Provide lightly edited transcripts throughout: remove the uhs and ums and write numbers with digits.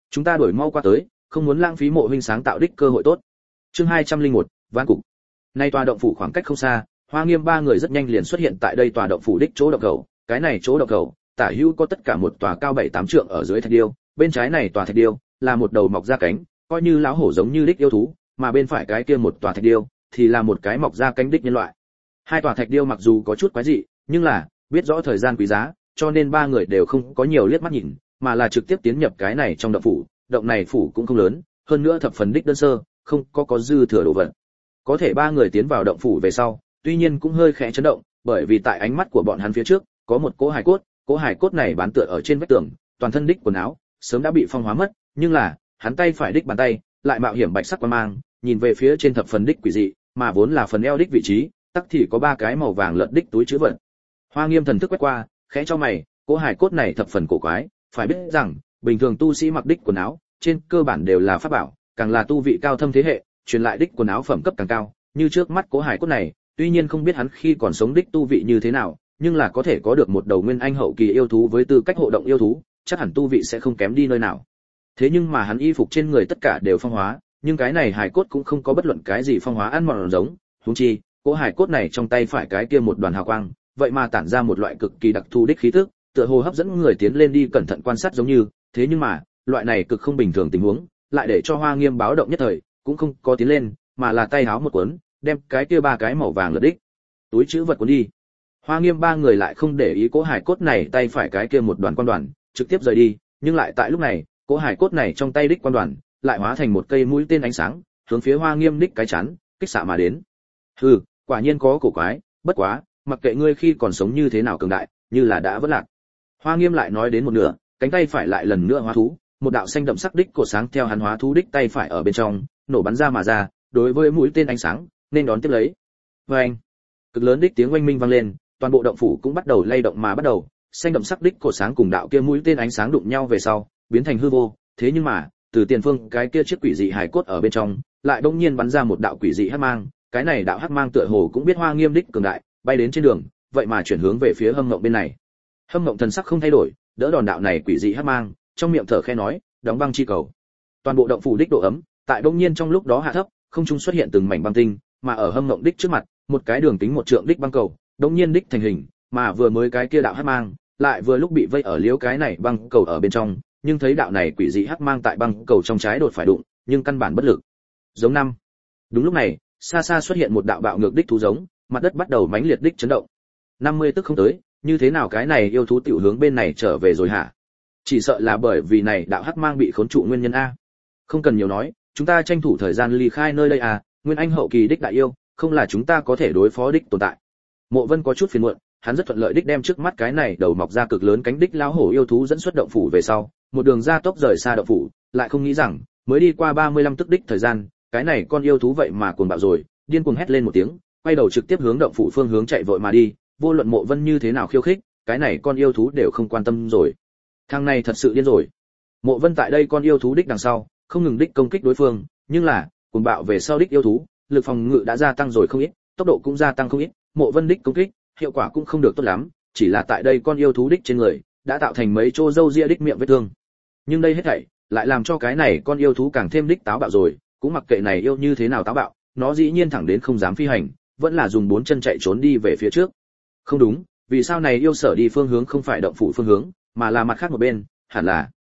Chúng ta đuổi mau qua tới, không muốn lãng phí Mộ huynh sáng tạo đích cơ hội tốt. Chương 201, ván cục. Nay tòa động phủ khoảng cách không xa, Hoa Nghiêm ba người rất nhanh liền xuất hiện tại đây tòa động phủ đích chỗ động khẩu. Cái này chỗ động khẩu, tả hữu có tất cả một tòa cao 7-8 trượng ở dưới thạch điêu, bên trái này tòa thạch điêu là một đầu mọc ra cánh, coi như lão hổ giống như đích yêu thú, mà bên phải cái kia một tòa thạch điêu thì là một cái mọc ra cánh đích nhân loại. Hai tòa thạch điêu mặc dù có chút quái dị, nhưng là biết rõ thời gian quý giá, cho nên ba người đều không có nhiều liếc mắt nhìn, mà là trực tiếp tiến nhập cái này trong động phủ. Động này phủ cũng không lớn, hơn nữa thập phần đích đơn sơ, không có dư thừa đồ vật. Có thể ba người tiến vào động phủ về sau, tuy nhiên cũng hơi khẽ chấn động, bởi vì tại ánh mắt của bọn hắn phía trước có một cỗ hài cốt này bán tựa ở trên vách tường, toàn thân đích quần áo sớm đã bị phong hóa mất, nhưng là hắn tay phải đích bàn tay lại mạo hiểm bạch sắc quang mang, nhìn về phía trên thập phần đích quỷ dị, mà vốn là phần eo đích vị trí, tắc thì có ba cái màu vàng lợn đích túi chứa vật. Hoa Nghiêm thần thức quét qua, khẽ cho mày, cỗ hài cốt này thập phần cổ quái, phải biết rằng bình thường tu sĩ mặc đích quần áo trên cơ bản đều là pháp bảo, càng là tu vị cao thâm thế hệ truyền lại đích quần áo phẩm cấp càng cao, như trước mắt cỗ hài cốt này, tuy nhiên không biết hắn khi còn sống đích tu vị như thế nào, nhưng là có thể có được một đầu nguyên anh hậu kỳ yêu thú với tư cách hộ động yêu thú, chắc hẳn tu vị sẽ không kém đi nơi nào. Thế nhưng mà hắn y phục trên người tất cả đều phong hóa, nhưng cái này hài cốt cũng không có bất luận cái gì phong hóa ăn mòn giống, huống chi, cỗ hài cốt này trong tay phải cái kia một đoàn hào quang, vậy mà tản ra một loại cực kỳ đặc thù đích khí tức, tựa hồ hấp dẫn người tiến lên đi cẩn thận quan sát giống như, thế nhưng mà, loại này cực không bình thường tình huống, lại để cho Hoa Nghiêm báo động nhất thời, cũng không có tiến lên, mà là tay háo một cuốn, đem cái kia ba cái màu vàng lật đích túi chữ vật cuốn đi. Hoa Nghiêm ba người lại không để ý cỗ hài cốt này tay phải cái kia một đoàn quan đoàn, trực tiếp rời đi, nhưng lại tại lúc này, cỗ hài cốt này trong tay đích quan đoàn, lại hóa thành một cây mũi tên ánh sáng, hướng phía Hoa Nghiêm đích cái chắn, kích xạ mà đến. Hừ, quả nhiên có cổ quái, bất quá, mặc kệ ngươi khi còn sống như thế nào cường đại, như là đã vỡ lạc. Hoa Nghiêm lại nói đến một nửa, cánh tay phải lại lần nữa hóa thú, một đạo xanh đậm sắc đích cổ sáng theo hắn hóa thú đích tay phải ở bên trong, nổ bắn ra mà ra, đối với mũi tên ánh sáng, nên đón tiếp lấy. Oeng! Cực lớn đích tiếng oanh minh vang lên, toàn bộ động phủ cũng bắt đầu lay động mà bắt đầu, xanh đậm sắc đích cổ sáng cùng đạo kia mũi tên ánh sáng đụng nhau về sau, biến thành hư vô, thế nhưng mà, từ tiền phương cái kia chiếc quỷ dị hài cốt ở bên trong, lại bỗng nhiên bắn ra một đạo quỷ dị hắc mang, cái này đạo hắc mang tựa hồ cũng biết Hoa Nghiêm đích cường đại, bay đến trên đường, vậy mà chuyển hướng về phía Hâm Mộng bên này. Hâm Mộng thần sắc không thay đổi, đỡ đòn đạo này quỷ dị hắc mang, trong miệng thở khẽ nói, đóng băng chi cầu. Toàn bộ động phủ đích độ ấm, tại bỗng nhiên trong lúc đó hạ thấp, không trung xuất hiện từng mảnh băng tinh, mà ở Hâm Mộng đích trước mặt, một cái đường kính 1 trượng đích băng cầu, bỗng nhiên đích thành hình, mà vừa mới cái kia đạo hắc mang, lại vừa lúc bị vây ở liếu cái này băng cầu ở bên trong, nhưng thấy đạo này quỷ dị hắc mang tại băng cầu trong trái đột phải đụng, nhưng căn bản bất lực. Giống năm. Đúng lúc này, xa xa xuất hiện một đạo bạo ngược đích thú giống, mặt đất bắt đầu mãnh liệt đích chấn động. 50 tức không tới, như thế nào cái này yêu thú tiểu hướng bên này trở về rồi hả? Chỉ sợ là bởi vì này đạo hắc mang bị khốn trụ nguyên nhân a. Không cần nhiều nói, chúng ta tranh thủ thời gian ly khai nơi đây à, nguyên anh hậu kỳ đích đại yêu, không là chúng ta có thể đối phó đích tồn tại. Mộ Vân có chút phiền muộn, hắn rất thuận lợi đích đem trước mắt cái này đầu mọc ra cực lớn cánh đích lão hổ yêu thú dẫn xuất động phủ về sau, một đường ra tốc rời xa động phủ, lại không nghĩ rằng, mới đi qua 35 tức đích thời gian, cái này con yêu thú vậy mà cuồng bạo rồi, điên cuồng hét lên một tiếng, quay đầu trực tiếp hướng động phủ phương hướng chạy vội mà đi, vô luận Mộ Vân như thế nào khiêu khích, cái này con yêu thú đều không quan tâm rồi. Thằng này thật sự điên rồi. Mộ Vân tại đây con yêu thú đích đằng sau, không ngừng đích công kích đối phương, nhưng là, cuồng bạo về sau đích yêu thú, lực phòng ngự đã gia tăng rồi không ít, tốc độ cũng gia tăng không ít, Mộ Vân đích công kích, hiệu quả cũng không được tốt lắm, chỉ là tại đây con yêu thú đích trên người, đã tạo thành mấy chỗ râu ria đích miệng vết thương. Nhưng đây hết thảy lại làm cho cái này con yêu thú càng thêm đích táo bạo rồi, cũng mặc kệ này yêu như thế nào táo bạo, nó dĩ nhiên thẳng đến không dám phi hành, vẫn là dùng 4 chân chạy trốn đi về phía trước. Không đúng, vì sao này yêu sở đi phương hướng không phải động phủ phương hướng, mà là mặt khác một bên, hẳn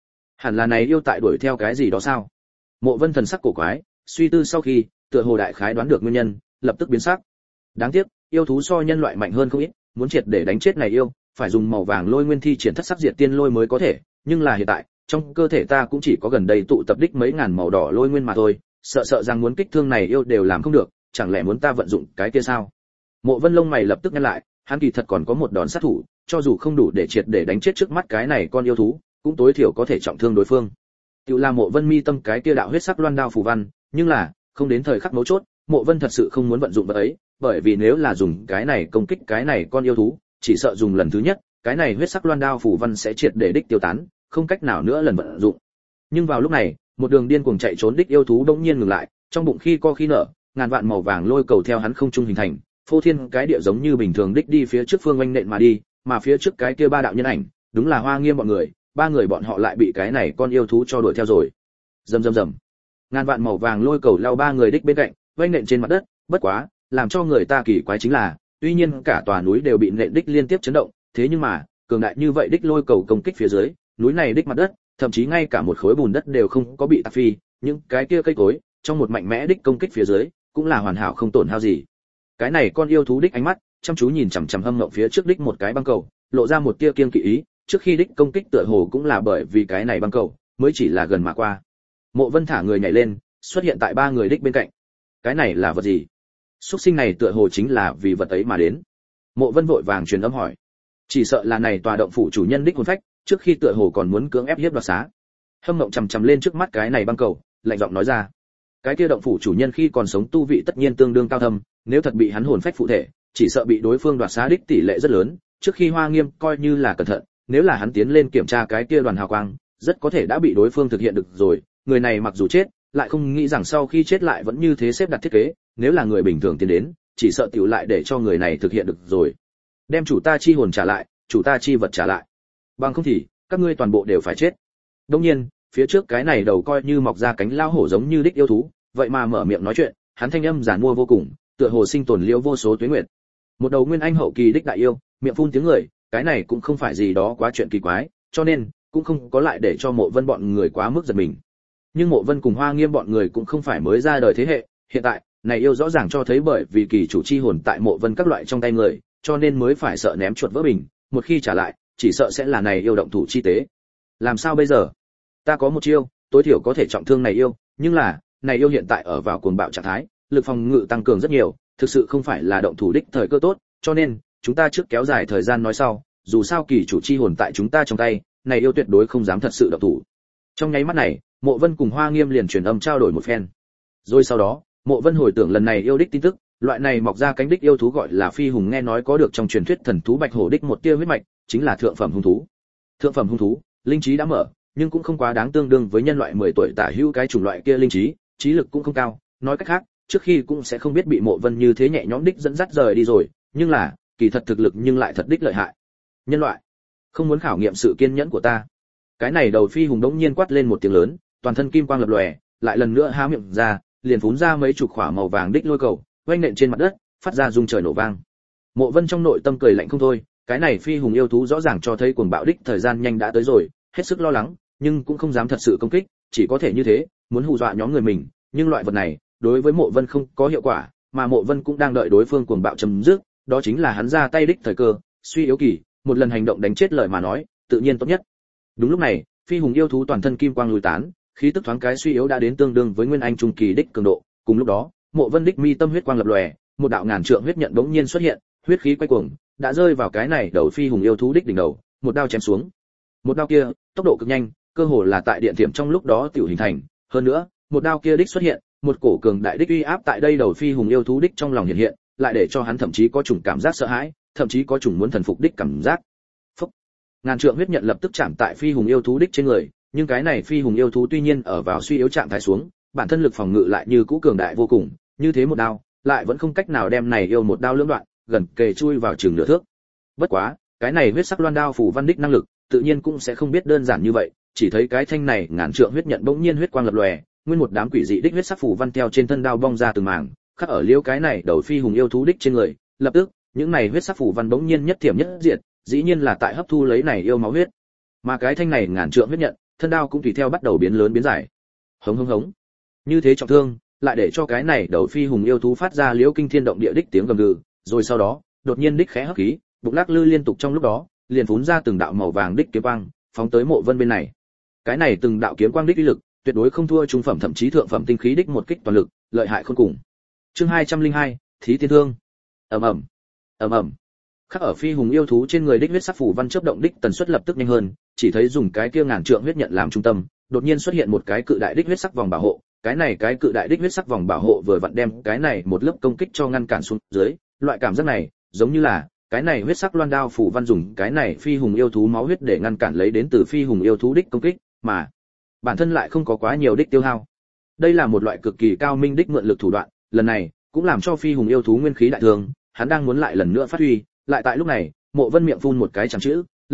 là này yêu tại đuổi theo cái gì đó sao? Mộ Vân thần sắc cổ quái, suy tư sau khi, tựa hồ đại khái đoán được nguyên nhân, lập tức biến sắc. Đáng tiếc, yêu thú so nhân loại mạnh hơn không ít, muốn triệt để đánh chết này yêu, phải dùng màu vàng lôi nguyên thi triển thất sắc diệt tiên lôi mới có thể, nhưng là hiện tại, trong cơ thể ta cũng chỉ có gần đây tụ tập đích mấy ngàn màu đỏ lôi nguyên mà thôi, sợ rằng muốn kích thương này yêu đều làm không được, chẳng lẽ muốn ta vận dụng cái kia sao? Mộ Vân lông mày lập tức nhăn lại, hắn kỳ thật còn có một đòn sát thủ, cho dù không đủ để triệt để đánh chết trước mắt cái này con yêu thú, cũng tối thiểu có thể trọng thương đối phương. Tiểu là Mộ Vân mi tâm cái kia đạo huyết sắc loan đao phù văn, nhưng là, không đến thời khắc mấu chốt, Mộ Vân thật sự không muốn vận dụng vật ấy, bởi vì nếu là dùng cái này công kích cái này con yêu thú, chỉ sợ dùng lần thứ nhất, cái này huyết sắc loan đao phù văn sẽ triệt để đích tiêu tán, không cách nào nữa lần vận dụng. Nhưng vào lúc này, một đường điên cuồng chạy trốn đích yêu thú đột nhiên ngừng lại, trong bụng khi co khi nở, ngàn vạn màu vàng lôi cầu theo hắn không trung hình thành, phô thiên cái địa giống như bình thường đích đi phía trước phương oanh nện mà đi, mà phía trước cái kia ba đạo nhân ảnh, đúng là Hoa Nghiêm bọn người, ba người bọn họ lại bị cái này con yêu thú cho đuổi theo rồi. Rầm rầm rầm. Ngàn vạn màu vàng lôi cầu lao ba người đích bên cạnh, vênh nện trên mặt đất, bất quá, làm cho người ta kỳ quái chính là, tuy nhiên cả tòa núi đều bị nện đích liên tiếp chấn động, thế nhưng mà, cường đại như vậy đích lôi cầu công kích phía dưới, núi này đích mặt đất, thậm chí ngay cả một khối bùn đất đều không có bị tạc phi, những cái kia cây cối, trong một mạnh mẽ đích công kích phía dưới, cũng là hoàn hảo không tổn hao gì. Cái này con yêu thú đích ánh mắt, chăm chú nhìn chằm chằm Hâm Ngộng phía trước đích một cái băng cầu, lộ ra một tia kiêng kỵ ý, trước khi đích công kích tựa hồ cũng là bởi vì cái này băng cầu, mới chỉ là gần mà qua. Mộ Vân thả người nhảy lên, xuất hiện tại ba người đích bên cạnh. Cái này là vật gì? Súc sinh này tựa hồ chính là vì vật ấy mà đến. Mộ Vân vội vàng truyền âm hỏi. Chỉ sợ là này tòa động phủ chủ nhân đích hồn phách, trước khi tựa hồ còn muốn cưỡng ép hiếp đoạt xá. Hâm Ngộng chằm chằm lên trước mắt cái này băng cầu, lạnh giọng nói ra. Cái kia động phủ chủ nhân khi còn sống tu vị tất nhiên tương đương cao thâm, nếu thật bị hắn hồn phách phụ thể, chỉ sợ bị đối phương đoạt xá đích tỷ lệ rất lớn. Trước khi Hoa Nghiêm coi như là cẩn thận, nếu là hắn tiến lên kiểm tra cái kia đoàn hào quang, rất có thể đã bị đối phương thực hiện được rồi. Người này mặc dù chết, lại không nghĩ rằng sau khi chết lại vẫn như thế xếp đặt thiết kế, nếu là người bình thường tiến đến, chỉ sợ tiểu lại để cho người này thực hiện được rồi. Đem chủ ta chi hồn trả lại, chủ ta chi vật trả lại. Bằng không thì, các ngươi toàn bộ đều phải chết. Đương nhiên, phía trước cái này đầu coi như mọc ra cánh lao hổ giống như đích yêu thú, vậy mà mở miệng nói chuyện, hắn thanh âm giản mua vô cùng, tựa hồ sinh tồn liễu vô số tuế nguyệt. Một đầu nguyên anh hậu kỳ đích đại yêu, miệng phun tiếng người, cái này cũng không phải gì đó quá chuyện kỳ quái, cho nên cũng không có lại để cho Mộ Vân bọn người quá mức giật mình. Nhưng Mộ Vân cùng Hoa Nghiêm bọn người cũng không phải mới ra đời thế hệ, hiện tại, này yêu rõ ràng cho thấy bởi vì kỳ chủ chi hồn tại Mộ Vân các loại trong tay người, cho nên mới phải sợ ném chuột vỡ bình, một khi trả lại, chỉ sợ sẽ là này yêu động thủ chi tế. Làm sao bây giờ? Ta có một chiêu, tối thiểu có thể trọng thương này yêu, nhưng là, này yêu hiện tại ở vào cuồng bạo trạng thái, lực phòng ngự tăng cường rất nhiều, thực sự không phải là động thủ đích thời cơ tốt, cho nên, chúng ta trước kéo dài thời gian nói sau, dù sao kỳ chủ chi hồn tại chúng ta trong tay, này yêu tuyệt đối không dám thật sự động thủ. Trong nháy mắt này, Mộ Vân cùng Hoa Nghiêm liền truyền âm trao đổi một phen. Rồi sau đó, Mộ Vân hồi tưởng lần này yêu đích tin tức, loại này mọc ra cánh đích yêu thú gọi là phi hùng, nghe nói có được trong truyền thuyết thần thú bạch hổ đích một tia huyết mạch, chính là thượng phẩm hung thú. Thượng phẩm hung thú, linh trí đã mở, nhưng cũng không quá đáng tương đương với nhân loại 10 tuổi tả hữu cái chủng loại kia linh trí, trí lực cũng không cao, nói cách khác, trước khi cũng sẽ không biết bị Mộ Vân như thế nhẹ nhõm đích dẫn dắt rời đi rồi, nhưng là, kỳ thật thực lực nhưng lại thật đích lợi hại. Nhân loại, không muốn khảo nghiệm sự kiên nhẫn của ta. Cái này đầu phi hùng đống nhiên quát lên một tiếng lớn, toàn thân kim quang lập lòe, lại lần nữa há miệng ra, liền phún ra mấy chục quả màu vàng đích lôi cầu, oanh nện trên mặt đất, phát ra rung trời nổ vang. Mộ Vân trong nội tâm cười lạnh không thôi, cái này phi hùng yêu thú rõ ràng cho thấy cuồng bạo đích thời gian nhanh đã tới rồi, hết sức lo lắng, nhưng cũng không dám thật sự công kích, chỉ có thể như thế, muốn hù dọa nhóm người mình, nhưng loại vật này, đối với Mộ Vân không có hiệu quả, mà Mộ Vân cũng đang đợi đối phương cuồng bạo chấm dứt, đó chính là hắn ra tay đích thời cơ, suy yếu kỳ, một lần hành động đánh chết lời mà nói, tự nhiên tốt nhất. Đúng lúc này, phi hùng yêu thú toàn thân kim quang lùi tán, khí tức thoáng cái suy yếu đã đến tương đương với nguyên anh trung kỳ đích cường độ, cùng lúc đó, Mộ Vân đích mi tâm huyết quang lập lòe, một đạo ngàn trượng huyết nhận bỗng nhiên xuất hiện, huyết khí quay cuồng, đã rơi vào cái này đầu phi hùng yêu thú đích đỉnh đầu, một đao chém xuống. Một đao kia, tốc độ cực nhanh, cơ hồ là tại điện thiểm trong lúc đó tiểu hình thành, hơn nữa, một đao kia đích xuất hiện, một cổ cường đại đích uy áp tại đây đầu phi hùng yêu thú đích trong lòng hiện hiện, lại để cho hắn thậm chí có chủng cảm giác sợ hãi, thậm chí có chủng muốn thần phục đích cảm giác. Phốc. Ngàn trượng huyết nhận lập tức chạm tại phi hùng yêu thú đích trên người, nhưng cái này phi hùng yêu thú tuy nhiên ở vào suy yếu trạng thái xuống, bản thân lực phòng ngự lại như cũ cường đại vô cùng, như thế một đao, lại vẫn không cách nào đem này yêu một đao lưỡng đoạn, gần kề chui vào chừng nửa thước. Bất quá, cái này huyết sắc loan đao phủ văn đích năng lực, tự nhiên cũng sẽ không biết đơn giản như vậy, chỉ thấy cái thanh này ngàn trượng huyết nhận bỗng nhiên huyết quang lập lòe, nguyên một đám quỷ dị đích huyết sắc phủ văn theo trên thân đao bong ra từng mảng, khắc ở liễu cái này đầu phi hùng yêu thú đích trên người, lập tức, những này huyết sắc phủ văn bỗng nhiên nhất thiểm nhất diệt, dĩ nhiên là tại hấp thu lấy này yêu máu huyết. Mà cái thanh này ngàn trượng huyết nhận, thân đao cũng tùy theo bắt đầu biến lớn biến dài. Hống hống hống. Như thế trọng thương, lại để cho cái này đầu phi hùng yêu thú phát ra liễu kinh thiên động địa đích tiếng gầm gừ, rồi sau đó, đột nhiên đích khẽ hấp khí, bụng lắc lư liên tục trong lúc đó, liền phún ra từng đạo màu vàng đích kiếm quang, phóng tới Mộ Vân bên này. Cái này từng đạo kiếm quang đích uy lực, tuyệt đối không thua trung phẩm thậm chí thượng phẩm tinh khí đích một kích toàn lực, lợi hại khôn cùng. Chương 202, Thí Tiên Thương. Ầm ầm, ầm ầm. Khắc ở phi hùng yêu thú trên người đích huyết sắc phủ văn chớp động đích tần suất lập tức nhanh hơn, chỉ thấy dùng cái kia ngàn trượng huyết nhận làm trung tâm, đột nhiên xuất hiện một cái cự đại đích huyết sắc vòng bảo hộ, cái này cái cự đại đích huyết sắc vòng bảo hộ vừa vặn đem cái này một lớp công kích cho ngăn cản xuống dưới, loại cảm giác này, giống như là cái này huyết sắc loan đao phủ văn dùng cái này phi hùng yêu thú máu huyết để ngăn cản lấy đến từ phi hùng yêu thú đích công kích, mà bản thân lại không có quá nhiều đích tiêu hao. Đây là một loại cực kỳ cao minh đích mượn lực thủ đoạn, lần này cũng làm cho phi hùng yêu thú nguyên khí đại thương, hắn đang muốn lại lần nữa phát huy, lại tại lúc này, Mộ Vân miệng phun một cái trắng chữ, lập tức,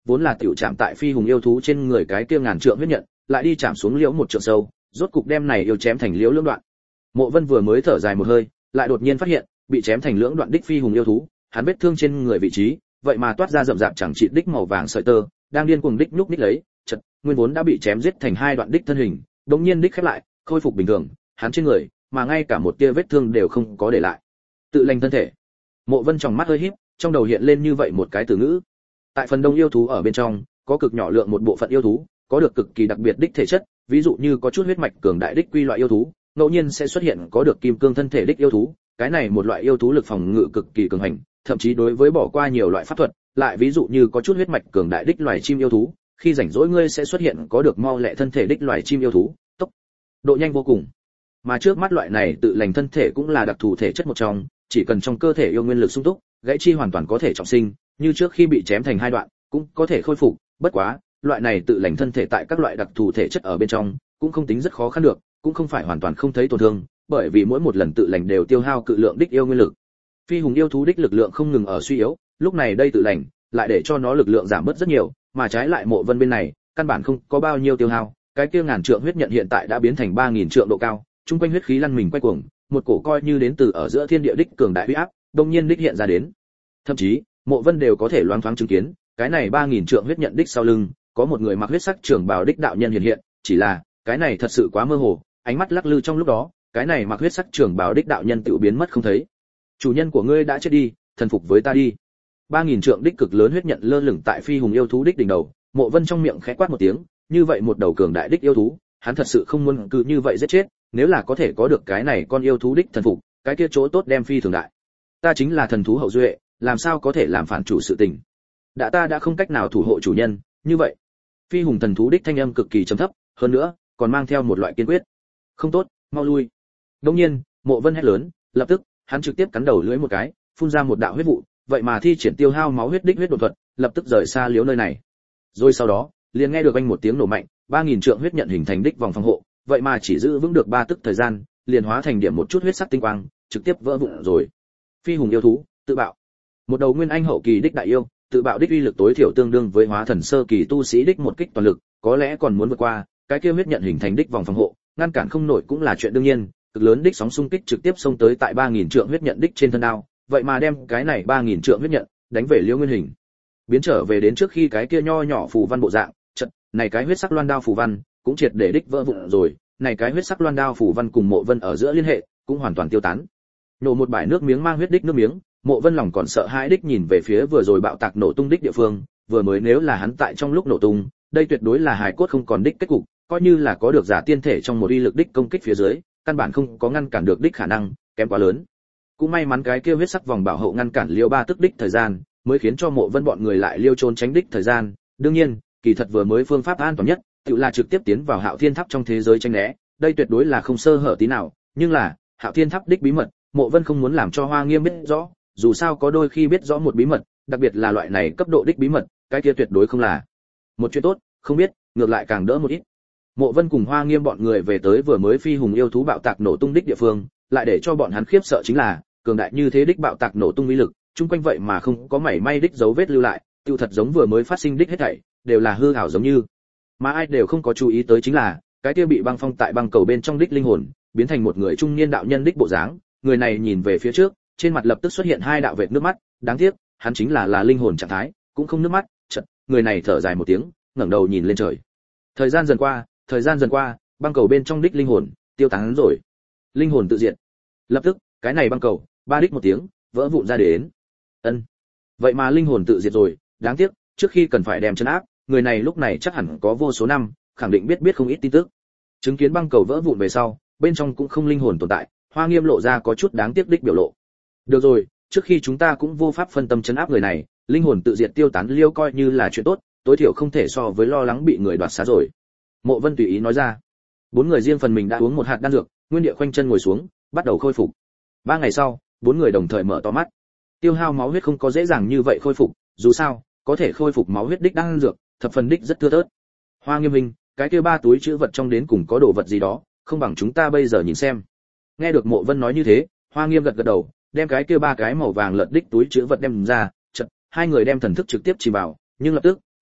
vốn là tiểu chạm tại phi hùng yêu thú trên người cái kia ngàn trượng huyết nhận, lại đi chạm xuống liễu một trượng sâu, rốt cục đem này yêu chém thành liễu lưỡng đoạn. Mộ Vân vừa mới thở dài một hơi, lại đột nhiên phát hiện, bị chém thành lưỡng đoạn đích phi hùng yêu thú, hắn vết thương trên người vị trí, vậy mà toát ra rậm rạp chẳng trị đích màu vàng sợi tơ, đang điên cuồng đích nhúc nhích lấy, chợt, nguyên vốn đã bị chém giết thành hai đoạn đích thân hình, đột nhiên đích khép lại, khôi phục bình thường, hắn trên người, mà ngay cả một tia vết thương đều không có để lại. Tự lành thân thể. Mộ Vân trong mắt hơi híp, trong đầu hiện lên như vậy một cái từ ngữ. Tại phần đông yêu thú ở bên trong, có cực nhỏ lượng một bộ phận yêu thú, có được cực kỳ đặc biệt đích thể chất, ví dụ như có chút huyết mạch cường đại đích quy loại yêu thú, ngẫu nhiên sẽ xuất hiện có được kim cương thân thể đích yêu thú, cái này một loại yêu thú lực phòng ngự cực kỳ cường hành, thậm chí đối với bỏ qua nhiều loại pháp thuật, lại ví dụ như có chút huyết mạch cường đại đích loài chim yêu thú, khi rảnh rỗi ngươi sẽ xuất hiện có được mau lẹ thân thể đích loài chim yêu thú, tốc độ nhanh vô cùng. Mà trước mắt loại này tự lành thân thể cũng là đặc thù thể chất một trong, chỉ cần trong cơ thể yêu nguyên lực sung túc, gãy chi hoàn toàn có thể trọng sinh, như trước khi bị chém thành hai đoạn, cũng có thể khôi phục, bất quá, loại này tự lành thân thể tại các loại đặc thù thể chất ở bên trong, cũng không tính rất khó khăn được, cũng không phải hoàn toàn không thấy tổn thương, bởi vì mỗi một lần tự lành đều tiêu hao cự lượng đích yêu nguyên lực. Phi hùng yêu thú đích lực lượng không ngừng ở suy yếu, lúc này đây tự lành lại để cho nó lực lượng giảm bớt rất nhiều, mà trái lại Mộ Vân bên này, căn bản không có bao nhiêu tiêu hao, cái kia ngàn trượng huyết nhận hiện tại đã biến thành 3000 trượng độ cao, trung quanh huyết khí lăn mình quay cuồng, một cổ coi như đến từ ở giữa thiên địa đích cường đại uy áp, đột nhiên đích hiện ra đến. Thậm chí, Mộ Vân đều có thể loáng thoáng chứng kiến, cái này 3000 trượng huyết nhận đích sau lưng, có một người mặc huyết sắc trường bào đích đạo nhân hiện hiện, chỉ là, cái này thật sự quá mơ hồ, ánh mắt lắc lư trong lúc đó, cái này mặc huyết sắc trường bào đích đạo nhân tự biến mất không thấy. Chủ nhân của ngươi đã chết đi, thần phục với ta đi. 3000 trượng đích cực lớn huyết nhận lơ lửng tại phi hùng yêu thú đích đỉnh đầu, Mộ Vân trong miệng khẽ quát một tiếng, như vậy một đầu cường đại đích yêu thú, hắn thật sự không muốn cứ như vậy giết chết, nếu là có thể có được cái này con yêu thú đích thần phục, cái kia chỗ tốt đem phi thường đại. Ta chính là thần thú hậu duệ, làm sao có thể làm phản chủ sự tình. Ta đã không cách nào thủ hộ chủ nhân, như vậy. Phi hùng thần thú đích thanh âm cực kỳ trầm thấp, hơn nữa, còn mang theo một loại kiên quyết. Không tốt, mau lui. Đương nhiên, Mộ Vân hét lớn, lập tức, hắn trực tiếp cắn đầu lưỡi một cái, phun ra một đạo huyết vụ, vậy mà thi triển tiêu hao máu huyết đích huyết đột thuật, lập tức rời xa liếu nơi này. Rồi sau đó, liền nghe được vang một tiếng nổ mạnh, 3000 trượng huyết nhận hình thành đích vòng phòng hộ, vậy mà chỉ giữ vững được 3 tức thời gian, liền hóa thành điểm một chút huyết sắc tinh quang, trực tiếp vỡ vụn rồi. Phi hùng yêu thú, tự bạo. Một đầu nguyên anh hậu kỳ đích đại yêu, tự bạo đích uy lực tối thiểu tương đương với hóa thần sơ kỳ tu sĩ đích một kích toàn lực, có lẽ còn muốn vượt qua, cái kia huyết nhận hình thành đích vòng phòng hộ, ngăn cản không nổi cũng là chuyện đương nhiên, cực lớn đích sóng xung kích trực tiếp xông tới tại 3000 trượng huyết nhận đích trên thân đao, vậy mà đem cái này 3000 trượng huyết nhận đánh về liễu nguyên hình, biến trở về đến trước khi cái kia nho nhỏ phù văn bộ dạng, chợt, này cái huyết sắc loan đao phù văn cũng triệt để đích vỡ vụn rồi, này cái huyết sắc loan đao phù văn cùng Mộ Vân ở giữa liên hệ cũng hoàn toàn tiêu tán. Nổ một bãi nước miếng mang huyết đích nước miếng, Mộ Vân lòng còn sợ hãi đích nhìn về phía vừa rồi bạo tạc nổ tung đích địa phương, vừa mới nếu là hắn tại trong lúc nổ tung, đây tuyệt đối là hài cốt không còn đích kết cục, coi như là có được giả tiên thể trong một uy lực đích công kích phía dưới, căn bản không có ngăn cản được đích khả năng, kém quá lớn. Cũng may mắn cái kia huyết sắc vòng bảo hộ ngăn cản liêu 3 tức đích thời gian, mới khiến cho Mộ Vân bọn người lại liêu trốn tránh đích thời gian, đương nhiên, kỳ thật vừa mới phương pháp an toàn nhất, tự là trực tiếp tiến vào Hạo Thiên Tháp trong thế giới tranh né, đây tuyệt đối là không sơ hở tí nào, nhưng là, Hạo Thiên Tháp đích bí mật, Mộ Vân không muốn làm cho Hoa Nghiêm biết rõ, dù sao có đôi khi biết rõ một bí mật, đặc biệt là loại này cấp độ đích bí mật, cái kia tuyệt đối không là một chuyện tốt, không biết, ngược lại càng đỡ một ít. Mộ Vân cùng Hoa Nghiêm bọn người về tới vừa mới phi hùng yêu thú bạo tạc nổ tung đích địa phương, lại để cho bọn hắn khiếp sợ chính là, cường đại như thế đích bạo tạc nổ tung uy lực, chung quanh vậy mà không có mảy may đích dấu vết lưu lại, tiêu thật giống vừa mới phát sinh đích hết thảy, đều là hư ảo giống như. Mà ai đều không có chú ý tới chính là, cái kia bị băng phong tại băng cầu bên trong đích linh hồn, biến thành một người trung niên đạo nhân đích bộ dáng, người này nhìn về phía trước, trên mặt lập tức xuất hiện 2 đạo vệt nước mắt, đáng tiếc, hắn chính là linh hồn trạng thái, cũng không nước mắt, chợt, người này thở dài một tiếng, ngẩng đầu nhìn lên trời. Thời gian dần qua, băng cầu bên trong đích linh hồn tiêu tán rồi. Linh hồn tự diệt. Lập tức, cái này băng cầu, ba đích một tiếng, vỡ vụn ra đến. Ân. Vậy mà linh hồn tự diệt rồi, đáng tiếc, trước khi cần phải đem chân áp, người này lúc này chắc hẳn có vô số năm, khẳng định biết không ít tin tức. Chứng kiến băng cầu vỡ vụn về sau, bên trong cũng không linh hồn tồn tại, Hoa Nghiêm lộ ra có chút đáng tiếc đích biểu lộ. Được rồi, trước khi chúng ta cũng vô pháp phân tâm chấn áp người này, linh hồn tự diệt tiêu tán liêu coi như là chuyện tốt, tối thiểu không thể so với lo lắng bị người đoạt xá rồi. Mộ Vân tùy ý nói ra. 4 người riêng phần mình đã uống một hạt đan dược, nguyên địa khoanh chân ngồi xuống, bắt đầu khôi phục. 3 ngày sau, 4 người đồng thời mở to mắt. Tiêu hao máu huyết không có dễ dàng như vậy khôi phục, dù sao, có thể khôi phục máu huyết đích đan dược, thập phần đích rất thưa thớt. Hoa Nghiêm Minh, cái kia 3 túi trữ vật trong đến cùng có đồ vật gì đó, không bằng chúng ta bây giờ nhìn xem. Nghe được Mộ Vân nói như thế, Hoa Nghiêm gật gật đầu, đem cái kia 3 cái màu vàng lợt đích túi trữ vật đem ra, chợt, 2 người đem thần thức trực tiếp chìm vào, nhưng lập tức,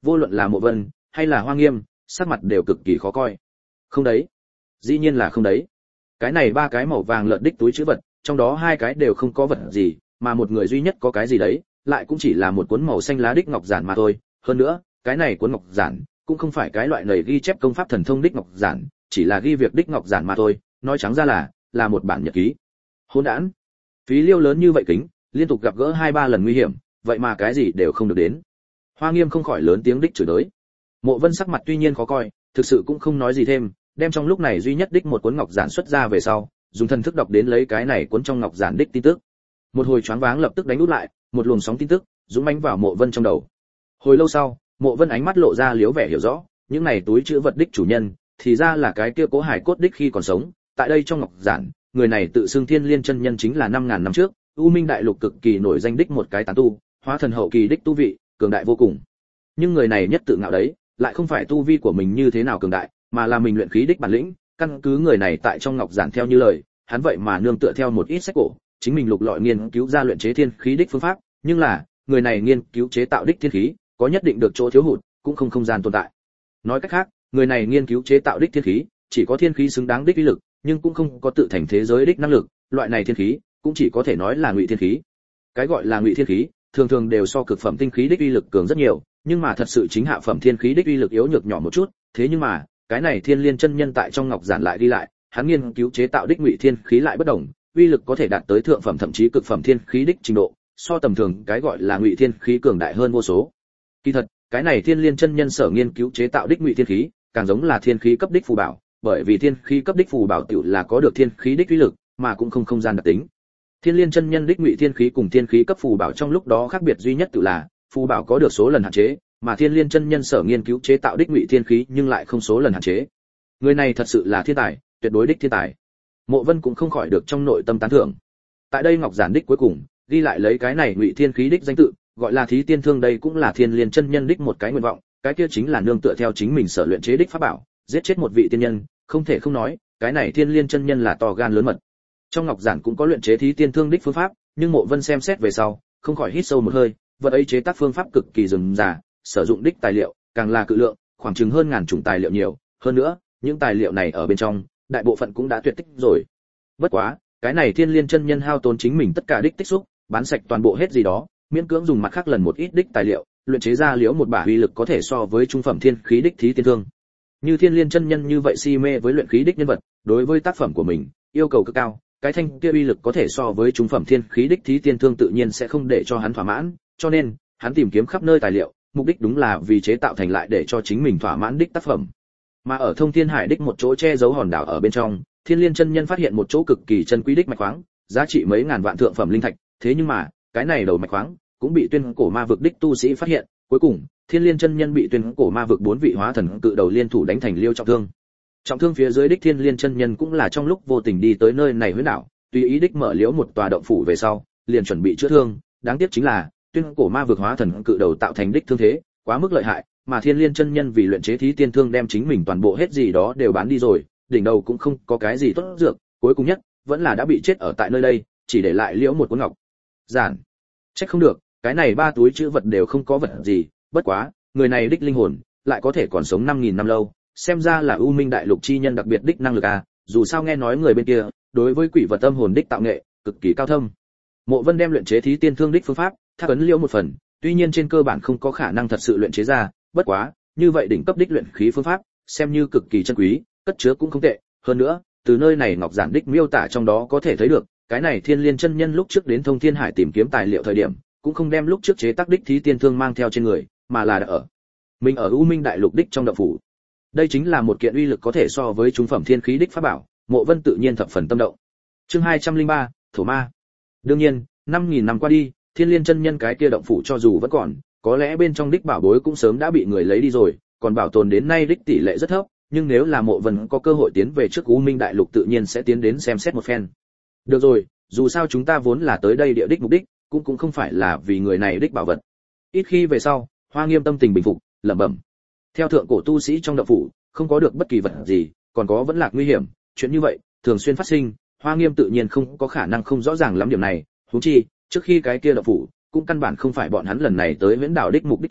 vô luận là Mộ Vân hay là Hoa Nghiêm, sắc mặt đều cực kỳ khó coi. Không đấy, dĩ nhiên là không đấy. Cái này ba cái màu vàng lợn đích túi trữ vật, trong đó hai cái đều không có vật gì, mà một người duy nhất có cái gì đấy, lại cũng chỉ là một cuốn màu xanh lá đích ngọc giản mà thôi. Hơn nữa, cái này cuốn ngọc giản cũng không phải cái loại nầy ghi chép công pháp thần thông đích ngọc giản, chỉ là ghi việc đích ngọc giản mà thôi, nói trắng ra là một bản nhật ký. Hỗn đản. Phí Liêu lớn như vậy kính, liên tục gặp gỡ 2-3 lần nguy hiểm, vậy mà cái gì đều không được đến. Hoa Nghiêm không khỏi lớn tiếng đích chửi đới. Mộ Vân sắc mặt tuy nhiên khó coi, thực sự cũng không nói gì thêm, đem trong lúc này duy nhất đích một cuốn ngọc giản xuất ra về sau, dùng thần thức đọc đến lấy cái này cuốn trong ngọc giản đích tin tức. Một hồi choáng váng lập tức đánh út lại, một luồng sóng tin tức dũng mãnh vào Mộ Vân trong đầu. Hồi lâu sau, Mộ Vân ánh mắt lộ ra liếu vẻ hiểu rõ, những này túi trữ vật đích chủ nhân, thì ra là cái kia Cố Hải cốt đích khi còn sống, tại đây trong ngọc giản, người này tự xưng Thiên Liên chân nhân chính là 5000 năm trước, U Minh đại lục cực kỳ nổi danh đích một cái tán tu, hóa thần hậu kỳ đích tu vị, cường đại vô cùng. Nhưng người này nhất tự ngạo đấy, lại không phải tu vi của mình như thế nào cường đại, mà là mình luyện khí đích bản lĩnh, căn cứ người này tại trong ngọc giản theo như lời, hắn vậy mà nương tựa theo một ít sách cổ, chính mình lục lọi nghiên cứu ra luyện chế thiên khí đích phương pháp, nhưng là, người này nghiên cứu chế tạo đích thiên khí, có nhất định được chỗ thiếu hụt, cũng không gian tồn tại. Nói cách khác, người này nghiên cứu chế tạo đích thiên khí, chỉ có thiên khí xứng đáng đích uy lực, nhưng cũng không có tự thành thế giới đích năng lực, loại này thiên khí, cũng chỉ có thể nói là ngụy thiên khí. Cái gọi là ngụy thiên khí, thường thường đều so cực phẩm tinh khí đích uy lực cường rất nhiều, nhưng mà thật sự chính hạ phẩm thiên khí đích uy lực yếu nhược nhỏ một chút, thế nhưng mà, cái này Thiên Liên chân nhân tại trong ngọc giản lại đi lại, hắn nghiên cứu chế tạo đích ngụy thiên khí lại bất đồng, uy lực có thể đạt tới thượng phẩm thậm chí cực phẩm thiên khí đích trình độ, so tầm thường cái gọi là ngụy thiên khí cường đại hơn vô số. Kỳ thật, cái này Thiên Liên chân nhân sở nghiên cứu chế tạo đích ngụy thiên khí, càng giống là thiên khí cấp đích phù bảo, bởi vì thiên khí cấp đích phù bảo tiểu là có được thiên khí đích uy lực, mà cũng không gian đặc tính. Thiên Liên chân nhân đích ngụy thiên khí cùng thiên khí cấp phù bảo trong lúc đó khác biệt duy nhất tự là phù bảo có được số lần hạn chế, mà Thiên Liên chân nhân sở nghiên cứu chế tạo đích ngụy thiên khí nhưng lại không số lần hạn chế. Người này thật sự là thiên tài, tuyệt đối đích thiên tài. Mộ Vân cũng không khỏi được trong nội tâm tán thưởng. Tại đây ngọc giản đích cuối cùng, ghi lại lấy cái này ngụy thiên khí đích danh tự, gọi là Thí Tiên Thương, đây cũng là Thiên Liên chân nhân đích một cái nguyện vọng, cái kia chính là nương tựa theo chính mình sở luyện chế đích pháp bảo, giết chết một vị tiên nhân, không thể không nói, cái này Thiên Liên chân nhân là to gan lớn mật. Trong ngọc giản cũng có luyện chế Thí Tiên Thương đích phương pháp, nhưng Mộ Vân xem xét về sau, không khỏi hít sâu một hơi, vật ấy chế tác phương pháp cực kỳ rườm rà, sử dụng đích tài liệu càng là cự lượng, khoảng chừng hơn ngàn chủng tài liệu nhiều, hơn nữa, những tài liệu này ở bên trong, đại bộ phận cũng đã tuyệt tích rồi. Bất quá, cái này Thiên Liên chân nhân hao tốn chính mình tất cả đích tích xúc, bán sạch toàn bộ hết gì đó, miễn cưỡng dùng mặt khác lần một ít đích tài liệu, luyện chế ra liễu một bả uy lực có thể so với trung phẩm thiên khí đích Thí Tiên Thương. Như Thiên Liên chân nhân như vậy si mê với luyện khí đích nhân vật, đối với tác phẩm của mình, yêu cầu cực cao, cái thanh kia uy lực có thể so với trung phẩm thiên khí đích Thí Tiên Thương tự nhiên sẽ không để cho hắn thỏa mãn, cho nên, hắn tìm kiếm khắp nơi tài liệu, mục đích đúng là vì chế tạo thành lại để cho chính mình thỏa mãn đích tác phẩm. Mà ở Thông Thiên Hải đích một chỗ che giấu hòn đảo ở bên trong, Thiên Liên chân nhân phát hiện một chỗ cực kỳ chân quý đích mạch khoáng, giá trị mấy ngàn vạn thượng phẩm linh thạch, thế nhưng mà, cái này đầu mạch khoáng cũng bị Tuyên Cổ Ma vực đích tu sĩ phát hiện, cuối cùng, Thiên Liên chân nhân bị Tuyên Cổ Ma vực 4 vị hóa thần cự đầu liên thủ đánh thành liêu trọng thương. Trọng thương phía dưới đích Thiên Liên chân nhân cũng là trong lúc vô tình đi tới nơi này huyễn đảo, tùy ý đích mở liễu một tòa động phủ về sau, liền chuẩn bị chữa thương, đáng tiếc chính là Tuyên Cổ Ma vực hóa thần cự đầu tạo thành đích thương thế quá mức lợi hại, mà Thiên Liên chân nhân vì luyện chế Thí Tiên Thương đem chính mình toàn bộ hết gì đó đều bán đi rồi, đỉnh đầu cũng không có cái gì tốt dược, cuối cùng nhất vẫn là đã bị chết ở tại nơi đây, chỉ để lại liễu một cuốn ngọc giản. Trách không được, cái này ba túi chữ vật đều không có vật gì, bất quá, người này đích linh hồn lại có thể còn sống 5000 năm lâu, xem ra là U Minh đại lục chi nhân đặc biệt đích năng lực à, dù sao nghe nói người bên kia đối với quỷ vật âm hồn đích tạo nghệ cực kỳ cao thâm. Mộ Vân đem luyện chế Thí Tiên Thương đích phương pháp thác ấn liễu một phần, tuy nhiên trên cơ bản không có khả năng thật sự luyện chế ra, bất quá, như vậy đỉnh cấp đích luyện khí phương pháp, xem như cực kỳ chân quý, cất chứa cũng không tệ, hơn nữa, từ nơi này ngọc giản đích miêu tả trong đó có thể thấy được, cái này Thiên Liên chân nhân lúc trước đến Thông Thiên Hải tìm kiếm tài liệu thời điểm, cũng không đem lúc trước chế tác đích Thí Tiên Thương mang theo trên người, mà là đã ở mình ở U Minh đại lục đích trong động phủ. Đây chính là một kiện uy lực có thể so với trung phẩm thiên khí đích pháp bảo, Mộ Vân tự nhiên thập phần tâm động. Chương 203, Thổ Ma. Đương nhiên, 5000 năm qua đi, Thiên Liên chân nhân cái kia động phủ cho dù vẫn còn, có lẽ bên trong đích bảo bối cũng sớm đã bị người lấy đi rồi, còn bảo tồn đến nay đích tỷ lệ rất thấp, nhưng nếu là Mộ Vân có cơ hội tiến về trước U Minh đại lục tự nhiên sẽ tiến đến xem xét một phen. Được rồi, dù sao chúng ta vốn là tới đây địa đích mục đích, cũng không phải là vì người này đích bảo vật. Ít khi về sau, Hoa Nghiêm tâm tình bình phục, lẩm bẩm. Theo thượng cổ tu sĩ trong động phủ, không có được bất kỳ vật gì, còn có vẫn lạc nguy hiểm, chuyện như vậy thường xuyên phát sinh, Hoa Nghiêm tự nhiên không có khả năng không rõ ràng lắm điểm này, huống chi, trước khi cái kia động phủ, cũng căn bản không phải bọn hắn lần này tới Viễn Đảo đích mục đích chỗ,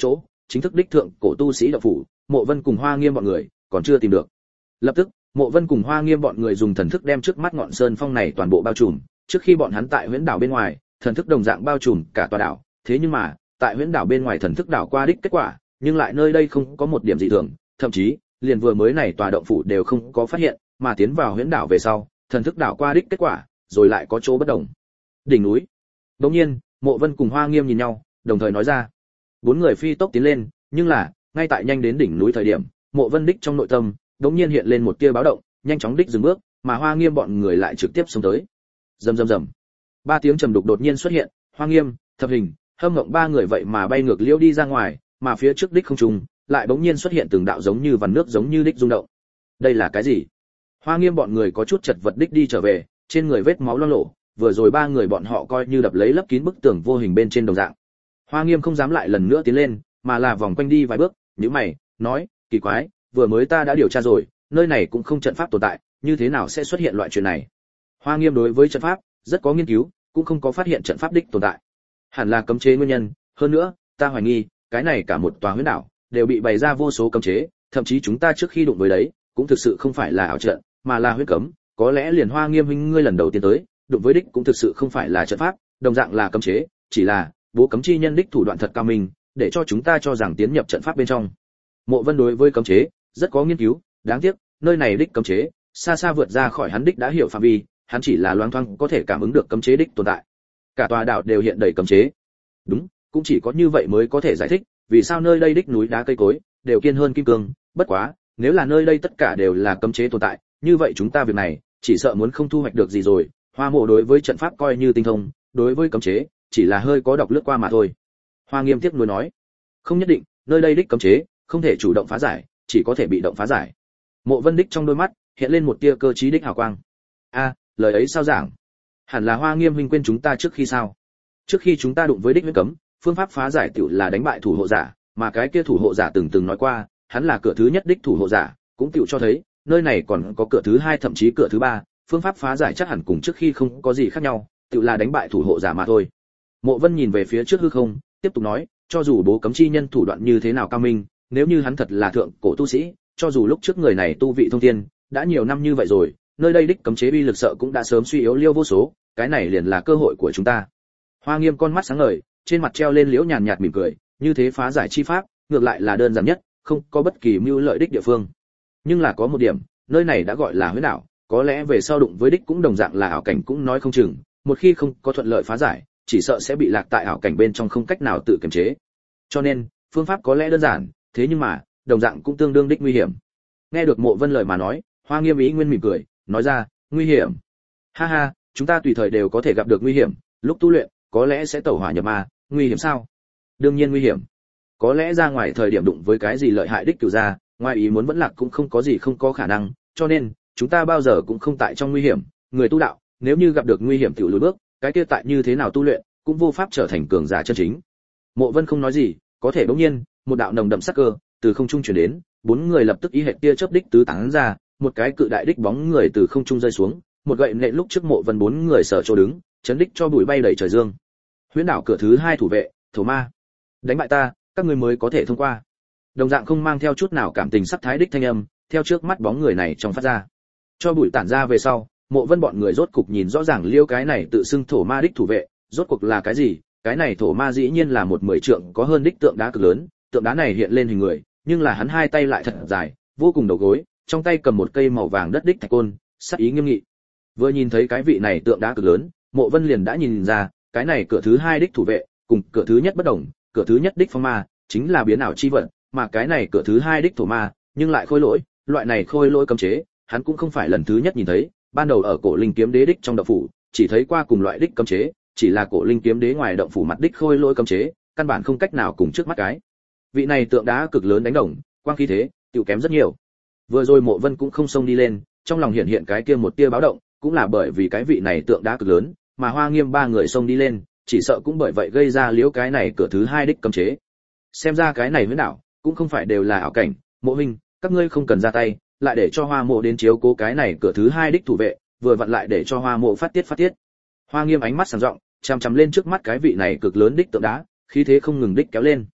chính thức đích thượng cổ tu sĩ động phủ, Mộ Vân cùng Hoa Nghiêm bọn người còn chưa tìm được. Lập tức, Mộ Vân cùng Hoa Nghiêm bọn người dùng thần thức đem trước mắt ngọn sơn phong này toàn bộ bao trùm, trước khi bọn hắn tại Huyễn đảo bên ngoài, thần thức đồng dạng bao trùm cả tòa đảo, thế nhưng mà, tại Huyễn đảo bên ngoài thần thức đảo qua đích kết quả, nhưng lại nơi đây không có một điểm dị thường, thậm chí, liền vừa mới này tòa động phủ đều không có phát hiện, mà tiến vào Huyễn đảo về sau, thần thức đảo qua đích kết quả, rồi lại có chỗ bất đồng. Đỉnh núi. Đột nhiên, Mộ Vân cùng Hoa Nghiêm nhìn nhau, đồng thời nói ra. Bốn người phi tốc tiến lên, nhưng là, ngay tại nhanh đến đỉnh núi thời điểm, Mộ Vân đích trong nội tâm, đột nhiên hiện lên một tia báo động, nhanh chóng đích dừng bước, mà Hoa Nghiêm bọn người lại trực tiếp xông tới. Rầm rầm rầm. Ba tiếng trầm đục đột nhiên xuất hiện, Hoa Nghiêm, Thập Hình, Hâm Ngộng ba người vậy mà bay ngược liễu đi ra ngoài, mà phía trước đích không trung, lại bỗng nhiên xuất hiện từng đạo giống như vằn nước giống như đích rung động. Đây là cái gì? Hoa Nghiêm bọn người có chút chật vật đích đi trở về, trên người vết máu loang lổ, vừa rồi ba người bọn họ coi như đập lấy lấp kín bức tường vô hình bên trên đồng dạng. Hoa Nghiêm không dám lại lần nữa tiến lên, mà là vòng quanh đi vài bước, nhíu mày, nói, kỳ quái, vừa mới ta đã điều tra rồi, nơi này cũng không trận pháp tồn tại, như thế nào sẽ xuất hiện loại chuyện này? Hoa Nghiêm đối với trận pháp rất có nghiên cứu, cũng không có phát hiện trận pháp đích tồn tại. Hẳn là cấm chế nguyên nhân, hơn nữa, ta hoài nghi, cái này cả một tòa huyễn đảo đều bị bày ra vô số cấm chế, thậm chí chúng ta trước khi đụng với đấy, cũng thực sự không phải là ảo trận, mà là huyễn cấm, có lẽ liền Hoa Nghiêm huynh ngươi lần đầu tiên tới, đụng với đích cũng thực sự không phải là trận pháp, đồng dạng là cấm chế, chỉ là bố cấm chi nhân đích thủ đoạn thật cao minh, để cho chúng ta cho rằng tiến nhập trận pháp bên trong. Mộ Vân đối với cấm chế rất có nghiên cứu, đáng tiếc, nơi này đích cấm chế xa xa vượt ra khỏi hắn đích đã hiểu phạm vi, hắn chỉ là loáng thoáng có thể cảm ứng được cấm chế đích tồn tại. Cả tòa đảo đều hiện đầy cấm chế. Đúng, cũng chỉ có như vậy mới có thể giải thích vì sao nơi đây đích núi đá cây cối đều kiên hơn kim cương, bất quá, nếu là nơi đây tất cả đều là cấm chế tồn tại, như vậy chúng ta việc này chỉ sợ muốn không thu hoạch được gì rồi. Hoa Mộ đối với trận pháp coi như tinh thông, đối với cấm chế chỉ là hơi có đọc lướt qua mà thôi. Hoa Nghiêm tiếc nuối nói, không nhất định, nơi đây đích cấm chế không thể chủ động phá giải, chỉ có thể bị động phá giải. Mộ Vân đích trong đôi mắt hiện lên một tia cơ trí đích hào quang. A, lời ấy sao giảng? Hẳn là Hoa Nghiêm huynh quên chúng ta trước khi sao? Trước khi chúng ta đụng với đích huyết cấm, phương pháp phá giải tiểu là đánh bại thủ hộ giả, mà cái kia thủ hộ giả từng nói qua, hắn là cửa thứ nhất đích thủ hộ giả, cũng tiểu cho thấy, nơi này còn có cửa thứ hai thậm chí cửa thứ ba, phương pháp phá giải chắc hẳn cùng trước khi không có gì khác nhau, tiểu là đánh bại thủ hộ giả mà thôi. Mộ Vân nhìn về phía trước hư không, tiếp tục nói, cho dù bố cấm chi nhân thủ đoạn như thế nào cao minh, nếu như hắn thật là thượng cổ tu sĩ, cho dù lúc trước người này tu vị thông thiên, đã nhiều năm như vậy rồi, nơi đây đích cấm chế uy lực sợ cũng đã sớm suy yếu liêu vô số, cái này liền là cơ hội của chúng ta. Hoa Nghiêm con mắt sáng ngời, trên mặt treo lên liễu nhàn nhạt mỉm cười, như thế phá giải chi pháp, ngược lại là đơn giản nhất, không có bất kỳ mưu lợi đích địa phương. Nhưng là có một điểm, nơi này đã gọi là huyễn đảo, có lẽ về sau đụng với đích cũng đồng dạng là ảo cảnh cũng nói không chừng, một khi không có thuận lợi phá giải, chỉ sợ sẽ bị lạc tại ảo cảnh bên trong không cách nào tự kiềm chế. Cho nên, phương pháp có lẽ đơn giản, thế nhưng mà, đồng dạng cũng tương đương đích nguy hiểm. Nghe được Mộ Vân lời mà nói, Hoa Nghiêm ý nguyên mỉm cười, nói ra, nguy hiểm. Ha ha, chúng ta tùy thời đều có thể gặp được nguy hiểm, lúc tu luyện, có lẽ sẽ tẩu hỏa nhập ma, nguy hiểm sao? Đương nhiên nguy hiểm. Có lẽ ra ngoài thời điểm đụng với cái gì lợi hại đích cửu gia, ngoài ý muốn vẫn lạc cũng không có gì không có khả năng, cho nên, chúng ta bao giờ cũng không tại trong nguy hiểm, người tu đạo, nếu như gặp được nguy hiểm tiểu lùi bước, cái kia tại như thế nào tu luyện, cũng vô pháp trở thành cường giả chân chính. Mộ Vân không nói gì, có thể đột nhiên, một đạo nồng đậm sắc cơ từ không trung truyền đến, bốn người lập tức ý hệ tia chớp đích tứ tán ra, một cái cự đại đích bóng người từ không trung rơi xuống, một gậy nện lúc trước Mộ Vân bốn người sở chỗ đứng, chấn đích cho bụi bay đầy trời dương. Huyễn đảo cửa thứ hai thủ vệ, Thổ Ma, đánh bại ta, các ngươi mới có thể thông qua. Đồng dạng không mang theo chút nào cảm tình sắc thái đích thanh âm, theo trước mắt bóng người này trong phát ra. Cho bụi tản ra về sau, Mộ Vân bọn người rốt cục nhìn rõ ràng liêu cái này tự xưng Thổ Ma đích thủ vệ, rốt cuộc là cái gì? Cái này Thổ Ma dĩ nhiên là một 10 trượng có hơn đích tượng đá cực lớn, tượng đá này hiện lên hình người, nhưng là hắn hai tay lại thật dài, vô cùng đầu gối, trong tay cầm một cây màu vàng đất đích thạch côn, sắc ý nghiêm nghị. Vừa nhìn thấy cái vị này tượng đá cực lớn, Mộ Vân liền đã nhìn ra, cái này cửa thứ hai đích thủ vệ, cùng cửa thứ nhất bất đồng, cửa thứ nhất đích phong ma, chính là biến ảo chi vận, mà cái này cửa thứ hai đích thổ ma, nhưng lại khôi lỗi, loại này khôi lỗi cấm chế, hắn cũng không phải lần thứ nhất nhìn thấy, ban đầu ở cổ linh kiếm đế đích trong động phủ, chỉ thấy qua cùng loại đích cấm chế, chỉ là cổ linh kiếm đế ngoài động phủ mặt đích khôi lỗi cấm chế, căn bản không cách nào cùng trước mắt cái. Vị này tượng đá cực lớn đánh đồng, quang khí thế, tiểu kém rất nhiều. Vừa rồi Mộ Vân cũng không xông đi lên, trong lòng hiện hiện cái kia một tia báo động, cũng là bởi vì cái vị này tượng đá cực lớn, mà Hoa Nghiêm ba người xông đi lên, chỉ sợ cũng bởi vậy gây ra liễu cái này cửa thứ hai đích cấm chế. Xem ra cái này huyễn đảo cũng không phải đều là ảo cảnh, Mộ huynh, các ngươi không cần ra tay, lại để cho Hoa Mộ đến chiếu cố cái này cửa thứ hai đích thủ vệ, vừa vặn lại để cho Hoa Mộ phát tiết. Hoa Nghiêm ánh mắt sáng rộng, chằm chằm lên trước mắt cái vị này cực lớn đích tượng đá, khí thế không ngừng đích kéo lên.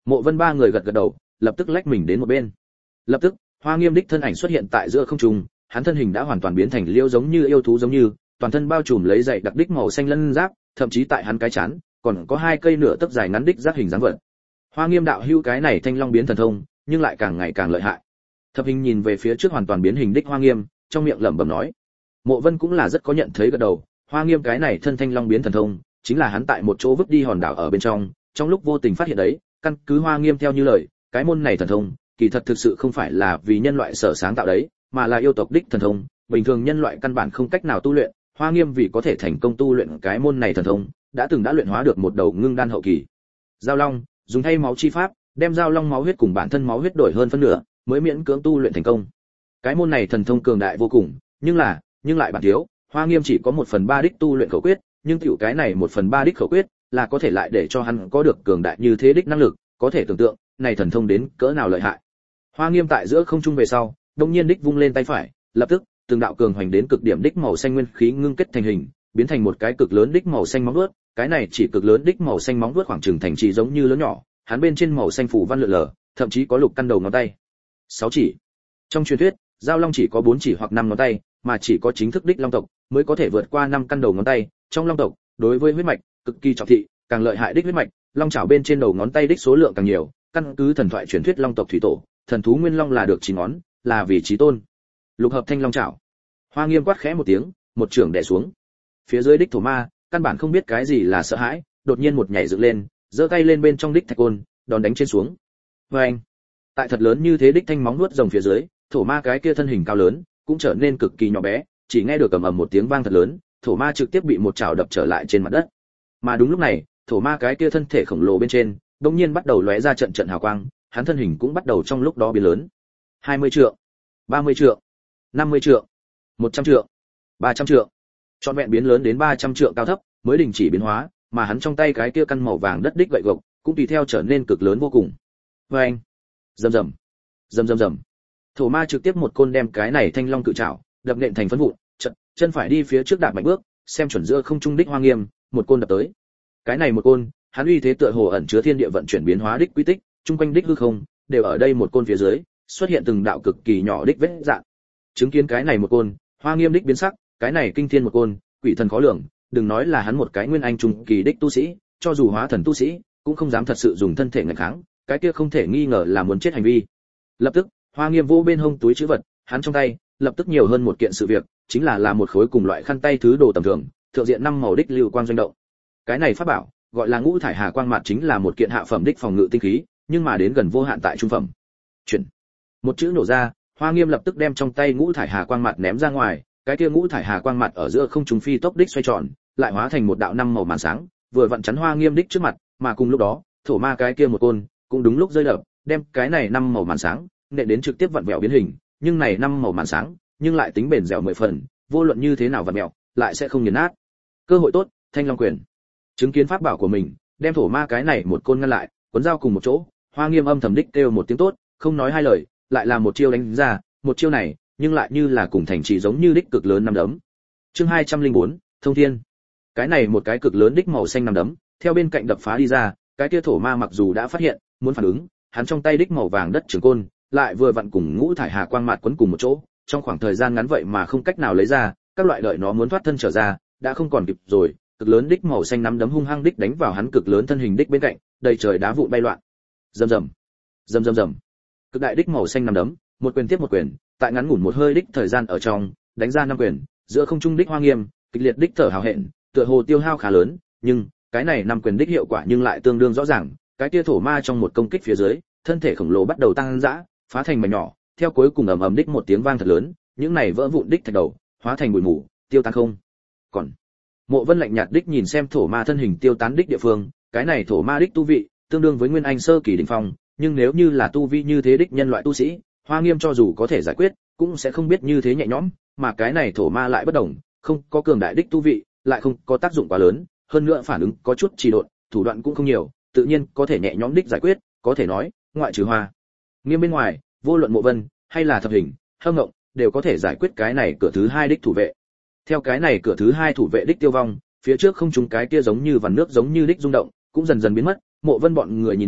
Mộ Vân ba người gật gật đầu, lập tức lách mình đến một bên. Lập tức, Hoa Nghiêm đích thân ảnh xuất hiện tại giữa không trung, hắn thân hình đã hoàn toàn biến thành liêu giống như yêu thú giống như, toàn thân bao trùm lấy dày đặc đích màu xanh lân giáp, thậm chí tại hắn cái chán còn có hai cây nửa tấc dài ngắn đích giáp hình dáng vật. Hoa Nghiêm đạo hữu cái này thanh long biến thần thông, nhưng lại càng ngày càng lợi hại. Thập Hình nhìn về phía trước hoàn toàn biến hình đích Hoa Nghiêm, trong miệng lẩm bẩm nói. Mộ Vân cũng là rất có nhận thấy gật đầu, Hoa Nghiêm cái này thân thanh long biến thần thông, chính là hắn tại một chỗ vứt đi hòn đảo ở bên trong lúc vô tình phát hiện đấy, căn cứ Hoa Nghiêm theo như lời, cái môn này thần thông, kỳ thật thực sự không phải là vì nhân loại sở sáng tạo đấy, mà là yêu tộc đích thần thông, bình thường nhân loại căn bản không cách nào tu luyện, Hoa Nghiêm vì có thể thành công tu luyện cái môn này thần thông, đã luyện hóa được một đầu ngưng đan hậu kỳ. Giao Long, dùng thay máu chi pháp, đem Giao Long máu huyết cùng bản thân máu huyết đổi hơn phân nửa, mới miễn cưỡng tu luyện thành công. Cái môn này thần thông cường đại vô cùng, nhưng lại bản thiếu, Hoa Nghiêm chỉ có 1/3 đích tu luyện khẩu quyết, nhưng tiểu cái này 1/3 đích khẩu quyết, là có thể lại để cho hắn có được cường đại như thế đích năng lực, có thể tưởng tượng, này thần thông đến cỡ nào lợi hại. Hoa Nghiêm tại giữa không trung về sau, đột nhiên đích vung lên tay phải, lập tức, từng đạo cường hoành đến cực điểm đích màu xanh nguyên khí ngưng kết thành hình, biến thành một cái cực lớn đích màu xanh móng vuốt, cái này chỉ cực lớn đích màu xanh móng vuốt khoảng chừng thành chỉ giống như lớn nhỏ, hắn bên trên màu xanh phủ văn lượn lờ, thậm chí có lục căn đầu ngón tay. 6 chỉ. Trong truyền thuyết, giao long chỉ có 4 chỉ hoặc 5 ngón tay, mà chỉ có chính thức đích long tộc mới có thể vượt qua 5 căn đầu ngón tay. Trong long tộc, đối với huyết mạch cực kỳ trọng thị, càng lợi hại đích huyết mạch, long chảo bên trên đầu ngón tay đích số lượng càng nhiều, căn cứ thần thoại truyền thuyết long tộc thủy tổ, thần thú nguyên long là được 9 ngón, là vì chí tôn. Lục hợp thanh long chảo. Hoa Nghiêm quát khẽ một tiếng, một chưởng đè xuống. Phía dưới đích thổ ma, căn bản không biết cái gì là sợ hãi, đột nhiên một nhảy dựng lên, giơ tay lên bên trong đích thạch côn, đòn đánh trên xuống. Oeng! Tại thật lớn như thế đích thanh móng nuốt rồng phía dưới, thổ ma cái kia thân hình cao lớn, cũng trở nên cực kỳ nhỏ bé, chỉ nghe được ầm ầm một tiếng vang thật lớn, thổ ma trực tiếp bị một chảo đập trở lại trên mặt đất. Mà đúng lúc này, thổ ma cái kia thân thể khổng lồ bên trên, đột nhiên bắt đầu lóe ra trận trận hào quang, hắn thân hình cũng bắt đầu trong lúc đó biến lớn. 20 trượng, 30 trượng, 50 trượng, 100 trượng, 300 trượng. Trọn vẹn biến lớn đến 300 trượng cao thấp, mới đình chỉ biến hóa, mà hắn trong tay cái kia căn màu vàng đất đích gậy gộc, cũng tùy theo trở nên cực lớn vô cùng. Oeng! Rầm rầm, rầm rầm rầm. Thổ ma trực tiếp một côn đem cái này thanh long cự trảo đập nện thành phấn vụn, chân phải đi phía trước đạp mạnh bước, xem chuẩn giữa không trung đích Hoa Nghiêm, một côn đập tới. Cái này một côn, hắn uy thế tựa hồ ẩn chứa thiên địa vận chuyển biến hóa đích quy tích, trung quanh đích hư không đều ở đây một côn phía dưới, xuất hiện từng đạo cực kỳ nhỏ đích vết rạn. Chứng kiến cái này một côn, Hoa Nghiêm đích biến sắc, cái này kinh thiên một côn, quỷ thần khó lường, đừng nói là hắn một cái nguyên anh trung kỳ đích tu sĩ, cho dù hóa thần tu sĩ, cũng không dám thật sự dùng thân thể nghịch kháng, cái kia không thể nghi ngờ là muốn chết hành vi. Lập tức, Hoa Nghiêm vô bên hông túi trữ vật, hắn trong tay lập tức nhiều hơn một kiện sự việc, chính là một khối cùng loại khăn tay thứ đồ tầm thường, thượng diện 5 màu đích lưu quang doanh động. Cái này pháp bảo, gọi là Ngũ Thải Hà Quang Mạt, chính là một kiện hạ phẩm đích phòng ngự tinh khí, nhưng mà đến gần vô hạn tại trung phẩm. Chuyển. Một chữ nổ ra, Hoa Nghiêm lập tức đem trong tay Ngũ Thải Hà Quang Mạt ném ra ngoài, cái kia Ngũ Thải Hà Quang Mạt ở giữa không trung phi tốc đích xoay tròn, lại hóa thành một đạo 5 màu màn sáng, vừa vặn chắn Hoa Nghiêm đích trước mặt, mà cùng lúc đó, thổ ma cái kia một côn, cũng đúng lúc rơi đập, đem cái này 5 màu màn sáng nện đến trực tiếp vặn vẹo biến hình, nhưng này 5 màu màn sáng, nhưng lại tính bền dẻo 10 phần, vô luận như thế nào vặn vẹo, lại sẽ không nghiền nát. Cơ hội tốt, Thanh Long Quyền. Chứng kiến pháp bảo của mình, đem thổ ma cái này một côn ngăn lại, cuốn dao cùng một chỗ, Hoa Nghiêm âm thầm đích kêu một tiếng tốt, không nói hai lời, lại là một chiêu đánh ra, một chiêu này, nhưng lại như là cùng thành trì giống như đích cực lớn năm đấm. Chương 204, Thông Thiên. Cái này một cái cực lớn đích màu xanh năm đấm, theo bên cạnh đập phá đi ra, cái kia thổ ma mặc dù đã phát hiện, muốn phản ứng, hắn trong tay đích màu vàng đất trường côn, lại vừa vặn cùng Ngũ Thải Hà Quang Mạt quấn cùng một chỗ, trong khoảng thời gian ngắn vậy mà không cách nào lấy ra, các loại đợi nó muốn thoát thân trở ra, đã không còn kịp rồi, cực lớn đích màu xanh nắm đấm hung hăng đích đánh vào hắn cực lớn thân hình đích bên cạnh, đầy trời đá vụn bay loạn. Rầm rầm, rầm rầm rầm. Cực đại đích màu xanh nắm đấm, một quyền tiếp một quyền, tại ngắn ngủn một hơi đích thời gian ở trong, đánh ra 5 quyền, giữa không trung đích Hoa Nghiêm, kịch liệt đích thở hào hẹn, tựa hồ tiêu hao khá lớn, nhưng cái này 5 quyền đích hiệu quả nhưng lại tương đương rõ ràng, cái kia thổ ma trong một công kích phía dưới, thân thể khổng lồ bắt đầu tăng dã, phá thành mảnh nhỏ, theo cuối cùng ầm ầm đích một tiếng vang thật lớn, những này vỡ vụn đích thạch đầu, hóa thành bụi mù, tiêu tan không. Còn Mộ Vân lạnh nhạt đích nhìn xem thổ ma thân hình tiêu tán đích địa phương, cái này thổ ma đích tu vị, tương đương với nguyên anh sơ kỳ đỉnh phong, nhưng nếu như là tu vi như thế đích nhân loại tu sĩ, Hoa Nghiêm cho dù có thể giải quyết, cũng sẽ không biết như thế nhẹ nhõm, mà cái này thổ ma lại bất đồng, không có cường đại đích tu vị, lại không có tác dụng quá lớn, hơn nữa phản ứng có chút trì độn, thủ đoạn cũng không nhiều, tự nhiên có thể nhẹ nhõm đích giải quyết, có thể nói, ngoại trừ Hoa Nghiêm bên ngoài, vô luận Mộ Vân hay là Thập Hình, Hâm Ngộng, đều có thể giải quyết cái này cửa thứ 2 đích thủ vệ. Theo cái này cửa thứ 2 thủ vệ đích tiêu vong, phía trước không trùng cái kia giống như vằn nước giống như đích rung động, cũng dần dần biến mất, Mộ Vân bọn người nhìn nhau,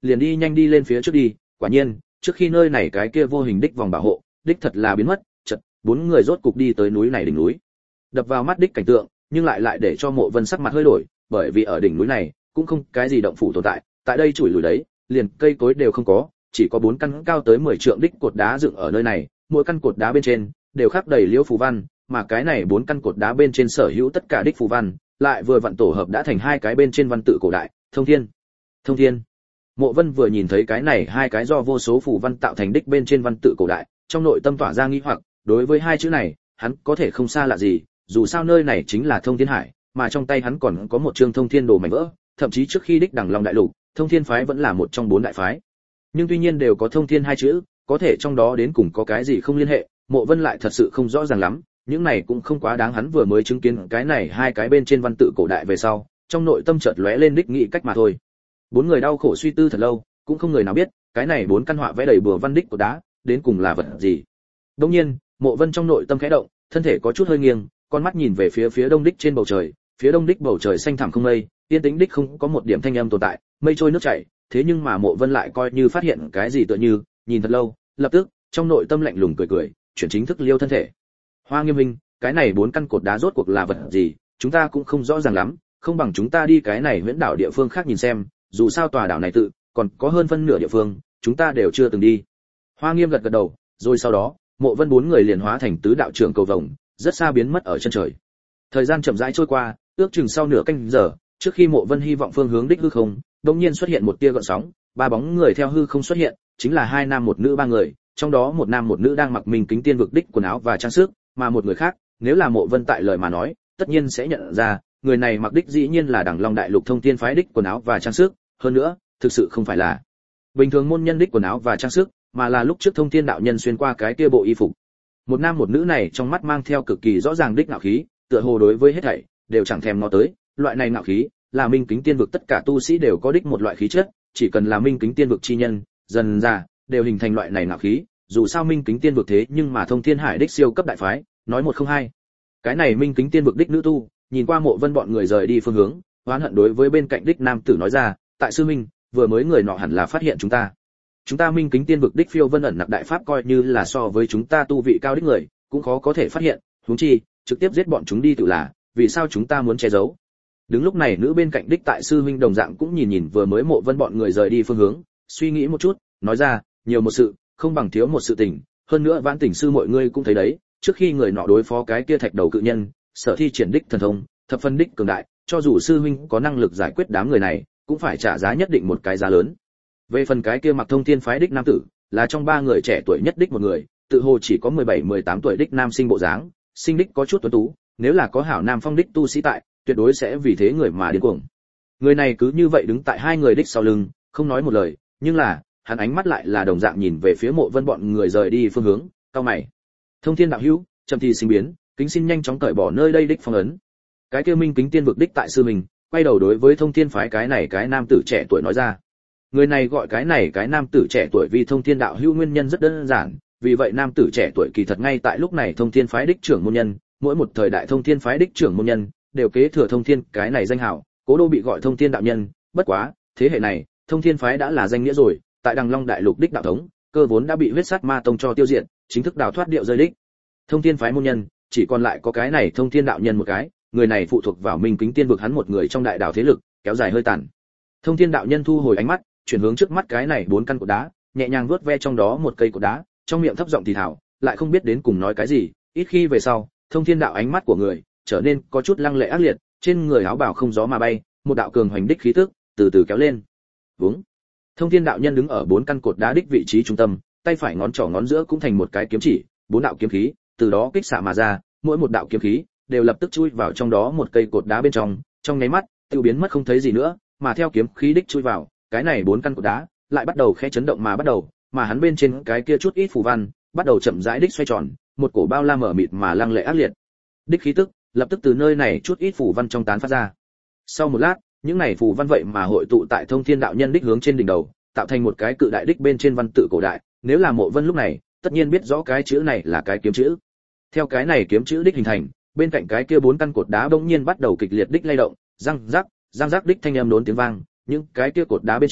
liền đi nhanh đi lên phía trước đi. Quả nhiên, trước khi nơi này cái kia vô hình đích vòng bảo hộ, đích thật là biến mất, chợt bốn người rốt cục đi tới núi này đỉnh núi. Đập vào mắt đích cảnh tượng, nhưng lại để cho Mộ Vân sắc mặt hơi đổi, bởi vì ở đỉnh núi này cũng không cái gì động phủ tồn tại, tại đây chủi lùi đấy, liền cây cối đều không có, chỉ có 4 căn cao tới 10 trượng đích cột đá dựng ở nơi này, mỗi căn cột đá bên trên đều khắc đầy liễu phù văn, mà cái này 4 căn cột đá bên trên sở hữu tất cả đích phù văn, lại vừa vặn tổ hợp đã thành hai cái bên trên văn tự cổ đại, Thông Thiên. Thông Thiên. Mộ Vân vừa nhìn thấy cái này hai cái do vô số phù văn tạo thành đích bên trên văn tự cổ đại, trong nội tâm tỏa ra nghi hoặc, đối với hai chữ này, hắn có thể không xa lạ gì, dù sao nơi này chính là Thông Thiên Hải, mà trong tay hắn còn có một chương Thông Thiên đồ mảnh vỡ, thậm chí trước khi đích Đằng Long đại lục, Thông Thiên phái vẫn là một trong 4 đại phái. Nhưng tuy nhiên đều có Thông Thiên hai chữ, có thể trong đó đến cùng có cái gì không liên hệ, Mộ Vân lại thật sự không rõ ràng lắm, những này cũng không quá đáng, hắn vừa mới chứng kiến cái này hai cái bên trên văn tự cổ đại về sau, trong nội tâm chợt lóe lên đích nghĩ cách mà thôi. 4 người đau khổ suy tư thật lâu, cũng không người nào biết, cái này 4 căn họa vẽ đầy bùa văn đích của đá, đến cùng là vật gì. Đương nhiên, Mộ Vân trong nội tâm khẽ động, thân thể có chút hơi nghiêng, con mắt nhìn về phía đông đích trên bầu trời, phía đông đích bầu trời xanh thẳm không mây, yên tĩnh đích không có một điểm thanh âm tồn tại, mây trôi nước chảy, thế nhưng mà Mộ Vân lại coi như phát hiện cái gì tựa như, nhìn thật lâu, lập tức, trong nội tâm lạnh lùng cười, chuyển chính thức liêu thân thể. Hoa Nghiêm Minh, cái này 4 căn cột đá rốt cuộc là vật gì, chúng ta cũng không rõ ràng lắm, không bằng chúng ta đi cái này huyễn đảo địa phương khác nhìn xem, dù sao tòa đảo này tự còn có hơn phân nửa địa phương, chúng ta đều chưa từng đi. Hoa Nghiêm gật đầu, rồi sau đó, Mộ Vân 4 người liền hóa thành tứ đạo trưởng cầu vồng, rất xa biến mất ở chân trời. Thời gian chậm rãi trôi qua, ước chừng sau nửa canh giờ, trước khi Mộ Vân hy vọng phương hướng đích hư không, đột nhiên xuất hiện một tia gợn sóng, 3 bóng người theo hư không xuất hiện, chính là 2 nam 1 nữ 3 người, trong đó 1 nam 1 nữ đang mặc Minh Kính Tiên vực đích quần áo và trang sức, mà một người khác, nếu là Mộ Vân tại lời mà nói, tất nhiên sẽ nhận ra, người này mặc đích dĩ nhiên là Đằng Long đại lục Thông Thiên phái đích quần áo và trang sức, hơn nữa, thực sự không phải là bình thường môn nhân đích quần áo và trang sức, mà là lúc trước Thông Thiên đạo nhân xuyên qua cái kia bộ y phục. Một nam một nữ này trong mắt mang theo cực kỳ rõ ràng đích ngạo khí, tựa hồ đối với hết thảy đều chẳng thèm ngó tới, loại này ngạo khí là Minh Kính Tiên vực tất cả tu sĩ đều có đích một loại khí chất, chỉ cần là Minh Kính Tiên vực chi nhân, dần ra đều hình thành loại này ngạo khí, dù sao Minh Kính Tiên vực thế nhưng mà Thông Thiên Hải đích siêu cấp đại phái, nói một không hai. Cái này Minh Kính Tiên vực đích nữ tu, nhìn qua Mộ Vân bọn người rời đi phương hướng, oán hận đối với bên cạnh đích nam tử nói ra, tại sư minh, vừa mới người nọ hẳn là phát hiện chúng ta Minh Kính Tiên vực đích phiêu vân ẩn nặc đại pháp coi như là so với chúng ta tu vị cao đích người, cũng khó có thể phát hiện, huống chi trực tiếp giết bọn chúng đi tự là, vì sao chúng ta muốn che giấu. Đứng lúc này nữ bên cạnh đích tại sư huynh đồng dạng cũng nhìn vừa mới Mộ Vân bọn người rời đi phương hướng, suy nghĩ một chút, nói ra, nhiều một sự, không bằng thiếu một sự tình, hơn nữa Vãn Tỉnh sư mọi người cũng thấy đấy, trước khi người nọ đối phó cái kia thạch đầu cự nhân, sở thi triển đích thần thông, thập phân đích cường đại, cho dù sư huynh có năng lực giải quyết đám người này, cũng phải trả giá nhất định một cái giá lớn. Về phần cái kia mặc Thông Thiên phái đích nam tử, là trong 3 người trẻ tuổi nhất đích một người, tự hồ chỉ có 17-18 tuổi đích nam sinh bộ dáng, sinh đích có chút tuấn tú, nếu là có hảo nam phong đích tu sĩ tại, tuyệt đối sẽ vì thế người mà điên cuồng. Người này cứ như vậy đứng tại 2 người đích sau lưng, không nói một lời, nhưng là, hắn ánh mắt lại là đồng dạng nhìn về phía Mộ Vân bọn người rời đi phương hướng, cau mày. Thông Thiên đạo hữu, trầm thì sinh biến, kính xin nhanh chóng cởi bỏ nơi đây đích phong ấn. Cái kia Minh Kính Tiên vực đích tại sư mình, quay đầu đối với Thông Thiên phái cái này cái nam tử trẻ tuổi nói ra. Người này gọi cái này cái nam tử trẻ tuổi vì Thông Thiên đạo hữu nguyên nhân rất đơn giản, vì vậy nam tử trẻ tuổi kỳ thật ngay tại lúc này Thông Thiên phái đích trưởng môn nhân, mỗi một thời đại Thông Thiên phái đích trưởng môn nhân đều kế thừa Thông Thiên cái này danh hào, cố đô bị gọi Thông Thiên đạo nhân, bất quá, thế hệ này, Thông Thiên phái đã là danh nghĩa rồi, tại Đằng Long đại lục đích đạo thống, cơ vốn đã bị huyết sát ma tông cho tiêu diệt, chính thức đào thoát điệu rơi đích. Thông Thiên phái môn nhân, chỉ còn lại có cái này Thông Thiên đạo nhân một cái, người này phụ thuộc vào Minh Kính Tiên vực hắn một người trong đại đạo thế lực, kéo dài hơi tàn. Thông Thiên đạo nhân thu hồi ánh mắt, chuyển hướng trước mắt cái này 4 căn cột đá, nhẹ nhàng vuốt ve trong đó một cây cột đá, trong miệng thấp giọng thì thào, lại không biết đến cùng nói cái gì, ít khi về sau, Thông Thiên đạo ánh mắt của người trở nên có chút lăng lệ ác liệt, trên người áo bào không gió mà bay, một đạo cường hoành đích khí tức từ từ kéo lên. Vúng. Thông Thiên đạo nhân đứng ở 4 căn cột đá đích vị trí trung tâm, tay phải ngón trỏ ngón giữa cũng thành một cái kiếm chỉ, 4 đạo kiếm khí từ đó kích xạ mà ra, mỗi một đạo kiếm khí đều lập tức chui vào trong đó một cây cột đá bên trong nháy mắt, tiêu biến mất không thấy gì nữa, mà theo kiếm khí đích chui vào, cái này 4 căn cột đá lại bắt đầu khẽ chấn động mà bắt đầu, mà hắn bên trên cái kia chút ít phù văn bắt đầu chậm rãi đích xoay tròn, một cổ bao la mở mịt mà lăng lệ ác liệt đích khí tức lập tức từ nơi này chút ít phù văn trong tán phát ra. Sau một lát, những này phù văn vậy mà hội tụ tại Thông Thiên đạo nhân đích hướng trên đỉnh đầu, tạo thành một cái cự đại đích bên trên văn tự cổ đại, nếu là Mộ Vân lúc này, tất nhiên biết rõ cái chữ này là cái kiếm chữ. Theo cái này kiếm chữ đích hình thành, bên cạnh cái kia 4 căn cột đá bỗng nhiên bắt đầu kịch liệt đích lay động, răng rắc đích thanh âm đốn tiếng vang, những cái kia cột đá bên trên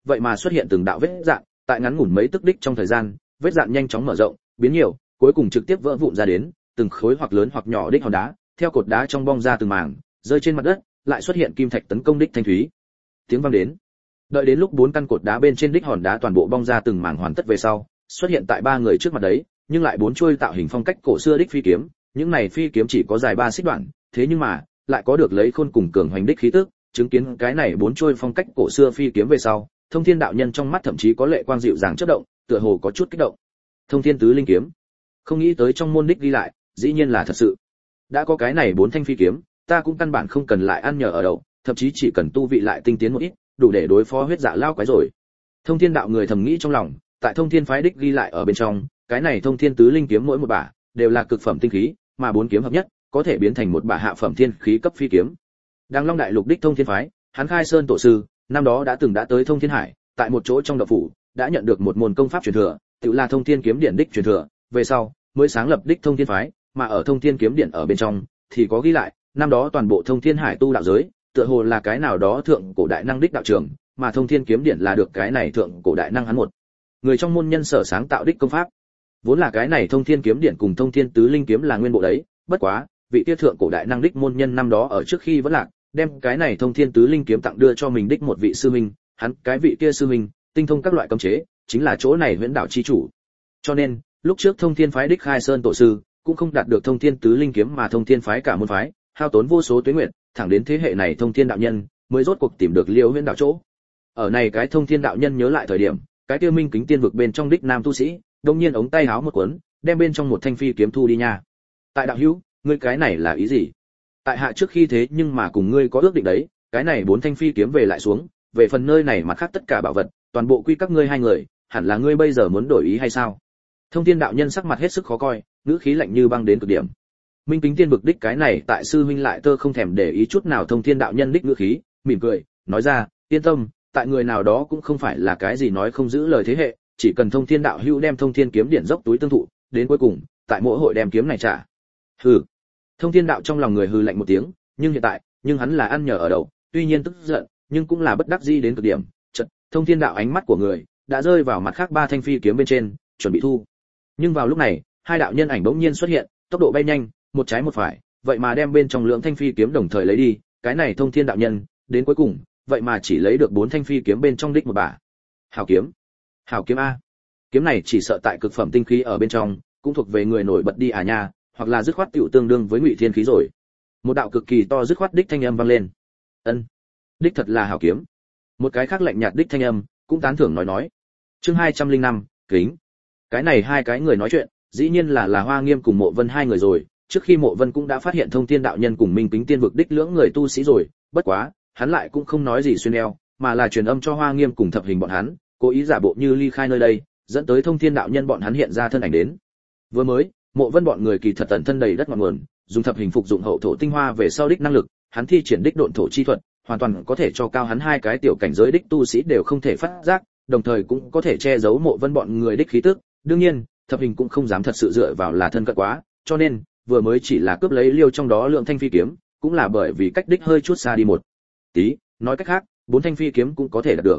vậy mà xuất hiện từng đạo vết dạn, tại ngắn ngủn mấy tức đích trong thời gian, vết dạn nhanh chóng mở rộng, biến nhiều, cuối cùng trực tiếp vỡ vụn ra đến, từng khối hoặc lớn hoặc nhỏ đích hòn đá, theo cột đá trong bong ra từng mảng, rơi trên mặt đất, lại xuất hiện kim thạch tấn công đích thanh thúy. Tiếng vang đến. Đợi đến lúc 4 căn cột đá bên trên đích hòn đá toàn bộ bong ra từng mảng hoàn tất về sau, xuất hiện tại 3 người trước mặt đấy, nhưng lại 4 chuôi tạo hình phong cách cổ xưa đích phi kiếm, những này phi kiếm chỉ có dài 3 xích đoạn, thế nhưng mà lại có được lấy khôn cùng cường hoành đích khí tức, chứng kiến cái này 4 chuôi phong cách cổ xưa phi kiếm về sau, Thông Thiên đạo nhân trong mắt thậm chí có lệ quang dịu dàng chớp động, tựa hồ có chút kích động. Thông Thiên tứ linh kiếm, không nghĩ tới trong môn đích ghi lại, dĩ nhiên là thật sự. Đã có cái này 4 thanh phi kiếm, ta cũng căn bản không cần lại ăn nhờ ở đậu, thậm chí chỉ cần tu vị lại tinh tiến một ít, đủ để đối phó huyết dạ lao quái rồi. Thông Thiên đạo người thầm nghĩ trong lòng, tại Thông Thiên phái đích ghi lại ở bên trong, cái này Thông Thiên tứ linh kiếm mỗi một bả đều là cực phẩm tinh khí, mà 4 kiếm hợp nhất, có thể biến thành một bả hạ phẩm thiên khí cấp phi kiếm. Đàng Long đại lục đích Thông Thiên phái, hắn khai sơn tổ sư, năm đó đã từng đã tới Thông Thiên Hải, tại một chỗ trong động phủ, đã nhận được một môn công pháp truyền thừa, tự là Thông Thiên kiếm điển đích truyền thừa, về sau mới sáng lập đích Thông Thiên phái, mà ở Thông Thiên kiếm điển ở bên trong thì có ghi lại, năm đó toàn bộ Thông Thiên Hải tu đạo giới, tựa hồ là cái nào đó thượng cổ đại năng đích đạo trưởng, mà Thông Thiên kiếm điển là được cái này thượng cổ đại năng hắn một người trong môn nhân sở sáng tạo đích công pháp. Vốn là cái này Thông Thiên kiếm điển cùng Thông Thiên tứ linh kiếm là nguyên bộ đấy, bất quá, vị kia thượng cổ đại năng đích môn nhân năm đó ở trước khi vẫn lạc, đem cái này Thông Thiên tứ linh kiếm tặng đưa cho mình đích một vị sư huynh, hắn cái vị kia sư huynh, tinh thông các loại cấm chế, chính là chỗ này Huyễn Đạo chi chủ. Cho nên, lúc trước Thông Thiên phái đích khai sơn tổ sư, cũng không đạt được Thông Thiên tứ linh kiếm mà Thông Thiên phái cả môn phái, hao tốn vô số tuế nguyệt, thẳng đến thế hệ này Thông Thiên đạo nhân, mới rốt cuộc tìm được Liêu Huyễn Đạo chỗ. Ở này cái Thông Thiên đạo nhân nhớ lại thời điểm, cái kia Minh Kính tiên vực bên trong đích nam tu sĩ, đột nhiên ống tay háo một cuốn, đem bên trong một thanh phi kiếm thu đi nha. Tại đạo hữu, ngươi cái này là ý gì? Tại hạ trước khi thế nhưng mà cùng ngươi có ước định đấy, cái này 4 thanh phi kiếm về lại xuống, về phần nơi này mà khác tất cả bảo vật, toàn bộ quy các ngươi hai người, hẳn là ngươi bây giờ muốn đổi ý hay sao? Thông Thiên đạo nhân sắc mặt hết sức khó coi, ngữ khí lạnh như băng đến cực điểm. Minh Kính tiên vực đích cái này tại sư huynh lại tơ không thèm để ý chút nào Thông Thiên đạo nhân đích ngữ khí, mỉm cười, nói ra, yên tâm, tại người nào đó cũng không phải là cái gì nói không giữ lời thế hệ, chỉ cần Thông Thiên đạo hữu đem Thông Thiên kiếm điển dốc túi tương thụ, đến cuối cùng, tại mỗi hội đem kiếm này trả. Hừ. Thông Thiên đạo trong lòng người hừ lạnh một tiếng, nhưng hiện tại, hắn là ăn nhờ ở đậu, tuy nhiên tức giận, nhưng cũng là bất đắc dĩ đến cực điểm. Chợt, Thông Thiên đạo ánh mắt của người đã rơi vào mặt khác 3 thanh phi kiếm bên trên, chuẩn bị thu. Nhưng vào lúc này, 2 đạo nhân ảnh bỗng nhiên xuất hiện, tốc độ bay nhanh, một trái một phải, vậy mà đem bên trong lượng thanh phi kiếm đồng thời lấy đi, cái này Thông Thiên đạo nhân, đến cuối cùng, vậy mà chỉ lấy được 4 thanh phi kiếm bên trong đích một bả. Hảo kiếm a. Kiếm này chỉ sợ tại cực phẩm tinh khí ở bên trong, cũng thuộc về người nổi bật đi à nha, hoặc là dứt khoát tiểu tương đương với Ngụy Thiên khí rồi. Một đạo cực kỳ to dứt khoát đích thanh âm vang lên. Ân, đích thật là hảo kiếm. Một cái khác lạnh nhạt đích thanh âm cũng tán thưởng nói. Chương 205, kính. Cái này 2 cái người nói chuyện, dĩ nhiên là Hoa Nghiêm cùng Mộ Vân 2 người rồi, trước khi Mộ Vân cũng đã phát hiện Thông Thiên đạo nhân cùng Minh Kính tiên vực đích lưỡng người tu sĩ rồi, bất quá, hắn lại cũng không nói gì xuyên eo, mà là truyền âm cho Hoa Nghiêm cùng Thập Hình bọn hắn, cố ý giả bộ như ly khai nơi đây, dẫn tới Thông Thiên đạo nhân bọn hắn hiện ra thân ảnh đến. Vừa mới, Mộ Vân bọn người kỳ thật tận thân đầy đất ngọn nguồn, dùng Thập Hình phục dụng hậu thổ tinh hoa về sau đích năng lực, hắn thi triển đích độn thổ chi thuật, hoàn toàn có thể cho cao hắn 2 cái tiểu cảnh giới đích tu sĩ đều không thể phát giác, đồng thời cũng có thể che giấu Mộ Vân bọn người đích khí tức. Đương nhiên, Thập Hình cũng không dám thật sự dựa vào là thân cận quá, cho nên vừa mới chỉ là cướp lấy liêu trong đó lượng thanh phi kiếm, cũng là bởi vì cách đích hơi chút xa đi một tí, nói cách khác, 4 thanh phi kiếm cũng có thể đạt được.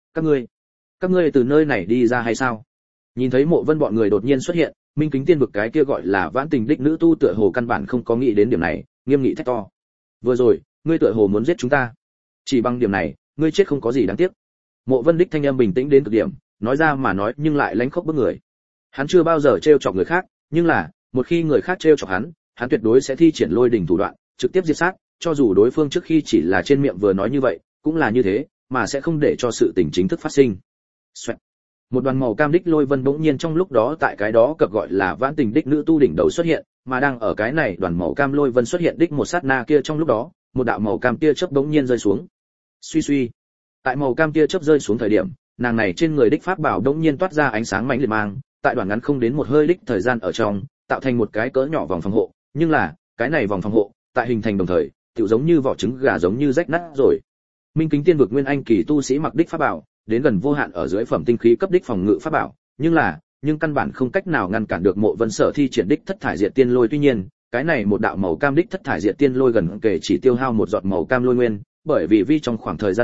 Các ngươi từ nơi này đi ra hay sao? Nhìn thấy Mộ Vân bọn người đột nhiên xuất hiện, Minh Kính tiên vực cái kia gọi là Vãn Tình đích nữ tu tựa hồ căn bản không có nghĩ đến điểm này, nghiêm nghị thét to. Vừa rồi, ngươi tựa hồ muốn giết chúng ta. Chỉ bằng điểm này, ngươi chết không có gì đáng tiếc. Mộ Vân đích thanh âm bình tĩnh đến cực điểm, nói ra mà nói nhưng lại lánh khốc bức người. Hắn chưa bao giờ trêu chọc người khác, nhưng là, một khi người khác trêu chọc hắn tuyệt đối sẽ thi triển lôi đỉnh thủ đoạn, trực tiếp diệt sát, cho dù đối phương trước khi chỉ là trên miệng vừa nói như vậy, cũng là như thế, mà sẽ không để cho sự tình chính thức phát sinh. Xoẹt. Một đoàn màu cam đích lôi vân bỗng nhiên trong lúc đó tại cái đó cập gọi là Vãn Tình đích nữ tu đỉnh đầu xuất hiện, mà đang ở cái này đoàn màu cam lôi vân xuất hiện đích một sát na kia trong lúc đó, một đạo màu cam tia chớp bỗng nhiên rơi xuống. Suy suy. Tại màu cam tia chớp rơi xuống thời điểm, nàng này trên người đích pháp bảo bỗng nhiên toát ra ánh sáng mãnh liệt mang, tại đoạn ngắn không đến một hơi đích thời gian ở trong, tạo thành một cái cỡ nhỏ vòng phòng hộ, nhưng là, cái này vòng phòng hộ, tại hình thành đồng thời, tựu giống như vỏ trứng gà giống như rách nát rồi. Minh Kính tiên vực nguyên anh kỳ tu sĩ mặc đích pháp bảo, đến gần vô hạn ở dưới phẩm tinh khí cấp đích phòng ngự pháp bảo, nhưng căn bản không cách nào ngăn cản được Mộ Vân sở thi triển đích thất thải diệt tiên lôi. Tuy nhiên, cái này một đạo màu cam đích thất thải diệt tiên lôi gần kể chỉ tiêu hao một giọt màu cam lôi nguyên, bởi vì trong khoảng thời gian này,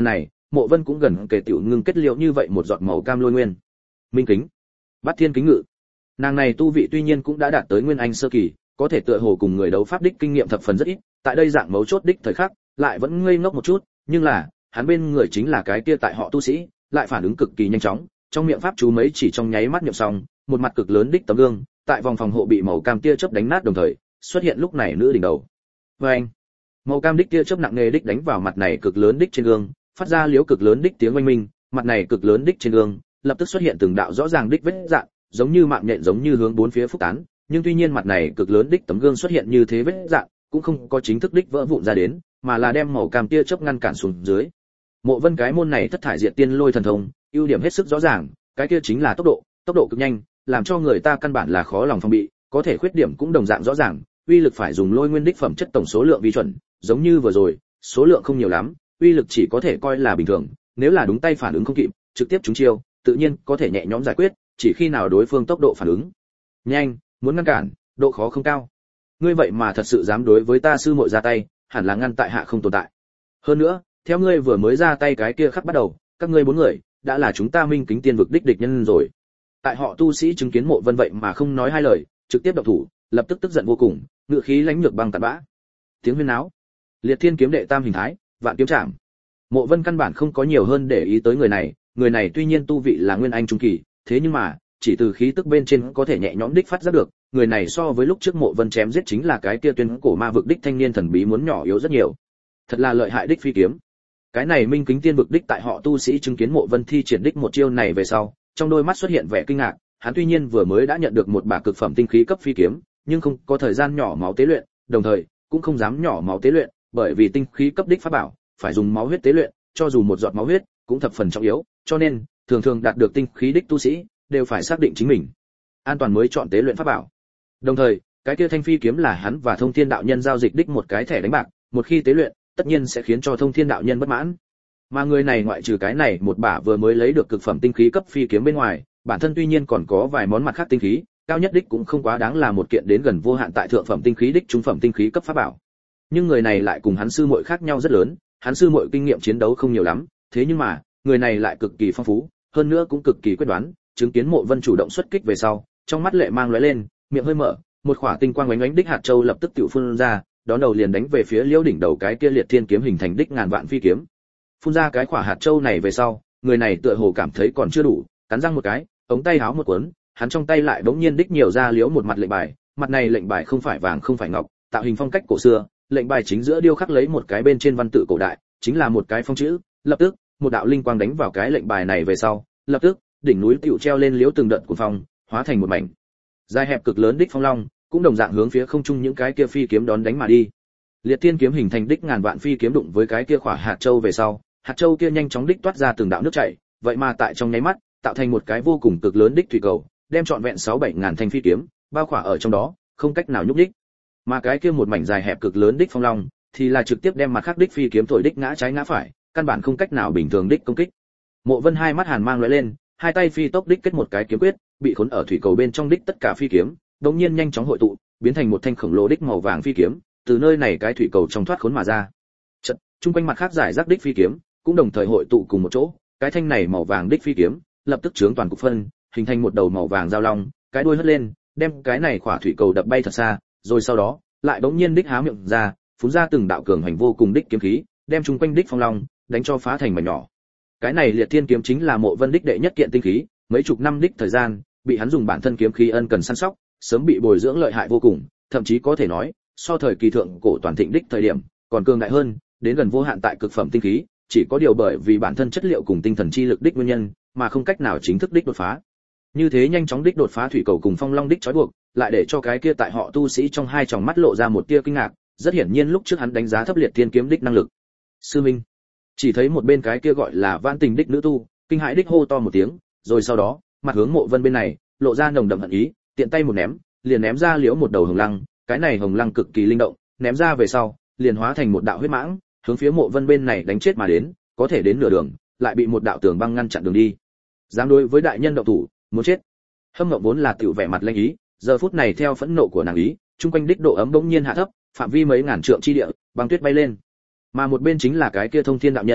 Mộ Vân cũng gần kề tiểu ngưng kết liễu như vậy một giọt màu cam lôi nguyên. Minh kính, Bát Thiên kính ngự. Nàng này tu vị tuy nhiên cũng đã đạt tới nguyên anh sơ kỳ, có thể tựa hồ cùng người đấu pháp đích kinh nghiệm thập phần rất ít, tại đây dạng mấu chốt đích thời khắc, lại vẫn ngây ngốc một chút, nhưng là, hắn bên người chính là cái kia tại họ tu sĩ, lại phản ứng cực kỳ nhanh chóng, trong miệng pháp chú mấy chỉ trong nháy mắt niệm xong, một mặt cực lớn đích tấm gương, tại vòng phòng hộ bị màu cam tia chớp đánh nát đồng thời, xuất hiện lúc này nữ đỉnh đầu. Oeng! Màu cam đích tia chớp nặng nề đích đánh vào mặt này cực lớn đích trên gương, phát ra liếu cực lớn đích tiếng oanh minh, mặt này cực lớn đích trên gương, lập tức xuất hiện từng đạo rõ ràng đích vết dạn, giống như mạng nhện giống như hướng bốn phía phúc tán, nhưng tuy nhiên mặt này cực lớn đích tấm gương xuất hiện như thế vết dạn, cũng không có chính thức đích vỡ vụn ra đến, mà là đem màu cam tia chớp ngăn cản xuống dưới. Mộ Vân cái môn này thất thải diệt tiên lôi thần thông, ưu điểm hết sức rõ ràng, cái kia chính là tốc độ cực nhanh, làm cho người ta căn bản là khó lòng phòng bị, có thể khuyết điểm cũng đồng dạng rõ ràng, uy lực phải dùng lôi nguyên đích phẩm chất tổng số lượng vi chuẩn, giống như vừa rồi, số lượng không nhiều lắm, uy lực chỉ có thể coi là bình thường, nếu là đúng tay phản ứng không kịp, trực tiếp trúng chiêu, tự nhiên có thể nhẹ nhõm giải quyết, chỉ khi nào đối phương tốc độ phản ứng nhanh, muốn ngăn cản, độ khó không cao. Ngươi vậy mà thật sự dám đối với ta sư muội ra tay, hẳn là ngăn tại hạ không tồn tại. Hơn nữa, theo ngươi vừa mới ra tay cái kia khắc bắt đầu, các ngươi bốn người đã là chúng ta Minh Kính Tiên vực đích địch nhân rồi. Tại họ tu sĩ chứng kiến Mộ Vân vậy mà không nói hai lời, trực tiếp động thủ, lập tức tức giận vô cùng, ngự khí lãnh lược băng tàn bã. Tiếng huyên náo, Liệt Thiên kiếm đệ tam hình thái, vạn kiếm trảm. Mộ Vân căn bản không có nhiều hơn để ý tới người này tuy nhiên tu vị là nguyên anh trung kỳ, thế nhưng mà, chỉ từ khí tức bên trên có thể nhẹ nhõm đích phát giác được, người này so với lúc trước Mộ Vân chém giết chính là cái kia tuyên cổ ma vực đích thanh niên thần bí muốn nhỏ yếu rất nhiều. Thật là lợi hại đích phi kiếm. Cái này Minh Kính Tiên vực đích tại họ tu sĩ chứng kiến Mộ Vân thi triển đích một chiêu này về sau, trong đôi mắt xuất hiện vẻ kinh ngạc, hắn tuy nhiên vừa mới đã nhận được một bả cực phẩm tinh khí cấp phi kiếm, nhưng không có thời gian nhỏ máu tế luyện, đồng thời cũng không dám nhỏ máu tế luyện, bởi vì tinh khí cấp đích pháp bảo phải dùng máu huyết tế luyện, cho dù một giọt máu huyết cũng thập phần trọng yếu, cho nên thường thường đạt được tinh khí đích tu sĩ đều phải xác định chính mình an toàn mới chọn tế luyện pháp bảo. Đồng thời, cái kia thanh phi kiếm là hắn và Thông Thiên đạo nhân giao dịch đích một cái thẻ đánh bạc, một khi tế luyện, tất nhiên sẽ khiến cho Thông Thiên đạo nhân bất mãn. Mà người này ngoại trừ cái này một bả vừa mới lấy được cực phẩm tinh khí cấp phi kiếm bên ngoài, bản thân tuy nhiên còn có vài món mặt khác tinh khí, cao nhất đích cũng không quá đáng là một kiện đến gần vô hạn tại thượng phẩm tinh khí đích trung phẩm tinh khí cấp pháp bảo. Nhưng người này lại cùng hắn sư muội khác nhau rất lớn, hắn sư muội kinh nghiệm chiến đấu không nhiều lắm, thế nhưng mà, người này lại cực kỳ phong phú, hơn nữa cũng cực kỳ quyết đoán, chứng kiến Mộ Vân chủ động xuất kích về sau, trong mắt lệ mang lóe lên, miệng hơi mở, một khỏa tinh quang ánh ánh đích hạt châu lập tức tự phun ra, đón đầu liền đánh về phía Liễu đỉnh đầu cái kia Liệt Thiên kiếm hình thành đích ngàn vạn phi kiếm. Phun ra cái khỏa hạt châu này về sau, người này tựa hồ cảm thấy còn chưa đủ, cắn răng một cái, ống tay háo một cuốn, hắn trong tay lại bỗng nhiên đích nhiều ra Liễu một mặt lệnh bài, mặt này lệnh bài không phải vàng không phải ngọc, tạo hình phong cách cổ xưa, lệnh bài chính giữa điêu khắc lấy một cái bên trên văn tự cổ đại, chính là một cái phong chữ, lập tức, một đạo linh quang đánh vào cái lệnh bài này về sau, lập tức, đỉnh núi tựu treo lên Liễu từng đợt của phong, hóa thành một mảnh dài hẹp cực lớn đích phong long, cũng đồng dạng hướng phía không trung những cái kia phi kiếm đón đánh mà đi. Liệt Thiên kiếm hình thành đích ngàn vạn phi kiếm đụng với cái kia khỏa hạt châu về sau, hạt châu kia nhanh chóng đích toát ra từng đạo nước chảy, vậy mà tại trong nháy mắt, tạo thành một cái vô cùng cực lớn đích thủy cầu, đem trọn vẹn 6-7 ngàn thanh phi kiếm bao khỏa ở trong đó, không cách nào nhúc đích. Mà cái kia một mảnh dài hẹp cực lớn đích phong long, thì là trực tiếp đem mặt khác đích phi kiếm thổi đích ngã trái ngã phải, căn bản không cách nào bình thường đích công kích. Mộ Vân hai mắt hàn mang lóe lên, hai tay phi tốc đích kết một cái kiếm quyết, bị khốn ở thủy cầu bên trong đích tất cả phi kiếm, đột nhiên nhanh chóng hội tụ, biến thành một thanh khổng lồ đích màu vàng phi kiếm, từ nơi này cái thủy cầu trong thoát khốn mà ra. Chợt, trung quanh mặt khác giải rác đích phi kiếm, cũng đồng thời hội tụ cùng một chỗ, cái thanh này màu vàng đích phi kiếm, lập tức chướng toàn cục phân, hình thành một đầu màu vàng giao long, cái đuôi hất lên, đem cái này khỏa thủy cầu đập bay thật xa, rồi sau đó, lại bỗng nhiên đích há miệng ra, phun ra từng đạo cường hành vô cùng đích kiếm khí, đem trung quanh đích phong long đánh cho phá thành mảnh nhỏ. Cái này Liệt Thiên kiếm chính là Mộ Vân đích đệ nhất kiện tinh khí, mấy chục năm đích thời gian, bị hắn dùng bản thân kiếm khí ân cần săn sóc, sớm bị bồi dưỡng lợi hại vô cùng, thậm chí có thể nói, so thời kỳ thượng cổ toàn thịnh đích thời điểm, còn cường đại hơn, đến gần vô hạn tại cực phẩm tinh khí, chỉ có điều bởi vì bản thân chất liệu cùng tinh thần chi lực đích nguyên nhân, mà không cách nào chính thức đích đột phá. Như thế nhanh chóng đích đột phá thủy cầu cùng phong long đích trói buộc, lại để cho cái kia tại họ tu sĩ trong hai tròng mắt lộ ra một tia kinh ngạc, rất hiển nhiên lúc trước hắn đánh giá thấp Liệt Thiên kiếm đích năng lực. Sư minh, chỉ thấy một bên cái kia gọi là Vãn Tình đích nữ tu, kinh hãi đích hô to một tiếng, rồi sau đó, mặt hướng Mộ Vân bên này, lộ ra nồng đậm hận ý, tiện tay một ném, liền ném ra Liễu một đầu hồng lăng, cái này hồng lăng cực kỳ linh động, ném ra về sau, liền hóa thành một đạo huyết mãng, hướng phía Mộ Vân bên này đánh chết mà đến, có thể đến nửa đường, lại bị một đạo tường băng ngăn chặn đường đi. Dám đối với đại nhân động thủ, muốn chết. Hâm Ngọc vốn là tiểu vẻ mặt lanh ý, giờ phút này theo phẫn nộ của nàng ý, trung quanh đích độ ấm bỗng nhiên hạ thấp, phạm vi mấy ngàn trượng chi địa, băng tuyết bay lên. Mà một bên chính là cái kia Thông Thiên đạo nhân,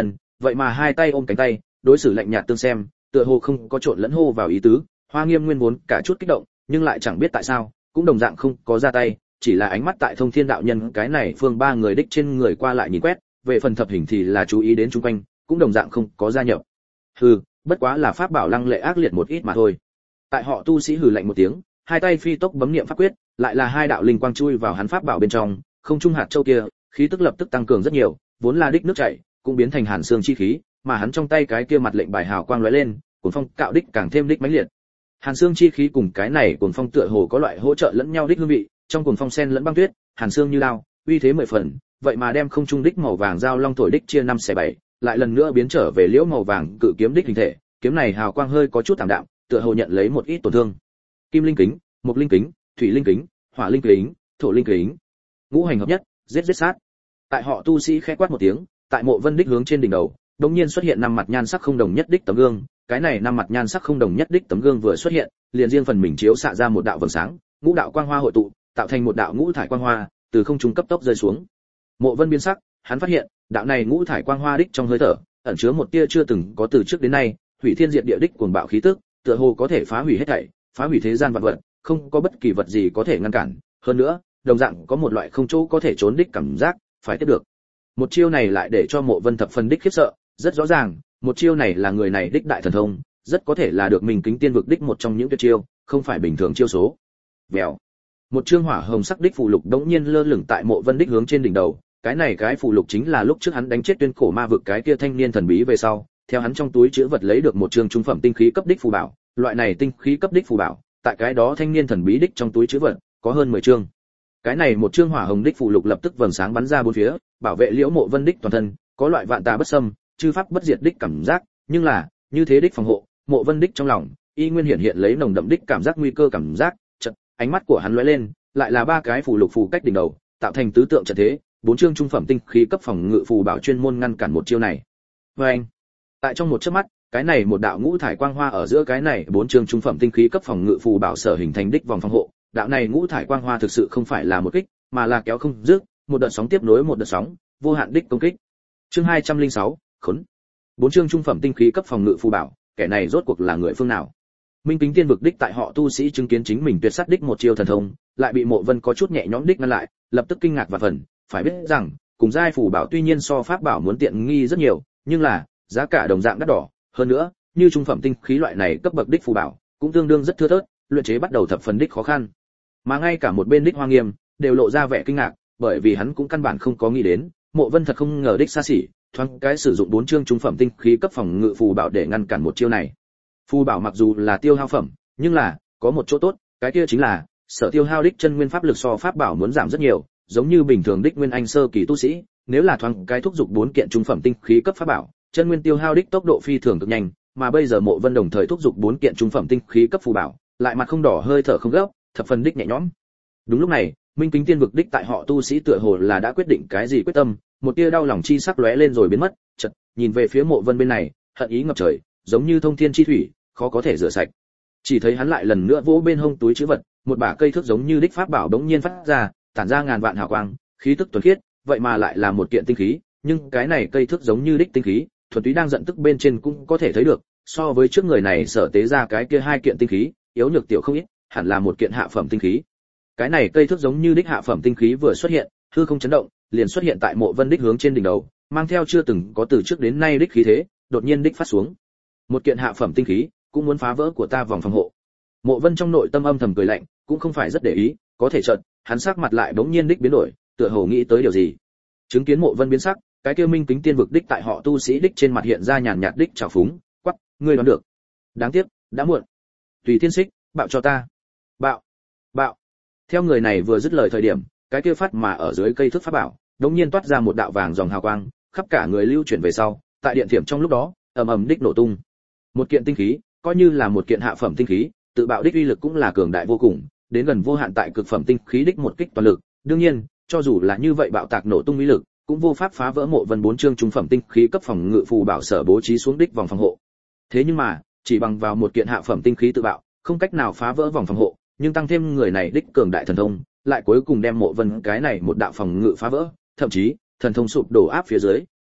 vậy mà hai tay ôm cánh tay, đối xử lạnh nhạt tương xem, tựa hồ không có trộn lẫn hô vào ý tứ. Hoa Nghiêm nguyên vốn cả chút kích động, nhưng lại chẳng biết tại sao, cũng đồng dạng không có ra tay, chỉ là ánh mắt tại Thông Thiên đạo nhân cái này phương ba người đích trên người qua lại nhìn quét, về phần thập hình thì là chú ý đến chung quanh, cũng đồng dạng không có gia nhập. Hừ, bất quá là pháp bảo lăng lệ ác liệt một ít mà thôi. Tại họ tu sĩ hừ lạnh một tiếng, hai tay phi tốc bấm niệm pháp quyết, lại là hai đạo linh quang chui vào hắn pháp bảo bên trong, không trung hạt châu kia, khí tức lập tức tăng cường rất nhiều, vốn là đích nước chảy, cũng biến thành hàn xương chi khí, mà hắn trong tay cái kia mặt lệnh bài hào quang lóe lên, cuồng phong cạo đích càng thêm đích mãnh liệt. Hàn xương chi khí cùng cái này cuồng phong tựa hồ có loại hỗ trợ lẫn nhau đích hương vị, trong cuồng phong sen lẫn băng tuyết, hàn xương như lao, uy thế mười phần, vậy mà đem không trung đích màu vàng giao long thổi đích chia năm xẻ bảy, lại lần nữa biến trở về liễu màu vàng cự kiếm đích hình thể, kiếm này hào quang hơi có chút tạm đạm, tựa hồ nhận lấy một ít tổn thương. Kim linh kính, mộc linh kính, thủy linh kính, hỏa linh kính, thổ linh kính, ngũ hành hợp nhất, giết giết sát. Tại họ tu sĩ khẽ quát một tiếng, tại Mộ Vân đích hướng trên đỉnh đầu, đột nhiên xuất hiện năm mặt nhan sắc không đồng nhất đích tấm gương, cái này năm mặt nhan sắc không đồng nhất đích tấm gương vừa xuất hiện, liền riêng phần mình chiếu xạ ra một đạo vầng sáng, ngũ đạo quang hoa hội tụ, tạo thành một đạo ngũ thải quang hoa, từ không trung cấp tốc rơi xuống. Mộ Vân biến sắc, hắn phát hiện, đạo này ngũ thải quang hoa đích trong hơi thở, ẩn chứa một tia chưa từng có từ trước đến nay, hủy thiên diệt địa đích cuồng bạo khí tức, tựa hồ có thể phá hủy hết thảy, phá hủy thế gian vạn vật, không có bất kỳ vật gì có thể ngăn cản, hơn nữa, đồng dạng có một loại không chỗ có thể trốn đích cảm giác, phải tiếp được. Một chiêu này lại để cho Mộ Vân thập phần đích khiếp sợ, rất rõ ràng, một chiêu này là người này đích đại thần thông, rất có thể là được mình kính tiên vực đích một trong những tuyệt chiêu, không phải bình thường chiêu số. Vèo. Một chương hỏa hồng sắc đích phù lục đống nhiên lơ lửng tại Mộ Vân đích hướng trên đỉnh đầu, cái này cái phù lục chính là lúc trước hắn đánh chết tuyên cổ ma vực cái kia thanh niên thần bí về sau, theo hắn trong túi trữ vật lấy được một chương trung phẩm tinh khí cấp đích phù bảo, loại này tinh khí cấp đích phù bảo, tại cái đó thanh niên thần bí đích trong túi trữ vật có hơn 10 chương. Cái này một chương hỏa hồng đích phù lục lập tức vầng sáng bắn ra bốn phía, bảo vệ liễu Mộ Vân đích toàn thân, có loại vạn tà bất xâm, chư pháp bất diệt đích cảm giác, nhưng là, như thế đích phòng hộ, Mộ Vân đích trong lòng, y nguyên hiện lấy nồng đậm đích cảm giác nguy cơ cảm giác, chợt, ánh mắt của hắn lóe lên, lại là ba cái phù lục phù cách đỉnh đầu, tạo thành tứ tượng trận thế, bốn chương trung phẩm tinh khí cấp phòng ngự phù bảo chuyên môn ngăn cản một chiêu này. Và anh, tại trong một chớp mắt, cái này một đạo ngũ thải quang hoa ở giữa cái này bốn chương trung phẩm tinh khí cấp phòng ngự phù bảo sở hình thành đích vòng phòng hộ, đạo này ngũ thải quang hoa thực sự không phải là một kích, mà là kéo không dứt, một đợt sóng tiếp nối một đợt sóng, vô hạn đích công kích. Chương 206, khốn. Bốn chương trung phẩm tinh khí cấp phòng ngự phù bảo, kẻ này rốt cuộc là người phương nào? Minh Kính Tiên vực đích tại họ tu sĩ chứng kiến chính mình tuyệt sát đích một chiêu thần thông, lại bị Mộ Vân có chút nhẹ nhõm đích ngăn lại, lập tức kinh ngạc và phần, phải biết rằng, cùng giai phù bảo tuy nhiên so pháp bảo muốn tiện nghi rất nhiều, nhưng là, giá cả đồng dạng đắt đỏ, hơn nữa, như trung phẩm tinh khí loại này cấp bậc đích phù bảo, cũng tương đương rất thưa thớt, luyện chế bắt đầu thập phần đích khó khăn. Mà ngay cả một bên đích Hoa Nghiêm đều lộ ra vẻ kinh ngạc, bởi vì hắn cũng căn bản không có nghĩ đến, Mộ Vân thật không ngờ đích xa xỉ, thoáng cái sử dụng bốn chương trung phẩm tinh khí cấp phòng ngự phù bảo để ngăn cản một chiêu này. Phù bảo mặc dù là tiêu hao phẩm, nhưng là có một chỗ tốt, cái kia chính là sở tiêu hao đích chân nguyên pháp lực so pháp bảo muốn giảm rất nhiều, giống như bình thường đích nguyên anh sơ kỳ tu sĩ, nếu là thoáng cái thúc dục bốn kiện trung phẩm tinh khí cấp pháp bảo, chân nguyên tiêu hao đích tốc độ phi thường cực nhanh, mà bây giờ Mộ Vân đồng thời thúc dục bốn kiện trung phẩm tinh khí cấp phù bảo, lại mặt không đỏ hơi thở không gấp, thập phần đích nhẹ nhõm. Đúng lúc này, Minh Kính Tiên vực đích tại họ tu sĩ tựa hồ là đã quyết định cái gì quyết tâm, một tia đau lòng chi sắc lóe lên rồi biến mất, chợt nhìn về phía Mộ Vân bên này, hận ý ngập trời, giống như thông thiên chi thủy, khó có thể rửa sạch. Chỉ thấy hắn lại lần nữa vỗ bên hông túi trữ vật, một bả cây thước giống như đích pháp bảo đống nhiên phát ra, tản ra ngàn vạn hào quang, khí tức thuần khiết, vậy mà lại là một kiện tinh khí, nhưng cái này cây thước giống như đích tinh khí, thuần túy đang giận tức bên trên cũng có thể thấy được, so với trước người này sở tế ra cái kia hai kiện tinh khí, yếu nhược tiểu không ít, hẳn là một kiện hạ phẩm tinh khí. Cái này cây thước giống như đích hạ phẩm tinh khí vừa xuất hiện, hư không chấn động, liền xuất hiện tại Mộ Vân đích hướng trên đỉnh đầu, mang theo chưa từng có từ trước đến nay đích khí thế, đột nhiên đích phát xuống. Một kiện hạ phẩm tinh khí, cũng muốn phá vỡ của ta vòng phòng hộ. Mộ Vân trong nội tâm âm thầm cười lạnh, cũng không phải rất để ý, có thể chợt, hắn sắc mặt lại bỗng nhiên đích biến đổi, tựa hồ nghĩ tới điều gì. Chứng kiến Mộ Vân biến sắc, cái kia Minh Kính Tiên vực đích tại họ tu sĩ đích trên mặt hiện ra nhàn nhạt đích trào phúng, quắc, ngươi đoán được. Đáng tiếc, đã muộn. Tùy Thiên Xích, bạo cho ta. Bạo, bạo. Theo người này vừa dứt lời thời điểm, cái kia phát mà ở dưới cây thước pháp bảo, đống nhiên toát ra một đạo vàng dòng hào quang, khắp cả người lưu chuyển về sau, tại điện thiểm trong lúc đó, ầm ầm đích nổ tung. Một kiện tinh khí, coi như là một kiện hạ phẩm tinh khí, tự bạo đích uy lực cũng là cường đại vô cùng, đến gần vô hạn tại cực phẩm tinh khí đích một kích toàn lực, đương nhiên, cho dù là như vậy bạo tạc nổ tung uy lực, cũng vô pháp phá vỡ Mộ Vân bốn chương trung phẩm tinh khí cấp phòng ngự phù bảo sở bố trí xuống đích vòng phòng hộ. Thế nhưng mà, chỉ bằng vào một kiện hạ phẩm tinh khí tự bạo, không cách nào phá vỡ vòng phòng hộ, nhưng tăng thêm người này đích cường đại thần thông, lại cuối cùng đem Mộ Vân cái này một đạo phòng ngự phá vỡ, thậm chí, thần thông sụp đổ áp phía dưới,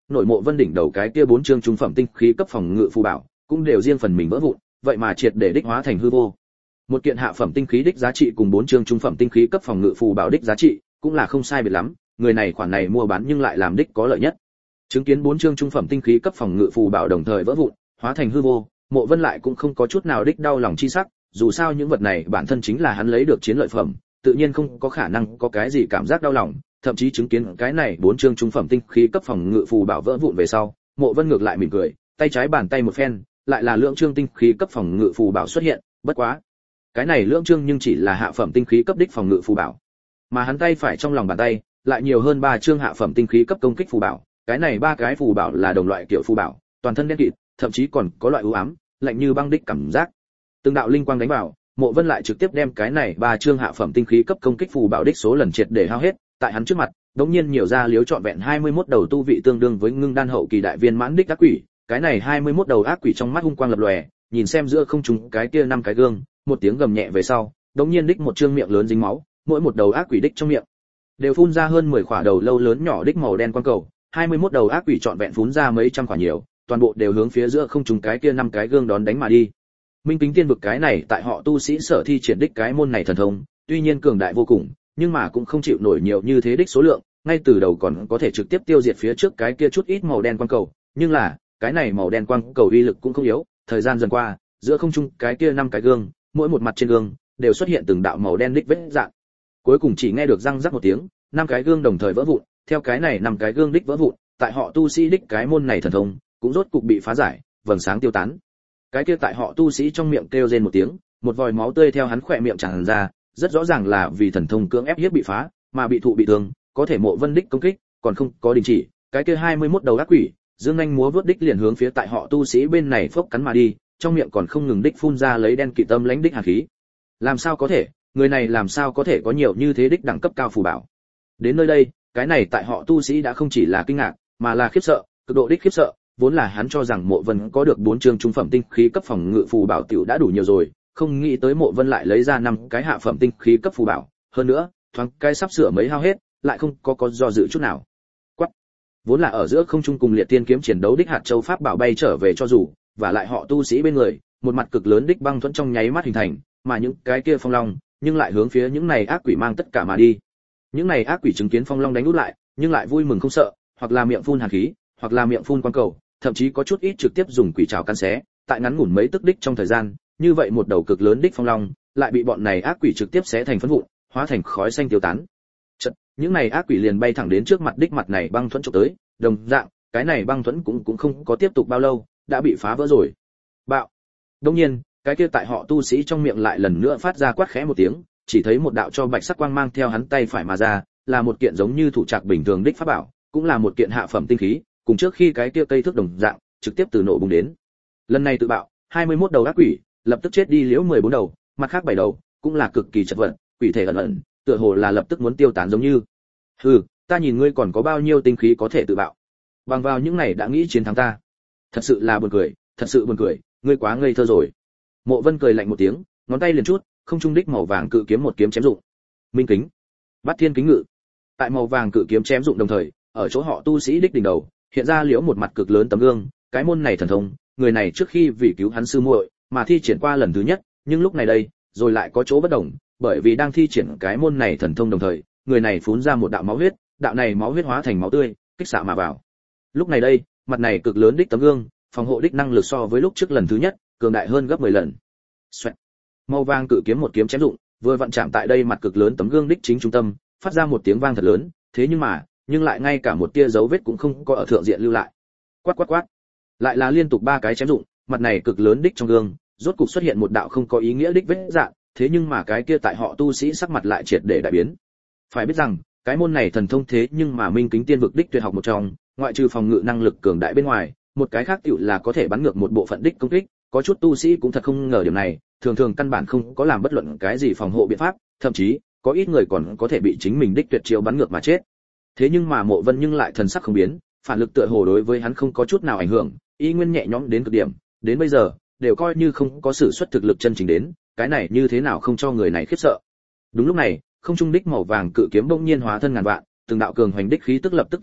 nội Mộ Vân đỉnh đầu cái kia 4 chương trung phẩm tinh khí cấp phòng ngự phù bảo, cũng đều riêng phần mình vỡ vụn, vậy mà triệt để đích hóa thành hư vô. Một kiện hạ phẩm tinh khí đích giá trị cùng 4 chương trung phẩm tinh khí cấp phòng ngự phù bảo đích giá trị, cũng là không sai biệt lắm, người này khoản này mua bán nhưng lại làm đích có lợi nhất. Chứng kiến 4 chương trung phẩm tinh khí cấp phòng ngự phù bảo đồng thời vỡ vụn, hóa thành hư vô, Mộ Vân lại cũng không có chút nào đích đau lòng chi sắc, dù sao những vật này bản thân chính là hắn lấy được chiến lợi phẩm, tự nhiên không có khả năng có cái gì cảm giác đau lòng, thậm chí chứng kiến cái này 4 chương trung phẩm tinh khí cấp phòng ngự phù bảo vỡ vụn về sau, Mộ Vân ngược lại mỉm cười, tay trái bàn tay một phen, lại là lượng chương tinh khí cấp phòng ngự phù bảo xuất hiện, bất quá, cái này lượng chương nhưng chỉ là hạ phẩm tinh khí cấp đích phòng ngự phù bảo, mà hắn tay phải trong lòng bàn tay lại nhiều hơn 3 chương hạ phẩm tinh khí cấp công kích phù bảo, cái này 3 cái phù bảo là đồng loại kiểu phù bảo, toàn thân đen kịt, thậm chí còn có loại u ám, lạnh như băng đích cảm giác. Từng đạo linh quang đánh vào, Mộ Vân lại trực tiếp đem cái này 3 chương hạ phẩm tinh khí cấp công kích phù bảo đích số lần triệt để hao hết, tại hắn trước mặt, đống nhiên nhiều ra liếu trọn vẹn 21 đầu tu vị tương đương với ngưng đan hậu kỳ đại viên mãn đích ác quỷ, cái này 21 đầu ác quỷ trong mắt hung quang lập lòe, nhìn xem giữa không trung cái kia 5 cái gương, một tiếng gầm nhẹ về sau, đống nhiên đích một trương miệng lớn dính máu, mỗi một đầu ác quỷ đích trong miệng đều phun ra hơn 10 quả đầu lâu lớn nhỏ đích màu đen quang cầu, 21 đầu ác quỷ trọn vẹn phun ra mấy trăm quả nhiều, toàn bộ đều hướng phía giữa không trung cái kia 5 cái gương đón đánh mà đi. Minh Kính Tiên vực cái này tại họ tu sĩ sở thi triển đích cái môn này thần thông, tuy nhiên cường đại vô cùng, nhưng mà cũng không chịu nổi nhiều như thế đích số lượng, ngay từ đầu còn có thể trực tiếp tiêu diệt phía trước cái kia chút ít màu đen quang cầu, nhưng là, cái này màu đen quang cầu uy lực cũng không yếu, thời gian dần qua, giữa không trung cái kia 5 cái gương, mỗi một mặt trên gương đều xuất hiện từng đạo màu đen đích vết rạn. Cuối cùng chỉ nghe được răng rắc một tiếng, 5 cái gương đồng thời vỡ vụn, theo cái này 5 cái gương đích vỡ vụn, tại họ tu sĩ đích cái môn này thần thông, cũng rốt cục bị phá giải, vầng sáng tiêu tán. Cái kia tại họ tu sĩ trong miệng kêu rên một tiếng, một vòi máu tươi theo hắn khỏe miệng tràn ra, rất rõ ràng là vì thần thông cưỡng ép hiếp bị phá, mà bị thụ bị thương, có thể Mộ Vân đích công kích, còn không có đình chỉ, cái kia 21 đầu ác quỷ, dương nhanh múa vớt đích liền hướng phía tại họ tu sĩ bên này phốc cắn mà đi, trong miệng còn không ngừng đích phun ra lấy đen kịt tâm lãnh đích hàn khí. Làm sao có thể, người này làm sao có thể có nhiều như thế đích đẳng cấp cao phù bảo. Đến nơi đây, cái này tại họ tu sĩ đã không chỉ là kinh ngạc, mà là khiếp sợ, cực độ đích khiếp sợ, vốn là hắn cho rằng Mộ Vân có được 4 chương trung phẩm tinh khí cấp phòng ngự phù bảo tiểu đã đủ nhiều rồi, không nghĩ tới Mộ Vân lại lấy ra 5 cái hạ phẩm tinh khí cấp phù bảo, hơn nữa, thoáng cái sắp sửa mấy hao hết, lại không có do dự chút nào. Quắc. Vốn là ở giữa không trung cùng Liệt Tiên kiếm chiến đấu đích hạt châu pháp bảo bay trở về cho dù, và lại họ tu sĩ bên người, một mặt cực lớn đích băng thuẫn trong nháy mắt hình thành, mà những cái kia phong long, nhưng lại hướng phía những này ác quỷ mang tất cả mà đi. Những này ác quỷ chứng kiến phong long đánh út lại, nhưng lại vui mừng không sợ, hoặc là miệng phun hàn khí, hoặc là miệng phun quang cầu, thậm chí có chút ít trực tiếp dùng quỷ trảo cắn xé, tại ngắn ngủn mấy tức đích trong thời gian, như vậy một đầu cực lớn đích phong long, lại bị bọn này ác quỷ trực tiếp xé thành phấn vụn, hóa thành khói xanh tiêu tán. Chợt, những này ác quỷ liền bay thẳng đến trước mặt đích mặt này băng thuẫn chụp tới, đồng dạng, cái này băng thuẫn cũng không có tiếp tục bao lâu, đã bị phá vỡ rồi. Bạo. Đương nhiên, cái kia tại họ tu sĩ trong miệng lại lần nữa phát ra quát khẽ một tiếng, chỉ thấy một đạo cho bạch sắc quang mang theo hắn tay phải mà ra, là một kiện giống như thủ trạc bình thường đích pháp bảo, cũng là một kiện hạ phẩm tinh khí, cùng trước khi cái kia cây thước đồng dạng, trực tiếp từ nổ bùng đến. Lần này tự bạo, 21 đầu ác quỷ, lập tức chết đi liễu 14 đầu, mặt khác 7 đầu, cũng là cực kỳ chật vật, quỷ thể ẩn ẩn, tựa hồ là lập tức muốn tiêu tán giống như. Hừ, ta nhìn ngươi còn có bao nhiêu tinh khí có thể tự bạo. Bằng vào những này đã nghĩ chiến thắng ta. Thật sự là buồn cười, thật sự buồn cười, ngươi quá ngây thơ rồi. Mộ Vân cười lạnh một tiếng, ngón tay liền chút, không trung đích màu vàng cự kiếm một kiếm chém dụng. Minh kính, Bát Thiên kính ngự. Tại màu vàng cự kiếm chém dụng đồng thời, ở chỗ họ tu sĩ đích đỉnh đầu, hiện ra liễu một mặt cực lớn tấm gương, cái môn này thần thông, người này trước khi vì cứu hắn sư muội mà thi triển qua lần thứ nhất, nhưng lúc này đây, rồi lại có chỗ bất đồng, bởi vì đang thi triển cái môn này thần thông đồng thời, người này phun ra một đạo máu huyết, đạo này máu huyết hóa thành máu tươi, kích xạ mà vào. Lúc này đây, mặt này cực lớn đích tấm gương, phòng hộ đích năng lực so với lúc trước lần thứ nhất, cường đại hơn gấp 10 lần. Xoẹt. Màu vàng cự kiếm một kiếm chém dụng, vừa vặn chạm tại đây mặt cực lớn tấm gương đích chính trung tâm, phát ra một tiếng vang thật lớn, thế nhưng lại ngay cả một tia dấu vết cũng không có ở thượng diện lưu lại. Quát quát quát. Lại là liên tục 3 cái chém dụng, mặt này cực lớn đích trong gương, rốt cục xuất hiện một đạo không có ý nghĩa đích vết rạn, thế nhưng mà cái kia tại họ tu sĩ sắc mặt lại triệt để đại biến. Phải biết rằng, cái môn này thần thông thế nhưng mà Minh Kính Tiên vực đích tuyệt học một trong, ngoại trừ phòng ngự năng lực cường đại bên ngoài, một cái khác tựu là có thể bắn ngược một bộ phận đích công kích, có chút tu sĩ cũng thật không ngờ điểm này, thường thường căn bản không có làm bất luận cái gì phòng hộ biện pháp, thậm chí có ít người còn có thể bị chính mình đích tuyệt chiêu bắn ngược mà chết. Thế nhưng mà Mộ Vân nhưng lại thần sắc không biến, phản lực tựa hồ đối với hắn không có chút nào ảnh hưởng, y nguyên nhẹ nhõm đến cực điểm, đến bây giờ đều coi như không có sử xuất thực lực chân chính đến, cái này như thế nào không cho người này khiếp sợ. Đúng lúc này, không trung đích màu vàng cự kiếm bỗng nhiên hóa thân ngàn vạn, từng đạo cường hoành đích khí tức lập tức tràn ngập,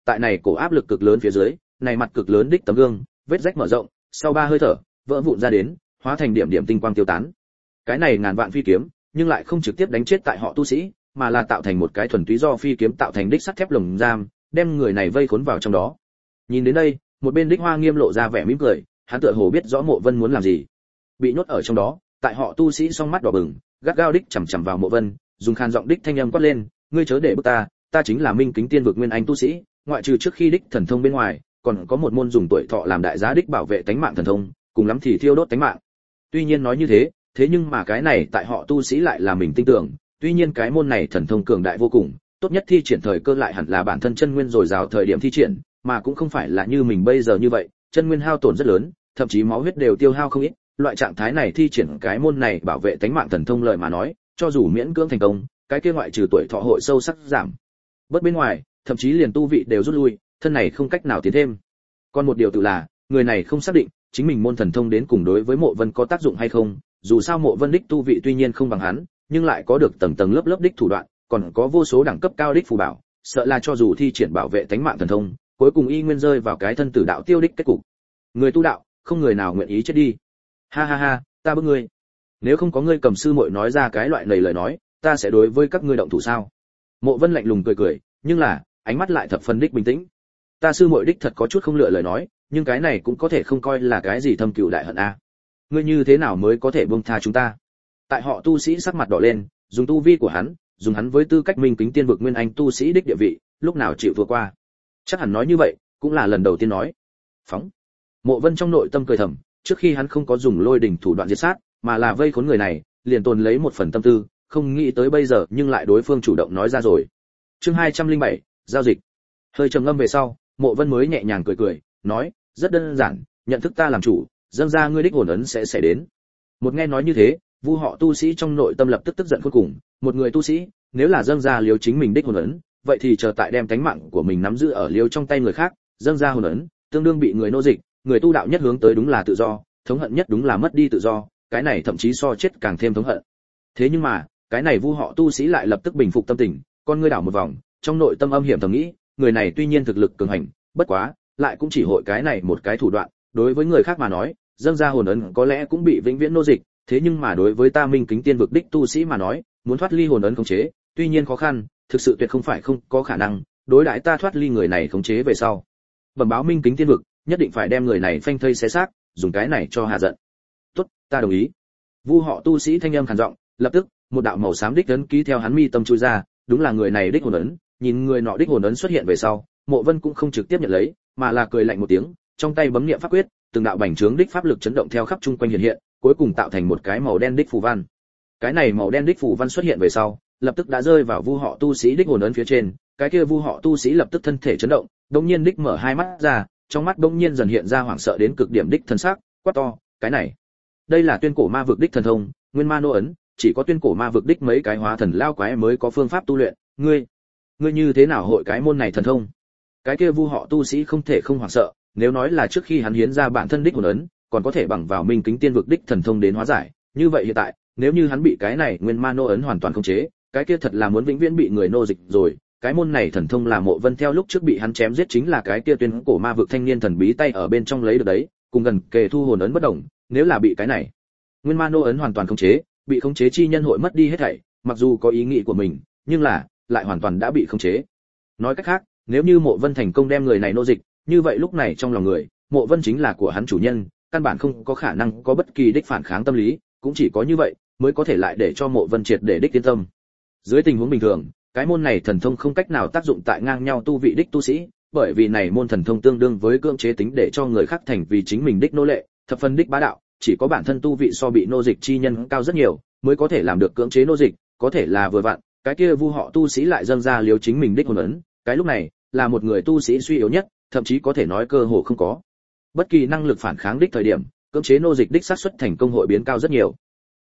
tại này cổ áp lực cực lớn phía dưới, này mặt cực lớn đích tấm gương, vết rách mở rộng, sau 3 hơi thở, vỡ vụn ra đến, hóa thành điểm điểm tinh quang tiêu tán. Cái này ngàn vạn phi kiếm, nhưng lại không trực tiếp đánh chết tại họ tu sĩ, mà là tạo thành một cái thuần túy do phi kiếm tạo thành đích sắt thép lồng giam, đem người này vây khốn vào trong đó. Nhìn đến đây, một bên đích Hoa Nghiêm lộ ra vẻ mỉm cười, hắn tựa hồ biết rõ Mộ Vân muốn làm gì. Bị nhốt ở trong đó, tại họ tu sĩ song mắt đỏ bừng, gắt gao đích chằm chằm vào Mộ Vân, dùng khan giọng đích thanh âm quát lên, ngươi chớ để bức ta chính là Minh Kính Tiên vực nguyên anh tu sĩ, ngoại trừ trước khi đích thần thông bên ngoài, còn có một môn dùng tuổi thọ làm đại giá đích bảo vệ tánh mạng thần thông, cùng lắm thì thiêu đốt tánh mạng. Tuy nhiên nói như thế, thế nhưng mà cái này tại họ tu sĩ lại là mình tin tưởng, tuy nhiên cái môn này thần thông cường đại vô cùng, tốt nhất thi triển thời cơ lại hẳn là bản thân chân nguyên dồi dào thời điểm thi triển, mà cũng không phải là như mình bây giờ như vậy, chân nguyên hao tổn rất lớn, thậm chí máu huyết đều tiêu hao không ít, loại trạng thái này thi triển cái môn này bảo vệ tánh mạng thần thông lợi mà nói, cho dù miễn cưỡng thành công, cái kia ngoại trừ tuổi thọ hội sâu sắc giảm bớt bên ngoài, thậm chí liền tu vị đều rút lui, thân này không cách nào tiến thêm. Còn một điều tự là, người này không xác định chính mình môn thần thông đến cùng đối với Mộ Vân có tác dụng hay không, dù sao Mộ Vân đích tu vị tuy nhiên không bằng hắn, nhưng lại có được tầng tầng lớp lớp đích thủ đoạn, còn có vô số đẳng cấp cao đích phù bảo, sợ là cho dù thi triển bảo vệ tánh mạng thần thông, cuối cùng y nguyên rơi vào cái thân tử đạo tiêu đích kết cục. Người tu đạo, không người nào nguyện ý chết đi. Ha ha ha, ta bức ngươi. Nếu không có ngươi cầm sư muội nói ra cái loại lời nói, ta sẽ đối với các ngươi động thủ sao? Mộ Vân lạnh lùng cười cười, nhưng là, ánh mắt lại thập phần đích bình tĩnh. Ta sư muội đích thật có chút không lựa lời nói, nhưng cái này cũng có thể không coi là cái gì thâm cừu đại hận a. Ngươi như thế nào mới có thể buông tha chúng ta? Tại họ tu sĩ sắc mặt đỏ lên, dùng tu vi của hắn, dùng hắn với tư cách Minh Kính Tiên vực nguyên anh tu sĩ đích địa vị, lúc nào chịu thua qua. Chắc hẳn nói như vậy, cũng là lần đầu tiên nói. Phóng. Mộ Vân trong nội tâm cười thầm, trước khi hắn không có dùng lôi đỉnh thủ đoạn diệt sát, mà là vây khốn người này, liền tồn lấy một phần tâm tư, không nghĩ tới bây giờ nhưng lại đối phương chủ động nói ra rồi. Chương 207, giao dịch. Hơi trầm ngâm về sau, Mộ Vân mới nhẹ nhàng cười cười, nói, rất đơn giản, nhận thức ta làm chủ, dâng ra ngươi đích hồn ấn sẽ đến. Một nghe nói như thế, Vu họ tu sĩ trong nội tâm lập tức tức giận vô cùng, một người tu sĩ, nếu là dâng ra liều chính mình đích hồn ấn, vậy thì chờ tại đem cánh mạng của mình nắm giữ ở liều trong tay người khác, dâng ra hồn ấn, tương đương bị người nô dịch, người tu đạo nhất hướng tới đúng là tự do, thống hận nhất đúng là mất đi tự do, cái này thậm chí so chết càng thêm thống hận. Thế nhưng mà, cái này Vu họ tu sĩ lại lập tức bình phục tâm tình, con ngươi đảo một vòng, trong nội tâm âm hiểm thầm nghĩ, người này tuy nhiên thực lực cường hành, bất quá, lại cũng chỉ hội cái này một cái thủ đoạn, đối với người khác mà nói, dâng ra hồn ấn có lẽ cũng bị vĩnh viễn nô dịch, thế nhưng mà đối với ta Minh Kính Tiên vực đích tu sĩ mà nói, muốn thoát ly hồn ấn khống chế, tuy nhiên khó khăn, thực sự tuyệt không phải không có khả năng, đối đãi ta thoát ly người này khống chế về sau. Bẩm báo Minh Kính Tiên vực, nhất định phải đem người này phanh thây xé xác, dùng cái này cho hạ giận. Tốt, ta đồng ý. Vu họ tu sĩ thanh âm khàn giọng, lập tức, một đạo màu xám đích ấn ký theo hắn mi tâm chui ra, đúng là người này đích hồn ấn, nhìn người nọ đích hồn ấn xuất hiện về sau, Mộ Vân cũng không trực tiếp nhận lấy, mà là cười lạnh một tiếng, trong tay bấm niệm pháp quyết, từng đạo bành trướng đích pháp lực chấn động theo khắp chung quanh hiện hiện, cuối cùng tạo thành một cái màu đen đích phù văn. Cái này màu đen đích phù văn xuất hiện về sau, lập tức đã rơi vào Vu họ tu sĩ đích hồn ấn phía trên, cái kia Vu họ tu sĩ lập tức thân thể chấn động, đột nhiên đích mở hai mắt ra, trong mắt đột nhiên dần hiện ra hoảng sợ đến cực điểm đích thân sắc, quát to, cái này, đây là tuyên cổ ma vực đích thần thông, nguyên ma nô ấn, chỉ có tuyên cổ ma vực đích mấy cái hóa thần lao quái mới có phương pháp tu luyện, ngươi như thế nào hội cái môn này thần thông? Cái kia Vu họ tu sĩ không thể không hoảng sợ, nếu nói là trước khi hắn hiến ra bản thân đích hồn ấn, còn có thể bằng vào Minh Kính Tiên vực đích thần thông đến hóa giải, như vậy hiện tại, nếu như hắn bị cái này nguyên ma nô ấn hoàn toàn khống chế, cái kia thật là muốn vĩnh viễn bị người nô dịch rồi. Cái môn này thần thông là Mộ Vân theo lúc trước bị hắn chém giết chính là cái kia tuyên cổ ma vực thanh niên thần bí tay ở bên trong lấy được đấy, cùng gần kề thu hồn ấn bất động, nếu là bị cái này nguyên ma nô ấn hoàn toàn khống chế, bị khống chế chi nhân hội mất đi hết thảy, mặc dù có ý nghĩ của mình, nhưng là lại hoàn toàn đã bị khống chế. Nói cách khác, nếu như Mộ Vân thành công đem người này nô dịch, như vậy lúc này trong lòng người, Mộ Vân chính là của hắn chủ nhân, căn bản không có khả năng có bất kỳ đích phản kháng tâm lý, cũng chỉ có như vậy mới có thể lại để cho Mộ Vân triệt để đích yên tâm. Dưới tình huống bình thường, cái môn này thần thông không cách nào tác dụng tại ngang nhau tu vị đích tu sĩ, bởi vì này môn thần thông tương đương với cưỡng chế tính để cho người khác thành vì chính mình đích nô lệ, thập phần đích bá đạo, chỉ có bản thân tu vị so bị nô dịch chi nhân cao rất nhiều, mới có thể làm được cưỡng chế nô dịch, có thể là vừa vặn, cái kia Vu họ tu sĩ lại dâng ra liếu chính mình đích hồn ấn, cái lúc này, là một người tu sĩ suy yếu nhất, thậm chí có thể nói cơ hồ không có bất kỳ năng lực phản kháng đích thời điểm, cưỡng chế nô dịch đích xác suất thành công hội biến cao rất nhiều.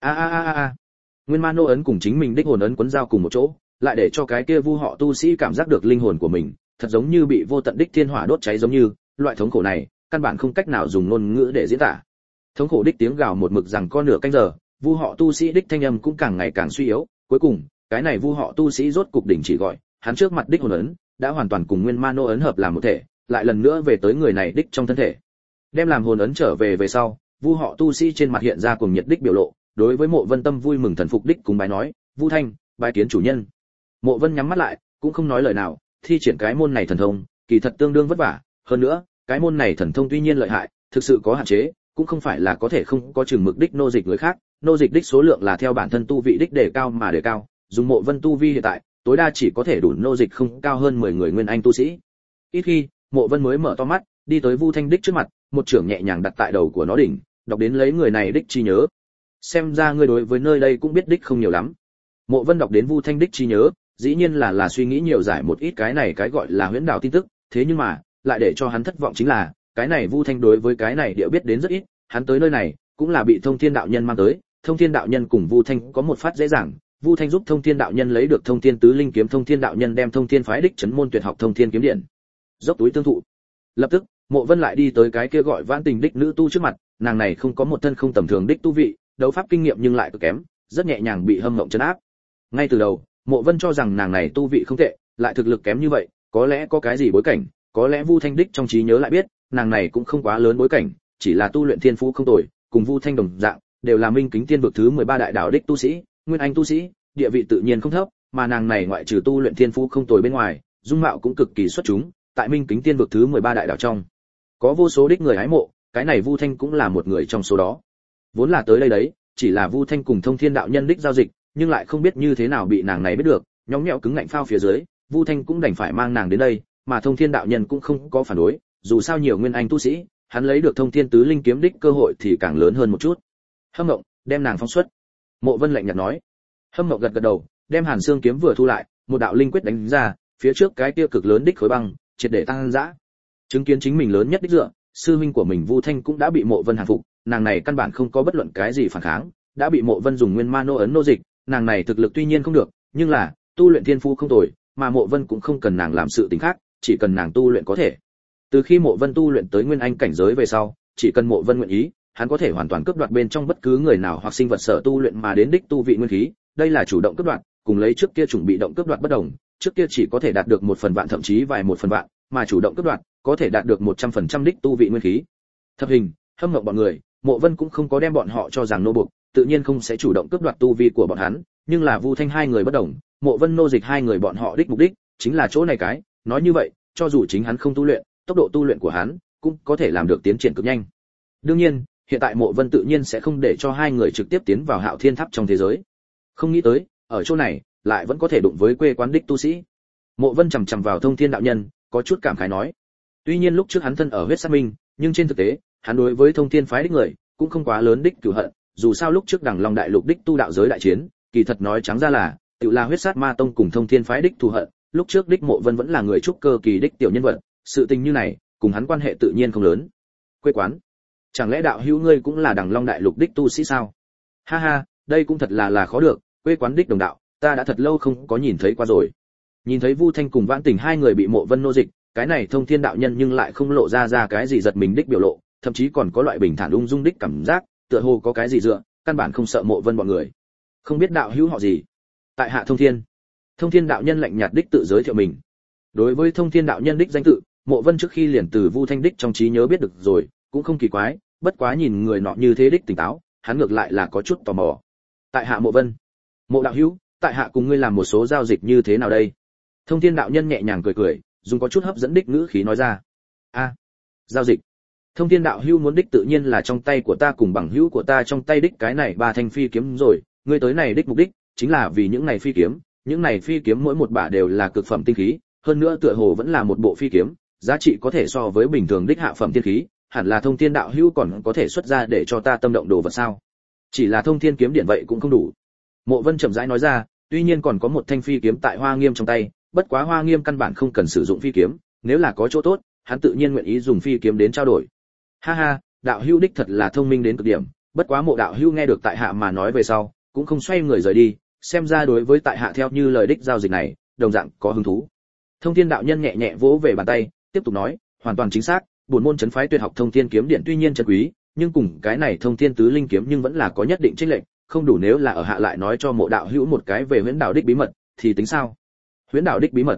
Nguyên ma nô ấn cùng chính mình đích hồn ấn quấn giao cùng một chỗ, lại để cho cái kia Vu họ tu sĩ cảm giác được linh hồn của mình, thật giống như bị vô tận đích thiên hỏa đốt cháy giống như, loại thống khổ này, căn bản không cách nào dùng ngôn ngữ để diễn tả. Thống khổ đích tiếng gào một mực rằng con nửa canh giờ, Vu họ tu sĩ đích thanh âm cũng càng ngày càng suy yếu, cuối cùng, cái này Vu họ tu sĩ rốt cục đỉnh chỉ gọi, hắn trước mặt đích hồn ấn, đã hoàn toàn cùng nguyên ma nô ấn hợp làm một thể, lại lần nữa về tới người này đích trong thân thể. Đem làm hồn ấn trở về sau, Vu họ tu sĩ trên mặt hiện ra cuồng nhiệt đích biểu lộ, đối với Mộ Vân tâm vui mừng thần phục đích cùng bái nói, "Vu Thanh, bái kiến chủ nhân." Mộ Vân nhắm mắt lại, cũng không nói lời nào, thi triển cái môn này thần thông, kỳ thật tương đương vất vả, hơn nữa, cái môn này thần thông tuy nhiên lợi hại, thực sự có hạn chế, cũng không phải là có thể không có chừng mực đích nô dịch người khác, nô dịch đích số lượng là theo bản thân tu vị đích đề cao mà đề cao, dùng Mộ Vân tu vi hiện tại, tối đa chỉ có thể đủ nô dịch không cao hơn 10 người nguyên anh tu sĩ. Ít khi, Mộ Vân mới mở to mắt, đi tới Vu Thanh đích trước mặt, một chưởng nhẹ nhàng đặt tại đầu của nó đỉnh, đọc đến lấy người này đích chi nhớ. Xem ra ngươi đối với nơi đây cũng biết đích không nhiều lắm. Mộ Vân đọc đến Vu Thanh đích chi nhớ, dĩ nhiên là suy nghĩ nhiều giải một ít cái này cái gọi là huyễn đảo tin tức, thế nhưng mà, lại để cho hắn thất vọng chính là, cái này Vu Thanh đối với cái này địa biết đến rất ít, hắn tới nơi này, cũng là bị Thông Thiên đạo nhân mang tới, Thông Thiên đạo nhân cùng Vu Thanh có một phát dễ dàng, Vu Thanh giúp Thông Thiên đạo nhân lấy được Thông Thiên tứ linh kiếm, Thông Thiên đạo nhân đem Thông Thiên phái đích trấn môn tuyệt học Thông Thiên kiếm điện, dốc túi tương thụ. Lập tức, Mộ Vân lại đi tới cái kia gọi Vãn Tình đích nữ tu trước mặt, nàng này không có một thân không tầm thường đích tu vị, đấu pháp kinh nghiệm nhưng lại cực kém, rất nhẹ nhàng bị Hâm Mộng trấn áp. Ngay từ đầu, Mộ Vân cho rằng nàng này tu vị không tệ, lại thực lực kém như vậy, có lẽ có cái gì bối cảnh, có lẽ Vu Thanh đích trong trí nhớ lại biết, nàng này cũng không quá lớn bối cảnh, chỉ là tu luyện thiên phú không tồi, cùng Vu Thanh đồng dạng, đều là Minh Kính Tiên vực thứ 13 đại đạo đích tu sĩ, nguyên anh tu sĩ, địa vị tự nhiên không thấp, mà nàng này ngoại trừ tu luyện thiên phú không tồi bên ngoài, dung mạo cũng cực kỳ xuất chúng, tại Minh Kính Tiên vực thứ 13 đại đạo trong, có vô số đích người hái mộ, cái này Vu Thanh cũng là một người trong số đó. Vốn là tới đây đấy, chỉ là Vu Thanh cùng Thông Thiên đạo nhân đích giao dịch, nhưng lại không biết như thế nào bị nàng này biết được, nhõng nhẽo cứng ngạnh phao phía dưới, Vu Thanh cũng đành phải mang nàng đến đây, mà Thông Thiên đạo nhân cũng không có phản đối, dù sao nhiều nguyên anh tu sĩ, hắn lấy được Thông Thiên tứ linh kiếm đích cơ hội thì càng lớn hơn một chút. Hâm Mộng, đem nàng phóng xuất. Mộ Vân lạnh nhạt nói. Hâm Mộng gật gật đầu, đem Hàn Xương kiếm vừa thu lại, một đạo linh quyết đánh ra, phía trước cái kia cực lớn đích khối băng, triệt để tăng dã. Chứng kiến chính mình lớn nhất đích dựa, sư huynh của mình Vu Thanh cũng đã bị Mộ Vân hàng phục, nàng này căn bản không có bất luận cái gì phản kháng, đã bị Mộ Vân dùng nguyên ma nô ấn nô dịch, nàng này thực lực tuy nhiên không được, nhưng là tu luyện thiên phú không tồi, mà Mộ Vân cũng không cần nàng làm sự tình khác, chỉ cần nàng tu luyện có thể. Từ khi Mộ Vân tu luyện tới nguyên anh cảnh giới về sau, chỉ cần Mộ Vân nguyện ý, hắn có thể hoàn toàn cướp đoạt bên trong bất cứ người nào hoặc sinh vật sở tu luyện mà đến đích tu vị nguyên khí, đây là chủ động cướp đoạt, cùng lấy trước kia chuẩn bị động cướp đoạt bất đồng, trước kia chỉ có thể đạt được 1 phần vạn thậm chí vài 1 phần vạn, mà chủ động cướp đoạt có thể đạt được 100% đích tu vị nguyên khí. Thập Hình, Hâm Mộng bọn người, Mộ Vân cũng không có đem bọn họ cho rằng nô buộc, tự nhiên không sẽ chủ động cướp đoạt tu vi của bọn hắn, nhưng là Vu Thanh hai người bất đồng, Mộ Vân nô dịch hai người bọn họ đích mục đích chính là chỗ này cái, nói như vậy, cho dù chính hắn không tu luyện, tốc độ tu luyện của hắn cũng có thể làm được tiến triển cực nhanh. Đương nhiên, hiện tại Mộ Vân tự nhiên sẽ không để cho hai người trực tiếp tiến vào Hạo Thiên Tháp trong thế giới. Không nghĩ tới, ở chỗ này lại vẫn có thể đụng với quê quán đích tu sĩ. Mộ Vân chằm chằm vào Thông Thiên đạo nhân, có chút cảm khái nói. Tuy nhiên lúc trước hắn thân ở huyết sát minh, nhưng trên thực tế, hắn đối với Thông Thiên phái đích người cũng không quá lớn đích cửu hận, dù sao lúc trước Đằng Long đại lục đích tu đạo giới đại chiến, kỳ thật nói trắng ra là, tự là huyết sát ma tông cùng Thông Thiên phái đích thù hận, lúc trước đích Mộ Vân vẫn là người trúc cơ kỳ đích tiểu nhân vật, sự tình như này, cùng hắn quan hệ tự nhiên không lớn. Quê quán, chẳng lẽ đạo hữu ngươi cũng là Đằng Long đại lục đích tu sĩ sao? Ha ha, đây cũng thật là khó được, quê quán đích đồng đạo, ta đã thật lâu không có nhìn thấy qua rồi. Nhìn thấy Vu Thanh cùng Vãn Tình hai người bị Mộ Vân nô dịch, cái này Thông Thiên đạo nhân nhưng lại không lộ ra cái gì giật mình đích biểu lộ, thậm chí còn có loại bình thản ung dung đích cảm giác, tựa hồ có cái gì dựa, căn bản không sợ Mộ Vân bọn người. Không biết đạo hữu họ gì? Tại hạ Thông Thiên. Thông Thiên đạo nhân lạnh nhạt đích tự giới thiệu mình. Đối với Thông Thiên đạo nhân đích danh tự, Mộ Vân trước khi liền từ Vu Thanh đích trong trí nhớ biết được rồi, cũng không kỳ quái, bất quá nhìn người nọ như thế đích tỉnh táo, hắn ngược lại là có chút tò mò. Tại hạ Mộ Vân. Mộ đạo hữu, tại hạ cùng ngươi làm một số giao dịch như thế nào đây? Thông Thiên đạo nhân nhẹ nhàng cười, dùng có chút hấp dẫn đích ngữ khí nói ra. A, giao dịch. Thông Thiên đạo hữu muốn đích tự nhiên là trong tay của ta cùng bằng hữu của ta trong tay đích cái này 3 thanh phi kiếm rồi, ngươi tới này đích mục đích chính là vì những này phi kiếm mỗi một bả đều là cực phẩm tinh khí, hơn nữa tựa hồ vẫn là một bộ phi kiếm, giá trị có thể so với bình thường đích hạ phẩm tiên khí, hẳn là Thông Thiên đạo hữu còn có thể xuất ra để cho ta tâm động đồ vật sao? Chỉ là Thông Thiên kiếm điện vậy cũng không đủ. Mộ Vân chậm rãi nói ra, tuy nhiên còn có một thanh phi kiếm tại Hoa Nghiêm trong tay, bất quá Hoa Nghiêm căn bản không cần sử dụng phi kiếm, nếu là có chỗ tốt, hắn tự nhiên nguyện ý dùng phi kiếm đến trao đổi. Ha ha, đạo hữu đích thật là thông minh đến cực điểm, bất quá Mộ đạo hữu nghe được tại hạ mà nói về sau, cũng không xoay người rời đi, xem ra đối với tại hạ theo như lời đích giao dịch này, đồng dạng có hứng thú. Thông Thiên đạo nhân nhẹ nhẹ vỗ về bàn tay, tiếp tục nói, hoàn toàn chính xác, bổn môn trấn phái tuyệt học Thông Thiên kiếm điện tuy nhiên chân quý, nhưng cùng cái này Thông Thiên tứ linh kiếm nhưng vẫn là có nhất định chênh lệch, không đủ, nếu là ở hạ lại nói cho Mộ đạo hữu một cái về huyễn đạo đích bí mật thì tính sao? Huyễn đạo đích bí mật?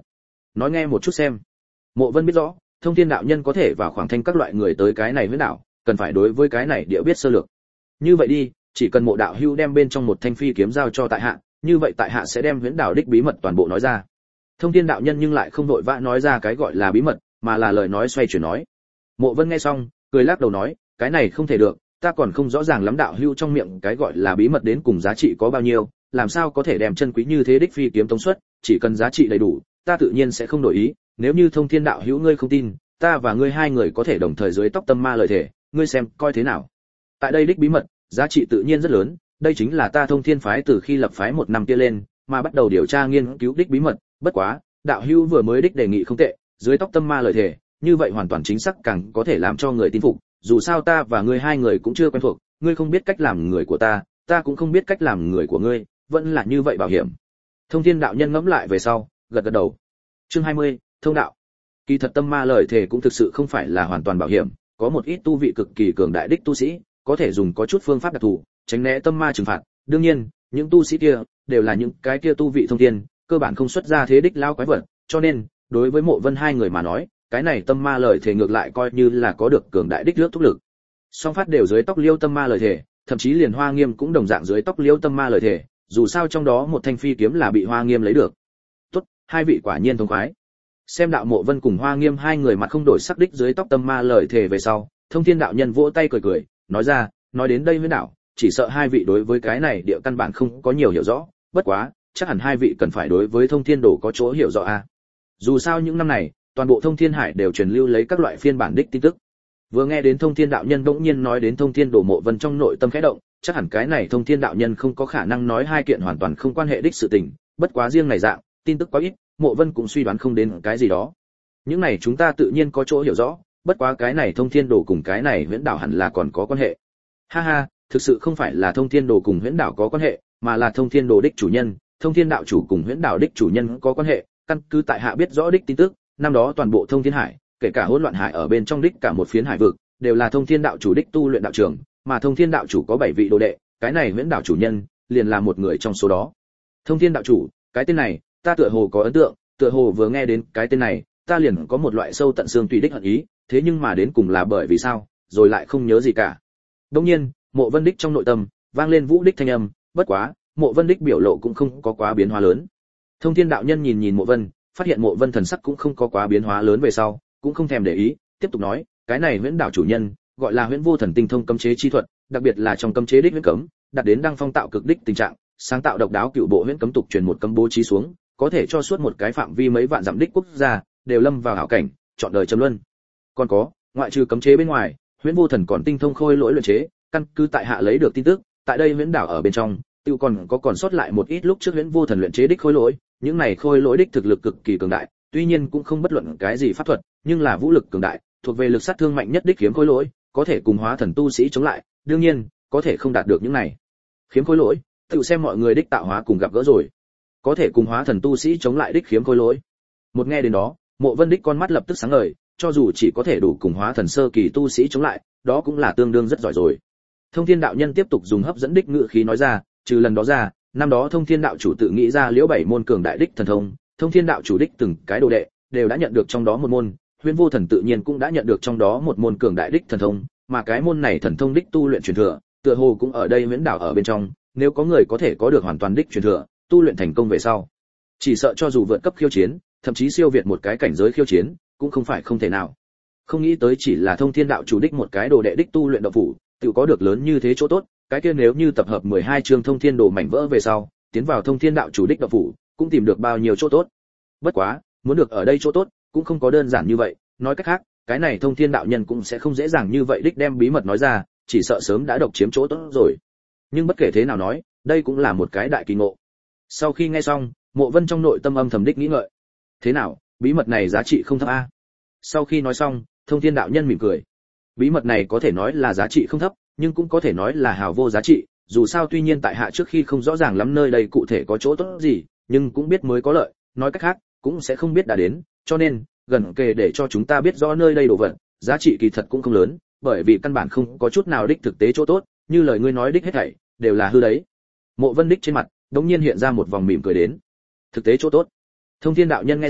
nói nghe một chút xem. Mộ Vân biết rõ, Thông Thiên đạo nhân có thể vào khoảng thanh các loại người tới cái này huyễn đảo, cần phải đối với cái này địa biết sơ lược. Như vậy đi, chỉ cần Mộ đạo hưu đem bên trong một thanh phi kiếm giao cho tại hạ, như vậy tại hạ sẽ đem huyễn đảo đích bí mật toàn bộ nói ra. Thông Thiên đạo nhân nhưng lại không vội vã nói ra cái gọi là bí mật, mà là lời nói xoay chuyển nói. Mộ Vân nghe xong, cười lắc đầu nói, cái này không thể được, ta còn không rõ ràng lắm đạo hưu trong miệng cái gọi là bí mật đến cùng giá trị có bao nhiêu, làm sao có thể đem chân quý như thế đích phi kiếm tống xuất, chỉ cần giá trị đầy đủ, ta tự nhiên sẽ không đổi ý, nếu như Thông Thiên đạo hữu ngươi không tin, ta và ngươi hai người có thể đồng thời dưới tóc tâm ma lời thể, ngươi xem coi thế nào. Tại đây đích bí mật, giá trị tự nhiên rất lớn, đây chính là ta Thông Thiên phái từ khi lập phái một năm kia lên, mà bắt đầu điều tra nghiên cứu đích bí mật, bất quá, đạo hữu vừa mới đích đề nghị không tệ, dưới tóc tâm ma lời thể, như vậy hoàn toàn chính xác càng có thể làm cho người tin phục, dù sao ta và ngươi hai người cũng chưa quen thuộc, ngươi không biết cách làm người của ta, ta cũng không biết cách làm người của ngươi, vẫn là như vậy bảo hiểm. Thông Thiên đạo nhân ngẫm lại về sau, gật gật đầu. Chương 20, thông đạo. Kỳ thật tâm ma lời thề cũng thực sự không phải là hoàn toàn bảo hiểm, có một ít tu vị cực kỳ cường đại đích tu sĩ, có thể dùng có chút phương pháp đặc thù, tránh né tâm ma trừng phạt. Đương nhiên, những tu sĩ kia đều là những cái kia tu vị thông thiên, cơ bản không xuất ra thế đích lao quái vật, cho nên, đối với Mộ Vân hai người mà nói, cái này tâm ma lời thề ngược lại coi như là có được cường đại đích nước thúc lực. Song phát đều dưới tóc Liêu tâm ma lời thề, thậm chí liền Hoa Nghiêm cũng đồng dạng dưới tóc Liêu tâm ma lời thề, dù sao trong đó một thanh phi kiếm là bị Hoa Nghiêm lấy được. Tốt, hai vị quả nhiên thông khoái. Xem đạo Mộ Vân cùng Hoa Nghiêm hai người mặt không đổi sắc đích dưới tóc tâm ma lời thề về sau, Thông Thiên đạo nhân vỗ tay cười cười, nói ra, nói đến đây với đạo, chỉ sợ hai vị đối với cái này địa căn bản không có nhiều hiểu rõ, bất quá, chắc hẳn hai vị cần phải đối với Thông Thiên Đồ có chỗ hiểu rõ a. Dù sao những năm này, toàn bộ Thông Thiên Hải đều truyền lưu lấy các loại phiên bản đích tin tức. Vừa nghe đến Thông Thiên đạo nhân bỗng nhiên nói đến Thông Thiên Đồ, Mộ Vân trong nội tâm khẽ động, chắc hẳn cái này Thông Thiên đạo nhân không có khả năng nói hai kiện hoàn toàn không quan hệ đích sự tình, bất quá riêng này dạng, tin tức quá ít, Mộ Vân cũng suy đoán không đến cái gì đó. Những này chúng ta tự nhiên có chỗ hiểu rõ, bất quá cái này Thông Thiên Đồ cùng cái này Huyễn Đảo hẳn là còn có quan hệ. Ha ha, thực sự không phải là Thông Thiên Đồ cùng Huyễn Đảo có quan hệ, mà là Thông Thiên Đồ đích chủ nhân, Thông Thiên đạo chủ cùng Huyễn Đảo đích chủ nhân có quan hệ, căn cứ tại hạ biết rõ đích tin tức, năm đó toàn bộ Thông Thiên Hải, kể cả hỗn loạn hải ở bên trong đích cả một phiến hải vực, đều là Thông Thiên đạo chủ đích tu luyện đạo trường, mà Thông Thiên đạo chủ có 7 vị đồ đệ, cái này Huyễn Đảo chủ nhân liền là một người trong số đó. Thông Thiên đạo chủ, cái tên này, ta tựa hồ có ấn tượng, tựa hồ vừa nghe đến cái tên này, ta liền có một loại sâu tận xương tùy đích hận ý, thế nhưng mà đến cùng là bởi vì sao, rồi lại không nhớ gì cả. Đương nhiên, Mộ Vân đích trong nội tâm vang lên vũ đích thanh âm, bất quá, Mộ Vân đích biểu lộ cũng không có quá biến hóa lớn. Thông Thiên đạo nhân nhìn nhìn Mộ Vân, phát hiện Mộ Vân thần sắc cũng không có quá biến hóa lớn về sau, cũng không thèm để ý, tiếp tục nói, cái này Huyễn Đảo chủ nhân, gọi là Huyễn Vô Thần tinh thông cấm chế chi thuật, đặc biệt là trong cấm chế đích huyễn cấm, đạt đến đăng phong tạo cực đích tình trạng, sáng tạo độc đáo cựu bộ huyễn cấm tục truyền một cấm bố trí xuống, có thể cho suốt một cái phạm vi mấy vạn dặm đích quốc gia đều lâm vào hảo cảnh, chọn đời trầm luân. Còn có, ngoại trừ cấm chế bên ngoài, Huyễn Vô Thần còn tinh thông khôi lỗi luyện chế, căn cứ tại hạ lấy được tin tức, tại đây Huyễn Đảo ở bên trong, tiêu còn sót lại một ít lúc trước Huyễn Vô Thần luyện chế đích khôi lỗi, những này khôi lỗi đích thực lực cực kỳ cường đại, tuy nhiên cũng không bất luận cái gì pháp thuật, nhưng là vũ lực cường đại, thuộc về lực sát thương mạnh nhất đích khiếm khôi lỗi, có thể cùng hóa thần tu sĩ chống lại, đương nhiên, có thể không đạt được những này khiếm khôi lỗi, tự xem mọi người đích tạo hóa cùng gặp gỡ rồi. Có thể cùng hóa thần tu sĩ chống lại đích khiếm khôi lỗi. Một nghe đến đó, Mộ Vân đích con mắt lập tức sáng ngời, cho dù chỉ có thể đủ cùng hóa thần sơ kỳ tu sĩ chống lại, đó cũng là tương đương rất giỏi rồi. Thông Thiên đạo nhân tiếp tục dùng hấp dẫn đích ngữ khí nói ra, trừ lần đó ra, năm đó Thông Thiên đạo chủ tự nghĩ ra liễu 7 môn cường đại đích thần thông, Thông Thiên đạo chủ đích từng cái đồ đệ đều đã nhận được trong đó một môn, Huyễn Vô Thần tự nhiên cũng đã nhận được trong đó một môn cường đại đích thần thông, mà cái môn này thần thông đích tu luyện truyền thừa, tựa hồ cũng ở đây Huyễn Đảo ở bên trong, nếu có người có thể có được hoàn toàn đích truyền thừa, tu luyện thành công về sau, chỉ sợ cho dù vượt cấp khiêu chiến, thậm chí siêu việt một cái cảnh giới khiêu chiến, cũng không phải không thể nào. Không nghĩ tới chỉ là Thông Thiên đạo chủ đích một cái đồ đệ đích tu luyện đạo phủ, tự có được lớn như thế chỗ tốt, cái kia nếu như tập hợp 12 chương Thông Thiên đồ mảnh vỡ về sau, tiến vào Thông Thiên đạo chủ đích đạo phủ, cũng tìm được bao nhiêu chỗ tốt. Bất quá, muốn được ở đây chỗ tốt, cũng không có đơn giản như vậy, nói cách khác, cái này Thông Thiên đạo nhân cũng sẽ không dễ dàng như vậy đích đem bí mật nói ra, chỉ sợ sớm đã độc chiếm chỗ tốt rồi. Nhưng bất kể thế nào nói, đây cũng là một cái đại kỳ ngộ. Sau khi nghe xong, Mộ Vân trong nội tâm âm thầm đích nghĩ ngợi. Thế nào, bí mật này giá trị không thấp a? Sau khi nói xong, Thông Thiên đạo nhân mỉm cười. Bí mật này có thể nói là giá trị không thấp, nhưng cũng có thể nói là hào vô giá trị, dù sao tuy nhiên tại hạ trước khi không rõ ràng lắm nơi đây cụ thể có chỗ tốt gì, nhưng cũng biết mới có lợi, nói cách khác, cũng sẽ không biết đã đến, cho nên, gần kề để cho chúng ta biết rõ nơi đây đồ vật, giá trị kỳ thật cũng không lớn, bởi vì căn bản không có chút nào đích thực tế chỗ tốt, như lời ngươi nói đích hết thảy đều là hư đấy. Mộ Vân đích trên mặt đột nhiên hiện ra một vòng mỉm cười đến. Thực tế chỗ tốt. Thông Thiên đạo nhân nghe xong,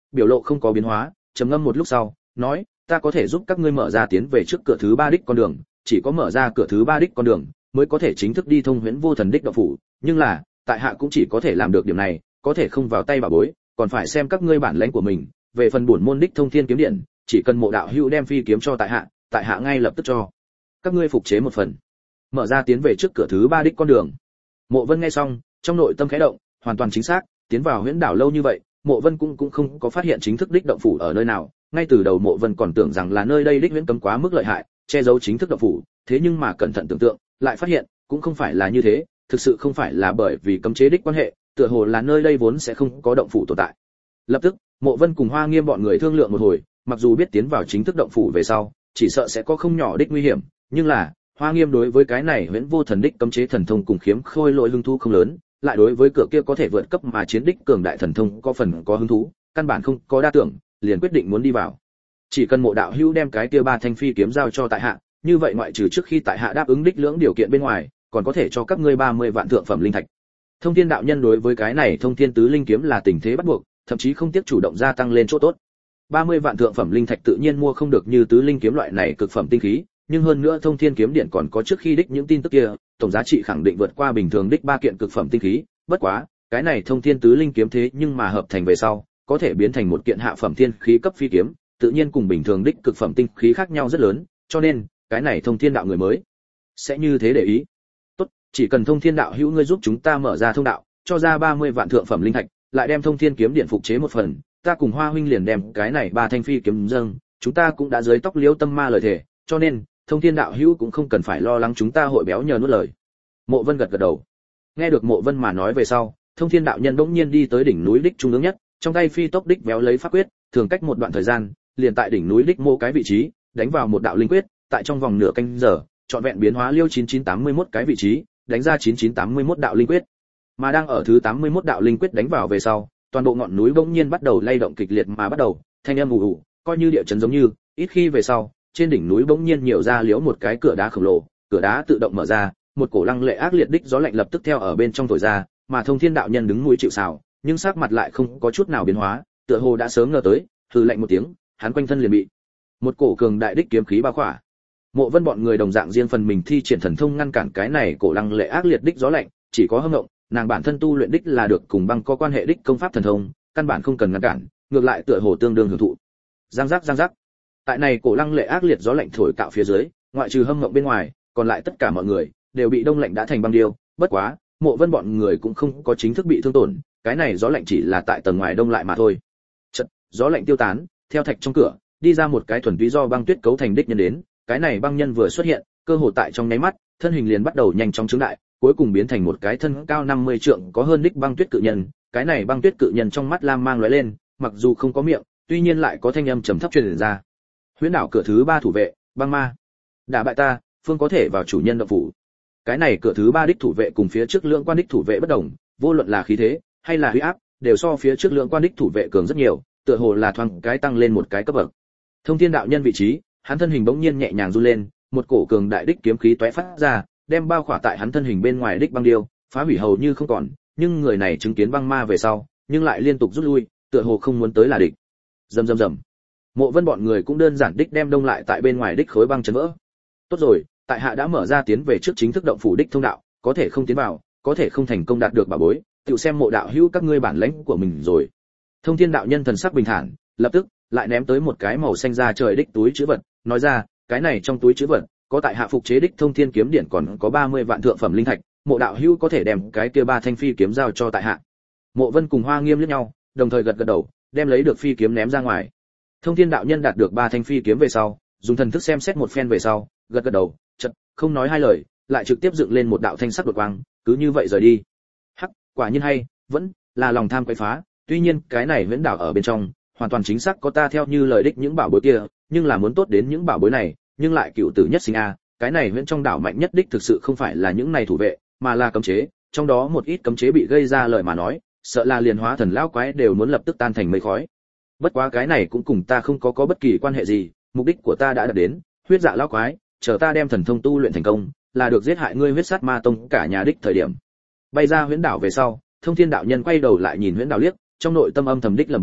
biểu lộ không có biến hóa, trầm ngâm một lúc sau, nói, ta có thể giúp các ngươi mở ra tiến về trước cửa thứ 3 đích con đường, chỉ có mở ra cửa thứ 3 đích con đường mới có thể chính thức đi thông Huyễn Vô Thần đích động phủ, nhưng là, tại hạ cũng chỉ có thể làm được điểm này, có thể không vào tay bà bối, còn phải xem các ngươi bản lĩnh của mình. Về phần bổn môn đích Thông Thiên kiếm điện, chỉ cần Mộ đạo hữu đem phi kiếm cho tại hạ ngay lập tức cho các ngươi phục chế một phần, mở ra tiến về trước cửa thứ 3 đích con đường. Mộ Vân nghe xong, trong nội tâm khẽ động, hoàn toàn chính xác, tiến vào Huyễn đảo lâu như vậy, Mộ Vân cũng không có phát hiện chính thức đích động phủ ở nơi nào, ngay từ đầu Mộ Vân còn tưởng rằng là nơi đây đích huyễn cấm quá mức lợi hại, che giấu chính thức động phủ, thế nhưng mà cẩn thận tưởng tượng, lại phát hiện, cũng không phải là như thế, thực sự không phải là bởi vì cấm chế đích quan hệ, tựa hồ là nơi đây vốn sẽ không có động phủ tồn tại. Lập tức, Mộ Vân cùng Hoa Nghiêm bọn người thương lượng một hồi, mặc dù biết tiến vào chính thức động phủ về sau, chỉ sợ sẽ có không nhỏ đích nguy hiểm, nhưng là, Hoa Nghiêm đối với cái này Huyễn Vô Thần đích cấm chế thần thông cùng khiếm khôi lỗi hứng thú không lớn, lại đối với cửa kia có thể vượt cấp mà chiến đích cường đại thần thông có phần có hứng thú, căn bản không có đa tưởng, liền quyết định muốn đi vào. Chỉ cần Mộ đạo hữu đem cái kia 3 thanh phi kiếm giao cho tại hạ, như vậy ngoại trừ trước khi tại hạ đáp ứng đích lưỡng điều kiện bên ngoài, còn có thể cho các ngươi 30 vạn thượng phẩm linh thạch. Thông Thiên đạo nhân đối với cái này Thông Thiên tứ linh kiếm là tình thế bắt buộc, thậm chí không tiếc chủ động gia tăng lên chỗ tốt. 30 vạn thượng phẩm linh thạch tự nhiên mua không được như tứ linh kiếm loại này cực phẩm tinh khí, nhưng hơn nữa Thông Thiên kiếm điện còn có trước khi đích những tin tức kia, tổng giá trị khẳng định vượt qua bình thường đích 3 kiện cực phẩm tinh khí, bất quá, cái này Thông Thiên tứ linh kiếm thế nhưng mà hợp thành về sau, có thể biến thành một kiện hạ phẩm thiên khí cấp phi kiếm, tự nhiên cùng bình thường đích cực phẩm tinh khí khác nhau rất lớn, cho nên, cái này Thông Thiên đạo người mới sẽ như thế để ý. Tốt, chỉ cần Thông Thiên đạo hữu ngươi giúp chúng ta mở ra thông đạo, cho ra 30 vạn thượng phẩm linh thạch, lại đem Thông Thiên kiếm điện phục chế một phần, ta cùng Hoa huynh liền đem cái này 3 thanh phi kiếm dâng, chúng ta cũng đã dưới tóc Liễu Tâm Ma lời thề, cho nên, Thông Thiên đạo hữu cũng không cần phải lo lắng chúng ta hội béo nhờ nuốt lời. Mộ Vân gật gật đầu. Nghe được Mộ Vân mà nói về sau, Thông Thiên đạo nhân bỗng nhiên đi tới đỉnh núi đích trung ương nhất, trong tay phi tốc đích véo lấy pháp quyết, thường cách một đoạn thời gian, liền tại đỉnh núi đích mô cái vị trí, đánh vào một đạo linh quyết, tại trong vòng nửa canh giờ, trọn vẹn biến hóa liêu 9981 cái vị trí, đánh ra 9981 đạo linh quyết. Mà đang ở thứ 81 đạo linh quyết đánh vào về sau, toàn bộ ngọn núi bỗng nhiên bắt đầu lay động kịch liệt mà bắt đầu, thanh âm ù ù, coi như địa chấn giống như, ít khi về sau, trên đỉnh núi bỗng nhiên nhiều ra liễu một cái cửa đá khổng lồ, cửa đá tự động mở ra, một cổ lăng lệ ác liệt đích gió lạnh lập tức theo ở bên trong thổi ra, mà Thông Thiên đạo nhân đứng núi chịu sào, nhưng sắc mặt lại không có chút nào biến hóa, tựa hồ đã sớm ngờ tới, hừ lạnh một tiếng, hắn quanh thân liền bị một cổ cường đại đích kiếm khí bao khỏa. Mộ Vân bọn người đồng dạng riêng phần mình thi triển thần thông ngăn cản cái này cổ lăng lệ ác liệt đích gió lạnh, chỉ có Hâm Ngộng, nàng bản thân tu luyện đích là được cùng băng có quan hệ đích công pháp thần thông, căn bản không cần ngăn cản, ngược lại tựa hồ tương đương hưởng thụ. Giang giác. Tại này cổ lăng lệ ác liệt gió lạnh thổi cạo phía dưới, ngoại trừ Hâm Ngộng bên ngoài, còn lại tất cả mọi người đều bị đông lạnh đã thành băng điêu, bất quá, Mộ Vân bọn người cũng không có chính thức bị thương tổn, cái này gió lạnh chỉ là tại tầng ngoài đông lại mà thôi. Chợt, gió lạnh tiêu tán, theo thạch trong cửa, đi ra một cái thuần túy do băng tuyết cấu thành đích nhân đến, cái này băng nhân vừa xuất hiện, cơ hồ tại trong nháy mắt, thân hình liền bắt đầu nhanh chóng trướng đại, cuối cùng biến thành một cái thân cao 50 trượng có hơn đích băng tuyết cự nhân, cái này băng tuyết cự nhân trong mắt lam mang lóe lên, mặc dù không có miệng, tuy nhiên lại có thanh âm trầm thấp truyền ra. Huyễn đảo cửa thứ 3 thủ vệ, băng ma. Đả bại ta, phương có thể vào chủ nhân động phủ. Cái này cửa thứ 3 đích thủ vệ cùng phía trước lượng quan đích thủ vệ bất đồng, vô luận là khí thế hay là uy áp, đều so phía trước lượng quan đích thủ vệ cường rất nhiều, tựa hồ là thoáng cái tăng lên một cái cấp bậc. Thông Thiên đạo nhân vị trí, hắn thân hình bỗng nhiên nhẹ nhàng run lên, một cổ cường đại đích kiếm khí tóe phát ra, đem bao khỏa tại hắn thân hình bên ngoài đích băng điêu, phá hủy hầu như không còn, nhưng người này chứng kiến băng ma về sau, nhưng lại liên tục rút lui, tựa hồ không muốn tới là địch. Rầm. Mộ Vân bọn người cũng đơn giản đích đem đông lại tại bên ngoài đích khối băng chấn vỡ. Tốt rồi, tại hạ đã mở ra tiến về trước chính thức động phủ đích thông đạo, có thể không tiến vào, có thể không thành công đạt được bảo bối, tự xem Mộ đạo hữu các ngươi bản lĩnh của mình rồi. Thông Thiên đạo nhân thần sắc bình thản, lập tức lại ném tới một cái màu xanh da trời đích túi trữ vật, nói ra, cái này trong túi trữ vật có tại hạ phục chế đích Thông Thiên kiếm điển còn có 30 vạn thượng phẩm linh thạch, Mộ đạo hữu có thể đem cái kia 3 thanh phi kiếm giao cho tại hạ. Mộ Vân cùng Hoa Nghiêm liếc nhau, đồng thời gật gật đầu, đem lấy được phi kiếm ném ra ngoài. Thông Thiên đạo nhân đạt được 3 thanh phi kiếm về sau, dùng thần thức xem xét một phen về sau, gật gật đầu, chợt không nói hai lời, lại trực tiếp dựng lên một đạo thanh sắc đột quang, cứ như vậy rời đi. Hắc, quả nhiên hay, vẫn là lòng tham quấy phá, tuy nhiên cái này Huyễn đảo ở bên trong, hoàn toàn chính xác có ta theo như lời đích những bảo bối kia, nhưng là muốn tốt đến những bảo bối này, nhưng lại cựu tử nhất sinh a, cái này Huyễn trong đảo mạnh nhất đích thực sự không phải là những này thủ vệ, mà là cấm chế, trong đó một ít cấm chế bị gây ra lời mà nói, sợ là liền hóa thần lão quái đều muốn lập tức tan thành mây khói. Bất quá cái này cũng cùng ta không có bất kỳ quan hệ gì, mục đích của ta đã đạt đến, huyết dạ lão quái, chờ ta đem thần thông tu luyện thành công, là được giết hại ngươi huyết sát ma tông cả nhà đích thời điểm. Bay ra Huyễn đảo về sau, Thông Thiên đạo nhân quay đầu lại nhìn Huyễn đảo liếc, trong nội tâm âm thầm đích lẩm bẩm,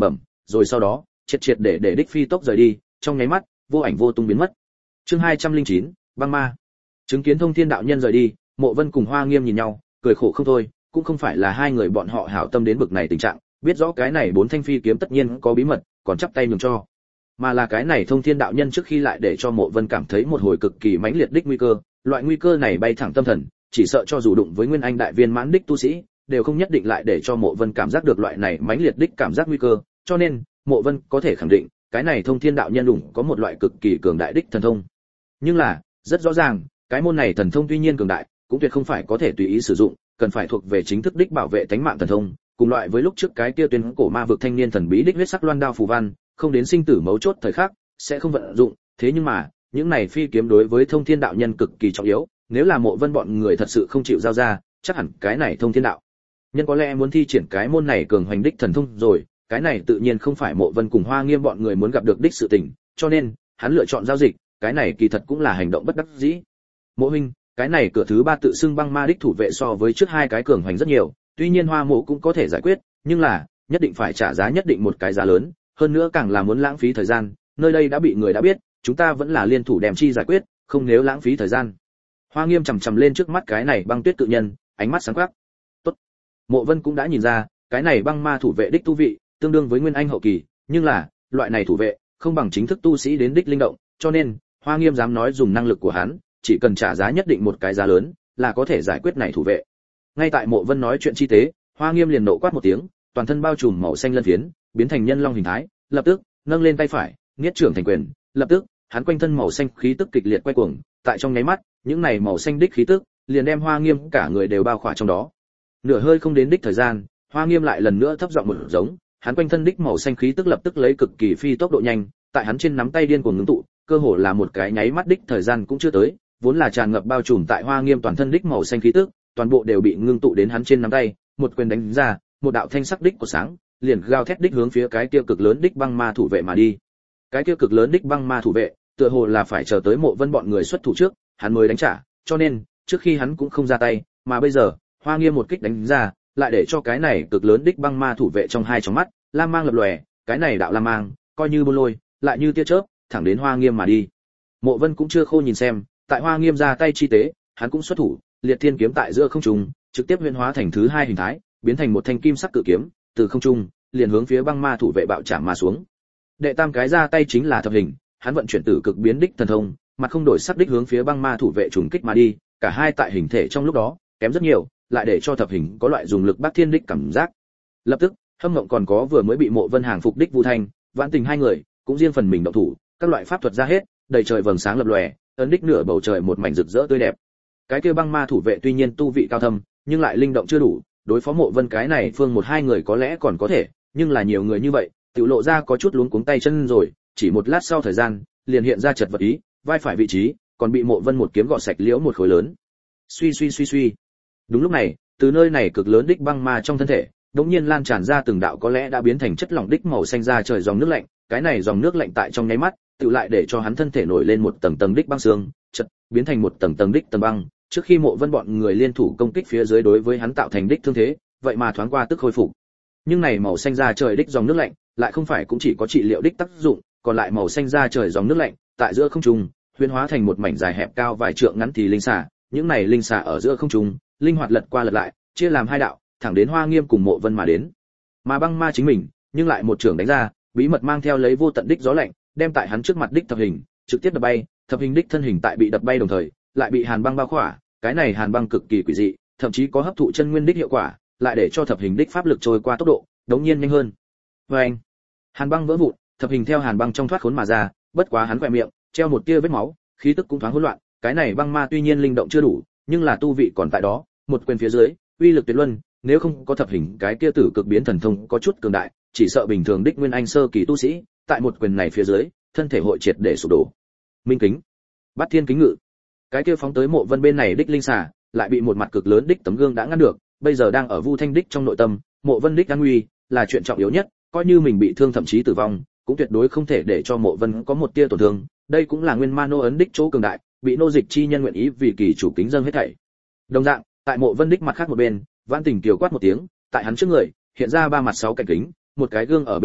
rồi sau đó triệt triệt để đích phi tốc rời đi, trong nháy mắt vô ảnh vô tung biến mất. Chương 209, băng ma. Chứng kiến Thông Thiên đạo nhân rời đi, Mộ Vân cùng Hoa Nghiêm nhìn nhau, cười khổ không thôi, cũng không phải là hai người bọn họ hảo tâm đến bực này tình trạng, biết rõ cái này 4 thanh phi kiếm tất nhiên có bí mật, còn chắp tay nhường cho. Mà là cái này Thông Thiên đạo nhân trước khi lại để cho Mộ Vân cảm thấy một hồi cực kỳ mãnh liệt đích nguy cơ, loại nguy cơ này bay thẳng tâm thần, chỉ sợ cho dù đụng với Nguyên Anh đại viên mãn đích tu sĩ, đều không nhất định lại để cho Mộ Vân cảm giác được loại này mãnh liệt đích cảm giác nguy cơ, cho nên, Mộ Vân có thể khẳng định, cái này Thông Thiên đạo nhân đủng có một loại cực kỳ cường đại đích thần thông. Nhưng là, rất rõ ràng, cái môn này thần thông tuy nhiên cường đại, cũng tuyệt không phải có thể tùy ý sử dụng, cần phải thuộc về chính thức đích bảo vệ tánh mạng thần thông, cùng loại với lúc trước cái kia tuyên cổ ma vực thanh niên thần bí đích huyết sắc loan đao phù văn, không đến sinh tử mấu chốt thời khắc sẽ không vận dụng, thế nhưng mà, những này phi kiếm đối với Thông Thiên đạo nhân cực kỳ trọng yếu, nếu là Mộ Vân bọn người thật sự không chịu giao ra, chắc hẳn cái này Thông Thiên đạo nhân có lẽ muốn thi triển cái môn này cường hoành đích thần thông rồi, cái này tự nhiên không phải Mộ Vân cùng Hoa Nghiêm bọn người muốn gặp được đích sự tình, cho nên, hắn lựa chọn giao dịch, cái này kỳ thật cũng là hành động bất đắc dĩ. Mộ huynh, cái này cửa thứ 3 tự xưng băng ma đích thủ vệ so với trước hai cái cường hoành rất nhiều, tuy nhiên Hoa Mộ cũng có thể giải quyết, nhưng là, nhất định phải trả giá nhất định một cái giá lớn, hơn nữa càng là muốn lãng phí thời gian, nơi đây đã bị người đã biết, chúng ta vẫn là liên thủ đem chi giải quyết, không nếu lãng phí thời gian. Hoa Nghiêm chằm chằm lên trước mắt cái này băng tuyết tự nhân, ánh mắt sáng quắc. Tốt. Mộ Vân cũng đã nhìn ra, cái này băng ma thủ vệ đích tu vị, tương đương với Nguyên Anh hậu kỳ, nhưng là, loại này thủ vệ, không bằng chính thức tu sĩ đến đích linh động, cho nên, Hoa Nghiêm dám nói dùng năng lực của hắn, chỉ cần trả giá nhất định một cái giá lớn, là có thể giải quyết này thủ vệ. Ngay tại Mộ Vân nói chuyện chi tế, Hoa Nghiêm liền nộ quát một tiếng, toàn thân bao trùm màu xanh lân phiến, biến thành nhân long hình thái, lập tức, nâng lên tay phải, niết trưởng thành quyền, lập tức, hắn quanh thân màu xanh khí tức kịch liệt quay cuồng, tại trong nháy mắt, những này màu xanh đích khí tức, liền đem Hoa Nghiêm cả người đều bao khỏa trong đó. Nửa hơi không đến đích thời gian, Hoa Nghiêm lại lần nữa thấp giọng một giống, hắn quanh thân đích màu xanh khí tức lập tức lấy cực kỳ phi tốc độ nhanh, tại hắn trên nắm tay điên cuồng ngưng tụ, cơ hồ là một cái nháy mắt đích thời gian cũng chưa tới, vốn là tràn ngập bao trùm tại Hoa Nghiêm toàn thân đích màu xanh khí tức, toàn bộ đều bị ngưng tụ đến hắn trên nắm tay, một quyền đánh ra, một đạo thanh sắc đích của sáng, liền gào thét đích hướng phía cái kia cực lớn đích băng ma thủ vệ mà đi. Cái kia cực lớn đích băng ma thủ vệ, tựa hồ là phải chờ tới Mộ Vân bọn người xuất thủ trước, hắn mới đánh trả, cho nên, trước khi hắn cũng không ra tay, mà bây giờ, Hoa Nghiêm một kích đánh ra, lại để cho cái này cực lớn đích băng ma thủ vệ trong hai tròng mắt, lam mang lập lòe, cái này đạo lam mang, coi như bôn lôi, lại như tia chớp, thẳng đến Hoa Nghiêm mà đi. Mộ Vân cũng chưa khô nhìn xem, tại Hoa Nghiêm ra tay chi tế, hắn cũng xuất thủ, liệt thiên kiếm tại giữa không trung, trực tiếp huyễn hóa thành thứ hai hình thái, biến thành một thanh kim sắc cự kiếm, từ không trung liền hướng phía băng ma thủ vệ bạo chạm mà xuống. Đệ tam cái ra tay chính là thập hình, hắn vận chuyển tử cực biến đích thần thông, mặt không đổi sắc đích hướng phía băng ma thủ vệ trùng kích mà đi, cả hai tại hình thể trong lúc đó kém rất nhiều, lại để cho thập hình có loại dùng lực bác thiên đích cảm giác. Lập tức, Hâm Mộng còn có vừa mới bị Mộ Vân hàng phục đích Vu Thanh, Vãn Tình hai người cũng riêng phần mình động thủ, các loại pháp thuật ra hết, đầy trời vầng sáng lập lòe, ấn đích nửa bầu trời một mảnh rực rỡ tươi đẹp. Cái kia băng ma thủ vệ tuy nhiên tu vị cao thâm, nhưng lại linh động chưa đủ, đối phó Mộ Vân cái này phương một hai người có lẽ còn có thể, nhưng là nhiều người như vậy, tiểu lộ ra có chút luống cuống tay chân rồi, chỉ một lát sau thời gian, liền hiện ra chật vật ý, vai phải vị trí, còn bị Mộ Vân một kiếm gọt sạch liễu một khối lớn. Suy suy suy suy. Đúng lúc này, từ nơi này cực lớn đích băng ma trong thân thể, đột nhiên lan tràn ra từng đạo có lẽ đã biến thành chất lỏng đích màu xanh ra trời dòng nước lạnh, cái này dòng nước lạnh tại trong nháy mắt, tự lại để cho hắn thân thể nổi lên một tầng tầng đích băng xương, chợt biến thành một tầng tầng đích tầng băng, trước khi Mộ Vân bọn người liên thủ công kích phía dưới đối với hắn tạo thành đích thương thế, vậy mà thoáng qua tức khôi phục. Nhưng này màu xanh ra trời đích dòng nước lạnh, lại không phải cũng chỉ có trị liệu đích tác dụng, còn lại màu xanh ra trời dòng nước lạnh, tại giữa không trung, huyễn hóa thành một mảnh dài hẹp cao vài trượng ngắn thì linh xà, những này linh xà ở giữa không trung, linh hoạt lật qua lật lại, chia làm hai đạo, thẳng đến Hoa Nghiêm cùng Mộ Vân mà đến. Mà băng ma chính mình, nhưng lại một trường đánh ra, bí mật mang theo lấy vô tận đích gió lạnh, đem tại hắn trước mặt đích thập hình, trực tiếp đập bay, thập hình đích thân hình tại bị đập bay đồng thời, lại bị hàn băng bao khỏa, cái này hàn băng cực kỳ quỷ dị, thậm chí có hấp thụ chân nguyên đích hiệu quả, lại để cho thập hình đích pháp lực trôi qua tốc độ, đống nhiên nhanh hơn. Oeng! Hàn băng vỡ vụn, thập hình theo hàn băng trong thoát khốn mà ra, bất quá hắn quẹ miệng, treo một tia vết máu, khí tức cũng thoáng hỗn loạn, cái này băng ma tuy nhiên linh động chưa đủ, nhưng là tu vị còn tại đó, một quyền phía dưới, uy lực tuyệt luân, nếu không có thập hình cái kia tử cực biến thần thông có chút cường đại, chỉ sợ bình thường đích nguyên anh sơ kỳ tu sĩ, tại một quyền này phía dưới, thân thể hội triệt để sụp đổ. Minh kính, Bát Thiên kính ngự. Cái kia phóng tới Mộ Vân bên này đích linh xà, lại bị một mặt cực lớn đích tấm gương đã ngăn được, bây giờ đang ở Vu Thanh đích trong nội tâm, Mộ Vân đích an nguy là chuyện trọng yếu nhất, coi như mình bị thương thậm chí tử vong, cũng tuyệt đối không thể để cho Mộ Vân có một tia tổn thương, đây cũng là nguyên ma nô ấn đích chỗ cường đại, bị nô dịch chi nhân nguyện ý vì kỳ chủ kính dâng hết thảy. Đồng dạng, tại Mộ Vân đích mặt khác một bên, Vãn Tình kiều quát một tiếng, tại hắn trước người, hiện ra ba mặt sáu cạnh kính, một cái gương ở bên trong,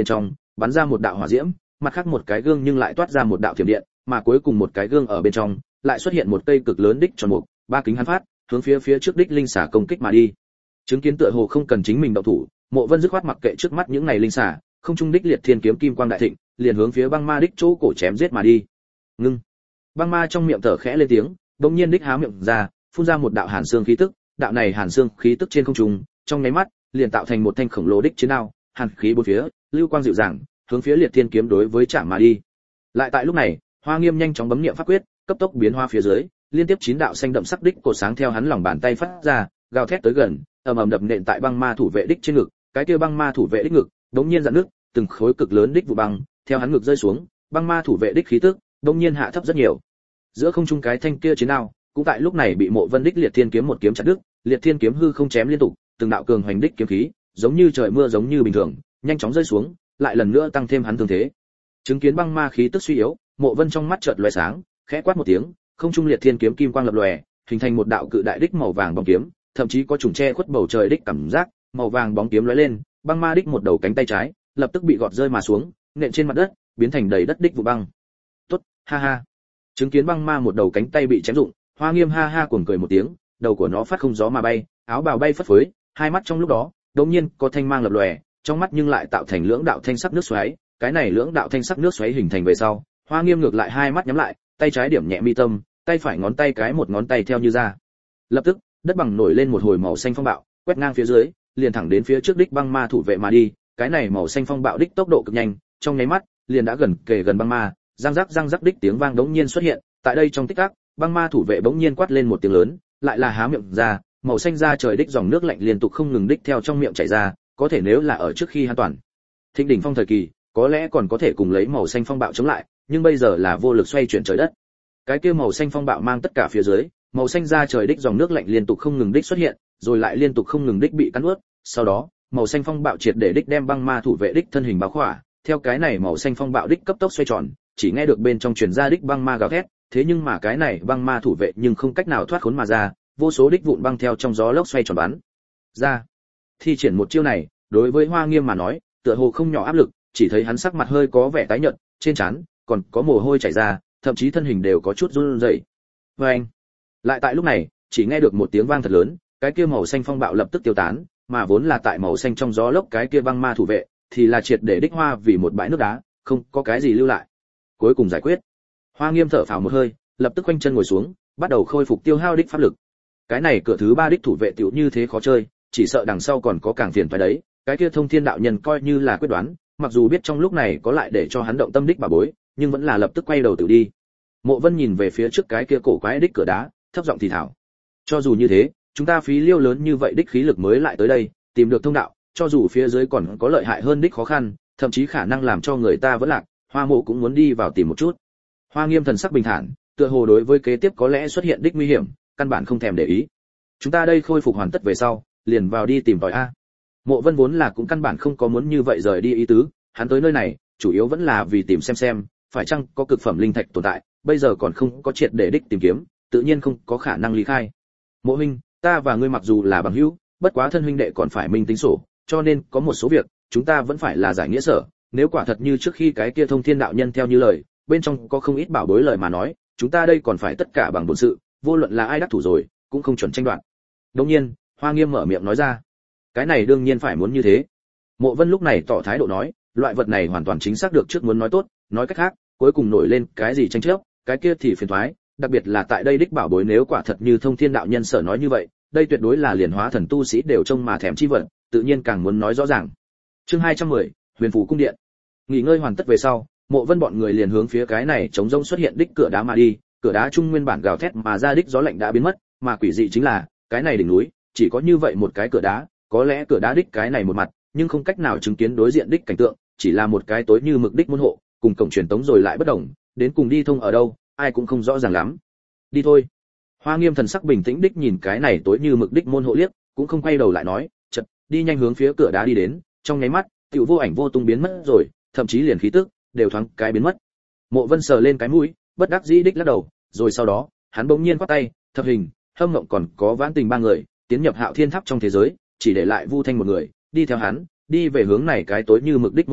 bắn ra một đạo hỏa diễm, mặt khác một cái gương nhưng lại toát ra một đạo thiểm điện, mà cuối cùng một cái gương ở bên trong lại xuất hiện một cây cực lớn đích tròn mục, ba kính hắn phát, hướng phía trước đích linh xà công kích mà đi. Chứng kiến tựa hồ không cần chính mình động thủ, Mộ Vân dứt khoát mặc kệ trước mắt những này linh xà, không trung đích liệt thiên kiếm kim quang đại thịnh, liền hướng phía băng ma đích chỗ cổ chém giết mà đi. Ngưng. Băng ma trong miệng thở khẽ lên tiếng, đột nhiên đích há miệng ra, phun ra một đạo hàn xương khí tức, đạo này hàn xương khí tức trên không trung, trong nháy mắt, liền tạo thành một thanh khổng lồ đích chiến đao, hàn khí bốn phía, lưu quang dịu dàng, hướng phía liệt thiên kiếm đối với chạm mà đi. Lại tại lúc này, Hoa Nghiêm nhanh chóng bấm niệm pháp quyết, cấp tốc biến hóa phía dưới, liên tiếp 9 đạo xanh đậm sắc đích cột sáng theo hắn lòng bàn tay phát ra, gào thét tới gần, ầm ầm đập nện tại băng ma thủ vệ đích trên ngực, cái kia băng ma thủ vệ đích ngực, đống nhiên dạn nước, từng khối cực lớn đích vụ băng, theo hắn ngực rơi xuống, băng ma thủ vệ đích khí tức, đống nhiên hạ thấp rất nhiều. Giữa không trung cái thanh kia chiến đao, cũng tại lúc này bị Mộ Vân đích liệt thiên kiếm một kiếm chặt đứt, liệt thiên kiếm hư không chém liên tục, từng đạo cường hoành đích kiếm khí, giống như trời mưa giống như bình thường, nhanh chóng rơi xuống, lại lần nữa tăng thêm hắn thương thế. Chứng kiến băng ma khí tức suy yếu, Mộ Vân trong mắt chợt lóe sáng, khẽ quát một tiếng, không trung liệt thiên kiếm kim quang lập lòe, hình thành một đạo cự đại đích màu vàng bóng kiếm, thậm chí có trùng che khuất bầu trời đích cảm giác, màu vàng bóng kiếm lóe lên, băng ma đích một đầu cánh tay trái, lập tức bị gọt rơi mà xuống, nện trên mặt đất, biến thành đầy đất đích vụ băng. Tốt, ha ha. Chứng kiến băng ma một đầu cánh tay bị chém rụng, Hoa Nghiêm ha ha cuồng cười một tiếng, đầu của nó phát không gió mà bay, áo bào bay phất phới, hai mắt trong lúc đó, đột nhiên có thanh mang lập lòe, trong mắt nhưng lại tạo thành lưỡng đạo thanh sắc nước xoáy, cái này lưỡng đạo thanh sắc nước xoáy hình thành về sau, Hoa Nghiêm ngược lại hai mắt nhắm lại, tay trái điểm nhẹ mi tâm, tay phải ngón tay cái một ngón tay theo như ra. Lập tức, đất bằng nổi lên một hồi màu xanh phong bạo, quét ngang phía dưới, liền thẳng đến phía trước đích băng ma thủ vệ mà đi, cái này màu xanh phong bạo đích tốc độ cực nhanh, trong nháy mắt, liền đã gần kề gần băng ma, răng rắc đích tiếng vang đống nhiên xuất hiện, tại đây trong tích tắc, băng ma thủ vệ bỗng nhiên quát lên một tiếng lớn, lại là há miệng ra, màu xanh ra trời đích dòng nước lạnh liên tục không ngừng đích theo trong miệng chảy ra, có thể nếu là ở trước khi an toàn thịnh đỉnh phong thời kỳ, có lẽ còn có thể cùng lấy màu xanh phong bạo chống lại, nhưng bây giờ là vô lực xoay chuyển trời đất. Cái kia màu xanh phong bạo mang tất cả phía dưới, màu xanh ra trời đích dòng nước lạnh liên tục không ngừng đích xuất hiện, rồi lại liên tục không ngừng đích bị cắn nuốt, sau đó, màu xanh phong bạo triệt để đích đem băng ma thủ vệ đích thân hình bao khỏa, theo cái này màu xanh phong bạo đích cấp tốc xoay tròn, chỉ nghe được bên trong truyền ra đích băng ma gào thét, thế nhưng mà cái này băng ma thủ vệ nhưng không cách nào thoát khốn mà ra, vô số đích vụn băng theo trong gió lốc xoay tròn bắn ra. Thi triển một chiêu này, đối với Hoa Nghiêm mà nói, tựa hồ không nhỏ áp lực, chỉ thấy hắn sắc mặt hơi có vẻ tái nhợt, trên trán còn có mồ hôi chảy ra, thậm chí thân hình đều có chút run rẩy. Oeng! Lại tại lúc này, chỉ nghe được một tiếng vang thật lớn, cái kia màu xanh phong bạo lập tức tiêu tán, mà vốn là tại màu xanh trong gió lốc cái kia băng ma thủ vệ, thì là triệt để đích hoa vì một bãi nước đá, không có cái gì lưu lại. Cuối cùng giải quyết. Hoa Nghiêm thở phào một hơi, lập tức quanh chân ngồi xuống, bắt đầu khôi phục tiêu hao đích pháp lực. Cái này cửa thứ 3 đích thủ vệ tiểu như thế khó chơi, chỉ sợ đằng sau còn có càng phiền phải đấy. Cái kia Thông Thiên đạo nhân coi như là quyết đoán, mặc dù biết trong lúc này có lại để cho hắn động tâm đích bà bối, nhưng vẫn là lập tức quay đầu tự đi. Mộ Vân nhìn về phía trước cái kia cổ quái đích cửa đá, thấp giọng thì thào: cho dù như thế, chúng ta phí liêu lớn như vậy đích khí lực mới lại tới đây, tìm được thông đạo, cho dù phía dưới còn có lợi hại hơn đích khó khăn, thậm chí khả năng làm cho người ta vẫn lạc, Hoa Mộ cũng muốn đi vào tìm một chút. Hoa Nghiêm thần sắc bình thản, tựa hồ đối với kế tiếp có lẽ xuất hiện đích nguy hiểm, căn bản không thèm để ý. Chúng ta đây khôi phục hoàn tất về sau, liền vào đi tìm tòi a. Mộ Vân vốn là cũng căn bản không có muốn như vậy rời đi ý tứ, hắn tới nơi này, chủ yếu vẫn là vì tìm xem, phải chăng có cực phẩm linh thạch tồn tại, bây giờ còn không có triệt để đích tìm kiếm, tự nhiên không có khả năng ly khai. Mộ huynh, ta và ngươi mặc dù là bằng hữu, bất quá thân huynh đệ còn phải minh tính sổ, cho nên có một số việc, chúng ta vẫn phải là giải nghĩa sở, nếu quả thật như trước khi cái kia Thông Thiên đạo nhân theo như lời, bên trong có không ít bảo bối lời mà nói, chúng ta đây còn phải tất cả bằng bổn sự, vô luận là ai đắc thủ rồi, cũng không chuẩn tranh đoạt. Đương nhiên, Hoa Nghiêm mở miệng nói ra, cái này đương nhiên phải muốn như thế. Mộ Vân lúc này tỏ thái độ nói, loại vật này hoàn toàn chính xác được trước muốn nói tốt, nói cách khác, cuối cùng nổi lên cái gì tranh chấp, cái kia thì phiền toái, đặc biệt là tại đây đích bảo bối nếu quả thật như Thông Thiên đạo nhân sở nói như vậy, đây tuyệt đối là liền hóa thần tu sĩ đều trông mà thèm chi vật, tự nhiên càng muốn nói rõ ràng. Chương 210, Huyền Phủ cung điện. Nghỉ ngơi hoàn tất về sau, Mộ Vân bọn người liền hướng phía cái này trống rỗng xuất hiện đích cửa đá mà đi, cửa đá trung nguyên bản gào thét mà ra đích gió lạnh đã biến mất, mà quỷ dị chính là, cái này đỉnh núi, chỉ có như vậy một cái cửa đá, có lẽ cửa đá đích cái này một mặt, nhưng không cách nào chứng kiến đối diện đích cảnh tượng, chỉ là một cái tối như mực đích môn hộ, cùng cổng truyền tống rồi lại bất động, đến cùng đi thông ở đâu, ai cũng không rõ ràng lắm. Đi thôi. Hoa Nghiêm thần sắc bình tĩnh đích nhìn cái này tối như mực đích môn hộ liếc, cũng không quay đầu lại nói, chợt đi nhanh hướng phía cửa đá đi đến, trong nháy mắt, tiểu vô ảnh vô tung biến mất rồi, thậm chí liền khí tức đều thoáng cái biến mất. Mộ Vân sờ lên cái mũi, bất đắc dĩ đích lắc đầu, rồi sau đó, hắn bỗng nhiên quát tay, Thập Hình, Hâm Mộng còn có Vãn Tình ba người, tiến nhập Hạo Thiên Tháp trong thế giới, chỉ để lại Vu Thanh một người, đi theo hắn, đi về hướng này cái tối như mực đích môn hộ,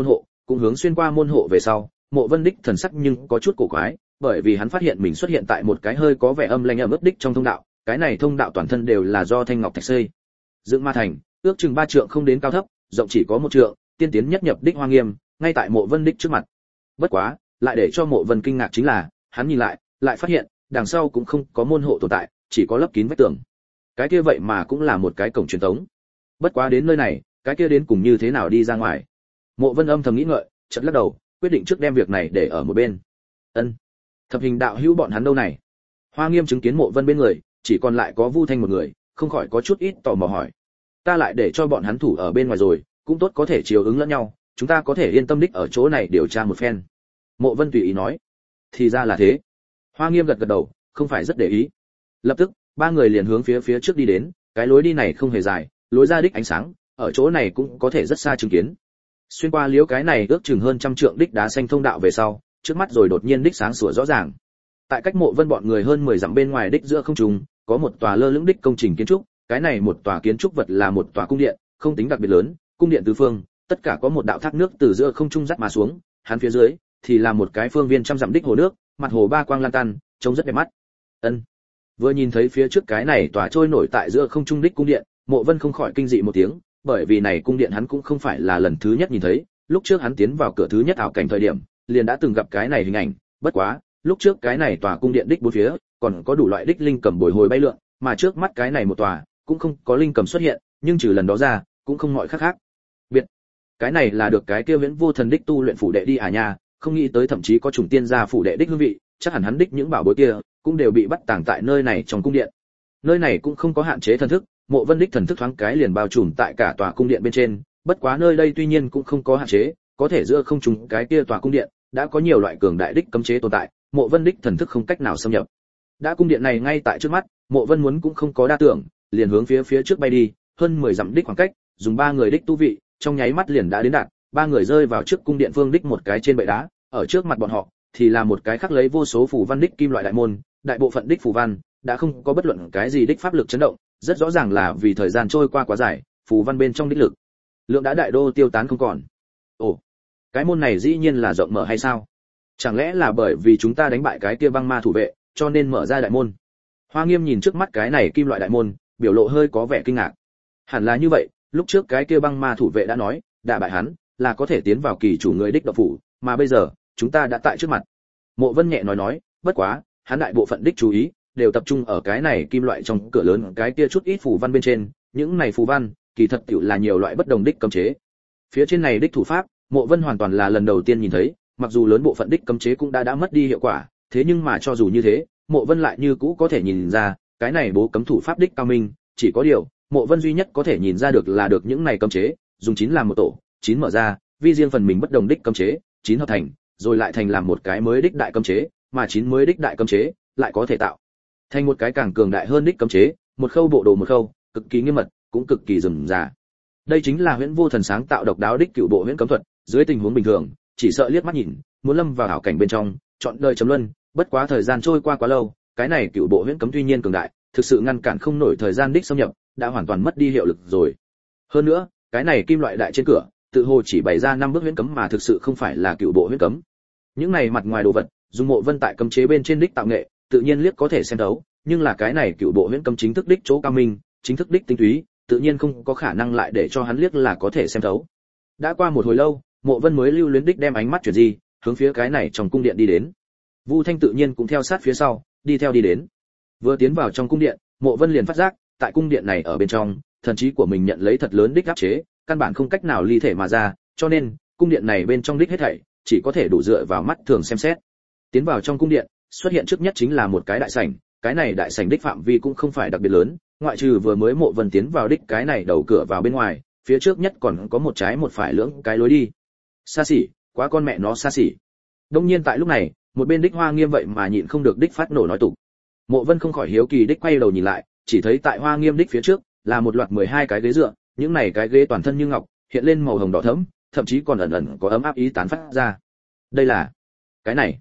cũng hướng xuyên qua môn hộ về sau, Mộ Vân Đích thần sắc nhưng có chút cổ quái, bởi vì hắn phát hiện mình xuất hiện tại một cái hơi có vẻ âm lanh ẩm ướt đích trong thông đạo, cái này thông đạo toàn thân đều là do thanh ngọc thạch xây. Dựng ma thành, ước chừng 3 trượng không đến cao thấp, rộng chỉ có 1 trượng, tiên tiến nhất nhập đích Hoa Nghiêm, ngay tại Mộ Vân Đích trước mặt. Bất quá, lại để cho Mộ Vân kinh ngạc chính là, hắn nhìn lại phát hiện, đằng sau cũng không có môn hộ tồn tại, chỉ có lấp kín vách tường. Cái kia vậy mà cũng là một cái cổng truyền tống. Bất quá đến nơi này, cái kia đến cùng như thế nào đi ra ngoài? Mộ Vân âm thầm nghĩ ngợi, chợt lắc đầu, quyết định trước đem việc này để ở một bên. Ân, Thập Hình đạo hữu bọn hắn đâu này? Hoa Nghiêm chứng kiến Mộ Vân bên người, chỉ còn lại có Vu Thanh một người, không khỏi có chút ít tò mò hỏi. Ta lại để cho bọn hắn thủ ở bên ngoài rồi, cũng tốt có thể chiều ứng lẫn nhau, chúng ta có thể yên tâm đích ở chỗ này điều tra một phen. Mộ Vân tùy ý nói. Thì ra là thế. Hoa Nghiêm gật gật đầu, không phải rất để ý. Lập tức, 3 người liền hướng phía trước đi đến, cái lối đi này không hề dài, lối ra đích ánh sáng, ở chỗ này cũng có thể rất xa chứng kiến. Xuyên qua liếu cái này ước chừng hơn 100 trượng đích đá xanh thông đạo về sau, trước mắt rồi đột nhiên đích sáng sủa rõ ràng. Tại cách Mộ Vân bọn người hơn 10 dặm bên ngoài đích giữa không trung, có một tòa lơ lửng đích công trình kiến trúc, cái này một tòa kiến trúc vật là một tòa cung điện, không tính đặc biệt lớn, cung điện tứ phương, tất cả có một đạo thác nước từ giữa không trung dắt mà xuống, hắn phía dưới thì là một cái phương viên trăm dặm đích hồ nước, mặt hồ ba quang lan tăn, trông rất đẹp mắt. Ân. Vừa nhìn thấy phía trước cái này tòa trôi nổi tại giữa không trung đích cung điện, Mộ Vân không khỏi kinh dị một tiếng, bởi vì này cung điện hắn cũng không phải là lần thứ nhất nhìn thấy, lúc trước hắn tiến vào cửa thứ nhất ảo cảnh thời điểm, liền đã từng gặp cái này hình ảnh, bất quá, lúc trước cái này tòa cung điện đích bốn phía, còn có đủ loại đích linh cầm bồi hồi bay lượn, mà trước mắt cái này một tòa, cũng không có linh cầm xuất hiện, nhưng trừ lần đó ra, cũng không mọi khác khác. Biệt, cái này là được cái kia Viễn Vô Thần đích tu luyện phủ đệ đi à nha, không nghĩ tới thậm chí có chủng tiên gia phủ đệ đích hương vị, chắc hẳn hắn đích những bảo bối kia cũng đều bị bắt tàng tại nơi này trong cung điện. Nơi này cũng không có hạn chế thần thức, Mộ Vân đích thần thức thoáng cái liền bao trùm tại cả tòa cung điện bên trên, bất quá nơi đây tuy nhiên cũng không có hạn chế, có thể giữa không trùng cái kia tòa cung điện đã có nhiều loại cường đại đích cấm chế tồn tại, Mộ Vân đích thần thức không cách nào xâm nhập. Đã cung điện này ngay tại trước mắt, Mộ Vân muốn cũng không có đa tưởng, liền hướng phía trước bay đi, hơn 10 dặm đích khoảng cách, dùng 3 người đích tu vị, trong nháy mắt liền đã đến đạt, 3 người rơi vào trước cung điện phương đích một cái trên bệ đá, ở trước mặt bọn họ thì là một cái khắc lấy vô số phù văn đích kim loại đại môn, đại bộ phận đích phù văn đã không có bất luận cái gì đích pháp lực chấn động, rất rõ ràng là vì thời gian trôi qua quá dài, phù văn bên trong đích lực lượng đã đại đô tiêu tán không còn. Ồ, cái môn này dĩ nhiên là rộng mở hay sao? Chẳng lẽ là bởi vì chúng ta đánh bại cái kia băng ma thủ vệ, cho nên mở ra đại môn? Hoa Nghiêm nhìn trước mắt cái này kim loại đại môn, biểu lộ hơi có vẻ kinh ngạc. Hẳn là như vậy, lúc trước cái kia băng ma thủ vệ đã nói, đả bại hắn là có thể tiến vào kỳ chủ người đích động phủ, mà bây giờ, chúng ta đã tại trước mặt. Mộ Vân nhẹ nói, bất quá, hắn đại bộ phận đích chú ý đều tập trung ở cái này kim loại trong cửa lớn cái kia chút ít phù văn bên trên, những này phù văn, kỳ thật tiểu là nhiều loại bất đồng đích cấm chế. Phía trên này đích thủ pháp, Mộ Vân hoàn toàn là lần đầu tiên nhìn thấy, mặc dù lớn bộ phận đích cấm chế cũng đã mất đi hiệu quả, thế nhưng mà cho dù như thế, Mộ Vân lại như cũ có thể nhìn ra, cái này bố cấm thủ pháp đích cao minh, chỉ có điều, Mộ Vân duy nhất có thể nhìn ra được là được những này cấm chế, dùng 9 làm một tổ, 9 mở ra, vì riêng phần mình bất đồng đích cấm chế, 9 hợp thành, rồi lại thành làm một cái mới đích đại cấm chế, mà 9 mới đích đại cấm chế lại có thể tạo thành một cái càng cường đại hơn đích cấm chế, một khâu bộ đồ một khâu, cực kỳ nghiêm mật, cũng cực kỳ rườm rà. Đây chính là Huyễn Vô Thần sáng tạo độc đáo đích cựu bộ huyễn cấm thuật, dưới tình huống bình thường, chỉ sợ liếc mắt nhìn, muốn lâm vào ảo cảnh bên trong, chọn đời chấm luân, bất quá thời gian trôi qua quá lâu, cái này cựu bộ huyễn cấm tuy nhiên cường đại, thực sự ngăn cản không nổi thời gian đích xâm nhập, đã hoàn toàn mất đi hiệu lực rồi. Hơn nữa, cái này kim loại đại trên cửa, tự hồ chỉ bày ra 5 bước huyễn cấm mà thực sự không phải là cựu bộ huyễn cấm. Những này mặt ngoài đồ vật, dùng Mộ Vân tại cấm chế bên trên đích tạo nghệ, tự nhiên liếc có thể xem thấu, nhưng là cái này cựu bộ huyễn cấm chính thức đích chỗ cao minh, chính thức đích tinh túy, tự nhiên không có khả năng lại để cho hắn liếc là có thể xem thấu. Đã qua một hồi lâu, Mộ Vân mới lưu luyến đích đem ánh mắt chuyển di, hướng phía cái này trong cung điện đi đến. Vu Thanh tự nhiên cũng theo sát phía sau, đi đến. Vừa tiến vào trong cung điện, Mộ Vân liền phát giác, tại cung điện này ở bên trong, thần trí của mình nhận lấy thật lớn đích áp chế, căn bản không cách nào ly thể mà ra, cho nên, cung điện này bên trong đích hết thảy, chỉ có thể đủ dựa vào mắt thường xem xét. Tiến vào trong cung điện, xuất hiện trước nhất chính là một cái đại sảnh, cái này đại sảnh đích phạm vi cũng không phải đặc biệt lớn, ngoại trừ vừa mới Mộ Vân tiến vào đích cái này đầu cửa vào bên ngoài, phía trước nhất còn có một trái một phải lưỡng cái lối đi. Xa xỉ, quá con mẹ nó xa xỉ. Đương nhiên tại lúc này, một bên đích Hoa Nghiêm vậy mà nhịn không được đích phát nổ nói tục. Mộ Vân không khỏi hiếu kỳ đích quay đầu nhìn lại, chỉ thấy tại Hoa Nghiêm đích phía trước là một loạt 12 cái ghế dựa, những này cái ghế toàn thân như ngọc, hiện lên màu hồng đỏ thẫm, thậm chí còn ẩn ẩn có ấm áp ý tán phát ra. Đây là cái này,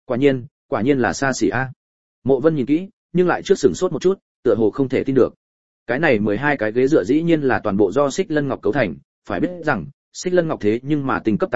quả nhiên là xa xỉ a. Mộ Vân nhìn kỹ, nhưng lại trước sửng sốt một chút, tựa hồ không thể tin được. Cái này 12 cái ghế dựa dĩ nhiên là toàn bộ do xích lân ngọc cấu thành, phải biết rằng, xích lân ngọc thế nhưng mà tinh cấp tài liệu,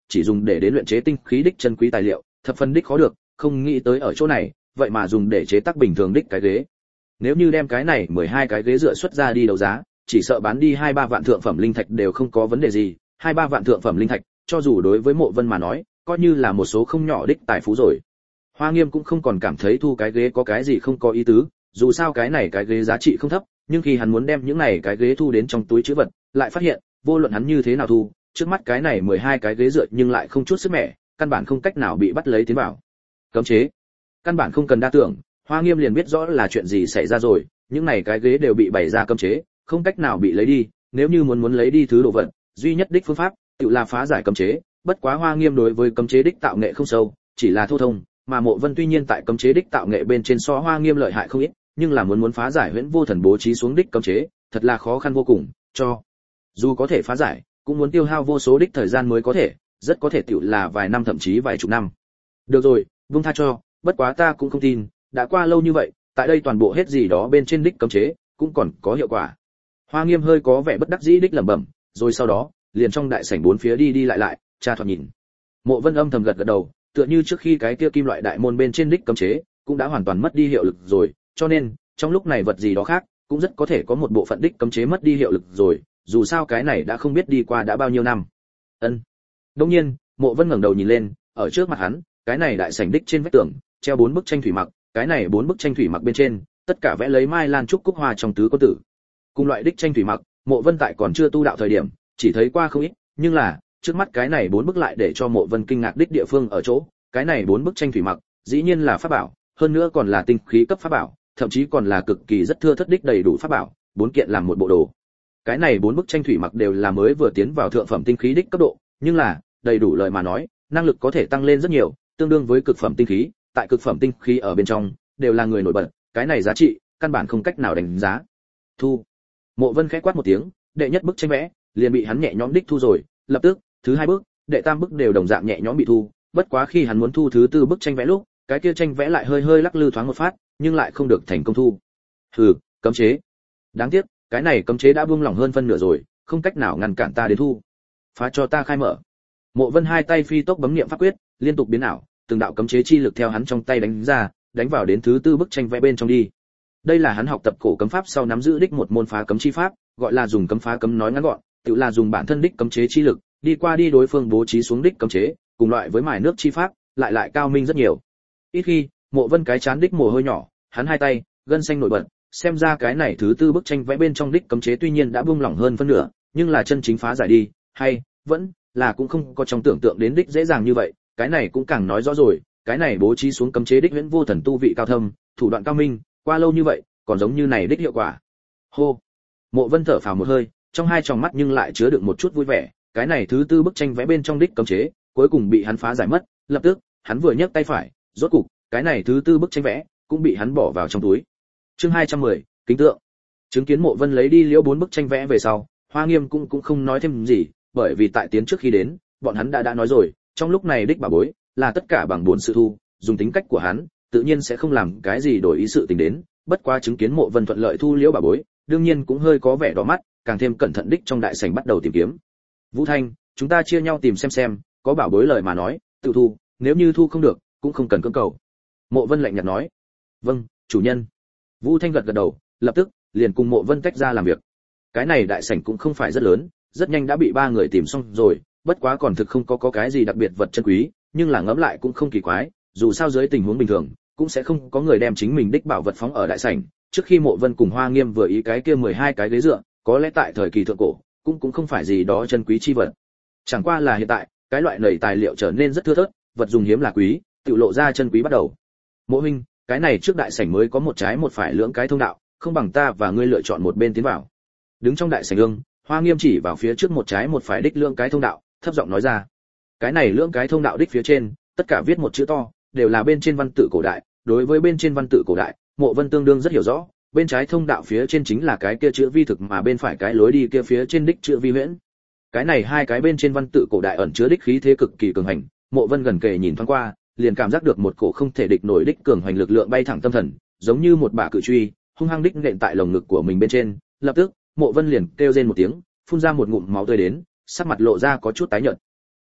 chỉ dùng để đến luyện chế tinh khí đích chân quý tài liệu, thập phần đích khó được, không nghĩ tới ở chỗ này, vậy mà dùng để chế tác bình thường đích cái ghế. Nếu như đem cái này 12 cái ghế dựa xuất ra đi đấu giá, chỉ sợ bán đi 2-3 vạn thượng phẩm linh thạch đều không có vấn đề gì, 2-3 vạn thượng phẩm linh thạch, cho dù đối với Mộ Vân mà nói, coi như là một số không nhỏ đích tài phú rồi. Hoa Nghiêm cũng không còn cảm thấy thu cái ghế có cái gì không có ý tứ, dù sao cái này cái ghế giá trị không thấp, nhưng khi hắn muốn đem những này cái ghế thu đến trong túi trữ vật, lại phát hiện, vô luận hắn như thế nào thu, trước mắt cái này 12 cái ghế dựa nhưng lại không chút sức mẻ, căn bản không cách nào bị bắt lấy tiến vào. Cấm chế. Căn bản không cần đa tưởng, Hoa Nghiêm liền biết rõ là chuyện gì xảy ra rồi, những này cái ghế đều bị bày ra cấm chế, không cách nào bị lấy đi, nếu như muốn lấy đi thứ đồ vật, duy nhất đích phương pháp, tự là phá giải cấm chế, bất quá Hoa Nghiêm đối với cấm chế đích tạo nghệ không sâu, chỉ là thô thông, mà Mộ Vân tuy nhiên tại cấm chế đích tạo nghệ bên trên so Hoa Nghiêm lợi hại không ít, nhưng là muốn phá giải Huyễn Vô Thần bố trí xuống đích cấm chế, thật là khó khăn vô cùng, cho dù có thể phá giải, cũng muốn tiêu hao vô số đích thời gian mới có thể, rất có thể tiểu là vài năm thậm chí vài chục năm. Được rồi, buông tha cho, bất quá ta cũng không tin, đã qua lâu như vậy, tại đây toàn bộ hết gì đó bên trên đích cấm chế, cũng còn có hiệu quả. Hoa Nghiêm hơi có vẻ bất đắc dĩ đích lẩm bẩm, rồi sau đó, liền trong đại sảnh bốn phía đi lại, tra thoạt nhìn. Mộ Vân âm thầm gật đầu, tựa như trước khi cái kia kim loại đại môn bên trên đích cấm chế, cũng đã hoàn toàn mất đi hiệu lực rồi, cho nên, trong lúc này vật gì đó khác, cũng rất có thể có một bộ phận đích cấm chế mất đi hiệu lực rồi, dù sao cái này đã không biết đi qua đã bao nhiêu năm. Ân. Đương nhiên, Mộ Vân ngẩng đầu nhìn lên, ở trước mặt hắn, cái này đại sảnh đích trên vách tường, treo 4 bức tranh thủy mặc, cái này 4 bức tranh thủy mặc bên trên, tất cả vẽ lấy mai lan trúc cúc hoa trong tứ có tử. Cùng loại đích tranh thủy mặc, Mộ Vân tại còn chưa tu đạo thời điểm, chỉ thấy qua không ít, nhưng là, trước mắt cái này 4 bức lại để cho Mộ Vân kinh ngạc đích địa phương ở chỗ, cái này 4 bức tranh thủy mặc, dĩ nhiên là pháp bảo, hơn nữa còn là tinh khí cấp pháp bảo, thậm chí còn là cực kỳ rất thưa thất đích đầy đủ pháp bảo, 4 kiện làm một bộ đồ. Cái này 4 bức tranh thủy mặc đều là mới vừa tiến vào thượng phẩm tinh khí đích cấp độ, nhưng là, đầy đủ lời mà nói, năng lực có thể tăng lên rất nhiều, tương đương với cực phẩm tinh khí, tại cực phẩm tinh khí ở bên trong, đều là người nổi bật, cái này giá trị, căn bản không cách nào đánh giá. Thu. Mộ Vân khẽ quát một tiếng, đệ nhất bức tranh vẽ, liền bị hắn nhẹ nhõm đích thu rồi, lập tức, thứ hai bức, đệ tam bức đều đồng dạng nhẹ nhõm bị thu, bất quá khi hắn muốn thu thứ tư bức tranh vẽ lúc, cái kia tranh vẽ lại hơi lắc lư thoáng một phát, nhưng lại không được thành công thu. Hừ, cấm chế. Đáng tiếc, cái này cấm chế đã buông lỏng hơn phân nửa rồi, không cách nào ngăn cản ta đến thu. Phá cho ta khai mở. Mộ Vân hai tay phi tốc bấm niệm pháp quyết, liên tục biến ảo, từng đạo cấm chế chi lực theo hắn trong tay đánh ra, đánh vào đến thứ tư bức tranh vẽ bên trong đi. Đây là hắn học tập cổ cấm pháp sau nắm giữ đích một môn phá cấm chi pháp, gọi là dùng cấm phá cấm, nói ngắn gọn, tự là dùng bản thân đích cấm chế chi lực, đi qua đi đối phương bố trí xuống đích cấm chế, cùng loại với mài nước chi pháp, lại cao minh rất nhiều. Ít khi, Mộ Vân cái chán đích mồ hôi nhỏ, hắn hai tay, gân xanh nổi bật, xem ra cái này thứ tư bức tranh vẽ bên trong đích cấm chế tuy nhiên đã buông lỏng hơn phân nửa, nhưng là chân chính phá giải đi, hay vẫn là cũng không có trong tưởng tượng đến đích dễ dàng như vậy, cái này cũng càng nói rõ rồi, cái này bố trí xuống cấm chế đích Huyễn Vô Thần tu vị cao thâm, thủ đoạn cao minh, qua lâu như vậy, còn giống như này đích hiệu quả. Hô. Mộ Vân thở phào một hơi, trong hai tròng mắt nhưng lại chứa đựng một chút vui vẻ, cái này thứ tư bức tranh vẽ bên trong đích cấm chế, cuối cùng bị hắn phá giải mất, lập tức, hắn vừa nhấc tay phải, rốt cục, cái này thứ tư bức tranh vẽ cũng bị hắn bỏ vào trong túi. Chương 210, kính tượng. Chứng kiến Mộ Vân lấy đi liễu 4 bức tranh vẽ về sau, Hoa Nghiêm cũng không nói thêm gì, bởi vì tại tiến trước khi đến, bọn hắn đã nói rồi, trong lúc này đích bảo bối là tất cả bằng 4 sự thu, dùng tính cách của hắn, tự nhiên sẽ không làm cái gì đổi ý sự tình đến, bất quá chứng kiến Mộ Vân thuận lợi thu liễu bảo bối, đương nhiên cũng hơi có vẻ đỏ mắt, càng thêm cẩn thận đích trong đại sảnh bắt đầu tìm kiếm. Vũ Thanh, chúng ta chia nhau tìm xem, có bảo bối lời mà nói, tự thu, nếu như thu không được, cũng không cần cưỡng cầu. Mộ Vân lạnh nhạt nói. Vâng, chủ nhân. Vũ Thanh gật đầu, lập tức liền cùng Mộ Vân tách ra làm việc. Cái này đại sảnh cũng không phải rất lớn, rất nhanh đã bị 3 người tìm xong rồi, bất quá còn thực không có cái gì đặc biệt vật chân quý, nhưng là ngẫm lại cũng không kỳ quái, dù sao dưới tình huống bình thường, cũng sẽ không có người đem chính mình đích bảo vật phóng ở đại sảnh. Trước khi Mộ Vân cùng Hoa Nghiêm vừa ý cái kia 12 cái ghế dựa, có lẽ tại thời kỳ thượng cổ, cũng không phải gì đó chân quý chi vật. Chẳng qua là hiện tại, cái loại nảy tài liệu trở nên rất thưa thớt, vật dùng hiếm là quý, tự lộ ra chân quý bắt đầu. Mộ huynh, cái này trước đại sảnh mới có một trái một phải lưỡng cái thông đạo, không bằng ta và ngươi lựa chọn một bên tiến vào. Đứng trong đại sảnh ương, Hoa Nghiêm chỉ vào phía trước một trái một phải đích lưỡng cái thông đạo, thấp giọng nói ra. Cái này lưỡng cái thông đạo đích phía trên, tất cả viết một chữ to, đều là bên trên văn tự cổ đại, đối với bên trên văn tự cổ đại, Mộ Vân tương đương rất hiểu rõ, bên trái thông đạo phía trên chính là cái kia chữ vi thực mà bên phải cái lối đi kia phía trên đích chữ vi huyễn. Cái này hai cái bên trên văn tự cổ đại ẩn chứa đích khí thế cực kỳ cường hành, Mộ Vân gần kề nhìn thoáng qua, liền cảm giác được một cổ không thể địch nổi đích cường hành lực lượng bay thẳng tâm thần, giống như một bả cự truy, hung hăng đích nện tại lồng ngực của mình bên trên. Lập tức, Mộ Vân liền kêu rên một tiếng, phun ra một ngụm máu tươi đến, sắc mặt lộ ra có chút tái nhợt.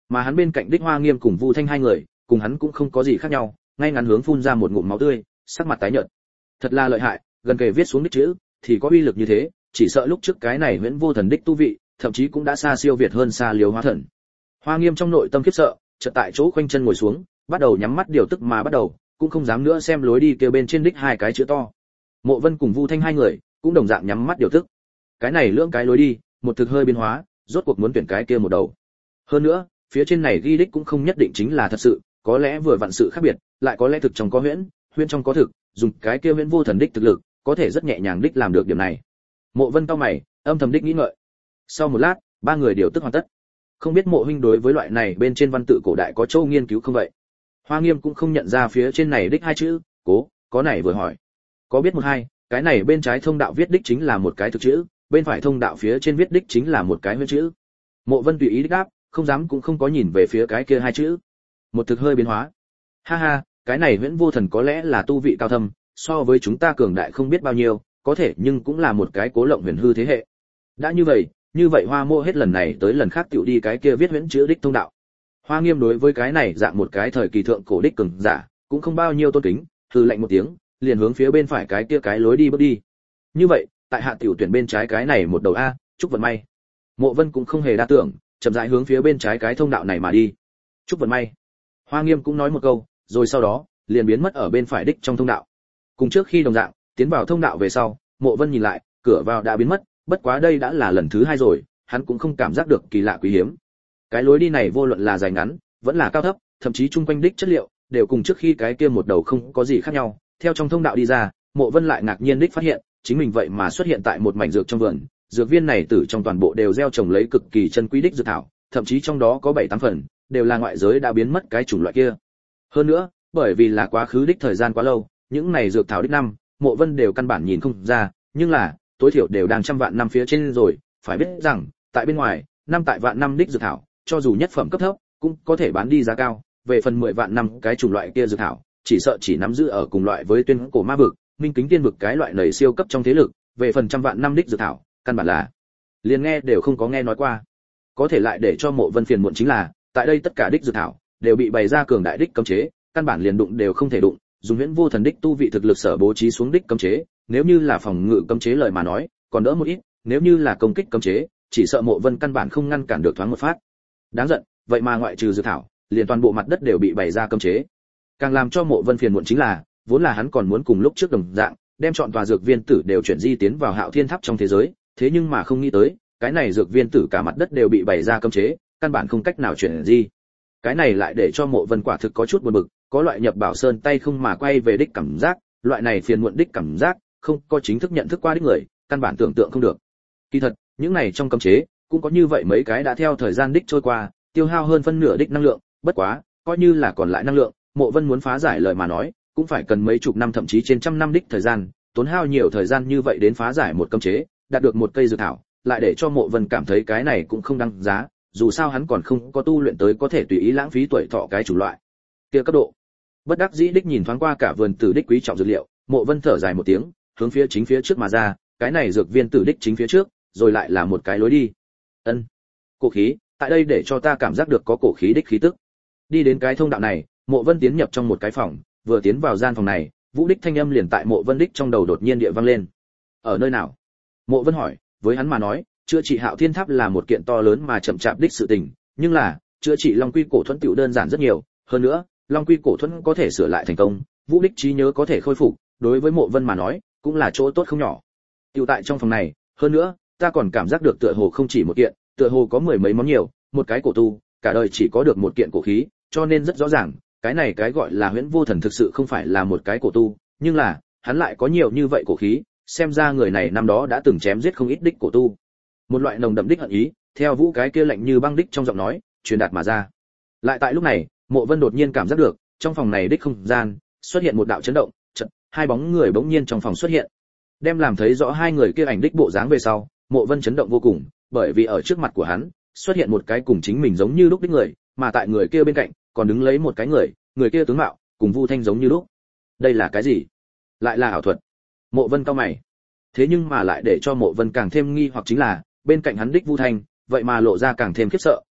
Mà hắn bên cạnh đích Hoa Nghiêm cùng Vu Thanh hai người, cùng hắn cũng không có gì khác nhau, ngay ngắn hướng phun ra một ngụm máu tươi, sắc mặt tái nhợt. Thật là lợi hại, gần kề viết xuống đích chữ, thì có uy lực như thế, chỉ sợ lúc trước cái này Huyễn Vô Thần đích tu vị, thậm chí cũng đã xa siêu việt hơn xa Liêu Hóa Thần. Hoa Nghiêm trong nội tâm khiếp sợ, chợt tại chỗ khoanh chân ngồi xuống, bắt đầu nhắm mắt điều tức mà bắt đầu, cũng không dám nữa xem lối đi kêu bên trên đích hai cái chữ to. Mộ Vân cùng Vu Thanh hai người cũng đồng dạng nhắm mắt điều tức. Cái này lưỡng cái lối đi, một thực hơi biến hóa, rốt cuộc muốn tuyển cái kia một đầu. Hơn nữa, phía trên này ghi đích cũng không nhất định chính là thật sự, có lẽ vừa vặn sự khác biệt, lại có lẽ thực trong có huyễn, huyễn trong có thực, dùng cái kia Huyễn Vô Thần đích thực lực, có thể rất nhẹ nhàng đích làm được điểm này. Mộ Vân cau mày, âm thầm đích nghĩ ngợi. Sau một lát, ba người điều tức hoàn tất. Không biết Mộ huynh đối với loại này bên trên văn tự cổ đại có châu nghiên cứu không vậy? Hoa Nghiêm cũng không nhận ra phía trên này đích hai chữ, cố, có này vừa hỏi. Có biết một hai, cái này bên trái thông đạo viết đích chính là một cái thực chữ, bên phải thông đạo phía trên viết đích chính là một cái huyễn chữ. Mộ Vân tùy ý đích đáp, không dám cũng không có nhìn về phía cái kia hai chữ. Một thực hơi biến hóa. Ha ha, cái này Huyễn Vô Thần có lẽ là tu vị cao thâm, so với chúng ta cường đại không biết bao nhiêu, có thể nhưng cũng là một cái cố lộng huyền hư thế hệ. Đã như vậy Hoa Mô hết lần này tới lần khác tiểu đi cái kia viết huyễn chữ đích thông đạo. Hoa Nghiêm đối với cái này dạng một cái thời kỳ thượng cổ đích cường giả, cũng không bao nhiêu tôn kính, hừ lạnh một tiếng, liền hướng phía bên phải cái kia cái lối đi bước đi. Như vậy, tại hạ tiểu tuyển bên trái cái này một đầu a, chúc vận may. Mộ Vân cũng không hề đa tưởng, chậm rãi hướng phía bên trái cái thông đạo này mà đi. Chúc vận may. Hoa Nghiêm cũng nói một câu, rồi sau đó, liền biến mất ở bên phải đích trong thông đạo. Cùng trước khi đồng dạng, tiến vào thông đạo về sau, Mộ Vân nhìn lại, cửa vào đã biến mất, bất quá đây đã là lần thứ hai rồi, hắn cũng không cảm giác được kỳ lạ quý hiếm. Cái lối đi này vô luận là dài ngắn, vẫn là cao thấp, thậm chí chung quanh đích chất liệu, đều cùng trước khi cái kia một đầu không có gì khác nhau. Theo trong thông đạo đi ra, Mộ Vân lại ngạc nhiên đích phát hiện, chính mình vậy mà xuất hiện tại một mảnh dược trong vườn, dược viên này từ trong toàn bộ đều gieo trồng lấy cực kỳ chân quý đích dược thảo, thậm chí trong đó có 7-8 phần đều là ngoại giới đã biến mất cái chủng loại kia. Hơn nữa, bởi vì là quá khứ đích thời gian quá lâu, những này dược thảo đích năm, Mộ Vân đều căn bản nhìn không ra, nhưng là, tối thiểu đều đang trăm vạn năm phía trên rồi, phải biết rằng, tại bên ngoài, năm tại vạn năm đích dược thảo, cho dù nhất phẩm cấp thấp, cũng có thể bán đi giá cao, về phần 10 vạn năm cái chủng loại kia dược thảo, chỉ sợ chỉ nắm giữ ở cùng loại với Tuyên Cổ Ma vực, Minh Kính Tiên vực cái loại nảy siêu cấp trong thế lực, về phần trăm vạn năm đích dược thảo, căn bản là liền nghe đều không có nghe nói qua. Có thể lại để cho Mộ Vân phiền muộn chính là, tại đây tất cả đích dược thảo đều bị bày ra cường đại đích cấm chế, căn bản liền đụng đều không thể đụng, dùng Huyễn Vô Thần đích tu vị thực lực sở bố trí xuống đích cấm chế, nếu như là phòng ngự cấm chế lời mà nói, còn đỡ một ít, nếu như là công kích cấm chế, chỉ sợ Mộ Vân căn bản không ngăn cản được thoáng một phát. Đáng giận, vậy mà ngoại trừ dược thảo, liền toàn bộ mặt đất đều bị bày ra cấm chế. Càng làm cho Mộ Vân phiền muộn chính là, vốn là hắn còn muốn cùng lúc trước đồng dạng, đem chọn tòa dược viên tử đều chuyển di tiến vào Hạo Thiên Tháp trong thế giới, thế nhưng mà không nghĩ tới, cái này dược viên tử cả mặt đất đều bị bày ra cấm chế, căn bản không cách nào chuyển di. Cái này lại để cho Mộ Vân quả thực có chút buồn bực, có loại nhập bảo sơn tay không mà quay về đích cảm giác, loại này phiền muộn đích cảm giác, không có chính thức nhận thức qua đích người, căn bản tưởng tượng không được. Kỳ thật, những này trong cấm chế, cũng có như vậy mấy cái đã theo thời gian đích trôi qua, tiêu hao hơn phân nửa đích năng lượng, bất quá, coi như là còn lại năng lượng, Mộ Vân muốn phá giải lời mà nói, cũng phải cần mấy chục năm thậm chí trên trăm năm đích thời gian, tốn hao nhiều thời gian như vậy đến phá giải một cấm chế, đạt được một cây dược thảo, lại để cho Mộ Vân cảm thấy cái này cũng không đáng giá, dù sao hắn còn không có tu luyện tới có thể tùy ý lãng phí tuổi thọ cái chủng loại kia cấp độ. Bất đắc dĩ đích nhìn thoáng qua cả vườn tử đích quý trọng dược liệu, Mộ Vân thở dài một tiếng, hướng phía chính phía trước mà ra, cái này dược viên tử đích chính phía trước, rồi lại là một cái lối đi. Ân, cổ khí, tại đây để cho ta cảm giác được có cổ khí đích khí tức. Đi đến cái thông đạo này, Mộ Vân tiến nhập trong một cái phòng, vừa tiến vào gian phòng này, Vũ đích thanh âm liền tại Mộ Vân đích trong đầu đột nhiên địa vang lên. Ở nơi nào? Mộ Vân hỏi, với hắn mà nói, chữa trị Hạo Thiên Tháp là một kiện to lớn mà chậm chạp đích sự tình, nhưng là, chữa trị Long Quy cổ thuẫn tiểu đơn giản rất nhiều, hơn nữa, Long Quy cổ thuẫn có thể sửa lại thành công, Vũ đích trí nhớ có thể khôi phục, đối với Mộ Vân mà nói, cũng là chỗ tốt không nhỏ. Tiểu tại trong phòng này, hơn nữa, ta còn cảm giác được tựa hồ không chỉ một kiện, tựa hồ có mười mấy món nhiều, một cái cổ tu, cả đời chỉ có được một kiện cổ khí, cho nên rất rõ ràng, cái này cái gọi là Huyễn Vô Thần thực sự không phải là một cái cổ tu, nhưng là, hắn lại có nhiều như vậy cổ khí, xem ra người này năm đó đã từng chém giết không ít đích cổ tu. Một loại nồng đậm đích hận ý, theo Vũ cái kia lạnh như băng đích trong giọng nói, truyền đạt mà ra. Lại tại lúc này, Mộ Vân đột nhiên cảm giác được, trong phòng này đích không gian xuất hiện một đạo chấn động, chợt, hai bóng người bỗng nhiên trong phòng xuất hiện. Đem làm thấy rõ hai người kia ảnh đích bộ dáng về sau, Mộ Vân chấn động vô cùng, bởi vì ở trước mặt của hắn xuất hiện một cái cùng chính mình giống như lúc đích người, mà tại người kia bên cạnh còn đứng lấy một cái người kia tướng mạo cùng Vu Thanh giống như lúc. Đây là cái gì? Lại là ảo thuật. Mộ Vân cau mày. Thế nhưng mà lại để cho Mộ Vân càng thêm nghi hoặc chính là, bên cạnh hắn đích Vu Thanh, vậy mà lộ ra càng thêm khiếp sợ,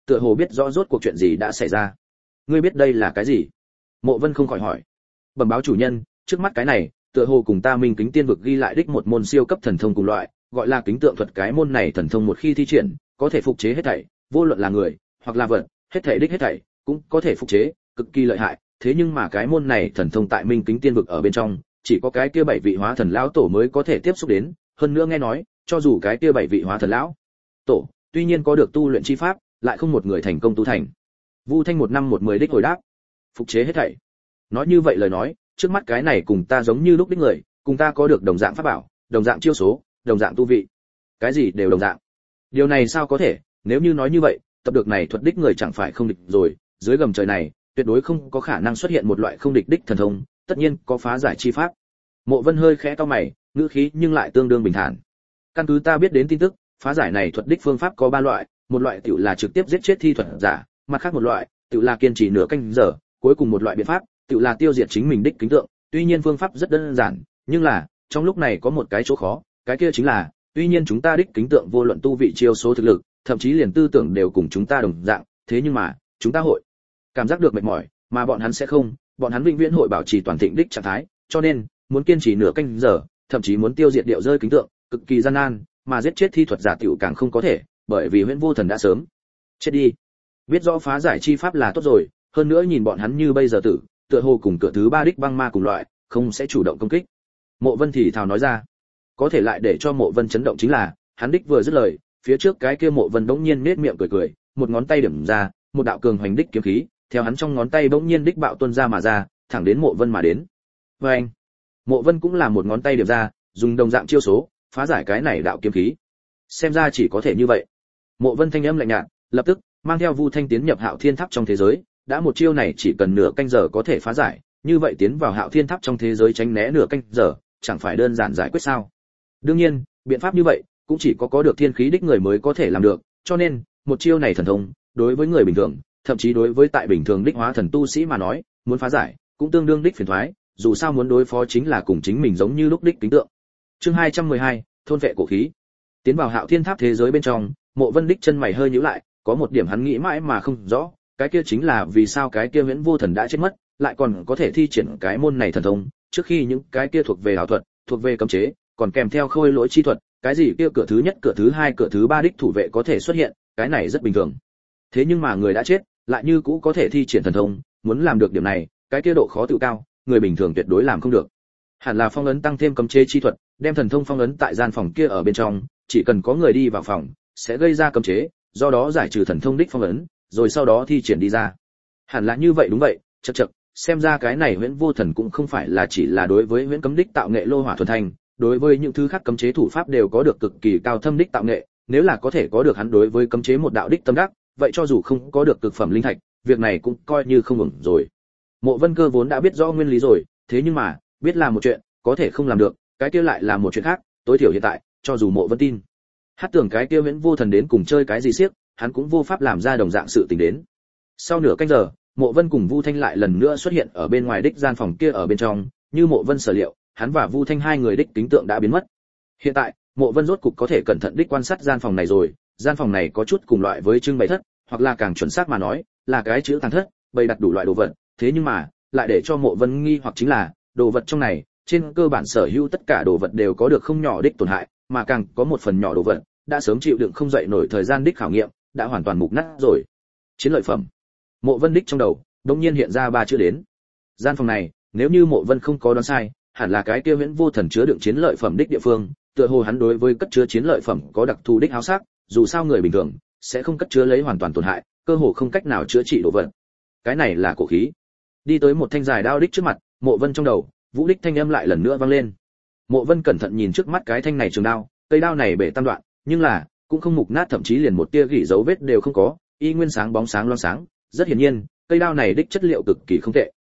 tựa hồ biết rõ rốt cuộc chuyện gì đã xảy ra. Ngươi biết đây là cái gì? Mộ Vân không khỏi hỏi. Bẩm báo chủ nhân, trước mắt cái này, tựa hồ cùng ta Minh Kính Tiên vực ghi lại đích một môn siêu cấp thần thông cùng loại, gọi là kính tượng thuật. Cái môn này thần thông một khi thi triển, có thể phục chế hết thảy, vô luận là người hoặc là vật, hết thảy đích hết thảy cũng có thể phục chế, cực kỳ lợi hại. Thế nhưng mà cái môn này thần thông tại Minh Kính Tiên vực ở bên trong, chỉ có cái kia 7 vị hóa thần lão tổ mới có thể tiếp xúc đến, hơn nữa nghe nói, cho dù cái kia 7 vị hóa thần lão tổ, tuy nhiên có được tu luyện chi pháp, lại không một người thành công tu thành. Vu Thanh 1 năm 10 đích hồi đáp, phục chế hết thảy. Nói như vậy lời nói, trước mắt cái này cùng ta giống như lúc đích người, cùng ta có được đồng dạng pháp bảo, đồng dạng chiêu số, đồng dạng tu vị. Cái gì đều đồng dạng. Điều này sao có thể, nếu như nói như vậy, tập được này thuật đích người chẳng phải không địch rồi, dưới gầm trời này, tuyệt đối không có khả năng xuất hiện một loại không địch đích thần thông, tất nhiên có phá giải chi pháp. Mộ Vân hơi khẽ cau mày, ngữ khí nhưng lại tương đương bình thản. Căn cứ ta biết đến tin tức, phá giải này thuật đích phương pháp có 3 loại, một loại tiểu là trực tiếp giết chết thi thuật giả, mặt khác một loại tiểu là kiên trì nửa canh giờ, cuối cùng một loại biện pháp tiểu là tiêu diệt chính mình đích kính tượng. Tuy nhiên phương pháp rất đơn giản, nhưng là trong lúc này có một cái chỗ khó, cái kia chính là tuy nhiên chúng ta đích kính tượng vô luận tu vị chiêu số thực lực, thậm chí liền tư tưởng đều cùng chúng ta đồng dạng, thế nhưng mà chúng ta hội cảm giác được mệt mỏi, mà bọn hắn sẽ không, bọn hắn vĩnh viễn hội bảo trì toàn thịnh đích trạng thái, cho nên muốn kiên trì nửa canh giờ, thậm chí muốn tiêu diệt điệu rơi kính tượng, cực kỳ gian nan, mà giết chết thi thuật giả tiểu càng không có thể, bởi vì Huyễn Vô Thần đã sớm chết đi. Biết rõ phá giải chi pháp là tốt rồi, hơn nữa nhìn bọn hắn như bây giờ tựa hồ cùng cửa thứ 3 đích băng ma cùng loại, không sẽ chủ động công kích. Mộ Vân thì thào nói ra. Có thể lại để cho Mộ Vân chấn động chính là, hắn đích vừa dứt lời, phía trước cái kia Mộ Vân bỗng nhiên nhếch miệng cười, một ngón tay điểm ra, một đạo cường hoành đích kiếm khí, theo hắn trong ngón tay bỗng nhiên đích bạo tuôn ra mà ra, thẳng đến Mộ Vân mà đến. Oeng! Mộ Vân cũng là một ngón tay điểm ra, dùng đồng dạng chiêu số, phá giải cái này đạo kiếm khí. Xem ra chỉ có thể như vậy. Mộ Vân thanh âm lạnh nhạt, lập tức mang theo Vu Thanh tiến nhập Hạo Thiên Tháp trong thế giới, đã một chiêu này chỉ cần nửa canh giờ có thể phá giải, như vậy tiến vào Hạo Thiên Tháp trong thế giới tránh né nửa canh giờ, chẳng phải đơn giản giải quyết sao? Đương nhiên, biện pháp như vậy cũng chỉ có được thiên khí đích người mới có thể làm được, cho nên một chiêu này thần thông, đối với người bình thường, thậm chí đối với tại bình thường đích hóa thần tu sĩ mà nói, muốn phá giải cũng tương đương đích phiền toái, dù sao muốn đối phó chính là cùng chính mình giống như lúc đích kính tượng. Chương 212, thôn vệ cổ khí. Tiến vào Hạo Thiên Tháp thế giới bên trong, Mộ Vân đích chân mày hơi nhíu lại, có một điểm hắn nghĩ mãi mà không rõ, cái kia chính là vì sao cái kia Huyễn Vô Thần đã chết mất, lại còn có thể thi triển cái môn này thần thông, trước khi những cái kia thuộc về ảo thuật, thuộc về cấm chế, còn kèm theo khôi lỗi chi thuật, cái gì kia cửa thứ nhất, cửa thứ 2, cửa thứ 3 đích thủ vệ có thể xuất hiện, cái này rất bình thường. Thế nhưng mà người đã chết, lại như cũ có thể thi triển thần thông, muốn làm được điểm này, cái kia độ khó tự cao, người bình thường tuyệt đối làm không được. Hẳn là phong ấn tăng thêm cấm chế chi thuật, đem thần thông phong ấn tại gian phòng kia ở bên trong, chỉ cần có người đi vào phòng, sẽ gây ra cấm chế, do đó giải trừ thần thông đích phong ấn, rồi sau đó thi triển đi ra. Hẳn là như vậy đúng vậy, chậc, xem ra cái này Huyễn Vô Thần cũng không phải là chỉ là đối với huyễn cấm đích tạo nghệ lô hỏa thuần thành, đối với những thứ khác cấm chế thủ pháp đều có được cực kỳ cao thâm đích tạo nghệ, nếu là có thể có được hắn đối với cấm chế một đạo đích tâm đắc, vậy cho dù không có được cực phẩm linh thạch, việc này cũng coi như không ổn rồi. Mộ Vân Cơ vốn đã biết rõ nguyên lý rồi, thế nhưng mà, biết làm một chuyện, có thể không làm được, cái kia lại là một chuyện khác, tối thiểu hiện tại, cho dù Mộ Vân tin, hát tưởng cái kia Huyễn Vô Thần đến cùng chơi cái gì xiếc, hắn cũng vô pháp làm ra đồng dạng sự tình đến. Sau nửa canh giờ, Mộ Vân cùng Vu Thanh lại lần nữa xuất hiện ở bên ngoài đích gian phòng kia ở bên trong, như Mộ Vân sở liệu, hắn và Vu Thanh hai người đích kính tượng đã biến mất. Hiện tại, Mộ Vân rốt cục có thể cẩn thận đích quan sát gian phòng này rồi, gian phòng này có chút cùng loại với trưng bày thất, hoặc là càng chuẩn xác mà nói, là cái chữ tàng thất, bày đặt đủ loại đồ vật, thế nhưng mà, lại để cho Mộ Vân nghi hoặc chính là, đồ vật trong này, trên cơ bản sở hữu tất cả đồ vật đều có được không nhỏ đích tổn hại, mà càng có một phần nhỏ đồ vật đã sớm chịu đựng không dậy nổi thời gian đích khảo nghiệm, đã hoàn toàn mục nát rồi. Chiến lợi phẩm. Mộ Vân đích trong đầu đột nhiên hiện ra 3 chữ đến. Gian phòng này, nếu như Mộ Vân không có đoán sai, hẳn là cái kia Huyễn Vô Thần chứa đựng chiến lợi phẩm đích địa phương, tựa hồ hắn đối với cất chứa chiến lợi phẩm có đặc thù đích háo sắc, dù sao người bình thường sẽ không cất chứa lấy hoàn toàn tổn hại, cơ hồ không cách nào chữa trị đồ vật. Cái này là cổ khí. Đi tới một thanh dài đao đích trước mặt, Mộ Vân trong đầu, vũ đích thanh âm lại lần nữa vang lên. Mộ Vân cẩn thận nhìn trước mắt cái thanh này trường đao, cây đao này bể tam đoạn, nhưng là cũng không mục nát, thậm chí liền một tia gỉ dấu vết đều không có, y nguyên sáng bóng sáng loáng sáng, rất hiển nhiên, cây đao này đích chất liệu cực kỳ không tệ.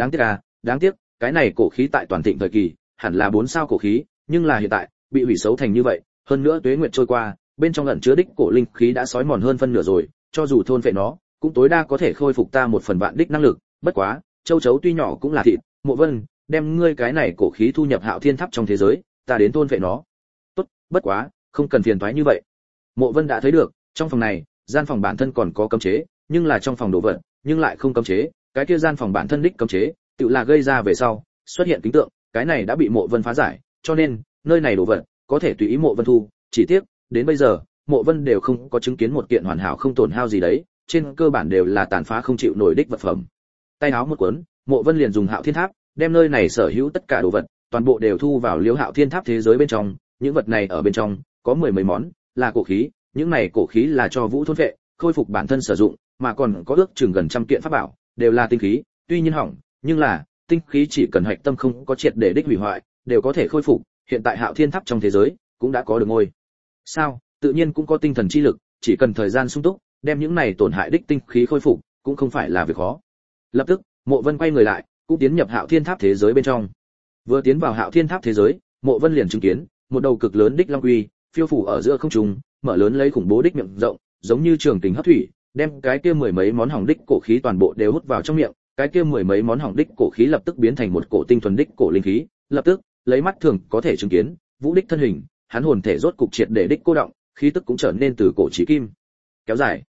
Đáng tiếc, cái này cổ khí tại toàn thịnh thời kỳ, hẳn là 4 sao cổ khí, nhưng là hiện tại, bị hủy xấu thành như vậy, hơn nữa tuế nguyệt trôi qua, bên trong ẩn chứa đích cổ linh khí đã sói mòn hơn phân nửa rồi, cho dù thôn phệ nó, cũng tối đa có thể khôi phục ta 1/1000 đích năng lực, bất quá, châu chấu tuy nhỏ cũng là thịt, Mộ Vân, đem ngươi cái này cổ khí thu nhập Hạo Thiên Tháp trong thế giới, ta đến thôn phệ nó. Tốt, bất quá, không cần phiền toái như vậy. Mộ Vân đã thấy được, trong phòng này, gian phòng bản thân còn có cấm chế, nhưng là trong phòng đồ vật nhưng lại không cấm chế, cái kia gian phòng bản thân đích cấm chế tự là gây ra về sau xuất hiện kính tượng, cái này đã bị Mộ Vân phá giải, cho nên nơi này đồ vật có thể tùy ý Mộ Vân thu, chỉ tiếc đến bây giờ Mộ Vân đều không có chứng kiến một kiện hoàn hảo không tổn hao gì đấy, trên cơ bản đều là tàn phá không chịu nổi đích vật phẩm. Tay áo một cuốn, Mộ Vân liền dùng Hạo Thiên Tháp đem nơi này sở hữu tất cả đồ vật toàn bộ đều thu vào Liễu Hạo Thiên Tháp thế giới bên trong, những vật này ở bên trong có mười mấy món là cổ khí, những này cổ khí là cho Vũ thôn vệ, khôi phục bản thân sử dụng, mà còn có ước chừng gần trăm kiện pháp bảo, đều là tinh khí, tuy nhiên hỏng, nhưng là tinh khí chỉ cần hạch tâm không có triệt để đích hủy hoại, đều có thể khôi phục, hiện tại Hạo Thiên Tháp trong thế giới cũng đã có được ngôi sao, tự nhiên cũng có tinh thần chi lực, chỉ cần thời gian sung túc, đem những này tổn hại đích tinh khí khôi phục, cũng không phải là việc khó. Lập tức, Mộ Vân quay người lại, cũng tiến nhập Hạo Thiên Tháp thế giới bên trong. Vừa tiến vào Hạo Thiên Tháp thế giới, Mộ Vân liền chứng kiến một đầu cực lớn đích long uy, phiêu phủ ở giữa không trung, mở lớn lấy khủng bố đích miệng rộng, giống như trường tình hấp thủy, đem cái kia mười mấy món hỏng đích cổ khí toàn bộ đều hút vào trong miệng, cái kia mười mấy món hỏng đích cổ khí lập tức biến thành một cổ tinh thuần đích cổ linh khí, lập tức, lấy mắt thường có thể chứng kiến, Vũ đích thân hình, hắn hồn thể rốt cục triệt để đích cô động, khí tức cũng trở nên từ cổ chí kim kéo dài.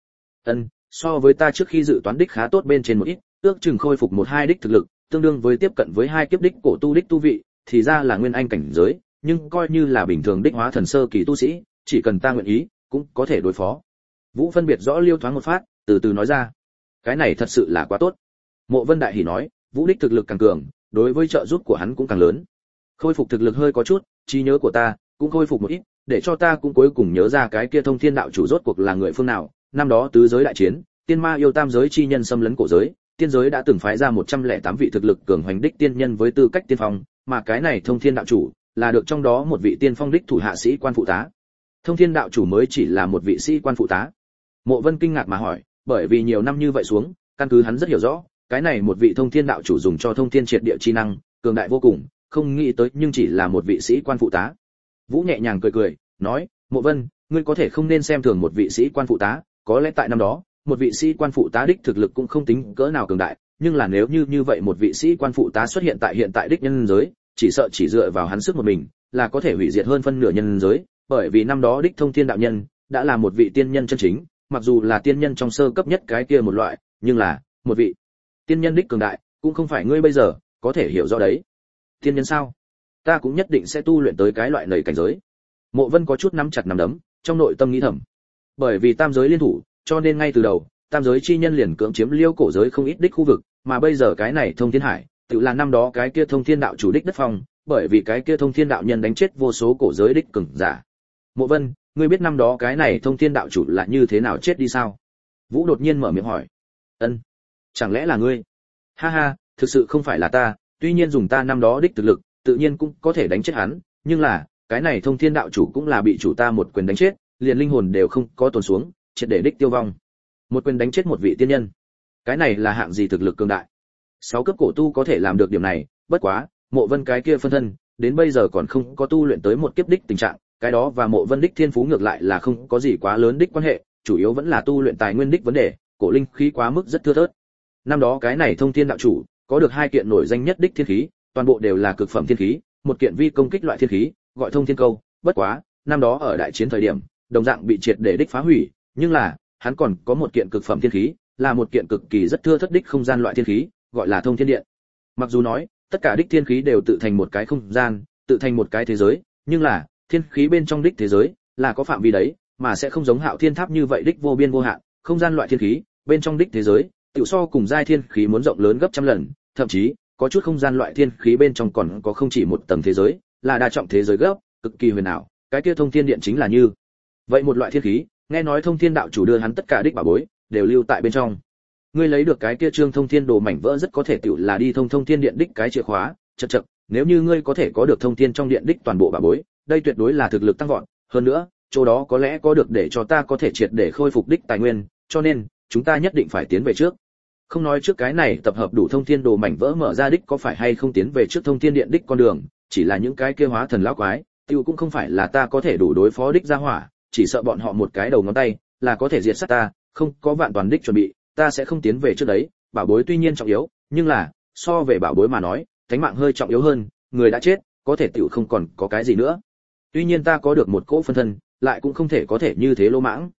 So với ta trước khi dự toán đích khá tốt bên trên một ít, ước chừng khôi phục một hai đích thực lực, tương đương với tiếp cận với hai kiếp đích cổ tu đích tu vị, thì ra là nguyên anh cảnh giới, nhưng coi như là bình thường đích hóa thần sơ kỳ tu sĩ, chỉ cần ta nguyện ý, cũng có thể đối phó. Vũ phân biệt rõ liêu thoáng một phát, từ từ nói ra, cái này thật sự là quá tốt. Mộ Vân đại hỉ nói, Vũ đích thực lực càng cường, đối với trợ giúp của hắn cũng càng lớn. Khôi phục thực lực hơi có chút, trí nhớ của ta cũng khôi phục một ít, để cho ta cũng cuối cùng nhớ ra cái kia Thông Thiên đạo chủ rốt cuộc là người phương nào. Năm đó tứ giới đại chiến, tiên ma yêu tam giới chi nhân xâm lấn cổ giới, tiên giới đã từng phái ra 108 vị thực lực cường hoành đích tiên nhân với tư cách tiên phong, mà cái này Thông Thiên đạo chủ là được trong đó một vị tiên phong đích thủ hạ sĩ quan phụ tá. Thông Thiên đạo chủ mới chỉ là một vị sĩ quan phụ tá. Mộ Vân kinh ngạc mà hỏi, bởi vì nhiều năm như vậy xuống, căn cứ hắn rất hiểu rõ, cái này một vị Thông Thiên đạo chủ dùng cho thông thiên triệt địa chi năng, cường đại vô cùng, không nghĩ tới nhưng chỉ là một vị sĩ quan phụ tá. Vũ nhẹ nhàng cười cười, nói, Mộ Vân, ngươi có thể không nên xem thường một vị sĩ quan phụ tá, có lẽ tại năm đó, một vị sĩ quan phụ tá đích thực lực cũng không tính cỡ nào cường đại, nhưng là nếu như vậy một vị sĩ quan phụ tá xuất hiện tại hiện tại đích nhân giới, chỉ sợ chỉ dựa vào hắn sức một mình, là có thể hủy diệt hơn phân nửa nhân giới, bởi vì năm đó đích Thông Thiên đạo nhân đã là một vị tiên nhân chân chính, mặc dù là tiên nhân trong sơ cấp nhất cái kia một loại, nhưng là một vị tiên nhân đích cường đại, cũng không phải ngươi bây giờ có thể hiểu rõ đấy. Tiên nhân sao? Ta cũng nhất định sẽ tu luyện tới cái loại lầy cảnh giới. Mộ Vân có chút nắm chặt nắm đấm, trong nội tâm nghĩ thầm, bởi vì tam giới liên thủ, cho nên ngay từ đầu, tam giới chi nhân liền cưỡng chiếm liêu cổ giới không ít đích khu vực, mà bây giờ cái này Thông Thiên Hải, tự là năm đó cái kia Thông Thiên đạo chủ đích đất phong, bởi vì cái kia Thông Thiên đạo nhân đánh chết vô số cổ giới đích cường giả. Mộ Vân, ngươi biết năm đó cái này Thông Thiên đạo chủ là như thế nào chết đi sao? Vũ đột nhiên mở miệng hỏi. Chẳng lẽ là ngươi? Ha ha, thực sự không phải là ta, tuy nhiên dùng ta năm đó đích thực lực, tự nhiên cũng có thể đánh chết hắn, nhưng là, cái này Thông Thiên đạo chủ cũng là bị chủ ta một quyền đánh chết, liền linh hồn đều không có tồn xuống, triệt để đích tiêu vong. Một quyền đánh chết một vị tiên nhân. Cái này là hạng gì thực lực cường đại? 6 cấp cổ tu có thể làm được điểm này, bất quá, Mộ Vân cái kia phân thân, đến bây giờ còn không có tu luyện tới một kiếp đích tình trạng, cái đó và Mộ Vân đích thiên phú ngược lại là không có gì quá lớn đích quan hệ, chủ yếu vẫn là tu luyện tài nguyên đích vấn đề, cổ linh khí quá mức rất thưa thớt. Năm đó cái này Thông Thiên đạo chủ, có được 2 kiện nổi danh nhất đích thiên khí, toàn bộ đều là cực phẩm thiên khí, một kiện vi công kích loại thiên khí, gọi Thông Thiên Câu, bất quá, năm đó ở đại chiến thời điểm, đồng dạng bị triệt để đích phá hủy, nhưng là, hắn còn có một kiện cực phẩm thiên khí, là một kiện cực kỳ rất thưa thất đích không gian loại thiên khí, gọi là Thông Thiên Điện. Mặc dù nói, tất cả đích thiên khí đều tự thành một cái không gian, tự thành một cái thế giới, nhưng là, thiên khí bên trong đích thế giới là có phạm vi đấy, mà sẽ không giống Hạo Thiên Tháp như vậy đích vô biên vô hạn, không gian loại thiên khí, bên trong đích thế giới, tiểu so cùng giai thiên khí muốn rộng lớn gấp trăm lần, thậm chí, có chút không gian loại thiên khí bên trong còn có không chỉ một tầng thế giới, là đa trọng thế giới gấp, cực kỳ huyền ảo, cái kia Thông Thiên Điện chính là như vậy một loại thiên khí, nghe nói Thông Thiên đạo chủ đưa hắn tất cả đích bảo bối đều lưu tại bên trong. Ngươi lấy được cái kia trương Thông Thiên đồ mảnh vỡ rất có thể tiểu là đi Thông Thiên Điện đích cái chìa khóa, chậc, nếu như ngươi có thể có được Thông Thiên trong điện đích toàn bộ bảo bối, đây tuyệt đối là thực lực tăng vọt, hơn nữa, chỗ đó có lẽ có được để cho ta có thể triệt để khôi phục đích tài nguyên, cho nên, chúng ta nhất định phải tiến về trước. Không nói trước cái này tập hợp đủ Thông Thiên đồ mảnh vỡ mở ra đích có phải hay không tiến về trước Thông Thiên Điện đích con đường, chỉ là những cái kia hóa thần lão quái, tiêu cũng không phải là ta có thể đủ đối phó đích ra hỏa, chỉ sợ bọn họ một cái đầu ngón tay là có thể diệt sát ta, không có vạn toàn đích chuẩn bị, ta sẽ không tiến về trước đấy. Bảo bối tuy nhiên trọng yếu, nhưng là, so về bảo bối mà nói, thánh mạng hơi trọng yếu hơn, người đã chết, có thể tiểu không còn có cái gì nữa. Tuy nhiên ta có được một cỗ phân thân, lại cũng không thể có thể như thế lỗ mãng.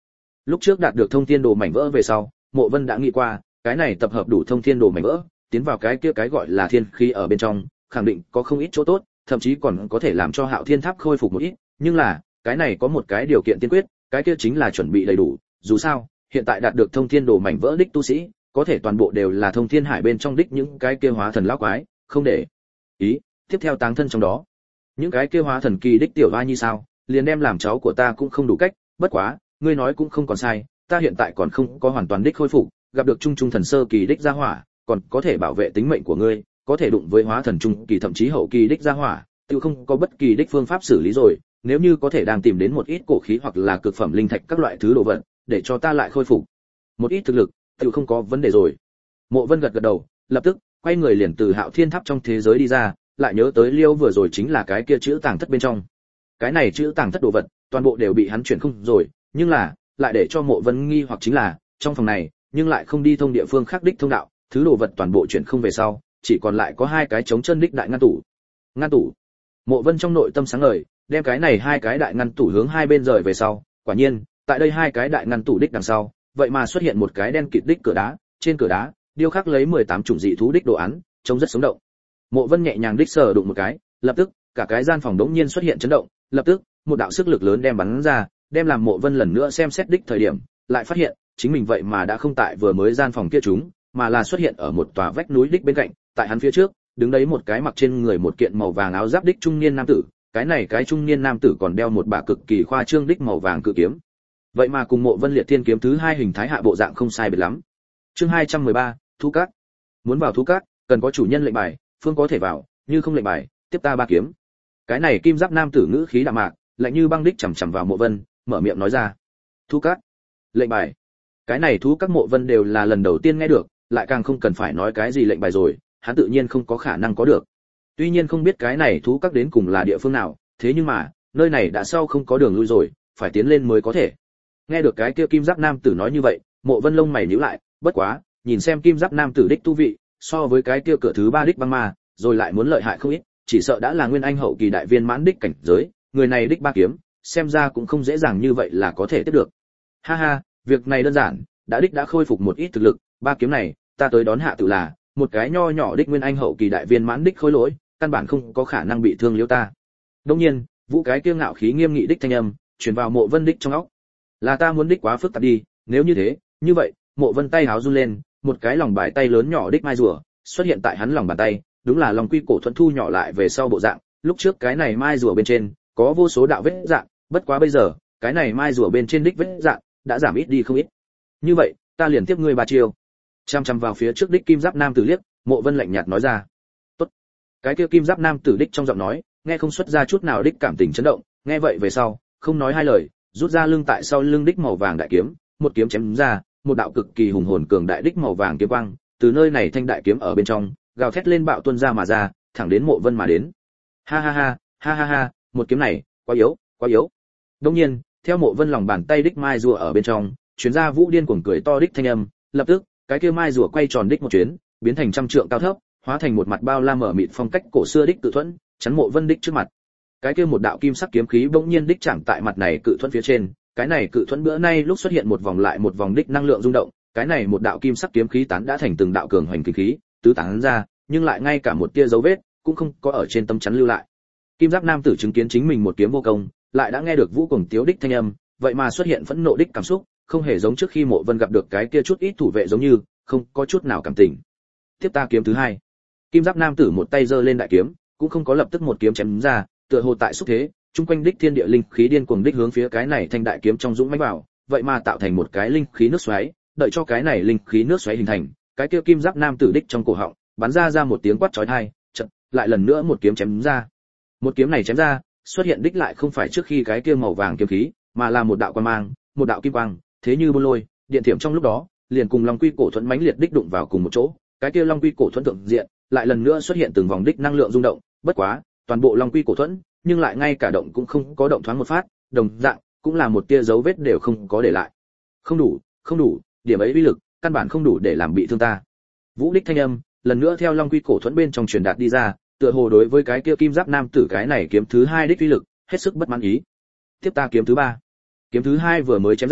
Lúc trước đạt được thông thiên đồ mảnh vỡ về sau, Mộ Vân đã nghĩ qua, cái này tập hợp đủ thông thiên đồ mảnh vỡ, tiến vào cái kia cái gọi là thiên khí ở bên trong, khẳng định có không ít chỗ tốt, thậm chí còn có thể làm cho Hạo Thiên Tháp khôi phục một ít, nhưng là, cái này có một cái điều kiện tiên quyết, cái kia chính là chuẩn bị đầy đủ, dù sao, hiện tại đạt được thông thiên đồ mảnh vỡ đích tu sĩ, có thể toàn bộ đều là thông thiên hải bên trong đích những cái kia hóa thần lão quái, không để ý, tiếp theo táng thân trong đó. Những cái kia hóa thần kỳ đích tiểu hoa như sao, liền đem làm cháu của ta cũng không đủ cách, bất quá, ngươi nói cũng không còn sai, ta hiện tại còn không có hoàn toàn đích khôi phục, gặp được trung trung thần sơ kỳ đích gia hỏa, còn có thể bảo vệ tính mệnh của ngươi, có thể đụng với hóa thần trung kỳ thậm chí hậu kỳ đích gia hỏa, tự không có bất kỳ đích phương pháp xử lý rồi, nếu như có thể đang tìm đến một ít cổ khí hoặc là cực phẩm linh thạch các loại thứ đồ vật, để cho ta lại khôi phục một ít thực lực, tự không có vấn đề rồi. Mộ Vân gật gật đầu, lập tức quay người liền từ Hạo Thiên Tháp trong thế giới đi ra, lại nhớ tới Liêu vừa rồi chính là cái kia chữ tàng thất bên trong. Cái này chữ tàng thất đồ vật, toàn bộ đều bị hắn chuyển không rồi, nhưng là, lại để cho Mộ Vân nghi hoặc chính là, trong phòng này, nhưng lại không đi thông địa phương khác đích thông đạo, thứ đồ vật toàn bộ chuyển không về sau, chỉ còn lại có hai cái trống chân đích đại ngăn tủ. Ngăn tủ. Mộ Vân trong nội tâm sáng ngời, đem cái này hai cái đại ngăn tủ hướng hai bên rời về sau, quả nhiên, tại đây hai cái đại ngăn tủ đích đằng sau, vậy mà xuất hiện một cái đen kịt đích cửa đá, trên cửa đá, điêu khắc lấy 18 chủng dị thú đích đồ án, trông rất sống động. Mộ Vân nhẹ nhàng đích sờ đụng một cái, lập tức, cả cái gian phòng đống nhiên xuất hiện chấn động, lập tức, một đạo sức lực lớn đem bắn ra, đem làm Mộ Vân lần nữa xem xét đích thời điểm, lại phát hiện, chính mình vậy mà đã không tại vừa mới gian phòng kia chúng, mà là xuất hiện ở một tòa vách núi đích bên cạnh, tại hắn phía trước, đứng đấy một cái mặc trên người một kiện màu vàng áo giáp đích trung niên nam tử, cái này cái trung niên nam tử còn đeo một bả cực kỳ khoa trương đích màu vàng cự kiếm. Vậy mà cùng Mộ Vân Liệt Thiên kiếm thứ hai hình thái hạ bộ dạng không sai biệt lắm. Chương 213, thú cát. Muốn vào thú cát, cần có chủ nhân lệnh bài, phương có thể vào, như không lệnh bài, tiếp ta ba kiếm. Cái này kim giáp nam tử ngữ khí đạm mạc, lạnh như băng đích chằm chằm vào Mộ Vân, mở miệng nói ra. Thú cát, lệnh bài. Cái này thú các Mộ Vân đều là lần đầu tiên nghe được, lại càng không cần phải nói cái gì lệnh bài rồi, hắn tự nhiên không có khả năng có được. Tuy nhiên không biết cái này thú các đến cùng là địa phương nào, thế nhưng mà, nơi này đã sau không có đường lui rồi, phải tiến lên mới có thể. Nghe được cái kia kim giáp nam tử nói như vậy, Mộ Vân lông mày nhíu lại, bất quá, nhìn xem kim giáp nam tử đích tu vị, so với cái kia cửa thứ ba đích băng ma, rồi lại muốn lợi hại không ít, chỉ sợ đã là nguyên anh hậu kỳ đại viên mãn đích cảnh giới, người này đích ba kiếm, xem ra cũng không dễ dàng như vậy là có thể tiếp được. Ha ha, việc này đơn giản, đã khôi phục một ít thực lực, ba kiếm này, ta tới đón hạ tự là một cái nho nhỏ đích nguyên anh hậu kỳ đại viên mãn đích khôi lỗi, căn bản không có khả năng bị thương liễu ta. Đương nhiên, vũ cái kiêu ngạo khí nghiêm nghị đích thanh âm, truyền vào Mộ Vân đích trong óc. Là ta muốn đích quá phức tạp đi, nếu như thế, như vậy, Mộ Vân tay háo run lên, một cái lòng bài tay lớn nhỏ đích mai rùa xuất hiện tại hắn lòng bàn tay, đúng là lòng quy cổ thuận thu nhỏ lại về sau bộ dạng, lúc trước cái này mai rùa bên trên có vô số đạo vết dạng, bất quá bây giờ, cái này mai rùa bên trên đích vết dạng đã giảm ít đi không ít. Như vậy, ta liền tiếp ngươi ba chiêu. Chăm chăm vào phía trước đích kim giáp nam tử liếc, Mộ Vân lạnh nhạt nói ra. Tốt. Cái kia kim giáp nam tử đích trong giọng nói, nghe không xuất ra chút nào đích cảm tình chấn động, nghe vậy về sau, không nói hai lời, rút ra lưng tại sau lưng đích màu vàng đại kiếm, một kiếm chém ra, một đạo cực kỳ hùng hồn cường đại đích màu vàng kiếm quang, từ nơi này thanh đại kiếm ở bên trong, gào thét lên bạo tuôn ra mà ra, thẳng đến Mộ Vân mà đến. Ha ha ha, ha ha ha, một kiếm này, quá yếu, quá yếu. Đương nhiên, theo Mộ Vân lòng bàn tay đích mai rùa ở bên trong, chuyến ra vũ điên cuồng cười to đích thanh âm, lập tức, cái kia mai rùa quay tròn đích một chuyến, biến thành trăm trượng cao thấp, hóa thành một mặt bao la mở mịt phong cách cổ xưa đích cự thuẫn, chắn Mộ Vân đích trước mặt. Cái kia một đạo kim sắc kiếm khí bỗng nhiên đích chạm tại mặt này cự thuẫn phía trên, cái này cự thuẫn bữa nay lúc xuất hiện một vòng lại một vòng đích năng lượng rung động, cái này một đạo kim sắc kiếm khí tán đã thành từng đạo cường hoành kinh khí, tứ tán ra, nhưng lại ngay cả một tia dấu vết cũng không có ở trên tấm chắn lưu lại. Kim giáp nam tử chứng kiến chính mình một kiếm vô công, lại đã nghe được vũ cuồng tiếu đích thanh âm, vậy mà xuất hiện phẫn nộ đích cảm xúc, không hề giống trước khi Mộ Vân gặp được cái kia chút ít thủ vệ giống như, không có chút nào cảm tình. Tiếp ta kiếm thứ hai. Kim giáp nam tử một tay giơ lên đại kiếm, cũng không có lập tức một kiếm chém ra, tựa hồ tại xúc thế, chung quanh đích thiên địa linh khí điên cuồng đích hướng phía cái này thanh đại kiếm trong dũng mãnh vào, vậy mà tạo thành một cái linh khí nước xoáy, đợi cho cái này linh khí nước xoáy hình thành, cái kia kim giáp nam tử đích trong cổ họng, bắn ra một tiếng quát chói tai, chợt lại lần nữa một kiếm chém ra. Một kiếm này chém ra, xuất hiện đích lại không phải trước khi cái kia màu vàng kiếm khí, mà là một đạo quang mang, một đạo kim quang, thế như buôn lôi, điện thiểm trong lúc đó, liền cùng Long Quy cổ thuẫn mãnh liệt đích đụng vào cùng một chỗ, cái kia Long Quy cổ thuẫn thượng diện, lại lần nữa xuất hiện từng vòng đích năng lượng rung động, bất quá, toàn bộ Long Quy cổ thuẫn, nhưng lại ngay cả động cũng không có động thoáng một phát, đồng dạng, cũng là một tia dấu vết đều không có để lại. Không đủ, không đủ, điểm ấy uy lực, căn bản không đủ để làm bị thương ta. Vũ đích thanh âm, lần nữa theo Long Quy cổ thuẫn bên trong truyền đạt đi ra, tựa hồ đối với cái kia kim giáp nam tử cái này kiếm thứ hai đích uy lực, hết sức bất mãn ý. Tiếp ta kiếm thứ ba. Kiếm thứ hai vừa mới chém ra,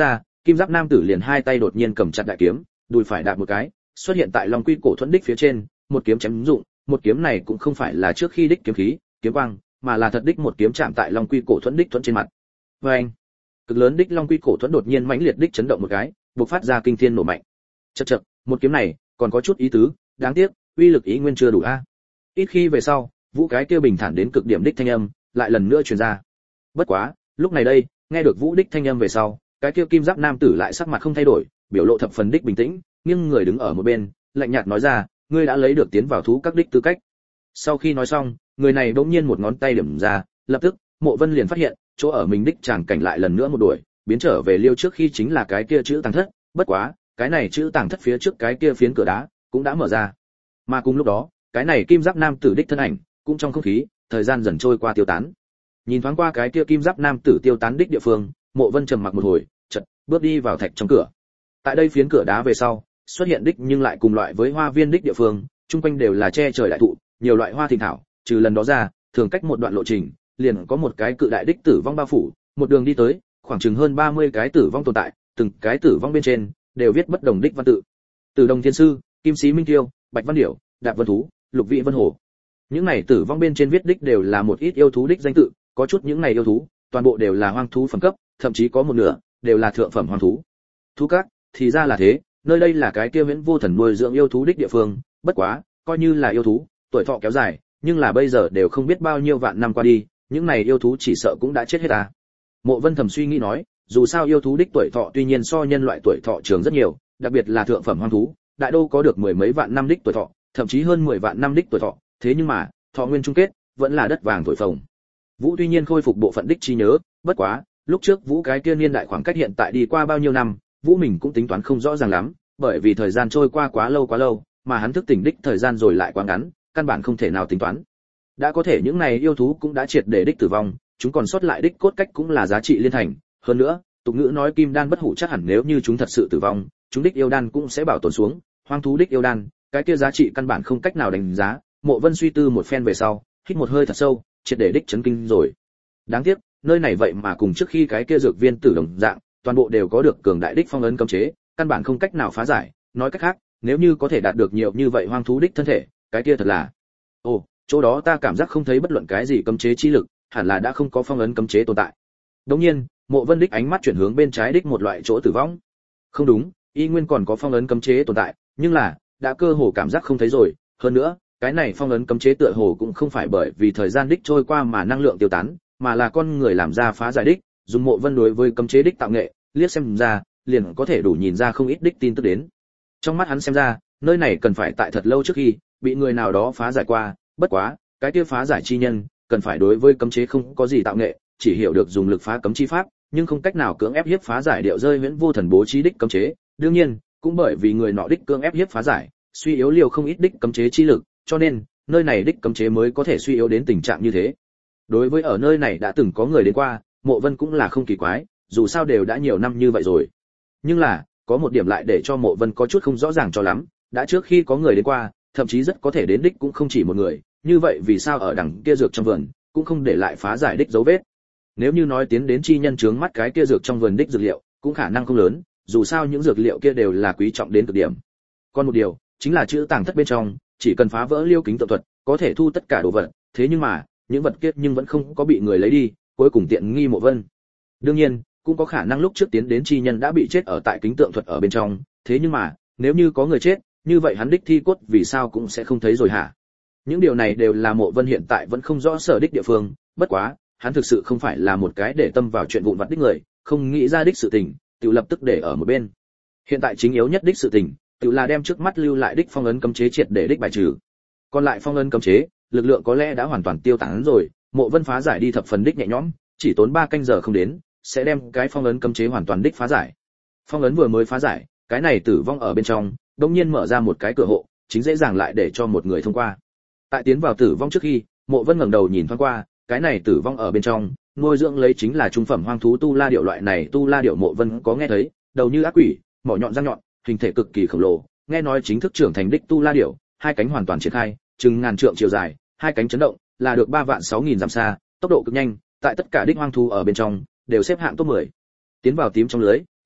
kim giáp nam tử liền hai tay đột nhiên cầm chặt đại kiếm, đùi phải đạp một cái, xuất hiện tại Long Quy cổ thuẫn đích phía trên, một kiếm chém dụng, một kiếm này cũng không phải là trước khi đích kiếm khí, kiếm quang, mà là thật đích một kiếm chạm tại Long Quy cổ thuẫn đích thuẫn trên mặt. Oeng! Cực lớn đích Long Quy cổ thuẫn đột nhiên mãnh liệt đích chấn động một cái, bộc phát ra kinh thiên nổ mạnh. Chậc chậc, một kiếm này còn có chút ý tứ, đáng tiếc, uy lực ý nguyên chưa đủ a. Ít khi về sau, Vũ cái kia bình thản đến cực điểm đích thanh âm lại lần nữa truyền ra. Bất quá, lúc này đây, nghe được Vũ đích thanh âm về sau, cái kia kim giáp nam tử lại sắc mặt không thay đổi, biểu lộ thập phần đích bình tĩnh, nghiêng người đứng ở một bên, lạnh nhạt nói ra, ngươi đã lấy được tiến vào thú các đích tư cách. Sau khi nói xong, người này bỗng nhiên một ngón tay điểm ra, lập tức, Mộ Vân liền phát hiện, chỗ ở mình đích tràng cảnh lại lần nữa một đuổi, biến trở về liêu trước khi chính là cái kia chữ tàng thất, bất quá, cái này chữ tàng thất phía trước cái kia phiến cửa đá cũng đã mở ra. Mà cùng lúc đó, cái này kim giáp nam tử đích thân ảnh, cũng trong không khí, thời gian dần trôi qua tiêu tán. Nhìn thoáng qua cái kia kim giáp nam tử tiêu tán đích địa phương, Mộ Vân trầm mặc một hồi, chợt bước đi vào thạch trong cửa. Tại đây phiến cửa đá về sau, xuất hiện đích nhưng lại cùng loại với hoa viên đích địa phương, chung quanh đều là che trời đại thụ, nhiều loại hoa thịnh thảo, trừ lần đó ra, thường cách một đoạn lộ trình, liền có một cái cự đại đích tử vong bao phủ, một đường đi tới, khoảng chừng hơn 30 cái tử vong tồn tại, từng cái tử vong bên trên đều viết bất đồng đích văn tự. Từ Đồng Thiên Sư, Kim Sĩ Minh Tiêu, Bạch Văn Điểu, Đạp Vân Thú, Lục Vị Vân Hổ. Những này tử vong bên trên viết đích đều là một ít yêu thú đích danh tự, có chút những này yêu thú, toàn bộ đều là hoang thú phẩm cấp, thậm chí có một nửa đều là thượng phẩm hoang thú. Thú các, thì ra là thế, nơi đây là cái kia Viễn Vô Thần nuôi dưỡng yêu thú đích địa phương, bất quá, coi như là yêu thú, tuổi thọ kéo dài, nhưng là bây giờ đều không biết bao nhiêu vạn năm qua đi, những này yêu thú chỉ sợ cũng đã chết hết à. Mộ Vân thầm suy nghĩ nói, dù sao yêu thú đích tuổi thọ tuy nhiên so nhân loại tuổi thọ trường rất nhiều, đặc biệt là thượng phẩm hoang thú, đại đô có được mười mấy vạn năm đích tuổi thọ, thậm chí hơn 10 vạn năm đích tuổi thọ, thế nhưng mà, thọ nguyên chung kết vẫn là đất vàng thổi phồng. Vũ tuy nhiên khôi phục bộ phận đích trí nhớ, bất quá, lúc trước Vũ cái kia niên đại khoảng cách hiện tại đi qua bao nhiêu năm, Vũ mình cũng tính toán không rõ ràng lắm, bởi vì thời gian trôi qua quá lâu, mà hắn thức tỉnh đích thời gian rồi lại quá ngắn, căn bản không thể nào tính toán. Đã có thể những này yêu thú cũng đã triệt để đích tử vong, chúng còn sót lại đích cốt cách cũng là giá trị liên thành, hơn nữa, tục ngữ nói kim đan bất hủ chắc hẳn nếu như chúng thật sự tử vong, chúng đích yêu đan cũng sẽ bảo tồn xuống, hoang thú đích yêu đan, cái kia giá trị căn bản không cách nào đánh giá. Mộ Vân suy tư một phen về sau, hít một hơi thật sâu, triệt để đích chấn kinh rồi. Đáng tiếc, nơi này vậy mà cùng trước khi cái kia dược viên tử đồng dạng, toàn bộ đều có được cường đại đích phong ấn cấm chế, căn bản không cách nào phá giải, nói cách khác, nếu như có thể đạt được nhiều như vậy hoang thú đích thân thể, cái kia thật là. Ồ, chỗ đó ta cảm giác không thấy bất luận cái gì cấm chế chi lực, hẳn là đã không có phong ấn cấm chế tồn tại. Đương nhiên, Mộ Vân đích ánh mắt chuyển hướng bên trái đích một loại chỗ tử vong. Không đúng, y nguyên còn có phong ấn cấm chế tồn tại, nhưng là đã cơ hồ cảm giác không thấy rồi, hơn nữa, cái này phong ấn cấm chế tựa hồ cũng không phải bởi vì thời gian đích trôi qua mà năng lượng tiêu tán, mà là con người làm ra phá giải đích, dùng Mộ Vân đối với cấm chế đích tạo nghệ, liếc xem ra, liền có thể đủ nhìn ra không ít đích tin tức đến. Trong mắt hắn xem ra, nơi này cần phải tại thật lâu trước khi bị người nào đó phá giải qua, bất quá, cái kia phá giải chi nhân, cần phải đối với cấm chế không có gì tạo nghệ, chỉ hiểu được dùng lực phá cấm chi pháp, nhưng không cách nào cưỡng ép hiếp phá giải điệu rơi Viễn Vô Thần bố trí đích cấm chế, đương nhiên, cũng bởi vì người nọ đích cưỡng ép hiếp phá giải, suy yếu liều không ít đích cấm chế chi lực, cho nên, nơi này đích cấm chế mới có thể suy yếu đến tình trạng như thế. Đối với ở nơi này đã từng có người đến qua, Mộ Vân cũng là không kỳ quái, dù sao đều đã nhiều năm như vậy rồi. Nhưng là, có một điểm lại để cho Mộ Vân có chút không rõ ràng cho lắm, đã trước khi có người đến qua, thậm chí rất có thể đến đích cũng không chỉ một người, như vậy vì sao ở đằng kia dược trong vườn cũng không để lại phá giải đích dấu vết? Nếu như nói tiến đến chi nhân chướng mắt cái kia dược trong vườn đích dược liệu, cũng khả năng không lớn, dù sao những dược liệu kia đều là quý trọng đến cực điểm. Còn một điều, chính là chữ tàng thất bên trong, chỉ cần phá vỡ liêu kính tự thuật, có thể thu tất cả đồ vật, thế nhưng mà, những vật kia nhưng vẫn không có bị người lấy đi, cuối cùng tiện nghi Mộ Vân. Đương nhiên, cũng có khả năng lúc trước tiến đến chi nhân đã bị chết ở tại kính tượng thuật ở bên trong, thế nhưng mà, nếu như có người chết, như vậy hắn đích thi cốt vì sao cũng sẽ không thấy rồi hả? Những điều này đều là Mộ Vân hiện tại vẫn không rõ sở đích địa phương, bất quá, hắn thực sự không phải là một cái để tâm vào chuyện vụn vặt đích người, không nghĩ ra đích sự tình, tự lập tức để ở một bên. Hiện tại chính yếu nhất đích sự tình, tự là đem trước mắt lưu lại đích phong ấn cấm chế triệt để đích bài trừ. Còn lại phong ấn cấm chế, lực lượng có lẽ đã hoàn toàn tiêu tán rồi, Mộ Vân phá giải đi thập phần đích nhẹ nhõm, chỉ tốn 3 canh giờ không đến, sẽ đem cái phong ấn cấm chế hoàn toàn đích phá giải. Phong ấn vừa mới phá giải, cái này tử vong ở bên trong, đột nhiên mở ra một cái cửa hộ, chính dễ dàng lại để cho một người thông qua. Tại tiến vào tử vong trước khi, Mộ Vân ngẩng đầu nhìn thoáng qua, cái này tử vong ở bên trong, nuôi dưỡng lấy chính là trung phẩm hoang thú tu la điểu loại này tu la điểu Mộ Vân có nghe thấy, đầu như ác quỷ, mỏ nhọn răng nhọn, hình thể cực kỳ khổng lồ, nghe nói chính thức trưởng thành đích tu la điểu, hai cánh hoàn toàn triển khai, chừng ngàn trượng chiều dài, hai cánh chấn động, là được 3.600.000 dặm xa, tốc độ cực nhanh, tại tất cả đích hoang thú ở bên trong đều xếp hạng top 10. Tiến vào tím trong lưới,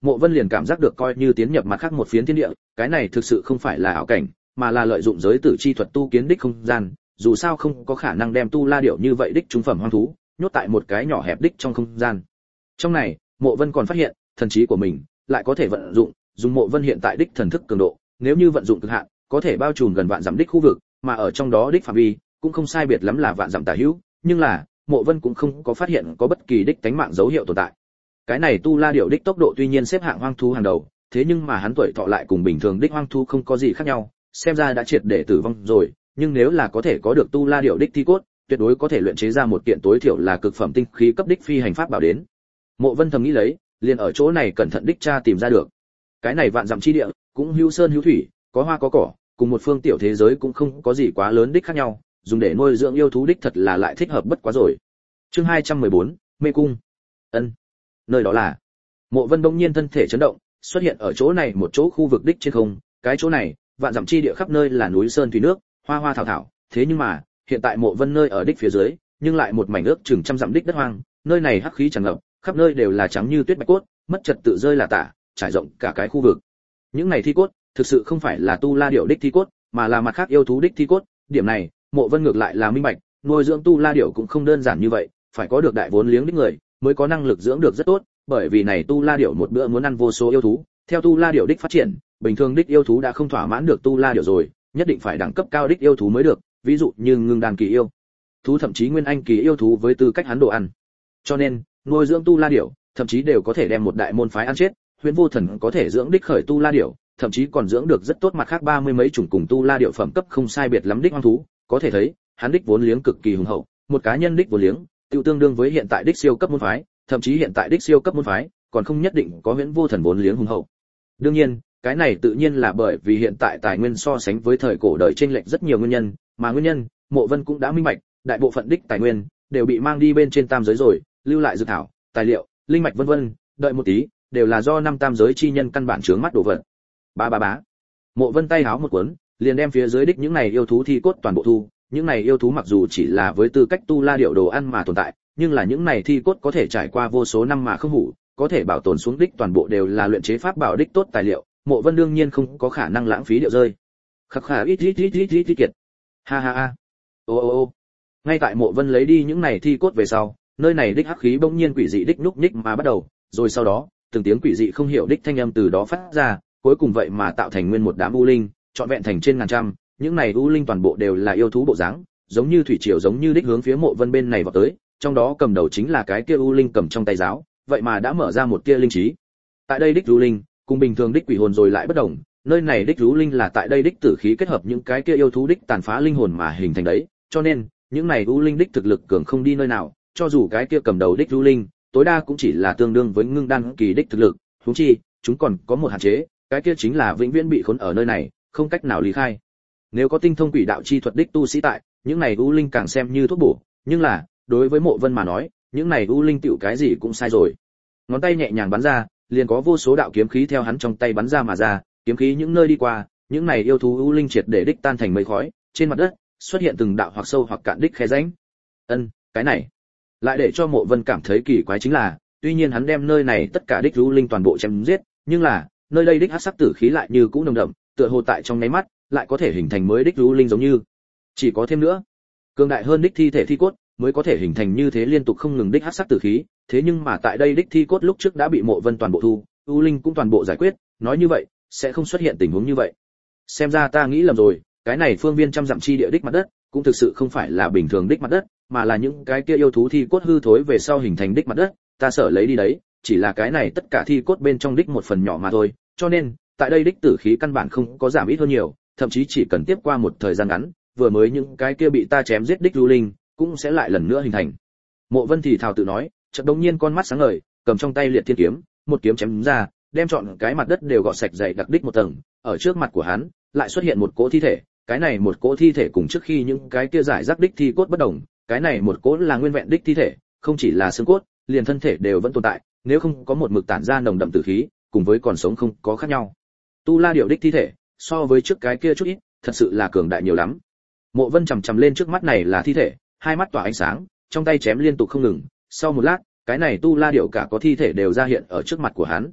Mộ Vân liền cảm giác được coi như tiến nhập mặt khác một phiến thiên địa, cái này thực sự không phải là ảo cảnh, mà là lợi dụng giới tử chi thuật tu kiến đích không gian, dù sao không có khả năng đem tu la điểu như vậy đích trung phẩm hoang thú, nhốt tại một cái nhỏ hẹp đích trong không gian. Trong này, Mộ Vân còn phát hiện, thần trí của mình lại có thể vận dụng, dùng Mộ Vân hiện tại đích thần thức cường độ, nếu như vận dụng cực hạn, có thể bao trùm gần vạn dặm đích khu vực, mà ở trong đó đích phạm vi cũng không sai biệt lắm là vạn dặm tả hữu, nhưng là, Mộ Vân cũng không có phát hiện có bất kỳ đích tánh mạng dấu hiệu tồn tại. Cái này tu la điểu đích tốc độ tuy nhiên xếp hạng hoang thú hàng đầu, thế nhưng mà hắn tuổi thọ lại cùng bình thường đích hoang thú không có gì khác nhau, xem ra đã triệt để tử vong rồi, nhưng nếu là có thể có được tu la điểu đích thi cốt, tuyệt đối có thể luyện chế ra một kiện tối thiểu là cực phẩm tinh khí cấp đích phi hành pháp bảo đến. Mộ Vân thầm nghĩ lấy, liền ở chỗ này cẩn thận đích tra tìm ra được. Cái này vạn dặm chi địa, cũng hữu sơn hữu thủy, có hoa có cỏ, cùng một phương tiểu thế giới cũng không có gì quá lớn đích khác nhau, dùng để nuôi dưỡng yêu thú đích thật là lại thích hợp bất quá rồi. Chương 214, mê cung. Ân. Nơi đó là. Mộ Vân bỗng nhiên thân thể chấn động, xuất hiện ở chỗ này một chỗ khu vực đích trên không, cái chỗ này, vạn dặm chi địa khắp nơi là núi sơn thủy nước, hoa hoa thảo thảo, thế nhưng mà, hiện tại Mộ Vân nơi ở đích phía dưới, nhưng lại một mảnh ước chừng trăm dặm đích đất hoang, nơi này hắc khí tràn ngập, khắp nơi đều là trắng như tuyết bạch cốt, mất trật tự rơi là tả, trải rộng cả cái khu vực. Những này thi cốt, thực sự không phải là tu la điểu đích thi cốt, mà là mặt khác yêu thú đích thi cốt, điểm này, Mộ Vân ngược lại là minh bạch, nuôi dưỡng tu la điểu cũng không đơn giản như vậy, phải có được đại vốn liếng đích người, mới có năng lực dưỡng được rất tốt, bởi vì này tu la điểu một bữa muốn ăn vô số yêu thú, theo tu la điểu đích phát triển, bình thường đích yêu thú đã không thỏa mãn được tu la điểu rồi, nhất định phải đẳng cấp cao đích yêu thú mới được, ví dụ như ngưng đàn kỳ yêu thú, thậm chí nguyên anh kỳ yêu thú với tư cách hắn đồ ăn. Cho nên, nuôi dưỡng tu la điểu, thậm chí đều có thể đem một đại môn phái ăn chết, Huyền Vô Thần có thể dưỡng đích khởi tu la điểu, thậm chí còn dưỡng được rất tốt mặt khác 30 mấy chủng cùng tu la điểu phẩm cấp không sai biệt lắm đích hoang thú, có thể thấy, hắn đích vốn liếng cực kỳ hùng hậu, một cá nhân đích vốn liếng, tiêu tương đương với hiện tại đích siêu cấp môn phái, thậm chí hiện tại đích siêu cấp môn phái, còn không nhất định có Huyền Vô Thần vốn liếng hùng hậu. Đương nhiên, cái này tự nhiên là bởi vì hiện tại tài nguyên so sánh với thời cổ đời chênh lệch rất nhiều nguyên nhân, mà nguyên nhân, Mộ Vân cũng đã minh bạch, đại bộ phận đích tài nguyên đều bị mang đi bên trên tam giới rồi, lưu lại dược thảo, tài liệu, linh mạch vân vân, đợi một tí, đều là do năm tam giới chi nhân căn bản chướng mắt đồ vật. Bá. Mộ Vân tay háo một cuốn, liền đem phía dưới đích những này yêu thú thi cốt toàn bộ thu, những này yêu thú mặc dù chỉ là với tư cách tu la điểu đồ ăn mà tồn tại, nhưng là những này thi cốt có thể trải qua vô số năm mà không hủ, có thể bảo tồn xuống đích toàn bộ đều là luyện chế pháp bảo đích tốt tài liệu, Mộ Vân đương nhiên không có khả năng lãng phí điệu rơi. Khắc khà ít kiệt. Ha. Ô. Ngay tại Mộ Vân lấy đi những này thi cốt về sau, nơi này đích hắc khí bỗng nhiên quỷ dị đích nhúc nhích mà bắt đầu, rồi sau đó, từng tiếng quỷ dị không hiểu đích thanh âm từ đó phát ra, cuối cùng vậy mà tạo thành nguyên một đám u linh, trọn vẹn thành trên ngàn trăm, những này u linh toàn bộ đều là yêu thú bộ dáng, giống như thủy triều giống như đích hướng phía Mộ Vân bên này vào tới, trong đó cầm đầu chính là cái kia u linh cầm trong tay giáo, vậy mà đã mở ra một tia linh trí. Tại đây đích u linh, cùng bình thường đích quỷ hồn rồi lại bất đồng, nơi này đích u linh là tại đây đích tử khí kết hợp những cái kia yêu thú đích tàn phá linh hồn mà hình thành đấy, cho nên, những này u linh đích thực lực cường không đi nơi nào, cho dù cái kia cầm đầu đích u linh, tối đa cũng chỉ là tương đương với ngưng đan kỳ đích thực lực, huống chi, chúng còn có một hạn chế, cái kia chính là vĩnh viễn bị khốn ở nơi này, không cách nào lý khai. Nếu có tinh thông quỷ đạo chi thuật đích tu sĩ tại, những này u linh càng xem như thuốc bổ, nhưng là, đối với Mộ Vân mà nói, những này u linh tiểu cái gì cũng sai rồi. Ngón tay nhẹ nhàng bắn ra, liền có vô số đạo kiếm khí theo hắn trong tay bắn ra mà ra, kiếm khí những nơi đi qua, những này yêu thú u linh triệt để đích tan thành mây khói, trên mặt đất xuất hiện từng đạo hoặc sâu hoặc cạn đích khe rãnh. Cái này lại để cho Mộ Vân cảm thấy kỳ quái chính là, tuy nhiên hắn đem nơi này tất cả đích u linh toàn bộ chém giết, nhưng là, nơi đây đích hắc sắc tử khí lại như cũ nồng đậm, tựa hồ tại trong nháy mắt, lại có thể hình thành mới đích u linh giống như. Chỉ có thêm nữa, cường đại hơn đích thi thể thi cốt mới có thể hình thành như thế liên tục không ngừng đích hắc sắc tử khí, thế nhưng mà tại đây đích thi cốt lúc trước đã bị Mộ Vân toàn bộ thu, u linh cũng toàn bộ giải quyết, nói như vậy, sẽ không xuất hiện tình huống như vậy. Xem ra ta nghĩ lầm rồi, cái này phương viên trăm dặm chi địa đích mặt đất, cũng thực sự không phải là bình thường đích mặt đất, mà là những cái kia yêu thú thi cốt hư thối về sau hình thành đích mặt đất, ta sợ lấy đi đấy, chỉ là cái này tất cả thi cốt bên trong đích một phần nhỏ mà thôi, cho nên, tại đây đích tử khí căn bản không có giảm ít hơn nhiều, thậm chí chỉ cần tiếp qua một thời gian ngắn, vừa mới những cái kia bị ta chém giết đích lưu linh, cũng sẽ lại lần nữa hình thành. Mộ Vân thì thào tự nói, chợt đột nhiên con mắt sáng ngời, cầm trong tay liệt thiên kiếm, một kiếm chém ra, đem trọn cái mặt đất đều gọt sạch dày đặc đích một tầng, ở trước mặt của hắn, lại xuất hiện một cỗ thi thể, cái này một cỗ thi thể cùng trước khi những cái kia giải rác đích thi cốt bất đồng, cái này một cỗ là nguyên vẹn đích thi thể, không chỉ là xương cốt, liền thân thể đều vẫn tồn tại, nếu không có một mực tản ra nồng đậm tử khí, cùng với còn sống không có khác nhau. Tu La điểu đích thi thể, so với trước cái kia chút ít, thật sự là cường đại nhiều lắm. Mộ Vân chằm chằm lên trước mắt này là thi thể, hai mắt tỏa ánh sáng, trong tay chém liên tục không ngừng, sau một lát, cái này Tu La điểu cả có thi thể đều ra hiện ở trước mặt của hắn.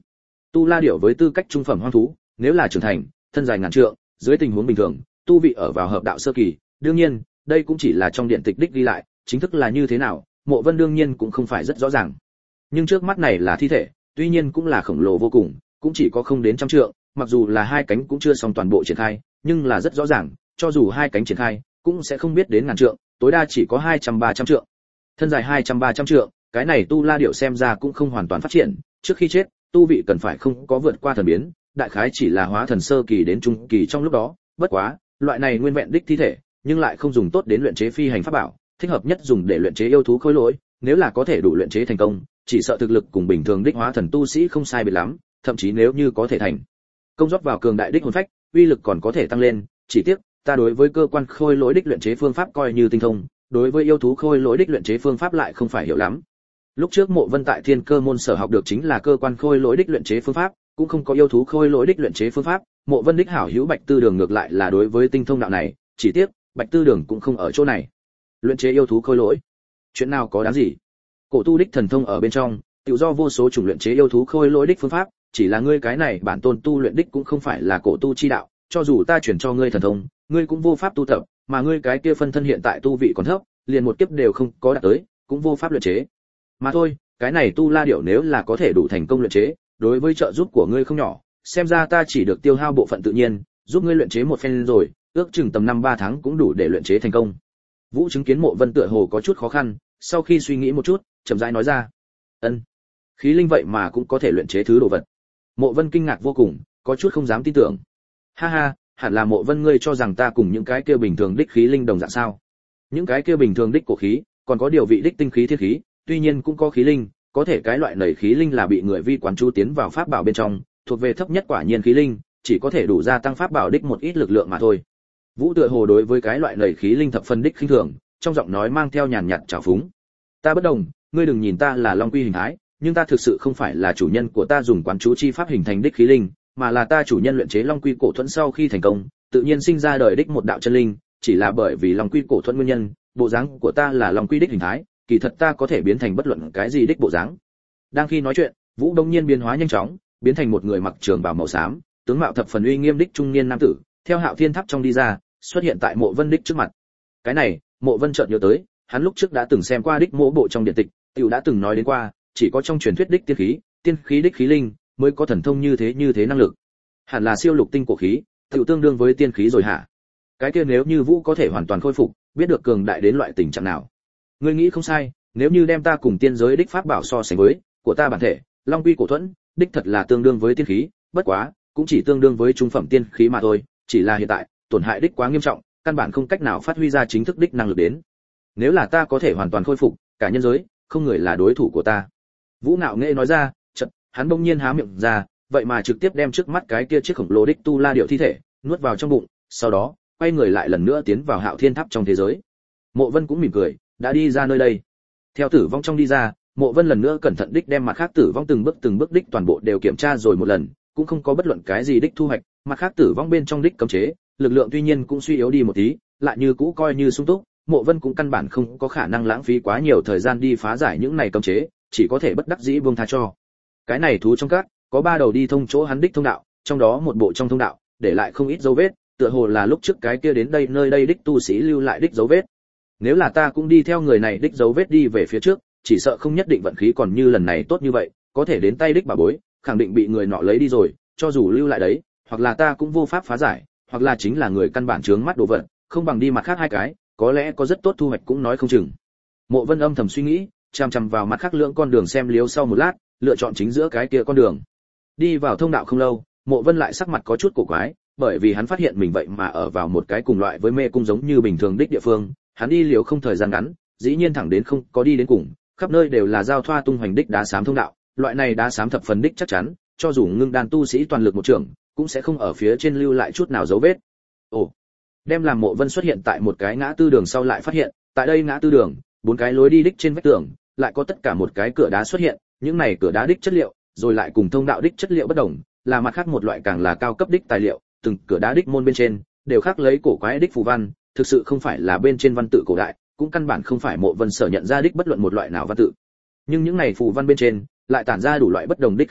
Tu La điểu với tư cách trung phẩm hoang thú, nếu là trưởng thành, thân dài ngàn trượng, dưới tình huống bình thường, tu vị ở vào hợp đạo sơ kỳ, đương nhiên, đây cũng chỉ là trong điện tịch đích ghi lại, chính thức là như thế nào, Mộ Vân đương nhiên cũng không phải rất rõ ràng. Nhưng trước mắt này là thi thể, tuy nhiên cũng là khổng lồ vô cùng, cũng chỉ có không đến trăm trượng, mặc dù là hai cánh cũng chưa xong toàn bộ triển khai, nhưng là rất rõ ràng, cho dù hai cánh triển khai, cũng sẽ không biết đến ngàn trượng, tối đa chỉ có 200-300 trượng. Thân dài 200-300 trượng, cái này Tu La điểu xem ra cũng không hoàn toàn phát triển, trước khi chết, tu vị cần phải không có vượt qua thần biến, đại khái chỉ là hóa thần sơ kỳ đến trung kỳ trong lúc đó, bất quá, loại này nguyên vẹn đích thi thể, nhưng lại không dùng tốt đến luyện chế phi hành pháp bảo, thích hợp nhất dùng để luyện chế yêu thú khối lỗi, nếu là có thể đủ luyện chế thành công, chỉ sợ thực lực cùng bình thường đích hóa thần tu sĩ không sai biệt lắm, thậm chí nếu như có thể thành công rót vào cường đại đích hồn phách, uy lực còn có thể tăng lên, chỉ tiếc, ta đối với cơ quan khôi lỗi đích luyện chế phương pháp coi như tinh thông, đối với yêu thú khôi lỗi đích luyện chế phương pháp lại không phải hiểu lắm. Lúc trước Mộ Vân tại Thiên Cơ môn sở học được chính là cơ quan khôi lỗi đích luyện chế phương pháp, cũng không có yêu thú khôi lỗi đích luyện chế phương pháp, Mộ Vân đích hảo hữu Bạch Tư Đường ngược lại là đối với tinh thông đạo này, chỉ tiếc, Bạch Tư Đường cũng không ở chỗ này. Luyện chế yêu thú khôi lỗi, chuyện nào có đáng gì? Cổ tu đích thần thông ở bên trong, tự do vô số chủng luyện chế yêu thú khôi lỗi đích phương pháp, chỉ là ngươi cái này bản tôn tu luyện đích cũng không phải là cổ tu chi đạo, cho dù ta chuyển cho ngươi thần thông, ngươi cũng vô pháp tu tập, mà ngươi cái kia phân thân hiện tại tu vị còn thấp, liền một kiếp đều không có đạt tới, cũng vô pháp luyện chế. Mà thôi, cái này Tu La điểu nếu là có thể đủ thành công luyện chế, đối với trợ giúp của ngươi không nhỏ, xem ra ta chỉ được tiêu hao bộ phận tự nhiên, giúp ngươi luyện chế một phen rồi, ước chừng tầm 5-3 tháng cũng đủ để luyện chế thành công. Vũ chứng kiến Mộ Vân tựa hồ có chút khó khăn, sau khi suy nghĩ một chút, chậm rãi nói ra: "Ân, khí linh vậy mà cũng có thể luyện chế thứ đồ vật." Mộ Vân kinh ngạc vô cùng, có chút không dám tin tưởng. "Ha ha, hẳn là Mộ Vân ngươi cho rằng ta cùng những cái kia bình thường đích khí linh đồng dạng sao? Những cái kia bình thường đích cổ khí, còn có điều vị đích tinh khí thiên khí, tuy nhiên cũng có khí linh, có thể cái loại nảy khí linh là bị người vi quán chú tiến vào pháp bảo bên trong, thuộc về thấp nhất quả nhiên khí linh, chỉ có thể đủ gia tăng pháp bảo đích một ít lực lượng mà thôi." Vũ tựa hồ đối với cái loại nảy khí linh thập phân đích khinh thường, trong giọng nói mang theo nhàn nhạt trào phúng. "Ta bất đồng, ngươi đừng nhìn ta là long quy hình thái, nhưng ta thực sự không phải là chủ nhân của ta dùng quán chú chi pháp hình thành đích khí linh, mà là ta chủ nhân luyện chế long quy cổ thuẫn sau khi thành công, tự nhiên sinh ra đời đích một đạo chân linh, chỉ là bởi vì long quy cổ thuẫn nguyên nhân, bộ dáng của ta là long quy đích hình thái, kỳ thật ta có thể biến thành bất luận cái gì đích bộ dáng." Đang khi nói chuyện, Vũ đông nhiên biến hóa nhanh chóng, biến thành một người mặc trường bào màu xám, tướng mạo thập phần uy nghiêm đích trung niên nam tử, theo Hạo Thiên Tháp trong đi ra, xuất hiện tại Mộ Vân đích trước mặt. Cái này, Mộ Vân chợt nhớ tới, hắn lúc trước đã từng xem qua đích mỗ bộ trong điện tịch, tiểu đã từng nói đến qua, chỉ có trong truyền thuyết đích tiên khí đích khí linh mới có thần thông như thế năng lực. Hẳn là siêu lục tinh cổ khí, tiểu tương đương với tiên khí rồi hả? Cái kia nếu như Vũ có thể hoàn toàn khôi phục, biết được cường đại đến loại tình trạng nào. Ngươi nghĩ không sai, nếu như đem ta cùng tiên giới đích pháp bảo so sánh với, của ta bản thể, Long Quy cổ thuẫn, đích thật là tương đương với tiên khí, bất quá, cũng chỉ tương đương với trung phẩm tiên khí mà thôi, chỉ là hiện tại, tổn hại đích quá nghiêm trọng, căn bản không cách nào phát huy ra chính thức đích năng lực đến. Nếu là ta có thể hoàn toàn khôi phục, cả nhân giới, không người là đối thủ của ta. Vũ ngạo nghễ nói ra, chợt, hắn bỗng nhiên há miệng ra, vậy mà trực tiếp đem trước mắt cái kia chiếc khổng lồ đích Tu La điểu thi thể nuốt vào trong bụng, sau đó, quay người lại lần nữa tiến vào Hạo Thiên Tháp trong thế giới. Mộ Vân cũng mỉm cười, đã đi ra nơi đây. Theo tử vong trong đi ra, Mộ Vân lần nữa cẩn thận đích đem mặt khác tử vong từng bước đích toàn bộ đều kiểm tra rồi một lần, cũng không có bất luận cái gì đích thu hoạch, mặt khác tử vong bên trong đích cấm chế, lực lượng tuy nhiên cũng suy yếu đi một tí, lại như cũ coi như sung túc, Mộ Vân cũng căn bản không có khả năng lãng phí quá nhiều thời gian đi phá giải những này cấm chế, chỉ có thể bất đắc dĩ buông tha cho. Cái này thú trong các, có 3 đầu đi thông chỗ hắn đích thông đạo, trong đó một bộ trong thông đạo, để lại không ít dấu vết, tựa hồ là lúc trước cái kia đến đây nơi đây đích tu sĩ lưu lại đích dấu vết. Nếu là ta cũng đi theo người này đích dấu vết đi về phía trước, chỉ sợ không nhất định vận khí còn như lần này tốt như vậy, có thể đến tay đích bà bối, khẳng định bị người nọ lấy đi rồi, cho dù lưu lại đấy, hoặc là ta cũng vô pháp phá giải, hoặc là chính là người căn bản chướng mắt đồ vật, không bằng đi mặt khác hai cái, có lẽ có rất tốt thu hoạch cũng nói không chừng. Mộ Vân âm thầm suy nghĩ, chằm chằm vào mặt khác lưỡng con đường xem liếu sau một lát, lựa chọn chính giữa cái kia con đường. Đi vào thông đạo không lâu, Mộ Vân lại sắc mặt có chút cổ quái, bởi vì hắn phát hiện mình vậy mà ở vào một cái cùng loại với mê cung giống như bình thường đích địa phương, hắn đi liều không thời gian ngắn, dĩ nhiên thẳng đến không có đi đến cùng, khắp nơi đều là giao thoa tung hoành đích đá xám thông đạo, loại này đá xám thập phần đích chắc chắn, cho dù ngưng đan tu sĩ toàn lực một trường, cũng sẽ không ở phía trên lưu lại chút nào dấu vết. Ồ, đem làm Mộ Vân xuất hiện tại một cái ngã tư đường sau lại phát hiện, tại đây ngã tư đường, 4 cái lối đi đích trên vách tường, lại có tất cả một cái cửa đá xuất hiện, những này cửa đá đích chất liệu, rồi lại cùng thông đạo đích chất liệu bất đồng, là mặt khác một loại càng là cao cấp đích tài liệu, từng cửa đá đích môn bên trên đều khắc lấy cổ quái đích phù văn, thực sự không phải là bên trên văn tự cổ đại, cũng căn bản không phải Mộ Vân sở nhận ra đích bất luận một loại nào văn tự. Nhưng những này phù văn bên trên lại tản ra đủ loại bất đồng đích khí tức,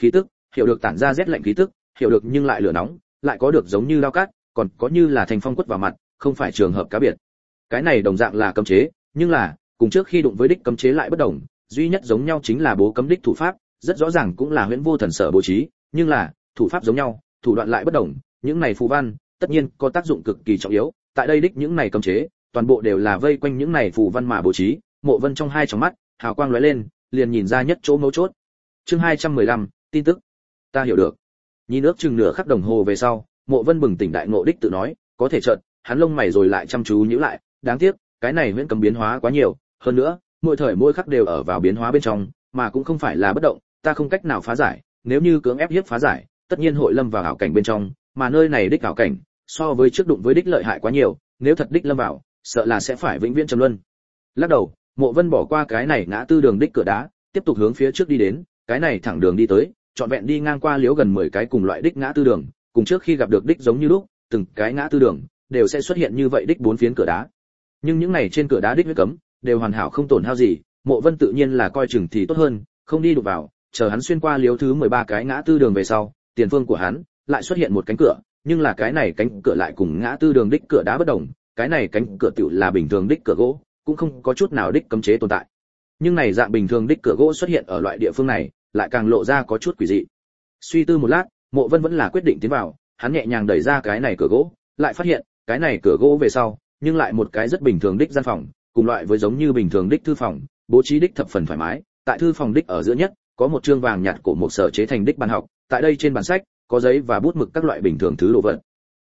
hiểu được tản ra rét lạnh khí tức, hiểu được nhưng lại lửa nóng, lại có được giống như lao cát, còn có như là thành phong quất vào mặt, không phải trường hợp cá biệt. Cái này đồng dạng là cấm chế, nhưng là cùng trước khi đụng với đích cấm chế lại bất đồng, duy nhất giống nhau chính là bố cấm đích thủ pháp, rất rõ ràng cũng là Huyễn Vô Thần sở bố trí, nhưng là thủ pháp giống nhau, thủ đoạn lại bất đồng, những này phù văn tất nhiên có tác dụng cực kỳ trọng yếu, tại đây đích những này cấm chế, toàn bộ đều là vây quanh những này phù văn mà bố trí. Mộ Vân trong hai tròng mắt, hào quang lóe lên, liền nhìn ra nhất chỗ mấu chốt. Chương 215, tin tức. Ta hiểu được. Nhìn nước chừng nửa khắc đồng hồ về sau, Mộ Vân bừng tỉnh đại ngộ đích tự nói, có thể chợt, hắn lông mày rồi lại chăm chú nhíu lại, đáng tiếc, cái này huyễn cấm biến hóa quá nhiều, hơn nữa, mỗi thời mỗi khắc đều ở vào biến hóa bên trong, mà cũng không phải là bất động, ta không cách nào phá giải, nếu như cưỡng ép hiếp phá giải, tất nhiên hội lâm vào ảo cảnh bên trong, mà nơi này đích ảo cảnh, so với trước đụng với đích lợi hại quá nhiều, nếu thật đích lâm vào, sợ là sẽ phải vĩnh viễn trầm luân. Lắc đầu, Mộ Vân bỏ qua cái này ngã tư đường đích cửa đá, tiếp tục hướng phía trước đi đến, cái này thẳng đường đi tới, trọn vẹn đi ngang qua liếu gần 10 cái cùng loại đích ngã tư đường, cùng trước khi gặp được đích giống như lúc, từng cái ngã tư đường đều sẽ xuất hiện như vậy đích bốn phiến cửa đá. Nhưng những này trên cửa đá đích huyết cấm đều hoàn hảo không tổn hao gì, Mộ Vân tự nhiên là coi chừng thì tốt hơn, không đi đụng vào, chờ hắn xuyên qua liếu thứ 13 cái ngã tư đường về sau, tiền phương của hắn lại xuất hiện một cánh cửa, nhưng là cái này cánh cửa lại cùng ngã tư đường đích cửa đá bất đồng, cái này cánh cửa tiểu là bình thường đích cửa gỗ, cũng không có chút nào đích cấm chế tồn tại. Nhưng này dạng bình thường đích cửa gỗ xuất hiện ở loại địa phương này, lại càng lộ ra có chút quỷ dị. Suy tư một lát, Mộ Vân vẫn là quyết định tiến vào, hắn nhẹ nhàng đẩy ra cái này cửa gỗ, lại phát hiện, cái này cửa gỗ về sau, nhưng lại một cái rất bình thường đích gian phòng, cùng loại với giống như bình thường đích thư phòng, bố trí đích thập phần thoải mái, tại thư phòng đích ở giữa nhất, có một trương vàng nhạt cổ một sở chế thành đích bàn học, tại đây trên bàn sách, có giấy và bút mực các loại bình thường thứ đồ vật.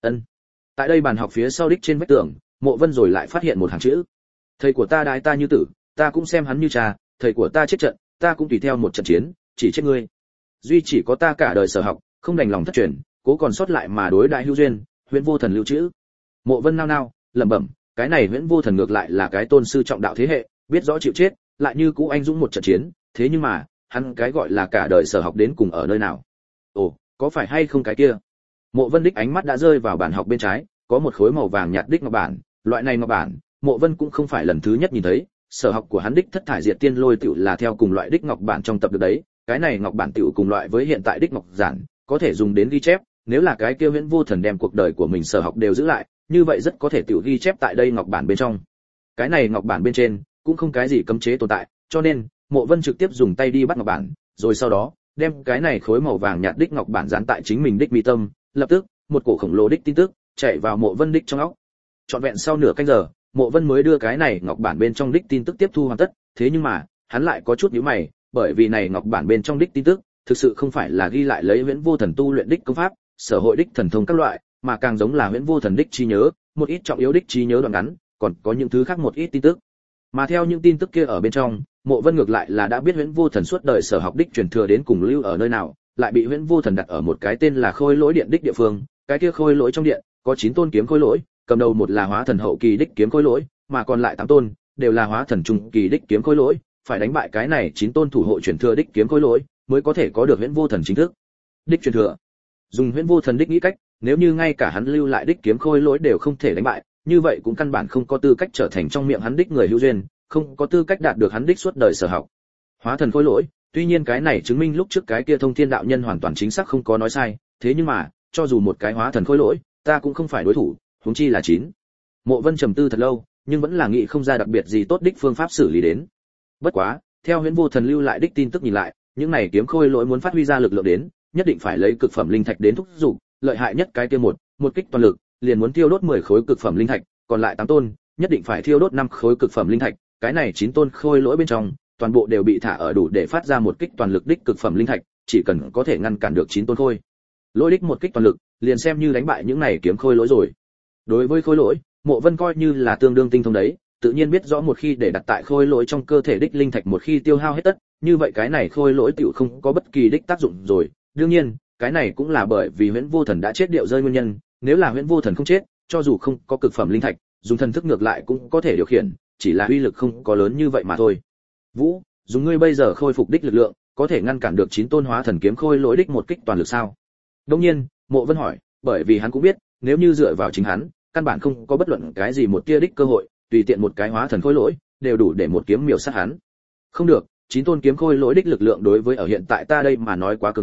Tại đây bàn học phía sau đích trên vách tường, Mộ Vân rồi lại phát hiện một hàng chữ. Thầy của ta đái ta như tử, ta cũng xem hắn như cha, thầy của ta chết trận, ta cũng tùy theo một trận chiến, chỉ chết ngươi. Duy chỉ có ta cả đời sở học, không đành lòng thất truyền, cố còn sót lại mà đối đại hữu duyên, Huyễn Vô Thần lưu chữ. Mộ Vân nao nao, lẩm bẩm, cái này Huyễn Vô Thần ngược lại là cái tôn sư trọng đạo thế hệ, biết rõ chịu chết, lại như cũ anh dũng một trận chiến, thế nhưng mà, hắn cái gọi là cả đời sở học đến cùng ở nơi nào? Ồ, có phải hay không cái kia? Mộ Vân đích ánh mắt đã rơi vào bàn học bên trái, có một khối màu vàng nhạt đích ngọc bản, loại này ngọc bản, Mộ Vân cũng không phải lần thứ nhất nhìn thấy, sở học của hắn đích Thất Thải Diệt Tiên Lôi tiểu là theo cùng loại đích ngọc bản trong tập được đấy, cái này ngọc bản tiểu cùng loại với hiện tại đích ngọc giản, có thể dùng đến ghi chép, nếu là cái kia Huyễn Vô Thần đem cuộc đời của mình sở học đều giữ lại, như vậy rất có thể tiểu ghi chép tại đây ngọc bản bên trong. Cái này ngọc bản bên trên cũng không cái gì cấm chế tồn tại, cho nên Mộ Vân trực tiếp dùng tay đi bắt ngọc bản, rồi sau đó đem cái này khối màu vàng nhạt đích ngọc bản dán tại chính mình đích mi tâm, lập tức một cổ khổng lồ đích tin tức chạy vào Mộ Vân đích trong óc. Trọn vẹn sau nửa canh giờ, Mộ Vân mới đưa cái này ngọc bản bên trong đích tin tức tiếp thu hoàn tất, thế nhưng mà hắn lại có chút nhíu mày, bởi vì này ngọc bản bên trong đích tin tức thực sự không phải là ghi lại lấy Huyễn Vô Thần tu luyện đích công pháp, sở hội đích thần thông các loại, mà càng giống là Huyễn Vô Thần đích trí nhớ, một ít trọng yếu đích trí nhớ đoạn ngắn, còn có những thứ khác một ít tin tức. Mà theo những tin tức kia ở bên trong, Mộ Vân ngược lại là đã biết Huyễn Vô Thần suốt đời sở học đích truyền thừa đến cùng lưu ở nơi nào, lại bị Huyễn Vô Thần đặt ở một cái tên là Khôi Lỗi Điện đích địa phương, cái kia Khôi Lỗi trong điện có 9 tôn kiếm khôi lỗi, cầm đầu một là hóa thần hậu kỳ đích kiếm khôi lỗi, mà còn lại 8 tôn đều là hóa thần trung kỳ đích kiếm khôi lỗi, phải đánh bại cái này 9 tôn thủ hộ truyền thừa đích kiếm khôi lỗi, mới có thể có được Huyễn Vô Thần chính thức đích truyền thừa. Dùng Huyễn Vô Thần đích nghĩ cách, nếu như ngay cả hắn lưu lại đích kiếm khôi lỗi đều không thể đánh bại, như vậy cũng căn bản không có tư cách trở thành trong miệng hắn đích người hữu duyên, không có tư cách đạt được hắn đích suốt đời sở học. Hóa thần khôi lỗi, tuy nhiên cái này chứng minh lúc trước cái kia Thông Thiên đạo nhân hoàn toàn chính xác không có nói sai, thế nhưng mà, cho dù một cái hóa thần khôi lỗi, ta cũng không phải đối thủ, huống chi là 9. Mộ Vân trầm tư thật lâu, nhưng vẫn là nghĩ không ra đặc biệt gì tốt đích phương pháp xử lý đến. Bất quá, theo Huyễn Vô Thần lưu lại đích tin tức nhìn lại, những này kiếm khôi lỗi muốn phát huy ra lực lượng đến, nhất định phải lấy cực phẩm linh thạch đến thúc dục, lợi hại nhất cái kia một kích toàn lực, liền muốn tiêu đốt 10 khối cực phẩm linh thạch, còn lại 8 tôn, nhất định phải thiêu đốt 5 khối cực phẩm linh thạch, cái này 9 tôn khôi lỗi bên trong, toàn bộ đều bị thả ở đủ để phát ra một kích toàn lực đích cực phẩm linh thạch, chỉ cần có thể ngăn cản được 9 tôn khôi lỗi đích một kích toàn lực, liền xem như đánh bại những này kiếm khôi lỗi rồi. Đối với khôi lỗi, Mộ Vân coi như là tương đương tinh thông đấy, tự nhiên biết rõ một khi để đặt tại khôi lỗi trong cơ thể đích linh thạch một khi tiêu hao hết tất, như vậy cái này khôi lỗi tiểu không có bất kỳ đích tác dụng rồi. Đương nhiên, cái này cũng là bởi vì Huyễn Vô Thần đã chết điệu rơi nguyên nhân, nếu là Huyễn Vô Thần không chết, cho dù không có cực phẩm linh thạch, dùng thần thức ngược lại cũng có thể điều khiển, chỉ là uy lực không có lớn như vậy mà thôi. Vũ, dùng ngươi bây giờ khôi phục đích lực lượng, có thể ngăn cản được 9 tôn hóa thần kiếm khôi lỗi đích một kích toàn lực sao? Đương nhiên, Mộ Vân hỏi, bởi vì hắn cũng biết, nếu như dựa vào chính hắn, căn bản không có bất luận cái gì một tia đích cơ hội, tùy tiện một cái hóa thần khôi lỗi, đều đủ để một kiếm miểu sát hắn. Không được, 9 tôn kiếm khôi lỗi đích lực lượng đối với ở hiện tại ta đây mà nói quá cường đại,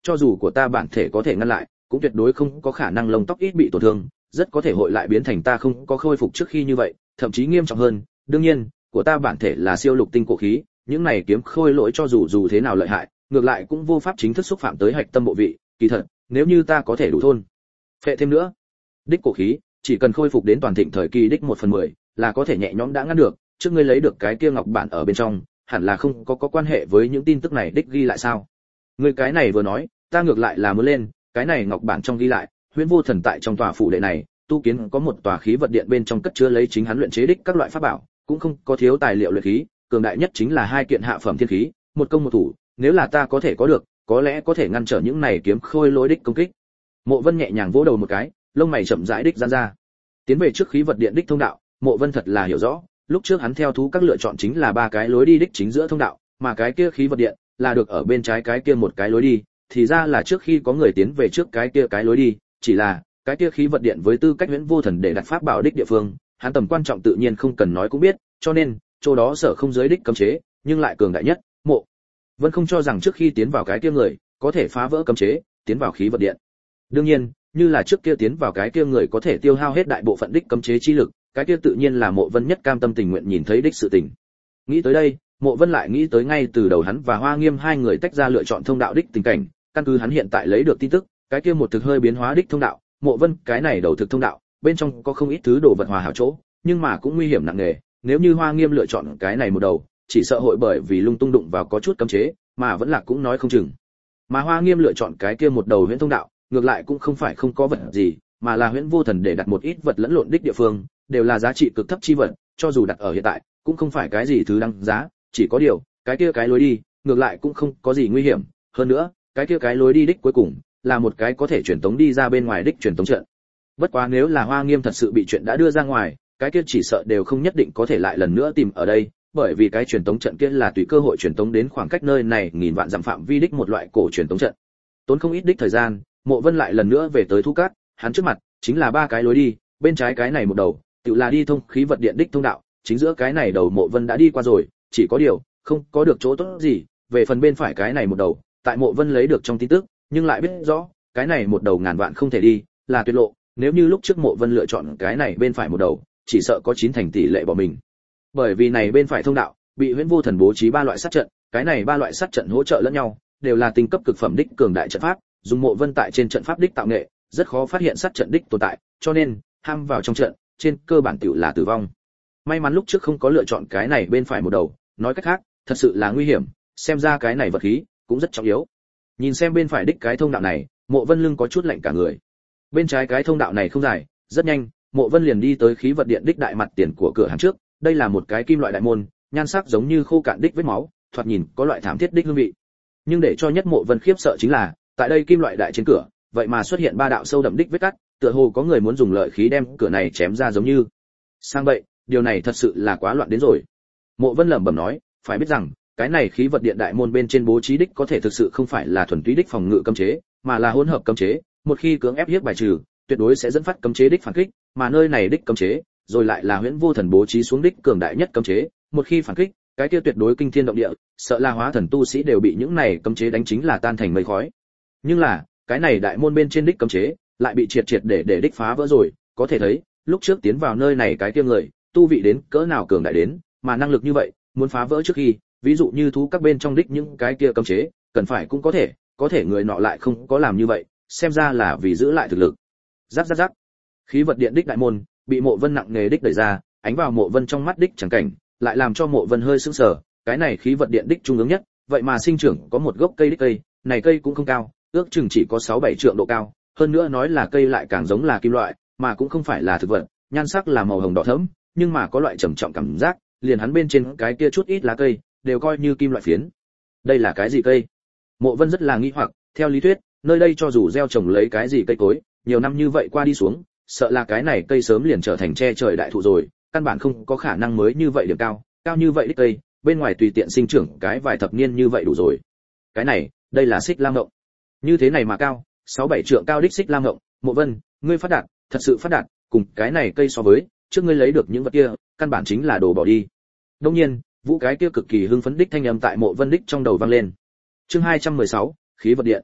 cho dù của ta bản thể có thể ngăn lại, cũng tuyệt đối không có khả năng lông tóc ít bị tổn thương, rất có thể hội lại biến thành ta không có khôi phục trước khi như vậy, thậm chí nghiêm trọng hơn. Đương nhiên, của ta bản thể là siêu lục tinh cổ khí, những này kiếm khôi lỗi cho dù thế nào lợi hại, ngược lại cũng vô pháp chính thức xúc phạm tới hạch tâm bộ vị. Kỳ thật, nếu như ta có thể đủ thôn phệ thêm nữa, đích cổ khí, chỉ cần khôi phục đến toàn thịnh thời kỳ đích 1/10, là có thể nhẹ nhõm đã ngăn được. Trước ngươi lấy được cái kia ngọc bản ở bên trong, hẳn là không có quan hệ với những tin tức này đích ghi lại sao? Ngươi cái này vừa nói, ta ngược lại là muốn lên, cái này ngọc bản trong ghi lại, Huyễn Vô Thần tại trong tòa phủ đệ này, tu kiến có một tòa khí vật điện bên trong cất chứa lấy chính hắn luyện chế đích các loại pháp bảo, cũng không có thiếu tài liệu luyện khí, cường đại nhất chính là 2 kiện hạ phẩm thiên khí, một công một thủ, nếu là ta có thể có được, có lẽ có thể ngăn trở những này kiếm khôi lỗi đích công kích. Mộ Vân nhẹ nhàng vỗ đầu một cái, lông mày chậm rãi đích giãn ra. Tiến về trước khí vật điện đích thông đạo, Mộ Vân thật là hiểu rõ, lúc trước hắn theo thú các lựa chọn chính là 3 cái lối đi đích chính giữa thông đạo, mà cái kia khí vật điện là được ở bên trái cái kia một cái lối đi, thì ra là trước khi có người tiến về trước cái kia cái lối đi, chỉ là cái kia khí vật điện với tư cách Huyễn Vô Thần để đặt pháp bảo đích địa phương, hắn tầm quan trọng tự nhiên không cần nói cũng biết, cho nên chỗ đó sở không giới đích cấm chế, nhưng lại cường đại nhất. Mộ Vân không cho rằng trước khi tiến vào cái kia người có thể phá vỡ cấm chế, tiến vào khí vật điện. Đương nhiên, như là trước kia tiến vào cái kia người có thể tiêu hao hết đại bộ phận đích cấm chế chi lực, cái kia tự nhiên là Mộ Vân nhất cam tâm tình nguyện nhìn thấy đích sự tình. Nghĩ tới đây, Mộ Vân lại nghĩ tới ngay từ đầu hắn và Hoa Nghiêm hai người tách ra lựa chọn thông đạo đích tình cảnh, căn cứ hắn hiện tại lấy được tin tức, cái kia một thực hơi biến hóa đích thông đạo, Mộ Vân cái này đầu thực thông đạo, bên trong có không ít thứ đồ vật hòa hảo chỗ, nhưng mà cũng nguy hiểm nặng nề, nếu như Hoa Nghiêm lựa chọn cái này một đầu, chỉ sợ hội bởi vì lung tung đụng vào có chút cấm chế, mà vẫn là cũng nói không chừng. Mà Hoa Nghiêm lựa chọn cái kia một đầu huyễn thông đạo, ngược lại cũng không phải không có vật gì, mà là Huyễn Vô Thần để đặt một ít vật lẫn lộn đích địa phương, đều là giá trị cực thấp chi vật, cho dù đặt ở hiện tại, cũng không phải cái gì thứ đăng giá, chỉ có điều, cái kia cái lối đi, ngược lại cũng không có gì nguy hiểm, hơn nữa, cái kia cái lối đi đích cuối cùng, là một cái có thể truyền tống đi ra bên ngoài đích truyền tống trận. Bất quá nếu là Hoa Nghiêm thật sự bị chuyện đã đưa ra ngoài, cái kia chỉ sợ đều không nhất định có thể lại lần nữa tìm ở đây, bởi vì cái truyền tống trận kia là tùy cơ hội truyền tống đến khoảng cách nơi này nghìn vạn dặm phạm vi đích một loại cổ truyền tống trận. Tốn không ít đích thời gian, Mộ Vân lại lần nữa về tới Thu Cát, hắn trước mặt chính là 3 cái lối đi, bên trái cái này một đầu, tự là đi thông khí vật điện đích thông đạo, chính giữa cái này đầu Mộ Vân đã đi qua rồi, chỉ có điều, không có được chỗ tốt gì, về phần bên phải cái này một đầu, tại Mộ Vân lấy được trong tin tức, nhưng lại biết rõ, cái này một đầu ngàn vạn không thể đi, là tuyệt lộ, nếu như lúc trước Mộ Vân lựa chọn cái này bên phải một đầu, chỉ sợ có 9 thành tỷ lệ bỏ mình. Bởi vì này bên phải thông đạo, bị Huyễn Vô Thần bố trí 3 loại sát trận, cái này 3 loại sát trận hỗ trợ lẫn nhau, đều là tinh cấp cực phẩm đích cường đại trận pháp, dùng Mộ Vân tại trên trận pháp đích tạo nghệ, rất khó phát hiện sát trận đích tồn tại, cho nên ham vào trong trận, trên cơ bản tiểu là tử vong. May mắn lúc trước không có lựa chọn cái này bên phải một đầu, nói cách khác, thật sự là nguy hiểm, xem ra cái này vật khí cũng rất trọng yếu. Nhìn xem bên phải đích cái thông đạo này, Mộ Vân lưng có chút lạnh cả người. Bên trái cái thông đạo này không dài, rất nhanh, Mộ Vân liền đi tới khí vật điện đích đại mặt tiền của cửa hàng trước, đây là một cái kim loại đại môn, nhan sắc giống như khô cạn đích vết máu, thoạt nhìn có loại thảm thiết đích hương vị. Nhưng để cho nhất Mộ Vân khiếp sợ chính là, tại đây kim loại đại trên cửa, vậy mà xuất hiện 3 đạo sâu đậm đích vết cắt, tựa hồ có người muốn dùng lợi khí đem cửa này chém ra giống như. Sang vậy, điều này thật sự là quá loạn đến rồi. Mộ Vân lẩm bẩm nói, phải biết rằng, cái này khí vật điện đại môn bên trên bố trí đích có thể thực sự không phải là thuần túy đích phòng ngự cấm chế, mà là hỗn hợp cấm chế, một khi cưỡng ép hiếp bài trừ, tuyệt đối sẽ dẫn phát cấm chế đích phản kích, mà nơi này đích cấm chế, rồi lại là Huyễn Vô Thần bố trí xuống đích cường đại nhất cấm chế, một khi phản kích, cái kia tuyệt đối kinh thiên động địa, sợ là hóa thần tu sĩ đều bị những này cấm chế đánh chính là tan thành mây khói. Nhưng là, cái này đại môn bên trên đích cấm chế, lại bị triệt để đích phá vỡ rồi, có thể thấy, lúc trước tiến vào nơi này cái kia người, tu vị đến cỡ nào cường đại đến, mà năng lực như vậy, muốn phá vỡ trước khi, ví dụ như thú các bên trong đích những cái kia cấm chế, cần phải cũng có thể người nọ lại không có làm như vậy, xem ra là vì giữ lại thực lực. Rắc rắc rắc. Khí vật điện đích đại môn, bị Mộ Vân nặng nề đích đẩy ra, ánh vào Mộ Vân trong mắt đích chẳng cảnh, lại làm cho Mộ Vân hơi sững sờ, cái này khí vật điện đích trung ương nhất, vậy mà sinh trưởng có một gốc cây đích cây, này cây cũng không cao, ước chừng chỉ có 6-7 trượng độ cao, hơn nữa nói là cây lại càng giống là kim loại, mà cũng không phải là thực vật, nhan sắc là màu hồng đỏ thẫm, nhưng mà có loại trầm trọng cảm giác, liền hắn bên trên cái kia chút ít lá cây, đều coi như kim loại phiến. Đây là cái gì cây? Mộ Vân rất là nghi hoặc, theo lý thuyết, nơi đây cho dù gieo trồng lấy cái gì cây cối, nhiều năm như vậy qua đi xuống, sợ là cái này cây sớm liền trở thành che trời đại thụ rồi, căn bản không có khả năng mới như vậy điểm cao, cao như vậy đích cây, bên ngoài tùy tiện sinh trưởng cái vài thập niên như vậy đủ rồi. Cái này, đây là xích lam ngộng. Như thế này mà cao, 6-7 trượng cao đích xích lam ngộng, Mộ Vân, ngươi phát đạt, thật sự phát đạt, cùng cái này cây so với, trước ngươi lấy được những vật kia, căn bản chính là đồ bỏ đi. Đương nhiên, vũ cái kia cực kỳ hưng phấn đích thanh âm tại Mộ Vân đích trong đầu vang lên. Chương 216, khí vật điện.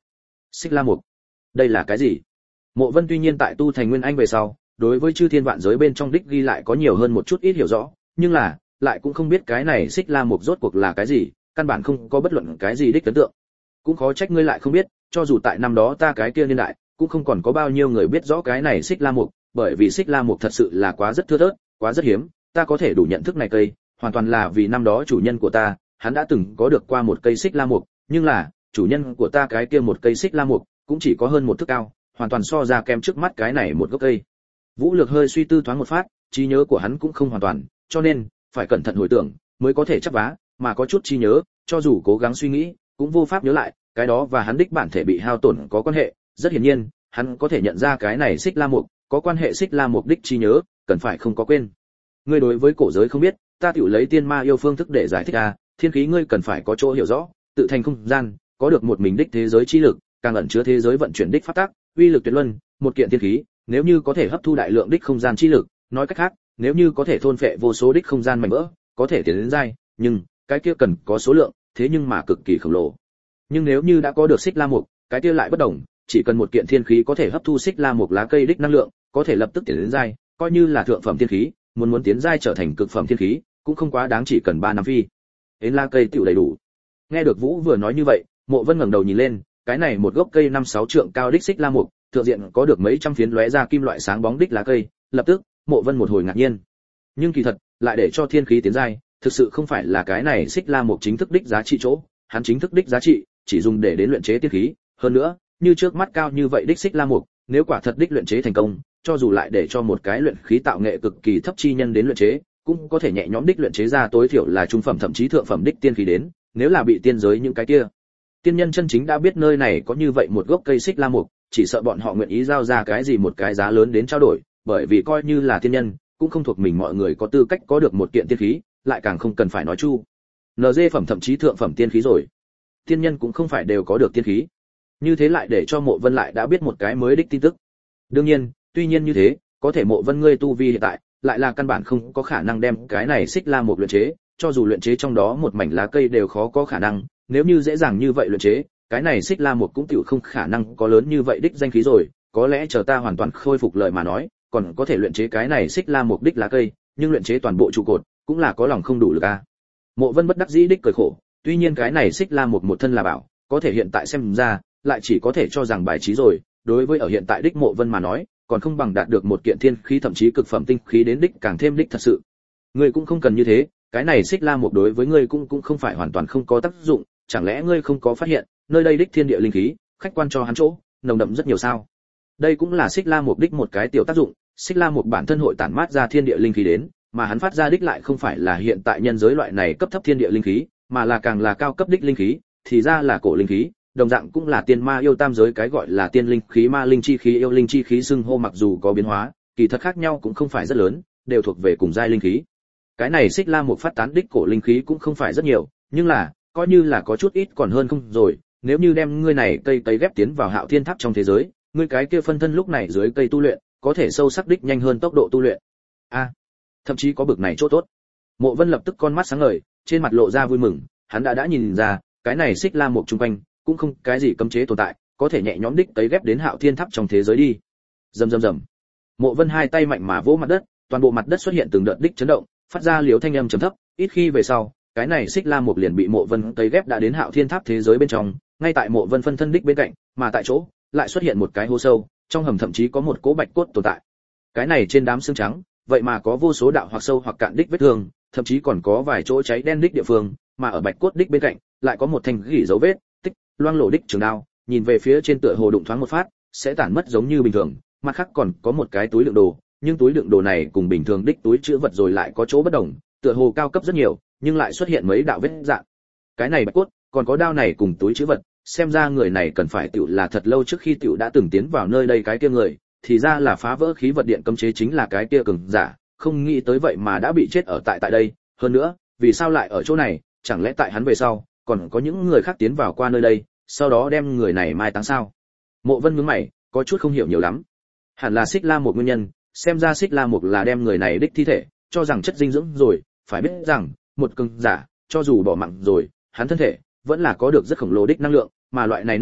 Xích La Mục, đây là cái gì? Mộ Vân tuy nhiên tại tu thành nguyên anh về sau, đối với chư thiên vạn giới bên trong đích ghi lại có nhiều hơn một chút ít hiểu rõ, nhưng là lại cũng không biết cái này Xích La Mục rốt cuộc là cái gì, căn bản không có bất luận cái gì đích ấn tượng. Cũng khó trách ngươi lại không biết, cho dù tại năm đó ta cái kia niên đại, cũng không còn có bao nhiêu người biết rõ cái này Xích La Mục, bởi vì Xích La Mục thật sự là quá rất thưa thớt, quá rất hiếm, ta có thể đủ nhận thức này cây, hoàn toàn là vì năm đó chủ nhân của ta, hắn đã từng có được qua một cây Xích La Mục, nhưng là, chủ nhân của ta cái kia một cây Xích La Mục, cũng chỉ có hơn một thước cao, hoàn toàn so ra kém trước mắt cái này một gốc cây. Vũ Lược hơi suy tư thoáng một phát, trí nhớ của hắn cũng không hoàn toàn, cho nên phải cẩn thận hồi tưởng mới có thể chấp vá, mà có chút trí nhớ, cho dù cố gắng suy nghĩ, cũng vô pháp nhớ lại, cái đó và hắn đích bản thể bị hao tổn có quan hệ, rất hiển nhiên, hắn có thể nhận ra cái này Xích La Mục, có quan hệ Xích La Mục đích trí nhớ, cần phải không có quên. Ngươi đối với cổ giới không biết, ta tiểu lấy tiên ma yêu phương thức để giải thích a, thiên khí ngươi cần phải có chỗ hiểu rõ, tự thành không gian, có được một mình đích thế giới chi lực, càng ẩn chứa thế giới vận chuyển đích pháp tắc, uy lực tuyệt luân, một kiện thiên khí, nếu như có thể hấp thu đại lượng đích không gian chi lực, nói cách khác, nếu như có thể thôn phệ vô số đích không gian mảnh vỡ, có thể tiến đến giai, nhưng cái kia cần có số lượng, thế nhưng mà cực kỳ khổng lồ. Nhưng nếu như đã có được Xích La Mục, cái kia lại bất đồng, chỉ cần một kiện thiên khí có thể hấp thu Xích La Mục lá cây đích năng lượng, có thể lập tức tiến đến giai, coi như là thượng phẩm thiên khí, muốn tiến giai trở thành cực phẩm thiên khí, cũng không quá đáng, chỉ cần 3 năm phi. Đến lá cây tiểu đầy đủ. Nghe được Vũ vừa nói như vậy, Mộ Vân ngẩng đầu nhìn lên, cái này một gốc cây 5-6 trượng cao đích Xích La Mục, thượng diện có được mấy trăm phiến lóe ra kim loại sáng bóng đích lá cây, lập tức, Mộ Vân một hồi ngạc nhiên. Nhưng kỳ thật, lại để cho thiên khí tiến giai, thực sự không phải là cái này Xích La Mục chính thức đích giá trị chỗ, hắn chính thức đích giá trị chỉ dùng để đến luyện chế tiên khí, hơn nữa, như trước mắt cao như vậy đích Xích La Mục, nếu quả thật đích luyện chế thành công, cho dù lại để cho một cái luyện khí tạo nghệ cực kỳ thấp chi nhân đến luyện chế, cũng có thể nhẹ nhõm đích luyện chế ra tối thiểu là trung phẩm thậm chí thượng phẩm đích tiên khí đến, nếu là bị tiên giới những cái kia tiên nhân chân chính đã biết nơi này có như vậy một gốc cây Xích La Mục, chỉ sợ bọn họ nguyện ý giao ra cái gì một cái giá lớn đến trao đổi, bởi vì coi như là tiên nhân, cũng không thuộc mình mọi người có tư cách có được một kiện tiên khí, lại càng không cần phải nói chu NG phẩm thậm chí thượng phẩm tiên khí rồi. Tiên nhân cũng không phải đều có được tiên khí. Như thế lại để cho Mộ Vân lại đã biết một cái mới đích tin tức. Đương nhiên, tuy nhiên như thế, có thể Mộ Vân ngươi tu vi hiện tại, lại là căn bản không có khả năng đem cái này Xích La Mục luyện chế, cho dù luyện chế trong đó một mảnh lá cây đều khó có khả năng, nếu như dễ dàng như vậy luyện chế, cái này Xích La Mục cũng tiểu không khả năng có lớn như vậy đích danh khí rồi, có lẽ chờ ta hoàn toàn khôi phục lời mà nói, còn có thể luyện chế cái này Xích La Mục đích lá cây, nhưng luyện chế toàn bộ trụ cột, cũng là có lòng không đủ lực a. Mộ Vân bất đắc dĩ đích cười khổ, tuy nhiên cái này Xích La Mục một thân là bảo, có thể hiện tại xem ra, lại chỉ có thể cho rằng bài trí rồi, đối với ở hiện tại đích Mộ Vân mà nói, còn không bằng đạt được một kiện thiên khí thậm chí cực phẩm tinh khí đến đích càng thêm đích thật sự. Ngươi cũng không cần như thế, cái này Xích La Mục đối với ngươi cũng không phải hoàn toàn không có tác dụng, chẳng lẽ ngươi không có phát hiện, nơi đây đích thiên địa linh khí, khách quan cho hắn chỗ, nồng đậm rất nhiều sao? Đây cũng là Xích La Mục đích một cái tiểu tác dụng, Xích La Mục bản thân hội tản mát ra thiên địa linh khí đến, mà hắn phát ra đích lại không phải là hiện tại nhân giới loại này cấp thấp thiên địa linh khí, mà là càng là cao cấp đích linh khí, thì ra là cổ linh khí, đồng dạng cũng là tiên ma yêu tam giới cái gọi là tiên linh khí, ma linh chi khí, yêu linh chi khí, xưng hô mặc dù có biến hóa, kỳ thật khác nhau cũng không phải rất lớn, đều thuộc về cùng giai linh khí. Cái này Xích La Mục phát tán đích cổ linh khí cũng không phải rất nhiều, nhưng là coi như là có chút ít còn hơn không rồi, nếu như đem ngươi này cây cấy ghép tiến vào Hạo Thiên Tháp trong thế giới, ngươi cái kia phân thân lúc này dưới cây tu luyện, có thể sâu sắc đích nhanh hơn tốc độ tu luyện. Thậm chí có bực này chỗ tốt. Mộ Vân lập tức con mắt sáng ngời, trên mặt lộ ra vui mừng, hắn đã nhìn ra, cái này Xích La Mục trung quanh, cũng không cái gì cấm chế tồn tại, có thể nhẹ nhõm đích cấy ghép đến Hạo Thiên Tháp trong thế giới đi. Rầm rầm rầm. Mộ Vân hai tay mạnh mà vỗ mặt đất, toàn bộ mặt đất xuất hiện từng đợt đích chấn động, phát ra liếu thanh âm trầm thấp, ít khi về sau, cái này Xích La Mục liền bị Mộ Vân cấy ghép đã đến Hạo Thiên Tháp thế giới bên trong, ngay tại Mộ Vân phân thân đích bên cạnh, mà tại chỗ lại xuất hiện một cái hố sâu, trong hầm thậm chí có một cỗ bạch cốt tồn tại. Cái này trên đám xương trắng, vậy mà có vô số đạo hoặc sâu hoặc cạn đích vết thương, thậm chí còn có vài chỗ cháy đen đích địa phương, mà ở bạch cốt đích bên cạnh, lại có một thanh gỉ dấu vết, tích, loang lổ đích trường đao, nhìn về phía trên tựa hồ đụng thoáng một phát, sẽ tản mất giống như bình thường, mặt khác còn có một cái túi đựng đồ, nhưng túi đựng đồ này cùng bình thường đích túi trữ vật rồi lại có chỗ bất đồng, tựa hồ cao cấp rất nhiều, nhưng lại xuất hiện mấy đạo vết rạn. Cái này bạch cốt, còn có đao này cùng túi trữ vật, xem ra người này cần phải tiểu là thật lâu trước khi tiểu đã từng tiến vào nơi đây cái kia người, thì ra là phá vỡ khí vật điện cấm chế chính là cái kia cường giả, không nghĩ tới vậy mà đã bị chết ở tại đây, hơn nữa, vì sao lại ở chỗ này, chẳng lẽ tại hắn về sau, còn có những người khác tiến vào qua nơi đây, sau đó đem người này mai táng sao? Mộ Vân nhướng mày, có chút không hiểu nhiều lắm. Hẳn là Xích La Mục nguyên nhân, xem ra Xích La Mục là đem người này đích thi thể, cho rằng chất dinh dưỡng rồi, phải biết rằng, một cường giả, cho dù bỏ mạng rồi, hắn thân thể vẫn là có được rất khổng lồ đích năng lượng, mà loại này năng lượng,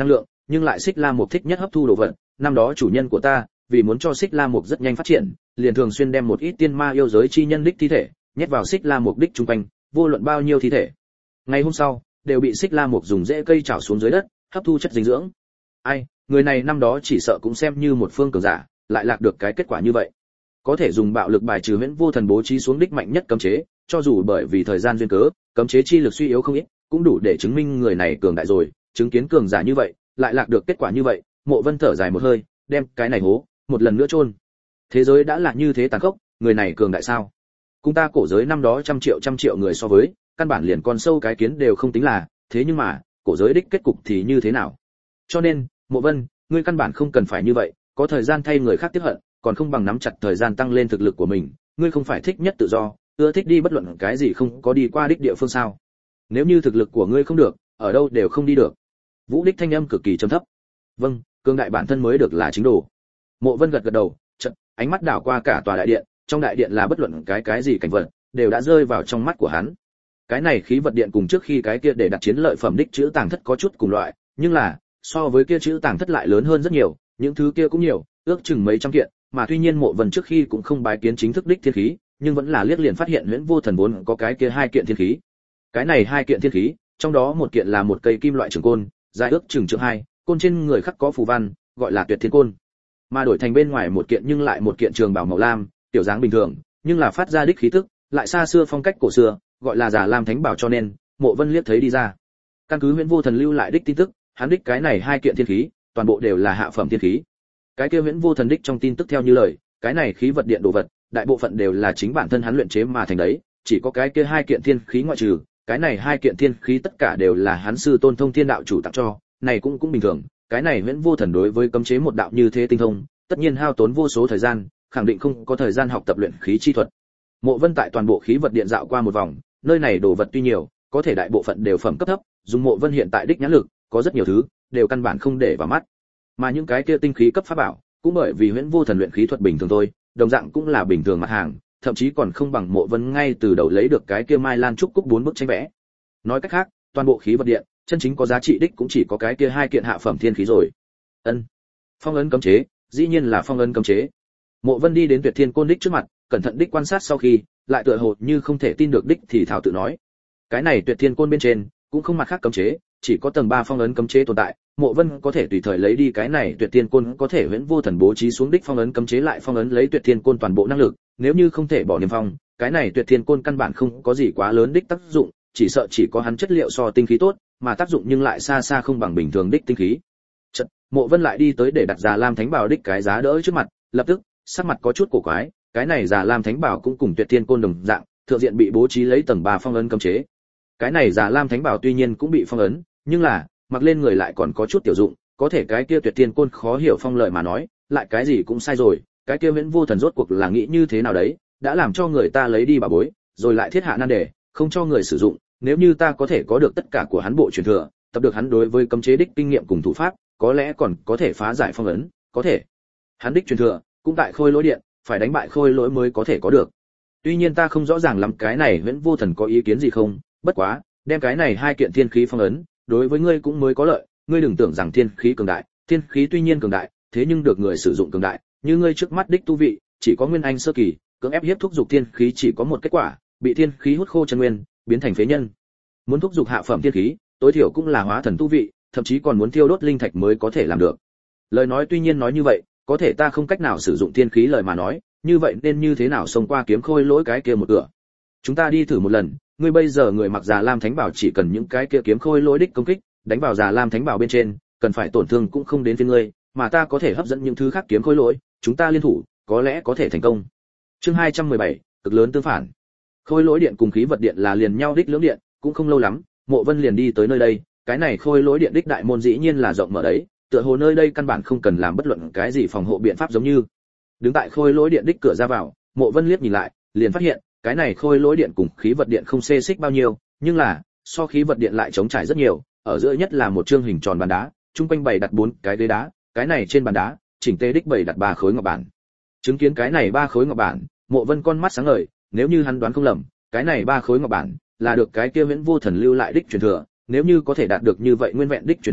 nhưng lại Xích La Mục thích nhất hấp thu đồ vật, năm đó chủ nhân của ta, vì muốn cho Xích La Mục rất nhanh phát triển, liền thường xuyên đem một ít tiên ma yêu giới chi nhân đích thi thể, nhét vào Xích La Mục đích trung quanh, vô luận bao nhiêu thi thể. Ngày hôm sau, đều bị Xích La Mục dùng rễ cây trảo xuống dưới đất, hấp thu chất dinh dưỡng. Ai, người này năm đó chỉ sợ cũng xem như một phương cường giả, lại lạc được cái kết quả như vậy. Có thể dùng bạo lực bài trừ Huyễn Vô Thần bố trí xuống đích mạnh nhất cấm chế, cho dù bởi vì thời gian duyên cớ, cấm chế chi lực suy yếu không ít, cũng đủ để chứng minh người này cường đại rồi, chứng kiến cường giả như vậy, lại lạc được kết quả như vậy, Mộ Vân thở dài một hơi, đem cái này hố một lần nữa chôn. Thế giới đã là như thế tàn khốc, người này cường đại sao? Cùng ta cổ giới năm đó trăm triệu người so với, căn bản liền con sâu cái kiến đều không tính là, thế nhưng mà, cổ giới đích kết cục thì như thế nào? Cho nên, Mộ Vân, ngươi căn bản không cần phải như vậy, có thời gian thay người khác tiếp hận, còn không bằng nắm chặt thời gian tăng lên thực lực của mình, ngươi không phải thích nhất tự do, ưa thích đi bất luận cái gì không có đi qua đích địa phương sao? Nếu như thực lực của ngươi không được, ở đâu đều không đi được. Vũ đích thanh âm cực kỳ trầm thấp. Vâng, cường đại bản thân mới được là chính đồ. Mộ Vân gật gật đầu, chợt ánh mắt đảo qua cả tòa đại điện, trong đại điện là bất luận cái gì cảnh vật, đều đã rơi vào trong mắt của hắn. Cái này khí vật điện cùng trước khi cái kia để đặt chiến lợi phẩm đích chữ tàng thất có chút cùng loại, nhưng là so với kia chữ tàng thất lại lớn hơn rất nhiều, những thứ kia cũng nhiều, ước chừng mấy trăm kiện, mà tuy nhiên Mộ Vân trước khi cũng không bái kiến chính thức đích thiên khí, nhưng vẫn là liếc liền phát hiện Huyễn Vô Thần vốn có cái kia hai kiện thiên khí. Cái này hai kiện thiên khí, trong đó một kiện là một cây kim loại trường côn, dài ước chừng trượng 2, côn trên người khắc có phù văn, gọi là Tuyệt Thiên Côn. Mà đổi thành bên ngoài một kiện nhưng lại một kiện trường bào màu lam, tiểu dáng bình thường, nhưng là phát ra đích khí tức, lại xa xưa phong cách cổ xưa, gọi là Già Lam Thánh Bảo, cho nên Mộ Vân liếc thấy đi ra. Căn cứ Huyễn Vô Thần lưu lại đích tin tức, hắn đích cái này hai kiện thiên khí, toàn bộ đều là hạ phẩm thiên khí. Cái kia Huyễn Vô Thần đích trong tin tức theo như lời, cái này khí vật điện đồ vật, đại bộ phận đều là chính bản thân hắn luyện chế mà thành đấy, chỉ có cái kia hai kiện thiên khí ngoại trừ, cái này hai kiện thiên khí tất cả đều là hắn sư Tôn Thông Thiên đạo chủ tặng cho, này cũng bình thường, cái này Huyễn Vô Thần đối với cấm chế một đạo như thế tinh thông, tất nhiên hao tốn vô số thời gian, khẳng định không có thời gian học tập luyện khí chi thuật. Mộ Vân tại toàn bộ khí vật điện dạo qua một vòng, nơi này đồ vật tuy nhiều, có thể đại bộ phận đều phẩm cấp thấp, dùng Mộ Vân hiện tại đích nhãn lực, có rất nhiều thứ đều căn bản không để vào mắt. Mà những cái kia tinh khí cấp pháp bảo, cũng bởi vì Huyễn Vô Thần luyện khí thuật bình thường thôi, đồng dạng cũng là bình thường mặt hàng, thậm chí còn không bằng Mộ Vân ngay từ đầu lấy được cái kia Mai Lan trúc cúc 4 bức tranh vẽ. Nói cách khác, toàn bộ khí vật điện, chân chính có giá trị đích cũng chỉ có cái kia hai kiện hạ phẩm thiên khí rồi. Ân. Phong ấn cấm chế, dĩ nhiên là phong ấn cấm chế. Mộ Vân đi đến Tuyệt Thiên Côn đích trước mặt, cẩn thận đích quan sát sau khi, lại tựa hồ như không thể tin được đích thì thảo tự nói. Cái này Tuyệt Thiên Côn bên trên, cũng không mặt khác cấm chế, chỉ có tầng 3 phong ấn cấm chế tồn tại, Mộ Vân có thể tùy thời lấy đi cái này Tuyệt Thiên Côn có thể Huyễn Vô Thần bố trí xuống đích phong ấn cấm chế lại phong ấn lấy Tuyệt Thiên Côn toàn bộ năng lực, nếu như không thể bỏ niêm phong, cái này Tuyệt Thiên Côn căn bản không có gì quá lớn đích tác dụng, chỉ sợ chỉ có hắn chất liệu so tinh khí tốt, mà tác dụng nhưng lại xa xa không bằng bình thường đích tinh khí. Chợt, Mộ Vân lại đi tới để đặt Già Lam Thánh Bảo đích cái giá đỡ trước mặt, lập tức, sắc mặt có chút cổ quái, cái này Già Lam Thánh Bảo cũng cùng Tuyệt Thiên Côn đồng dạng, thượng diện bị bố trí lấy tầng 3 phong ấn cấm chế. Cái này Già Lam Thánh Bảo tuy nhiên cũng bị phong ấn, nhưng là, mặc lên người lại còn có chút tiểu dụng, có thể cái kia Tuyệt Thiên Côn khó hiểu phong lợi mà nói, lại cái gì cũng sai rồi, cái kia Huyễn Vô Thần rốt cuộc là nghĩ như thế nào đấy, đã làm cho người ta lấy đi bảo bối, rồi lại thiết hạ nan đề, không cho người sử dụng, nếu như ta có thể có được tất cả của hắn bộ truyền thừa, tập được hắn đối với cấm chế đích kinh nghiệm cùng thủ pháp, có lẽ còn có thể phá giải phong ấn, có thể. Hắn đích truyền thừa, cũng tại Khôi Lỗi Điện, phải đánh bại Khôi Lỗi mới có thể có được. Tuy nhiên ta không rõ ràng lắm cái này Huyễn Vô Thần có ý kiến gì không, bất quá, đem cái này hai kiện thiên khí phong ấn, đối với ngươi cũng mới có lợi, ngươi đừng tưởng rằng thiên khí cường đại, thiên khí tuy nhiên cường đại, thế nhưng được người sử dụng cường đại, như ngươi trước mắt đích tu vị, chỉ có nguyên anh sơ kỳ, cưỡng ép hiếp thúc dục thiên khí chỉ có một kết quả, bị thiên khí hút khô chân nguyên, biến thành phế nhân. Muốn thúc dục hạ phẩm thiên khí, tối thiểu cũng là hóa thần tu vị, thậm chí còn muốn thiêu đốt linh thạch mới có thể làm được. Lời nói tuy nhiên nói như vậy, có thể ta không cách nào sử dụng thiên khí lời mà nói, như vậy nên như thế nào xông qua kiếm Khôi Lỗi cái kia một cửa. Chúng ta đi thử một lần, ngươi bây giờ người mặc Già Lam Thánh Bảo chỉ cần những cái kia kiếm Khôi Lỗi đích công kích, đánh vào Già Lam Thánh Bảo bên trên, cần phải tổn thương cũng không đến phía ngươi, mà ta có thể hấp dẫn những thứ khác kiếm Khôi Lỗi, chúng ta liên thủ, có lẽ có thể thành công. Chương 217, cực lớn tương phản. Khôi Lỗi Điện cùng khí vật điện là liền nhau đích lưỡng điện, cũng không lâu lắm, Mộ Vân liền đi tới nơi đây, cái này Khôi Lỗi Điện đích đại môn dĩ nhiên là rộng mở đấy, tựa hồ nơi đây căn bản không cần làm bất luận cái gì phòng hộ biện pháp giống như. Đứng tại Khôi Lỗi Điện đích cửa ra vào, Mộ Vân liếc nhìn lại, liền phát hiện, cái này Khôi Lỗi Điện cùng khí vật điện không xê xích bao nhiêu, nhưng là, so khí vật điện lại trống trải rất nhiều, ở giữa nhất là một trương hình tròn bàn đá, trung quanh bày đặt 4 cái ghế đá, cái này trên bàn đá, chỉnh tề đích bày đặt 3 khối ngọc bản. Chứng kiến cái này 3 khối ngọc bản, Mộ Vân con mắt sáng ngời, nếu như hắn đoán không lầm, cái này 3 khối ngọc bản là được cái kia Huyễn Vô Thần lưu lại đích truyền thừa, nếu như có thể đạt được như vậy nguyên vẹn đích truyền thừa,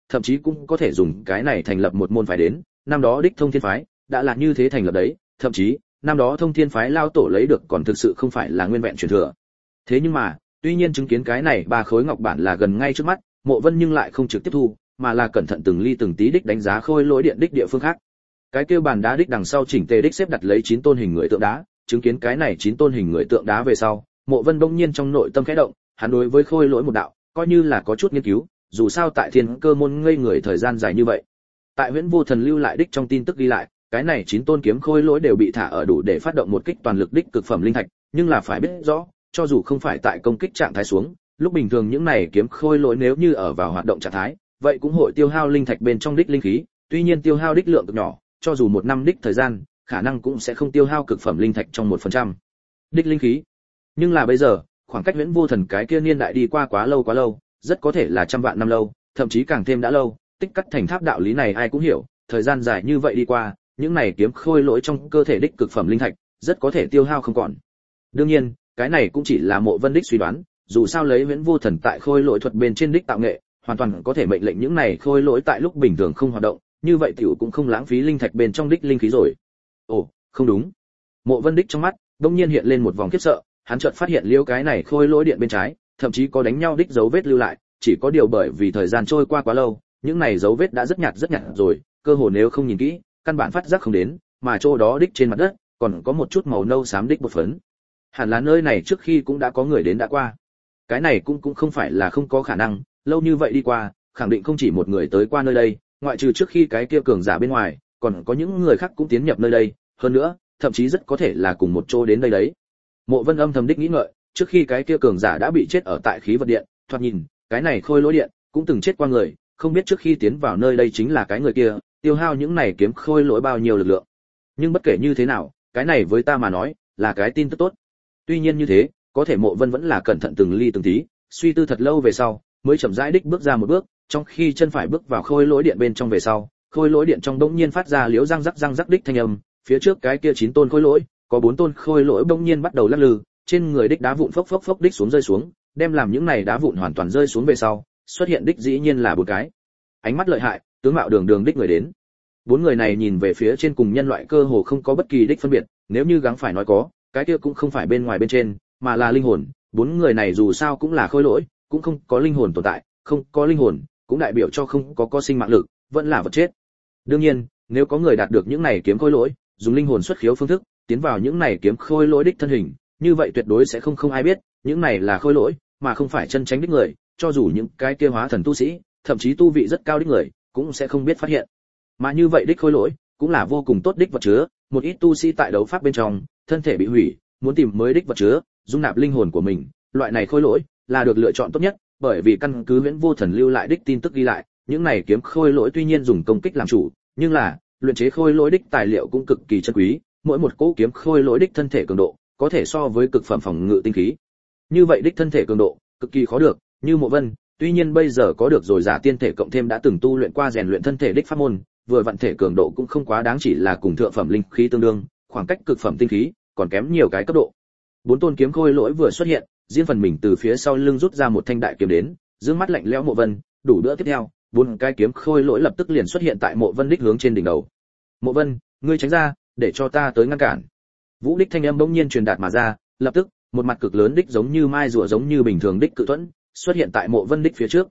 thậm chí cũng có thể dùng cái này thành lập một môn phái đến, năm đó đích Thông Thiên phái đã là như thế thành lập đấy, thậm chí năm đó Thông Thiên phái lao tổ lấy được còn thực sự không phải là nguyên vẹn truyền thừa. Thế nhưng mà, tuy nhiên chứng kiến cái này ba khối ngọc bản là gần ngay trước mắt, Mộ Vân nhưng lại không trực tiếp thu, mà là cẩn thận từng ly từng tí đích đánh giá khôi lỗi điện đích địa phương khác. Cái kia bàn đá đích đằng sau chỉnh tề đích xếp đặt lấy 9 tôn hình người tượng đá, chứng kiến cái này 9 tôn hình người tượng đá về sau, Mộ Vân bỗng nhiên trong nội tâm khẽ động, hắn đối với khôi lỗi một đạo, coi như là có chút nghiên cứu, dù sao tại Thiên Cơ môn ngây người thời gian dài như vậy. Tại Huyễn Vô Thần lưu lại đích trong tin tức ghi lại, cái này 9 tôn kiếm khôi lỗi đều bị thả ở đủ để phát động một kích toàn lực đích cực phẩm linh thạch, nhưng là phải biết rõ, cho dù không phải tại công kích trạng thái xuống, lúc bình thường những này kiếm khôi lỗi nếu như ở vào hoạt động trạng thái, vậy cũng hội tiêu hao linh thạch bên trong đích linh khí, tuy nhiên tiêu hao đích lượng cực nhỏ, cho dù một năm đích thời gian, khả năng cũng sẽ không tiêu hao cực phẩm linh thạch trong 1% đích linh khí. Nhưng là bây giờ, khoảng cách Huyễn Vô Thần cái kia niên đại đi qua quá lâu, rất có thể là trăm vạn năm lâu, thậm chí càng thêm đã lâu, tích cắt thành tháp đạo lý này ai cũng hiểu, thời gian dài như vậy đi qua, những này kiếm khôi lỗi trong cơ thể đích cực phẩm linh thạch, rất có thể tiêu hao không còn. Đương nhiên, cái này cũng chỉ là Mộ Vân đích suy đoán, dù sao lấy Huyễn Vô Thần tại khôi lỗi thuật bên trên đích tạo nghệ, hoàn toàn có thể mệnh lệnh những này khôi lỗi tại lúc bình thường không hoạt động, như vậy tiểu cũng không lãng phí linh thạch bên trong đích linh khí rồi. Ồ, không đúng. Mộ Vân đích trong mắt đột nhiên hiện lên một vòng khiếp sợ, hắn chợt phát hiện liễu cái này khôi lỗi điện bên trái, thậm chí có đánh nhau đích dấu vết lưu lại, chỉ có điều bởi vì thời gian trôi qua quá lâu, những này dấu vết đã rất nhạt rồi, cơ hồ nếu không nhìn kỹ, căn bản phát giác không đến, mà chỗ đó đích trên mặt đất còn có một chút màu nâu xám đích bột phấn. Hẳn là nơi này trước khi cũng đã có người đến đã qua. Cái này cũng không phải là không có khả năng, lâu như vậy đi qua, khẳng định không chỉ một người tới qua nơi đây, ngoại trừ trước khi cái kia cường giả bên ngoài, còn có những người khác cũng tiến nhập nơi đây, hơn nữa, thậm chí rất có thể là cùng một chỗ đến đây đấy. Mộ Vân âm thầm đích nghĩ ngợi, trước khi cái kia cường giả đã bị chết ở tại khí vật điện, thoạt nhìn, cái này khôi lỗi điện cũng từng chết qua người, không biết trước khi tiến vào nơi đây chính là cái người kia, tiêu hao những này kiếm khôi lỗi bao nhiêu lực lượng. Nhưng bất kể như thế nào, cái này với ta mà nói, là cái tin tức tốt. Tuy nhiên như thế, có thể Mộ Vân vẫn là cẩn thận từng ly từng tí, suy tư thật lâu về sau, mới chậm rãi đích bước ra một bước, trong khi chân phải bước vào khôi lỗi điện bên trong về sau, khôi lỗi điện trong đống nhiên phát ra liếu răng rắc đích thanh âm, phía trước cái kia 9 tôn khôi lỗi, có 4 tôn khôi lỗi đống nhiên bắt đầu lắc lư, trên người đích đá vụn phốc đích xuống rơi xuống, đem làm những này đá vụn hoàn toàn rơi xuống về sau, xuất hiện đích dĩ nhiên là 4 cái. Ánh mắt lợi hại, tướng mạo đường đích người đến. 4 người này nhìn về phía trên cùng nhân loại cơ hồ không có bất kỳ đích phân biệt, nếu như gắng phải nói có, cái kia cũng không phải bên ngoài bên trên, mà là linh hồn. 4 người này dù sao cũng là khôi lỗi, cũng không có linh hồn tồn tại, không có linh hồn, cũng đại biểu cho không có sinh mạng lực, vẫn là vật chết. Đương nhiên, nếu có người đạt được những này kiếm khôi lỗi, dùng linh hồn xuất khiếu phương thức, tiến vào những này kiếm khôi lỗi đích thân hình, như vậy tuyệt đối sẽ không ai biết, những này là khôi lỗi, mà không phải chân chính đích người, cho dù những cái kia hóa thần tu sĩ, thậm chí tu vị rất cao đích người, cũng sẽ không biết phát hiện. Mà như vậy đích khôi lỗi, cũng là vô cùng tốt đích vật chứa, một ít tu sĩ tại đấu pháp bên trong, thân thể bị hủy, muốn tìm mới đích vật chứa, dung nạp linh hồn của mình, loại này khôi lỗi là được lựa chọn tốt nhất, bởi vì căn cứ Huyễn Vô Thần lưu lại đích tin tức ghi lại, những này kiếm khôi lỗi tuy nhiên dùng công kích làm chủ, nhưng là luyện chế khôi lỗi đích tài liệu cũng cực kỳ chân quý, mỗi một cỗ kiếm khôi lỗi đích thân thể cường độ có thể so với cực phẩm phòng ngự tinh khí. Như vậy đích thân thể cường độ cực kỳ khó được, như Mộ Vân, tuy nhiên bây giờ có được rồi giả tiên thể cộng thêm đã từng tu luyện qua rèn luyện thân thể đích pháp môn, vừa vận thể cường độ cũng không quá đáng, chỉ là cùng thượng phẩm linh khí tương đương, khoảng cách cực phẩm tinh khí còn kém nhiều cái cấp độ. 4 tôn kiếm khôi lỗi vừa xuất hiện, riêng phần mình từ phía sau lưng rút ra một thanh đại kiếm đến, dương mắt lạnh lẽo Mộ Vân, đủ đỡ tiếp theo, 4 cái kiếm khôi lỗi lập tức liền xuất hiện tại Mộ Vân đích hướng trên đỉnh đầu. Mộ Vân, ngươi tránh ra, để cho ta tới ngăn cản. Vũ đích thanh âm bỗng nhiên truyền đạt mà ra, lập tức, một mặt cực lớn đích giống như mai rùa giống như bình thường đích cự thuẫn, xuất hiện tại Mộ Vân đích phía trước.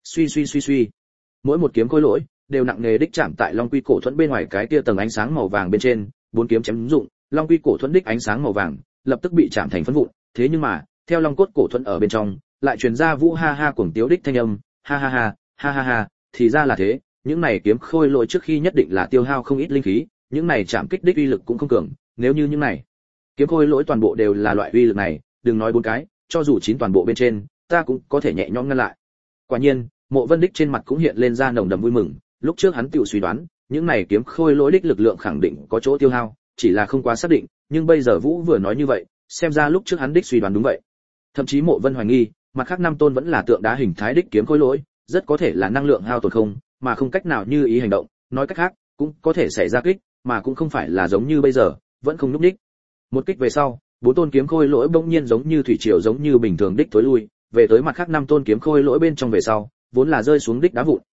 Suy. Mỗi một kiếm khôi lỗi đều nặng nề đích chạm tại long quy cổ thuẫn bên ngoài cái kia tầng ánh sáng màu vàng bên trên, 4 kiếm chém dụng, long quy cổ thuẫn đích ánh sáng màu vàng lập tức bị chạm thành phấn vụn, thế nhưng mà, theo long cốt cổ thuẫn ở bên trong, lại truyền ra Vũ ha ha cuồng tiếu đích thanh âm, ha, thì ra là thế, những này kiếm khôi lỗi trước khi nhất định là tiêu hao không ít linh khí, những này chạm kích đích uy lực cũng không cường, nếu như những này kiếm khôi lỗi toàn bộ đều là loại uy lực này, đừng nói 4 cái, cho dù 9 toàn bộ bên trên, ta cũng có thể nhẹ nhõm ngăn lại. Quả nhiên, Mộ Vân đích trên mặt cũng hiện lên ra nồng đậm vui mừng, lúc trước hắn tự suy đoán, những này kiếm khôi lỗi đích lực lượng khẳng định có chỗ tiêu hao, chỉ là không quá xác định, nhưng bây giờ Vũ vừa nói như vậy, xem ra lúc trước hắn đích suy đoán đúng vậy. Thậm chí Mộ Vân hoài nghi, mặt khác 5 tôn vẫn là tượng đá hình thái đích kiếm khôi lỗi, rất có thể là năng lượng hao tổn không, mà không cách nào như ý hành động, nói cách khác, cũng có thể xảy ra kích, mà cũng không phải là giống như bây giờ, vẫn không nhúc nhích. Một kích về sau, 4 tôn kiếm khôi lỗi bỗng nhiên giống như thủy triều giống như bình thường đích tối lui, về tới mặt khác 5 tôn kiếm khôi lỗi bên trong về sau, vốn là rơi xuống đích đá vụn,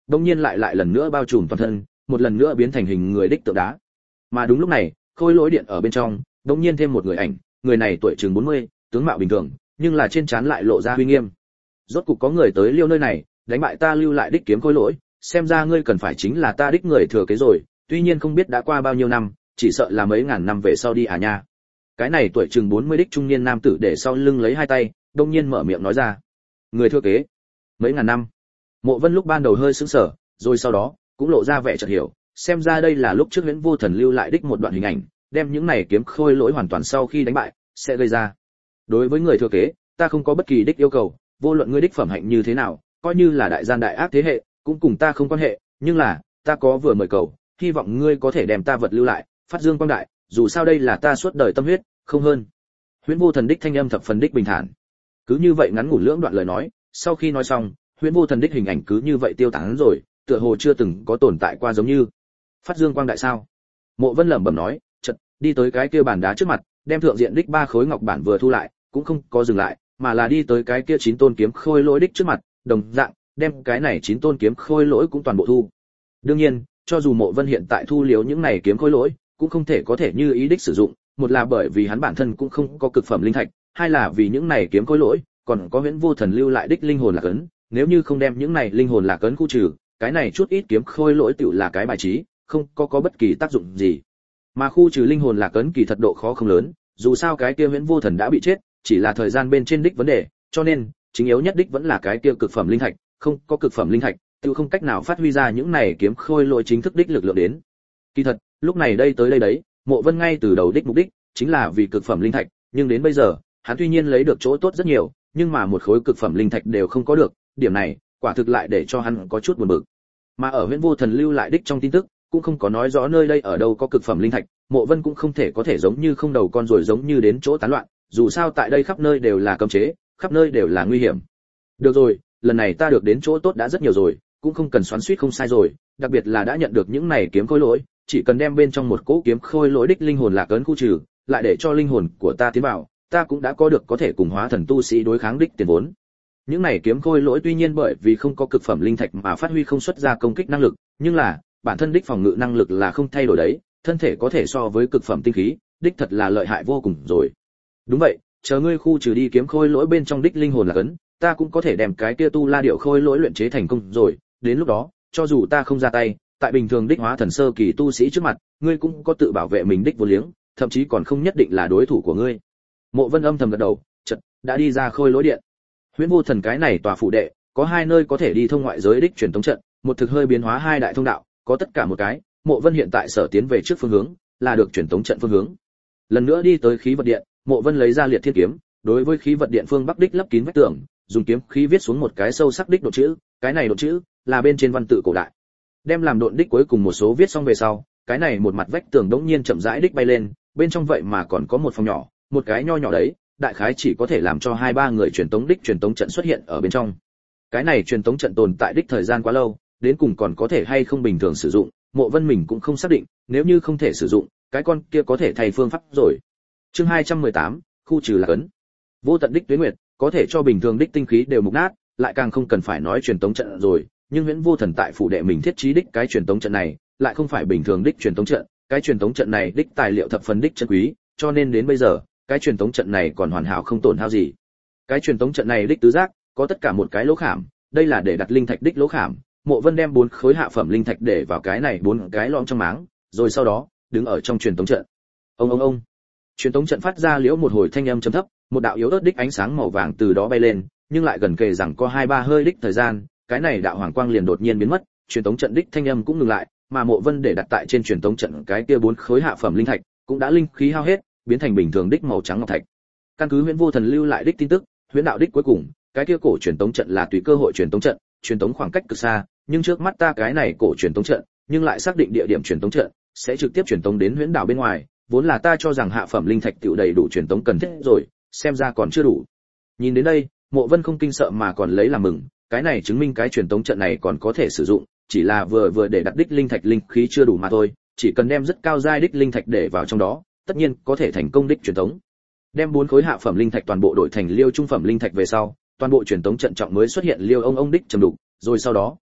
đông nhiên lại lần nữa bao trùm toàn thân, một lần nữa biến thành hình người đích tượng đá. Mà đúng lúc này, khôi lỗi điện ở bên trong, đông nhiên thêm một người ảnh, người này tuổi chừng 40, tướng mạo bình thường, nhưng là trên trán lại lộ ra uy nghiêm. Rốt cục có người tới liêu nơi này, đánh bại ta lưu lại đích kiếm khôi lỗi, xem ra ngươi cần phải chính là ta đích người thừa kế rồi, tuy nhiên không biết đã qua bao nhiêu năm, chỉ sợ là mấy ngàn năm về sau đi à nha. Cái này tuổi chừng 40 đích trung niên nam tử để sau lưng lấy hai tay, đông nhiên mở miệng nói ra. Người thừa kế? Mấy ngàn năm? Mộ Vân lúc ban đầu hơi sững sờ, rồi sau đó cũng lộ ra vẻ chợt hiểu, xem ra đây là lúc trước Huyễn Vô Thần lưu lại đích một đoạn hình ảnh, đem những này kiếm khôi lỗi hoàn toàn sau khi đánh bại sẽ gây ra. Đối với người thừa kế, ta không có bất kỳ đích yêu cầu, vô luận ngươi đích phẩm hạnh như thế nào, coi như là đại gian đại ác thế hệ, cũng cùng ta không quan hệ, nhưng là, ta có vừa mời cầu, hy vọng ngươi có thể đem ta vật lưu lại, phát dương quang đại, dù sao đây là ta suốt đời tâm huyết, không hơn. Huyễn Vô Thần đích thanh âm thập phần đích bình thản. Cứ như vậy ngắn ngủn lưỡng đoạn lời nói, sau khi nói xong, Huyễn Vô Thần đích hình ảnh cứ như vậy tiêu tán rồi, tựa hồ chưa từng có tồn tại qua giống như. Phát dương quang đại sao? Mộ Vân lẩm bẩm nói, chợt đi tới cái kia bàn đá trước mặt, đem thượng diện đích 3 khối ngọc bản vừa thu lại, cũng không có dừng lại, mà là đi tới cái kia 9 tôn kiếm khôi lỗi đích trước mặt, đồng dạng đem cái này 9 tôn kiếm khôi lỗi cũng toàn bộ thu. Đương nhiên, cho dù Mộ Vân hiện tại thu liếu những này kiếm khôi lỗi, cũng không thể có thể như ý đích sử dụng, một là bởi vì hắn bản thân cũng không có cực phẩm linh thạch, hai là vì những này kiếm khôi lỗi còn có Huyễn Vô Thần lưu lại đích linh hồn lạc ấn, nếu như không đem những này linh hồn lạc ấn khu trừ, cái này chút ít kiếm khôi lỗi tựu là cái bài trí, không có bất kỳ tác dụng gì. Mà khu trừ linh hồn lạc ấn kỳ thật độ khó không lớn, dù sao cái kia Huyễn Vô Thần đã bị chết, chỉ là thời gian bên trên đích vấn đề, cho nên chính yếu nhất đích vẫn là cái kia cực phẩm linh thạch, không có cực phẩm linh thạch, tựu không cách nào phát huy ra những này kiếm khôi lỗi chính thức đích lực lượng đến. Kỳ thật, lúc này đây tới đây đấy, Mộ Vân ngay từ đầu đích mục đích chính là vì cực phẩm linh thạch, nhưng đến bây giờ, hắn tuy nhiên lấy được chỗ tốt rất nhiều, nhưng mà một khối cực phẩm linh thạch đều không có được, điểm này, quả thực lại để cho hắn có chút buồn bực. Mà ở Huyễn Vô Thần lưu lại đích trong tin tức, cũng không có nói rõ nơi đây ở đâu có cực phẩm linh thạch, Mộ Vân cũng không thể có thể giống như không đầu con rồi giống như đến chỗ tán loạn, dù sao tại đây khắp nơi đều là cấm chế, khắp nơi đều là nguy hiểm. Được rồi, lần này ta được đến chỗ tốt đã rất nhiều rồi, cũng không cần xoắn xuýt không sai rồi, đặc biệt là đã nhận được những này kiếm khôi lỗi, chỉ cần đem bên trong một cỗ kiếm khôi lỗi đích linh hồn lạc ấn khu trừ, lại để cho linh hồn của ta tiến vào, ta cũng đã có được có thể cùng hóa thần tu sĩ đối kháng đích tiền vốn. Những này kiếm khôi lỗi tuy nhiên bởi vì không có cực phẩm linh thạch mà phát huy không xuất ra công kích năng lực, nhưng là bản thân đích phòng ngự năng lực là không thay đổi đấy, thân thể có thể so với cực phẩm tinh khí, đích thật là lợi hại vô cùng rồi. Đúng vậy, chờ ngươi khu trừ đi kiếm khôi lỗi bên trong đích linh hồn lạc ấn, ta cũng có thể đem cái kia tu la điệu khôi lỗi luyện chế thành công rồi, đến lúc đó, cho dù ta không ra tay, tại bình thường đích hóa thần sơ kỳ tu sĩ trước mặt, ngươi cũng có tự bảo vệ mình đích vô liếng, thậm chí còn không nhất định là đối thủ của ngươi. Mộ Vân âm thầm gật đầu, chợt đã đi ra khôi lỗi điện. Huyễn Vô Thần cái này tòa phủ đệ, có 2 nơi có thể đi thông ngoại giới đích truyền tống trận, một thực hơi biến hóa 2 đại thông đạo, có tất cả một cái, Mộ Vân hiện tại sở tiến về trước phương hướng, là được truyền tống trận phương hướng. Lần nữa đi tới khí vật điện, Mộ Vân lấy ra liệt thiên kiếm, đối với khí vật điện phương bắc đích lấp kín vách tường, dùng kiếm khí viết xuống một cái sâu sắc đích độ chữ, cái này độ chữ là bên trên văn tự cổ đại. Đem làm độn đích cuối cùng một số viết xong về sau, cái này một mặt vách tường đống nhiên chậm rãi đích bay lên, bên trong vậy mà còn có một phòng nhỏ, một cái nho nhỏ đấy, đại khái chỉ có thể làm cho 2-3 người truyền tống trận xuất hiện ở bên trong. Cái này truyền tống trận tồn tại đích thời gian quá lâu, đến cùng còn có thể hay không bình thường sử dụng, Mộ Vân mình cũng không xác định, nếu như không thể sử dụng, cái con kia có thể thay phương pháp rồi. Chương 218, khu trừ lạc ấn. Vô tận đích tuyết nguyệt, có thể cho bình thường đích tinh khí đều mục nát, lại càng không cần phải nói truyền tống trận rồi, nhưng Huyễn Vô Thần tại phủ đệ mình thiết trí đích cái truyền tống trận này, lại không phải bình thường đích truyền tống trận, cái truyền tống trận này đích tài liệu thập phần đích chân quý, cho nên đến bây giờ, cái truyền tống trận này còn hoàn hảo không tổn hao gì. Cái truyền tống trận này đích tứ giác, có tất cả một cái lỗ khảm, đây là để đặt linh thạch đích lỗ khảm. Mộ Vân đem 4 khối hạ phẩm linh thạch để vào cái này 4 cái lõm trong máng, rồi sau đó đứng ở trong truyền tống trận. Ông. Truyền tống trận phát ra liễu một hồi thanh âm trầm thấp, một đạo yếu ớt đích ánh sáng màu vàng từ đó bay lên, nhưng lại gần kề rằng có 2-3 hơi đích thời gian, cái này đạo hoàng quang liền đột nhiên biến mất, truyền tống trận đích thanh âm cũng ngừng lại, mà Mộ Vân để đặt tại trên truyền tống trận cái kia 4 khối hạ phẩm linh thạch, cũng đã linh khí hao hết, biến thành bình thường đích màu trắng ngọc thạch. Căn cứ Huyễn Vô Thần lưu lại đích tin tức, Huyễn đạo đích cuối cùng, cái kia cổ truyền tống trận là tùy cơ hội truyền tống trận, truyền tống khoảng cách cực xa, nhưng trước mắt ta cái này cổ truyền tống trận, nhưng lại xác định địa điểm truyền tống trận, sẽ trực tiếp truyền tống đến Huyễn đạo bên ngoài, vốn là ta cho rằng hạ phẩm linh thạch tiểu đầy đủ truyền tống cần thiết rồi, xem ra còn chưa đủ. Nhìn đến đây, Mộ Vân không kinh sợ mà còn lấy làm mừng, cái này chứng minh cái truyền tống trận này còn có thể sử dụng, chỉ là vừa để đặt đích linh thạch linh khí chưa đủ mà thôi, chỉ cần đem rất cao giai đích linh thạch để vào trong đó, tất nhiên có thể thành công đích truyền tống. Đem 4 khối hạ phẩm linh thạch toàn bộ đổi thành liêu trung phẩm linh thạch về sau, toàn bộ truyền tống trận trọng mới xuất hiện liêu ông đích trầm đục, rồi sau đó,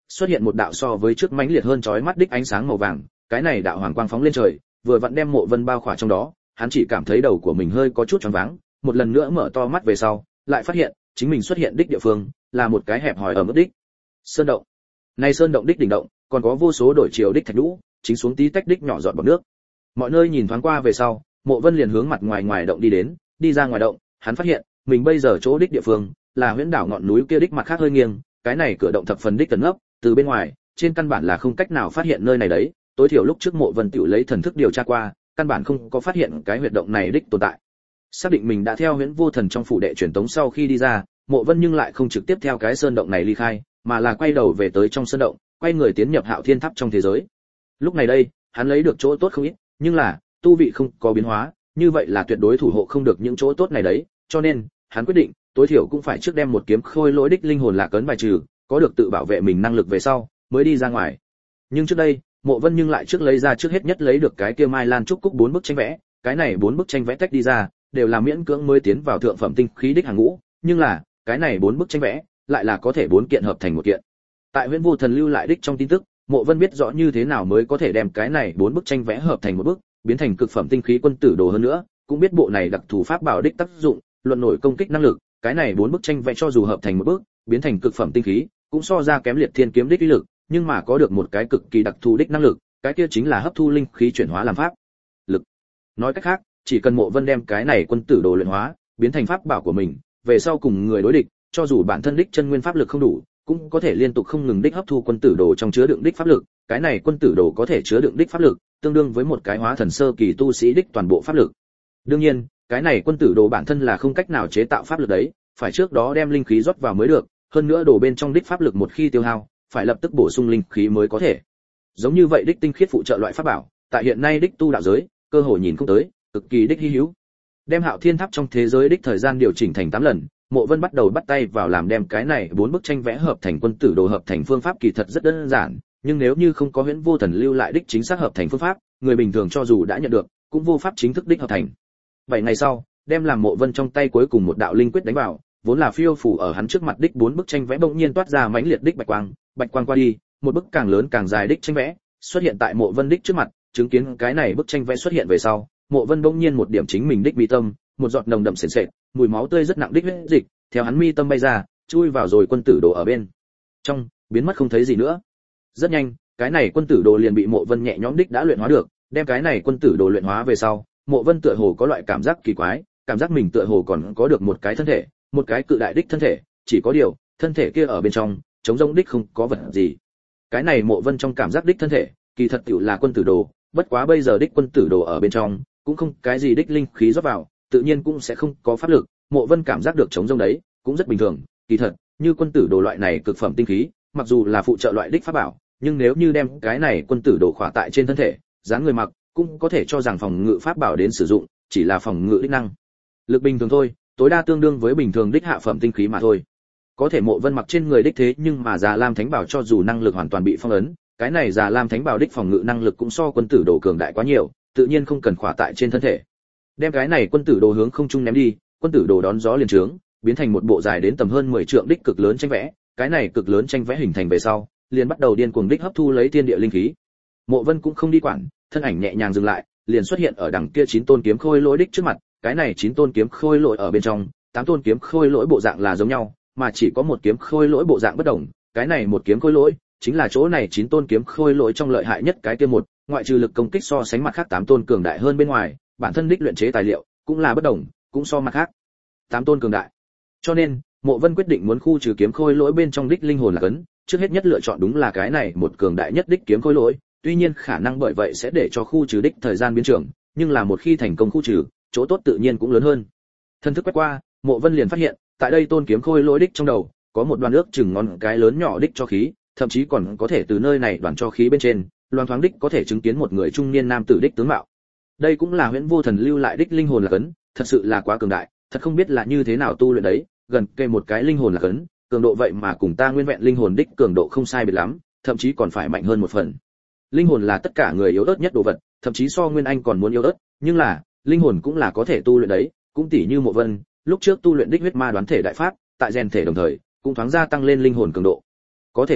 xuất hiện một đạo so với trước mãnh liệt hơn chói mắt đích ánh sáng màu vàng, cái này đạo hoàng quang phóng lên trời, vừa vặn đem Mộ Vân bao khỏa trong đó, hắn chỉ cảm thấy đầu của mình hơi có chút choáng váng, một lần nữa mở to mắt về sau, lại phát hiện chính mình xuất hiện đích địa phương là một cái hẹp hòi ở mức đích sơn động. Này sơn động đích đỉnh động, còn có vô số đổi chiều đích thạch nhũ, chính xuống tí tách đích nhỏ giọt bọt nước. Mọi nơi nhìn thoáng qua về sau, Mộ Vân liền hướng mặt ngoài động đi đến, đi ra ngoài động, hắn phát hiện mình bây giờ chỗ đích địa phương là huyễn đảo ngọn núi kia đích mặt khác hơi nghiêng, cái này cửa động thập phần đích tấn ấp, từ bên ngoài, trên căn bản là không cách nào phát hiện nơi này đấy, tối thiểu lúc trước Mộ Vân tiểu lấy thần thức điều tra qua, căn bản không có phát hiện cái huyệt động này đích tồn tại. Xác định mình đã theo huyễn vô thần trong phủ đệ truyền tống sau khi đi ra, Mộ Vân nhưng lại không trực tiếp theo cái sơn động này ly khai, mà là quay đầu về tới trong sơn động, quay người tiến nhập Hạo Thiên Tháp trong thế giới. Lúc này đây, hắn lấy được chỗ tốt không ít, nhưng là tu vị không có biến hóa, như vậy là tuyệt đối thủ hộ không được những chỗ tốt này đấy, cho nên hắn quyết định, tối thiểu cũng phải trước đem một kiếm khôi lỗi đích linh hồn lạc ấn bài trừ, có được tự bảo vệ mình năng lực về sau, mới đi ra ngoài. Nhưng trước đây, Mộ Vân nhưng lại trước lấy ra trước hết nhất lấy được cái kia Mai Lan trúc cúc 4 bức tranh vẽ, cái này 4 bức tranh vẽ tách đi ra, đều là miễn cưỡng mới tiến vào thượng phẩm tinh khí đích hàng ngũ, nhưng là, cái này 4 bức tranh vẽ lại là có thể 4 kiện hợp thành một kiện. Tại Huyễn Vô Thần lưu lại đích trong tin tức, Mộ Vân biết rõ như thế nào mới có thể đem cái này 4 bức tranh vẽ hợp thành một bức, biến thành cực phẩm tinh khí quân tử đồ hơn nữa, cũng biết bộ này đặc thù pháp bảo đích tác dụng, luận nổi công kích năng lực, cái này 4 bức tranh vẽ cho dù hợp thành một bức, biến thành cực phẩm tinh khí, cũng so ra kém Liệt Thiên kiếm đích uy lực, nhưng mà có được một cái cực kỳ đặc thù đích năng lực, cái kia chính là hấp thu linh khí chuyển hóa làm pháp lực. Nói cách khác, chỉ cần Mộ Vân đem cái này quân tử đồ luyện hóa, biến thành pháp bảo của mình, về sau cùng người đối địch, cho dù bản thân đích chân nguyên pháp lực không đủ, cũng có thể liên tục không ngừng đích hấp thu quân tử đồ trong chứa đựng đích pháp lực, cái này quân tử đồ có thể chứa đựng đích pháp lực, tương đương với một cái hóa thần sơ kỳ tu sĩ đích toàn bộ pháp lực. Đương nhiên, cái này quân tử đồ bản thân là không cách nào chế tạo pháp lực đấy, phải trước đó đem linh khí rót vào mới được, hơn nữa đồ bên trong đích pháp lực một khi tiêu hao, phải lập tức bổ sung linh khí mới có thể. Giống như vậy đích tinh khiết phụ trợ loại pháp bảo, tại hiện nay đích tu đạo giới, cơ hội nhìn không tới, cực kỳ đích hi hữu. Đem Hạo Thiên Tháp trong thế giới đích thời gian điều chỉnh thành 8 lần, Mộ Vân bắt đầu bắt tay vào làm đem cái này 4 bức tranh vẽ hợp thành quân tử đồ hợp thành phương pháp kỳ thật rất đơn giản, nhưng nếu như không có Huyễn Vô Thần lưu lại đích chính xác hợp thành phương pháp, người bình thường cho dù đã nhận được, cũng vô pháp chính thức đích hợp thành. 7 ngày sau, đem làm Mộ Vân trong tay cuối cùng một đạo linh quyết đánh vào, vốn là phiêu phù ở hắn trước mặt đích 4 bức tranh vẽ bỗng nhiên toát ra mãnh liệt đích bạch quang qua đi, một bức càng lớn càng dài đích tranh vẽ xuất hiện tại Mộ Vân đích trước mặt, chứng kiến cái này bức tranh vẽ xuất hiện về sau, Mộ Vân bỗng nhiên một điểm chính mình đích mi tâm, một giọt nồng đậm sền sệt, mùi máu tươi rất nặng đích huyết dịch, theo hắn mi tâm bay ra, chui vào rồi quân tử đồ ở bên trong, biến mất không thấy gì nữa. Rất nhanh, cái này quân tử đồ liền bị Mộ Vân nhẹ nhõm đích đã luyện hóa được, đem cái này quân tử đồ luyện hóa về sau, Mộ Vân tựa hồ có loại cảm giác kỳ quái, cảm giác mình tựa hồ còn có được một cái thân thể, một cái cự đại đích thân thể, chỉ có điều, thân thể kia ở bên trong, trống rỗng đích không có vật gì. Cái này Mộ Vân trong cảm giác đích thân thể, kỳ thật tiểu là quân tử đồ, bất quá bây giờ đích quân tử đồ ở bên trong, cũng không cái gì đích linh khí rót vào, tự nhiên cũng sẽ không có pháp lực, Mộ Vân cảm giác được trống rỗng đấy, cũng rất bình thường, kỳ thật, như quân tử đồ loại này cực phẩm tinh khí, mặc dù là phụ trợ loại đích pháp bảo, nhưng nếu như đem cái này quân tử đồ khỏa tại trên thân thể, dáng người mặc, cũng có thể cho rằng phòng ngự pháp bảo đến sử dụng, chỉ là phòng ngự đích năng lực bình thường thôi, tối đa tương đương với bình thường đích hạ phẩm tinh khí mà thôi. Có thể Mộ Vân mặc trên người đích thế, nhưng mà Già Lam Thánh Bảo cho dù năng lực hoàn toàn bị phong ấn, cái này Già Lam Thánh Bảo đích phòng ngự năng lực cũng so quân tử đồ cường đại quá nhiều, tự nhiên không cần khỏa tại trên thân thể. Đem cái này quân tử đồ hướng không trung ném đi, quân tử đồ đón gió liền trướng, biến thành một bộ dài đến tầm hơn 10 trượng đích cực lớn tranh vẽ, cái này cực lớn tranh vẽ hình thành về sau, liền bắt đầu điên cuồng đích hấp thu lấy thiên địa linh khí. Mộ Vân cũng không đi quản, thân ảnh nhẹ nhàng dừng lại, liền xuất hiện ở đằng kia 9 tôn kiếm khôi lỗi đích trước mặt, cái này 9 tôn kiếm khôi lỗi ở bên trong, 8 tôn kiếm khôi lỗi bộ dạng là giống nhau, mà chỉ có một kiếm khôi lỗi bộ dạng bất đồng, cái này một kiếm khôi lỗi chính là chỗ này 9 tôn kiếm khôi lỗi trong lợi hại nhất cái kia một, ngoại trừ lực công kích so sánh mặt khác 8 tôn cường đại hơn bên ngoài, bản thân đích luyện chế tài liệu cũng là bất đồng, cũng so mặt khác 8 tôn cường đại. Cho nên, Mộ Vân quyết định muốn khu trừ kiếm khôi lỗi bên trong đích linh hồn là cấn, trước hết nhất lựa chọn đúng là cái này một cường đại nhất đích kiếm khôi lỗi, tuy nhiên khả năng bởi vậy sẽ để cho khu trừ đích thời gian biến trường, nhưng là một khi thành công khu trừ, chỗ tốt tự nhiên cũng lớn hơn. Thân thức quét qua, Mộ Vân liền phát hiện, tại đây tôn kiếm khôi lỗi đích trong đầu, có một đoàn nước chừng ngón cái lớn nhỏ đích cho khí, thậm chí còn có thể từ nơi này đoàn cho khí bên trên, loan thoáng đích có thể chứng kiến một người trung niên nam tử đích tướng mạo. Đây cũng là Huyễn Vô Thần lưu lại đích linh hồn là cấn, thật sự là quá cường đại, thật không biết là như thế nào tu luyện đấy, gần kề một cái linh hồn là cấn, cường độ vậy mà cùng ta nguyên vẹn linh hồn đích cường độ không sai biệt lắm, thậm chí còn phải mạnh hơn một phần. Linh hồn là tất cả người yếu ớt nhất đồ vật, thậm chí so nguyên anh còn muốn yếu ớt, nhưng là, linh hồn cũng là có thể tu luyện đấy, cũng tỉ như Mộ Vân, lúc trước tu luyện đích huyết ma đoán thể đại pháp, tại rèn thể đồng thời, cũng thoáng gia tăng lên linh hồn cường độ. Có thể nói,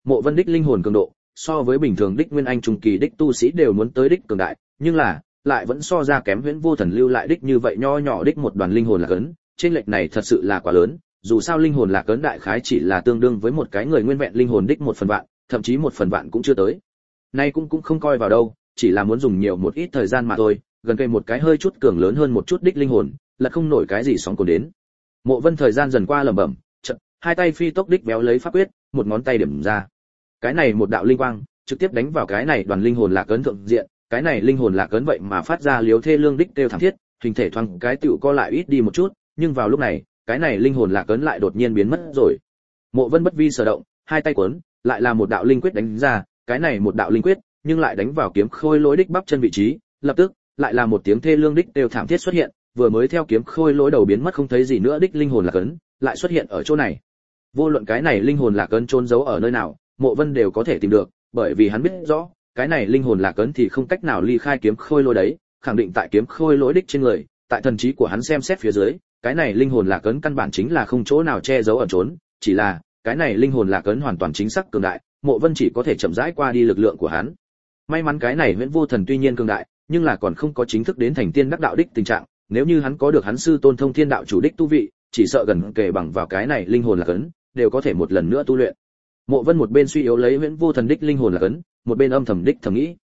Mộ Vân đích linh hồn cường độ, so với bình thường đích nguyên anh trung kỳ đích tu sĩ đều muốn tới đích cường đại, nhưng là lại vẫn so ra kém Huyễn Vô Thần lưu lại đích như vậy nho nhỏ đích một đoàn linh hồn lạc ấn, trên lệch này thật sự là quá lớn, dù sao linh hồn lạc ấn đại khái chỉ là tương đương với một cái người nguyên vẹn linh hồn đích 1/1000, thậm chí 1/1000 cũng chưa tới. Nay cũng không coi vào đâu, chỉ là muốn dùng nhiều một ít thời gian mà thôi, gần cây một cái hơi chút cường lớn hơn một chút đích linh hồn, là không nổi cái gì sóng cồn đến. Mộ Vân thời gian dần qua lẩm bẩm, chợt, hai tay phi tốc đích béo lấy pháp quyết, một ngón tay điểm ra. Cái này một đạo linh quang, trực tiếp đánh vào cái này đoàn linh hồn lạc ấn thượng diện, cái này linh hồn lạc ấn vậy mà phát ra liếu thê lương đích kêu thảm thiết, hình thể thoáng cái tựu co lại ít đi một chút, nhưng vào lúc này, cái này linh hồn lạc ấn lại đột nhiên biến mất rồi. Mộ Vân bất vi sở động, hai tay cuốn, lại là một đạo linh quyết đánh ra, cái này một đạo linh quyết, nhưng lại đánh vào kiếm khôi lỗi đích bắp chân vị trí, lập tức, lại là một tiếng thê lương đích kêu thảm thiết xuất hiện, vừa mới theo kiếm khôi lỗi đầu biến mất không thấy gì nữa đích linh hồn lạc ấn, lại xuất hiện ở chỗ này. Vô luận cái này linh hồn lạc ấn trôn giấu ở nơi nào, Mộ Vân đều có thể tìm được, bởi vì hắn biết rõ, cái này linh hồn lạc ấn thì không cách nào ly khai kiếm khôi lỗi đấy, khẳng định tại kiếm khôi lỗi đích trên người, tại thần trí của hắn xem xét phía dưới, cái này linh hồn lạc ấn căn bản chính là không chỗ nào che giấu ẩn trốn, chỉ là cái này linh hồn lạc ấn hoàn toàn chính xác cường đại, Mộ Vân chỉ có thể chậm rãi qua đi lực lượng của hắn. May mắn cái này Huyễn Vô Thần tuy nhiên cường đại, nhưng là còn không có chính thức đến thành tiên đắc đạo đích tình trạng, nếu như hắn có được hắn sư tôn thông thiên đạo chủ đích tu vị, chỉ sợ gần kề bằng vào cái này linh hồn lạc ấn, đều có thể một lần nữa tu luyện. Mộ Vân một bên suy yếu lấy Huyễn Vô Thần đích linh hồn lạc ấn, một bên âm thầm đích thầm nghĩ.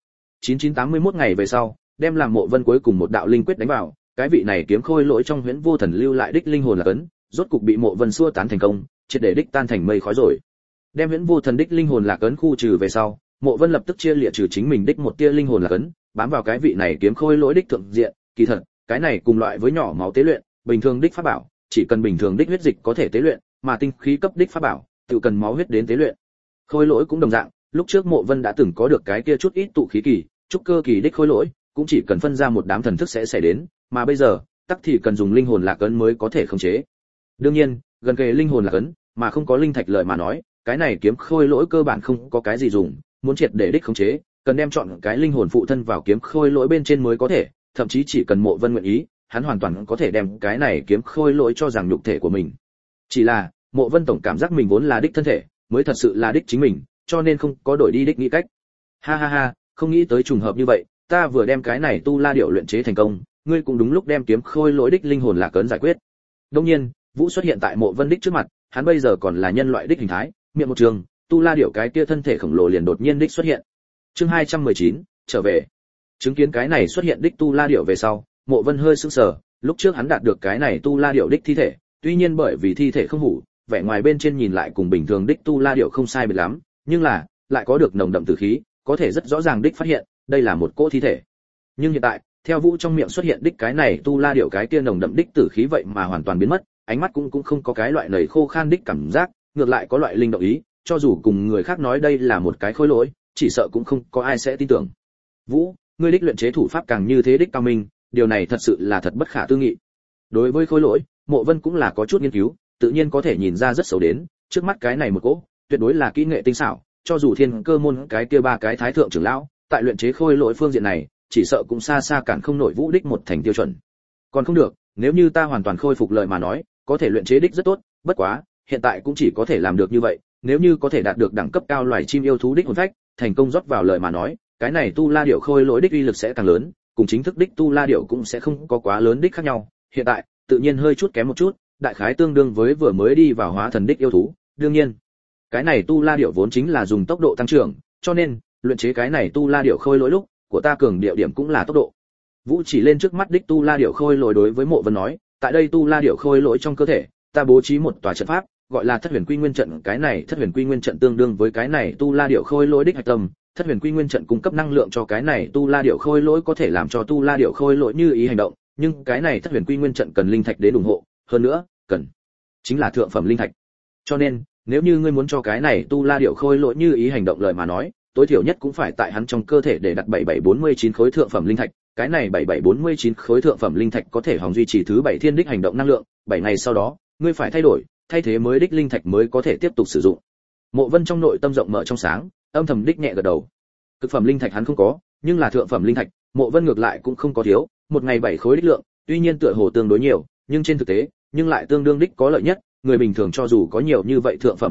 9981 ngày về sau, đem làm Mộ Vân cuối cùng một đạo linh quyết đánh vào, cái vị này kiếm khôi lỗi trong Huyễn Vô Thần lưu lại đích linh hồn lạc ấn, rốt cục bị Mộ Vân xua tán thành công, triệt để đích tan thành mây khói rồi. Đem Huyễn Vô Thần đích linh hồn lạc ấn khu trừ về sau, Mộ Vân lập tức chia liệt trừ chính mình đích một tia linh hồn lạc ấn, bám vào cái vị này kiếm khôi lỗi đích thượng diện, kỳ thật, cái này cùng loại với nhỏ máu tế luyện, bình thường đích pháp bảo, chỉ cần bình thường đích huyết dịch có thể tế luyện, mà tinh khí cấp đích pháp bảo, tự cần máu huyết đến tế luyện. Khôi lỗi cũng đồng dạng, lúc trước Mộ Vân đã từng có được cái kia chút ít tụ khí kỳ, trúc cơ kỳ đích khôi lỗi, cũng chỉ cần phân ra một đám thần thức sẽ xảy đến, mà bây giờ, tắc thì cần dùng linh hồn lạc ấn mới có thể khống chế. Đương nhiên, gần kề linh hồn lạc ấn, mà không có linh thạch lợi mà nói, cái này kiếm khôi lỗi cơ bản không có cái gì dùng, muốn triệt để đích khống chế, cần đem chọn cái linh hồn phụ thân vào kiếm khôi lỗi bên trên mới có thể, thậm chí chỉ cần Mộ Vân nguyện ý, hắn hoàn toàn có thể đem cái này kiếm khôi lỗi cho rằng nhục thể của mình. Chỉ là, Mộ Vân tổng cảm giác mình vốn là đích thân thể, mới thật sự là đích chính mình, cho nên không có đổi đi đích nghĩ cách. Ha ha ha, không nghĩ tới trùng hợp như vậy, ta vừa đem cái này tu la điệu luyện chế thành công, ngươi cũng đúng lúc đem kiếm khôi lỗi đích linh hồn lạc ấn giải quyết. Đương nhiên, Vũ xuất hiện tại Mộ Vân đích trước mặt, hắn bây giờ còn là nhân loại đích hình thái, miệng một trường, tu la điệu cái kia thân thể khổng lồ liền đột nhiên đích xuất hiện. Chương 219, trở về. Chứng kiến cái này xuất hiện đích tu la điệu về sau, Mộ Vân hơi sững sờ, lúc trước hắn đạt được cái này tu la điệu đích thi thể, tuy nhiên bởi vì thi thể không hủ, vẻ ngoài bên trên nhìn lại cùng bình thường đích tu la điệu không sai biệt lắm, nhưng là lại có được nồng đậm tử khí, có thể rất rõ ràng đích phát hiện, đây là một cỗ thi thể. Nhưng hiện tại, theo Vũ trong miệng xuất hiện đích cái này tu la điệu cái kia nồng đậm đích tử khí vậy mà hoàn toàn biến mất, ánh mắt cũng không có cái loại nảy khô khan đích cảm giác, ngược lại có loại linh động ý, cho dù cùng người khác nói đây là một cái khôi lỗi, chỉ sợ cũng không có ai sẽ tin tưởng. Vũ, ngươi đích luyện chế thủ pháp càng như thế đích cao minh, điều này thật sự là thật bất khả tư nghị. Đối với khôi lỗi, Mộ Vân cũng là có chút nghiên cứu, tự nhiên có thể nhìn ra rất xấu đến, trước mắt cái này một cỗ, tuyệt đối là kỹ nghệ tinh xảo, cho dù Thiên Cơ môn cái kia ba cái thái thượng trưởng lão, tại luyện chế khôi lỗi phương diện này, chỉ sợ cũng xa xa cản không nổi Vũ đích một thành tiêu chuẩn. Còn không được, nếu như ta hoàn toàn khôi phục lợi mà nói, có thể luyện chế đích rất tốt, bất quá, hiện tại cũng chỉ có thể làm được như vậy, nếu như có thể đạt được đẳng cấp cao loài chim yêu thú đích hồn phách, thành công rót vào lợi mà nói, cái này tu la điệu khôi lỗi đích uy lực sẽ càng lớn, cùng chính thức đích tu la điệu cũng sẽ không có quá lớn đích khác nhau. Hiện tại, tự nhiên hơi chút kém một chút, đại khái tương đương với vừa mới đi vào hóa thần đích yêu thú. Đương nhiên, cái này tu la điệu vốn chính là dùng tốc độ tăng trưởng, cho nên luyện chế cái này tu la điệu khôi lỗi lúc, của ta cường điệu điểm cũng là tốc độ. Vũ chỉ lên trước mắt đích tu la điệu khôi lỗi đối với Mộ Vân nói, tại đây tu la điệu khôi lỗi trong cơ thể, ta bố trí một tòa trận pháp, gọi là Thất Huyền Quy Nguyên trận, cái này Thất Huyền Quy Nguyên trận tương đương với cái này tu la điệu khôi lỗi đích hạch tâm. Thất Huyền Quy Nguyên trận cung cấp năng lượng cho cái này tu la điệu khôi lỗi, có thể làm cho tu la điệu khôi lỗi như ý hành động, nhưng cái này Thất Huyền Quy Nguyên trận cần linh thạch đến ủng hộ, hơn nữa, cần chính là thượng phẩm linh thạch. Cho nên, nếu như ngươi muốn cho cái này tu la điệu khôi lỗi như ý hành động lời mà nói, tối thiểu nhất cũng phải tại hắn trong cơ thể để đặt 7749 khối thượng phẩm linh thạch, cái này 7749 khối thượng phẩm linh thạch có thể hòng duy trì thứ 7 thiên đích hành động năng lượng, 7 ngày sau đó, ngươi phải thay thế mới đích linh thạch mới có thể tiếp tục sử dụng. Mộ Vân trong nội tâm rộng mở trong sáng, âm thầm đích nhẹ gật đầu. Cực phẩm linh thạch hắn không có, nhưng là thượng phẩm linh thạch, Mộ Vân ngược lại cũng không có thiếu, một ngày 7 khối đích lượng, tuy nhiên tựa hồ tương đối nhiều, nhưng trên thực tế, nhưng lại tương đương đích có lợi nhất, người bình thường cho dù có nhiều như vậy thượng phẩm linh thạch,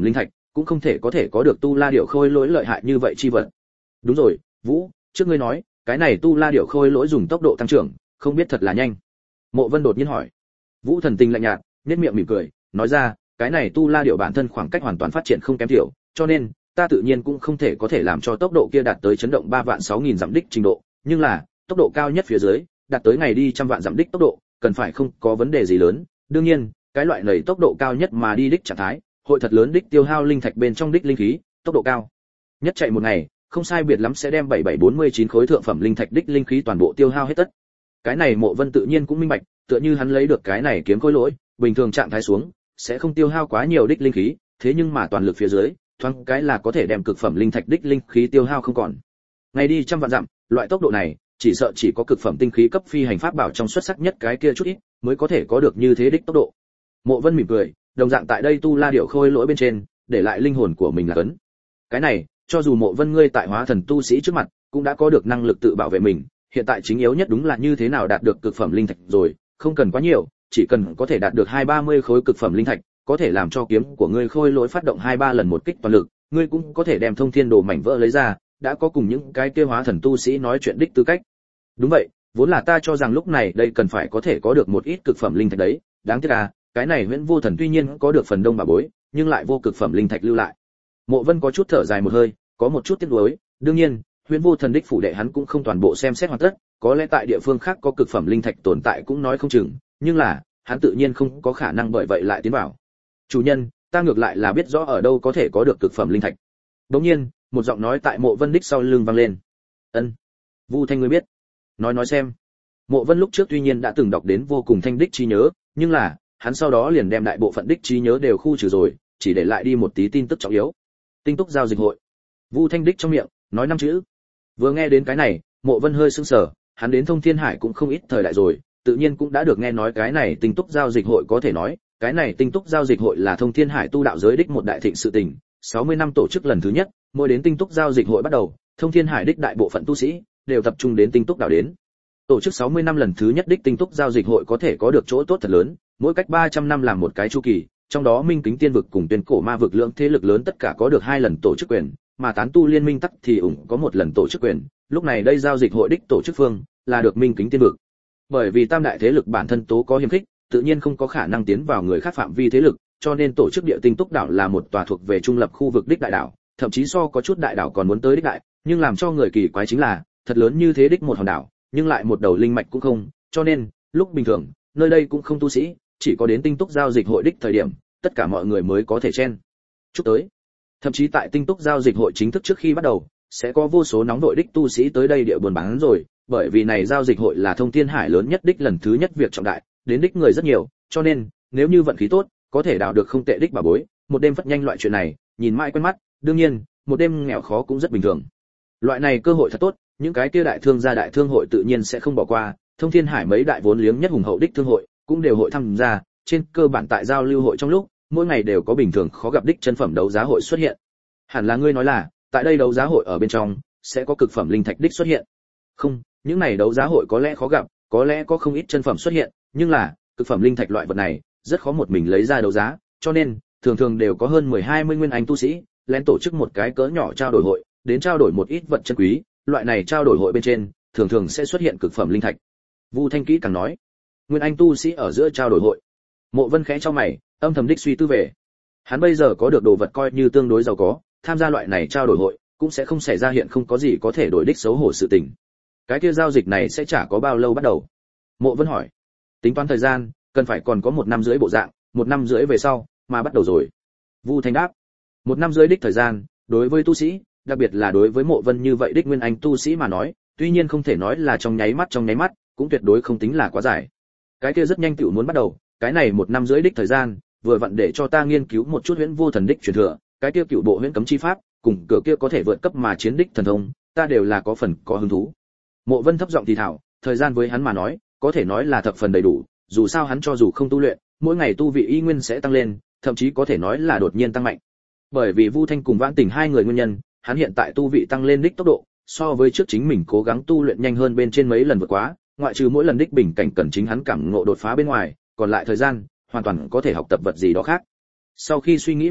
cũng không thể có được tu la điểu khôi lỗi lợi hại như vậy chi vật. Đúng rồi, Vũ, trước ngươi nói, cái này tu la điểu khôi lỗi dùng tốc độ tăng trưởng, không biết thật là nhanh. Mộ Vân đột nhiên hỏi. Vũ thần tình lạnh nhạt, nhếch miệng mỉm cười, nói ra, cái này tu la điểu bản thân khoảng cách hoàn toàn phát triển không kém thiểu, cho nên ta tự nhiên cũng không thể có thể làm cho tốc độ kia đạt tới chấn động 3.600.000 dặm đích trình độ, nhưng là tốc độ cao nhất phía dưới, đạt tới ngày đi 100 vạn dặm đích tốc độ, cần phải không có vấn đề gì lớn. Đương nhiên, cái loại này tốc độ cao nhất mà đi đích trạng thái, hội thật lớn đích tiêu hao linh thạch bên trong đích linh khí, tốc độ cao nhất chạy một ngày, không sai biệt lắm sẽ đem 7749 khối thượng phẩm linh thạch đích linh khí toàn bộ tiêu hao hết tất. Cái này Mộ Vân tự nhiên cũng minh bạch, tựa như hắn lấy được cái này kiếm khối lỗi, bình thường trạng thái xuống, sẽ không tiêu hao quá nhiều đích linh khí, thế nhưng mà toàn lực phía dưới, thoáng cái là có thể đem cực phẩm linh thạch đích linh khí tiêu hao không còn. Ngày đi 100 vạn dặm, loại tốc độ này, chỉ sợ chỉ có cực phẩm tinh khí cấp phi hành pháp bảo trong xuất sắc nhất cái kia chút ít, mới có thể có được như thế đích tốc độ. Mộ Vân mỉm cười, đồng dạng tại đây tu la điểu khôi lỗi bên trên, để lại linh hồn của mình là cấn. Cái này, cho dù Mộ Vân ngươi tại hóa thần tu sĩ trước mặt, cũng đã có được năng lực tự bảo vệ mình, hiện tại chính yếu nhất đúng là như thế nào đạt được cực phẩm linh thạch rồi, không cần quá nhiều, chỉ cần có thể đạt được 230 khối cực phẩm linh thạch, có thể làm cho kiếm của ngươi khôi lỗi phát động 2-3 lần một kích toàn lực, ngươi cũng có thể đem thông thiên đồ mảnh vỡ lấy ra, đã có cùng những cái kia hóa thần tu sĩ nói chuyện đích tư cách. Đúng vậy, vốn là ta cho rằng lúc này đây cần phải có thể có được một ít cực phẩm linh thạch đấy, đáng tiếc là, cái này Huyễn Vô Thần tuy nhiên có được phần đông bà bối, nhưng lại vô cực phẩm linh thạch lưu lại. Mộ Vân có chút thở dài một hơi, có một chút tiếc nuối, đương nhiên, Huyễn Vô Thần đích phủ đệ hắn cũng không toàn bộ xem xét hoàn tất, có lẽ tại địa phương khác có cực phẩm linh thạch tồn tại cũng nói không chừng, nhưng là, hắn tự nhiên không có khả năng bởi vậy lại tiến vào. Chủ nhân, ta ngược lại là biết rõ ở đâu có thể có được cực phẩm linh thạch. Đột nhiên, một giọng nói tại Mộ Vân đích sau lưng vang lên. Ân, Vu Thanh ngươi biết? Nói xem. Mộ Vân lúc trước tuy nhiên đã từng đọc đến vô cùng thanh đích trí nhớ, nhưng là, hắn sau đó liền đem đại bộ phận đích trí nhớ đều khu trừ rồi, chỉ để lại đi một tí tin tức trọng yếu. Tinh túc giao dịch hội. Vu Thanh đích trong miệng nói 5 chữ. Vừa nghe đến cái này, Mộ Vân hơi sững sờ, hắn đến Thông Thiên Hải cũng không ít thời đại rồi, tự nhiên cũng đã được nghe nói cái này tinh túc giao dịch hội, có thể nói, cái này tinh túc giao dịch hội là Thông Thiên Hải tu đạo giới đích một đại thịnh sự tình, 60 năm tổ chức lần thứ nhất, mỗi đến tinh túc giao dịch hội bắt đầu, Thông Thiên Hải đích đại bộ phận tu sĩ đều tập trung đến tinh túc đảo đến. Tổ chức 60 năm lần thứ nhất đích tinh túc giao dịch hội có thể có được chỗ tốt thật lớn, mỗi cách 300 năm làm một cái chu kỳ, trong đó Minh Kính Tiên vực cùng Tuyên Cổ Ma vực lượng thế lực lớn tất cả có được 2 lần tổ chức quyền, mà Tán Tu Liên Minh tắc thì ủng có 1 lần tổ chức quyền, lúc này đây giao dịch hội đích tổ chức phương là được Minh Kính Tiên vực. Bởi vì tam đại thế lực bản thân tố có hiềm khích, tự nhiên không có khả năng tiến vào người khác phạm vi thế lực, cho nên tổ chức địa tinh túc đảo là một tòa thuộc về trung lập khu vực đích đại đảo, thậm chí so có chút đại đảo còn muốn tới đích đại, nhưng làm cho người kỳ quái chính là, thật lớn như thế đích một hòn đảo, nhưng lại một đầu linh mạch cũng không, cho nên, lúc bình thường, nơi đây cũng không tu sĩ, chỉ có đến tinh túc giao dịch hội đích thời điểm, tất cả mọi người mới có thể chen chúc tới. Thậm chí tại tinh túc giao dịch hội chính thức trước khi bắt đầu, sẽ có vô số nóng đội đích tu sĩ tới đây địa buôn bán rồi, bởi vì này giao dịch hội là Thông Thiên Hải lớn nhất đích lần thứ nhất việc trọng đại, đến đích người rất nhiều, cho nên, nếu như vận khí tốt, có thể đào được không tệ đích bảo bối, một đêm phất nhanh loại chuyện này, nhìn mãi quen mắt, đương nhiên, một đêm nghèo khó cũng rất bình thường. Loại này cơ hội thật tốt, những cái kia đại thương gia đại thương hội tự nhiên sẽ không bỏ qua, Thông Thiên Hải mấy đại vốn liếng nhất hùng hậu đích thương hội, cũng đều hội tham gia, trên cơ bản tại giao lưu hội trong lúc, mỗi ngày đều có bình thường khó gặp đích chân phẩm đấu giá hội xuất hiện. Hẳn là ngươi nói là, tại đây đấu giá hội ở bên trong sẽ có cực phẩm linh thạch đích xuất hiện. Không, những này đấu giá hội có lẽ khó gặp, có lẽ có không ít chân phẩm xuất hiện, nhưng là, cực phẩm linh thạch loại vật này, rất khó một mình lấy ra đấu giá, cho nên, thường thường đều có hơn 10-20 nguyên anh tu sĩ, lén tổ chức một cái cỡ nhỏ trao đổi hội, đến trao đổi một ít vật chân quý, loại này trao đổi hội bên trên, thường thường sẽ xuất hiện cực phẩm linh thạch. Vu Thanh kỹ càng nói, nguyên anh tu sĩ ở giữa trao đổi hội. Mộ Vân khẽ cho mày, âm thầm đích suy tư về. Hắn bây giờ có được đồ vật coi như tương đối giàu có, tham gia loại này trao đổi hội, cũng sẽ không xảy ra hiện không có gì có thể đổi đích xấu hổ sự tình. Cái kia giao dịch này sẽ trả có bao lâu bắt đầu? Mộ Vân hỏi. Tính toán thời gian, cần phải còn có 1 năm rưỡi bộ dạng, 1 năm rưỡi về sau, mà bắt đầu rồi. Vu Thanh đáp. 1 năm rưỡi đích thời gian, đối với tu sĩ, đặc biệt là đối với Mộ Vân như vậy đích nguyên anh tu sĩ mà nói, tuy nhiên không thể nói là trong nháy mắt, cũng tuyệt đối không tính là quá dài. Cái kia rất nhanh tựu muốn bắt đầu, cái này 1 năm rưỡi đích thời gian, vừa vặn để cho ta nghiên cứu một chút Huyễn Vô Thần đích truyền thừa, cái kia cựu bộ huyễn cấm chi pháp, cùng cửa kia có thể vượt cấp mà chiến đích thần thông, ta đều là có phần có hứng thú. Mộ Vân thấp giọng thì thào, thời gian với hắn mà nói, có thể nói là thập phần đầy đủ, dù sao hắn cho dù không tu luyện, mỗi ngày tu vị y nguyên sẽ tăng lên, thậm chí có thể nói là đột nhiên tăng mạnh. Bởi vì Vu Thanh cùng Vãn Tình hai người nguyên nhân, hắn hiện tại tu vị tăng lên đích tốc độ, so với trước chính mình cố gắng tu luyện nhanh hơn bên trên mấy lần vượt quá, ngoại trừ mỗi lần đích bình cảnh cần chính hắn cảm ngộ đột phá bên ngoài, còn lại thời gian, hoàn toàn có thể học tập vật gì đó khác. Sau khi suy nghĩ một chút,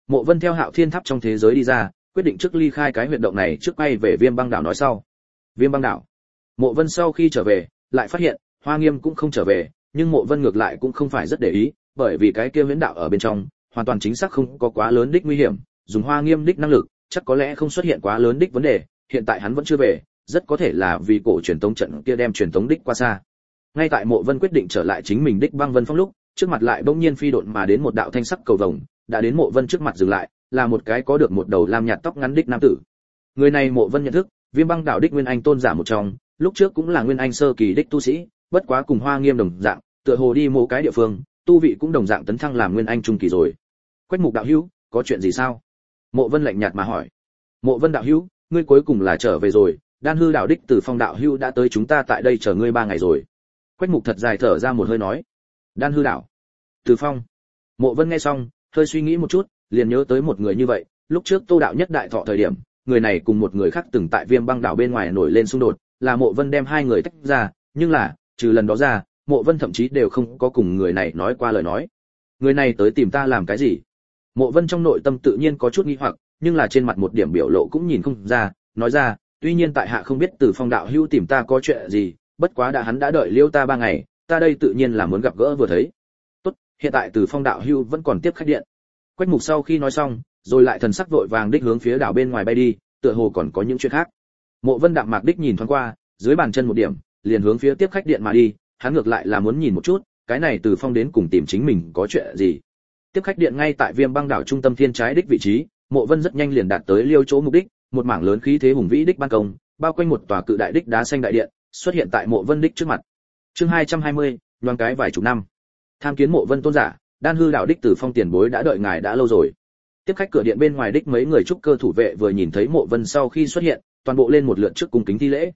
Mộ Vân theo Hạo Thiên Tháp trong thế giới đi ra, quyết định trước ly khai cái huyệt động này trước quay về Viêm Băng đảo nói sau. Viêm Băng đảo. Mộ Vân sau khi trở về, lại phát hiện Hoa Nghiêm cũng không trở về, nhưng Mộ Vân ngược lại cũng không phải rất để ý, bởi vì cái kia huyễn đạo ở bên trong, hoàn toàn chính xác không có quá lớn đích nguy hiểm, dùng Hoa Nghiêm đích năng lực, chắc có lẽ không xuất hiện quá lớn đích vấn đề, hiện tại hắn vẫn chưa về, rất có thể là vì cổ truyền tống trận kia đem truyền tống đích qua xa. Ngay tại Mộ Vân quyết định trở lại chính mình đích Băng Vân Phong lúc, trước mặt lại bỗng nhiên phi độn mà đến một đạo thanh sắc cầu vồng, đã đến Mộ Vân trước mặt dừng lại, là một cái có được một đầu lam nhạt tóc ngắn đích nam tử. Người này Mộ Vân nhận thức, Viêm Băng đảo đích Nguyên Anh tôn giả một trong, lúc trước cũng là Nguyên Anh sơ kỳ đích tu sĩ, bất quá cùng Hoa Nghiêm đồng dạng, tựa hồ đi mỗi cái địa phương, tu vị cũng đồng dạng tấn thăng làm Nguyên Anh trung kỳ rồi. Quách Mục đạo hữu, có chuyện gì sao? Mộ Vân lạnh nhạt mà hỏi. Mộ Vân đạo hữu, ngươi cuối cùng là trở về rồi, Đan Hư đạo đích Từ Phong đạo hữu đã tới chúng ta tại đây chờ ngươi 3 ngày rồi. Quách Mục thật dài thở ra một hơi nói. Đan Hư đạo. Từ Phong. Mộ Vân nghe xong, hơi suy nghĩ một chút, liền nhớ tới một người như vậy, lúc trước Tô đạo nhất đại thọ thời điểm, người này cùng một người khác từng tại Viêm Băng đảo bên ngoài nổi lên xung đột, là Mộ Vân đem hai người tách ra, nhưng là, trừ lần đó ra, Mộ Vân thậm chí đều không có cùng người này nói qua lời nói. Người này tới tìm ta làm cái gì? Mộ Vân trong nội tâm tự nhiên có chút nghi hoặc, nhưng là trên mặt một điểm biểu lộ cũng nhìn không ra, nói ra, tuy nhiên tại hạ không biết Từ Phong đạo hữu tìm ta có chuyện gì, bất quá hắn đã đợi liêu ta 3 ngày, ta đây tự nhiên là muốn gặp gỡ vừa thấy. Tốt, hiện tại Từ Phong đạo hữu vẫn còn tiếp khách điện. Quách Mục sau khi nói xong, rồi lại thần sắc vội vàng đích hướng phía đảo bên ngoài bay đi, tựa hồ còn có những chuyện khác. Mộ Vân đạm mạc đích nhìn thoáng qua, dưới bàn chân một điểm, liền hướng phía tiếp khách điện mà đi, hắn ngược lại là muốn nhìn một chút, cái này Từ Phong đến cùng tìm chính mình có chuyện gì. Tiếp khách điện ngay tại Viêm Băng đảo trung tâm thiên trái đích vị trí, Mộ Vân rất nhanh liền đạt tới liêu chỗ mục đích, một mảng lớn khí thế hùng vĩ đích ban công, bao quanh một tòa cự đại đích đá xanh đại điện, xuất hiện tại Mộ Vân đích trước mặt. Chương 220, loan cái vài chục năm. Tham kiến Mộ Vân tôn giả, Đan Hư đạo đích Từ Phong tiền bối đã đợi ngài đã lâu rồi. Tiếp khách cửa điện bên ngoài đích mấy người trúc cơ thủ vệ vừa nhìn thấy Mộ Vân sau khi xuất hiện, toàn bộ lên một lượt trước cung kính thi lễ.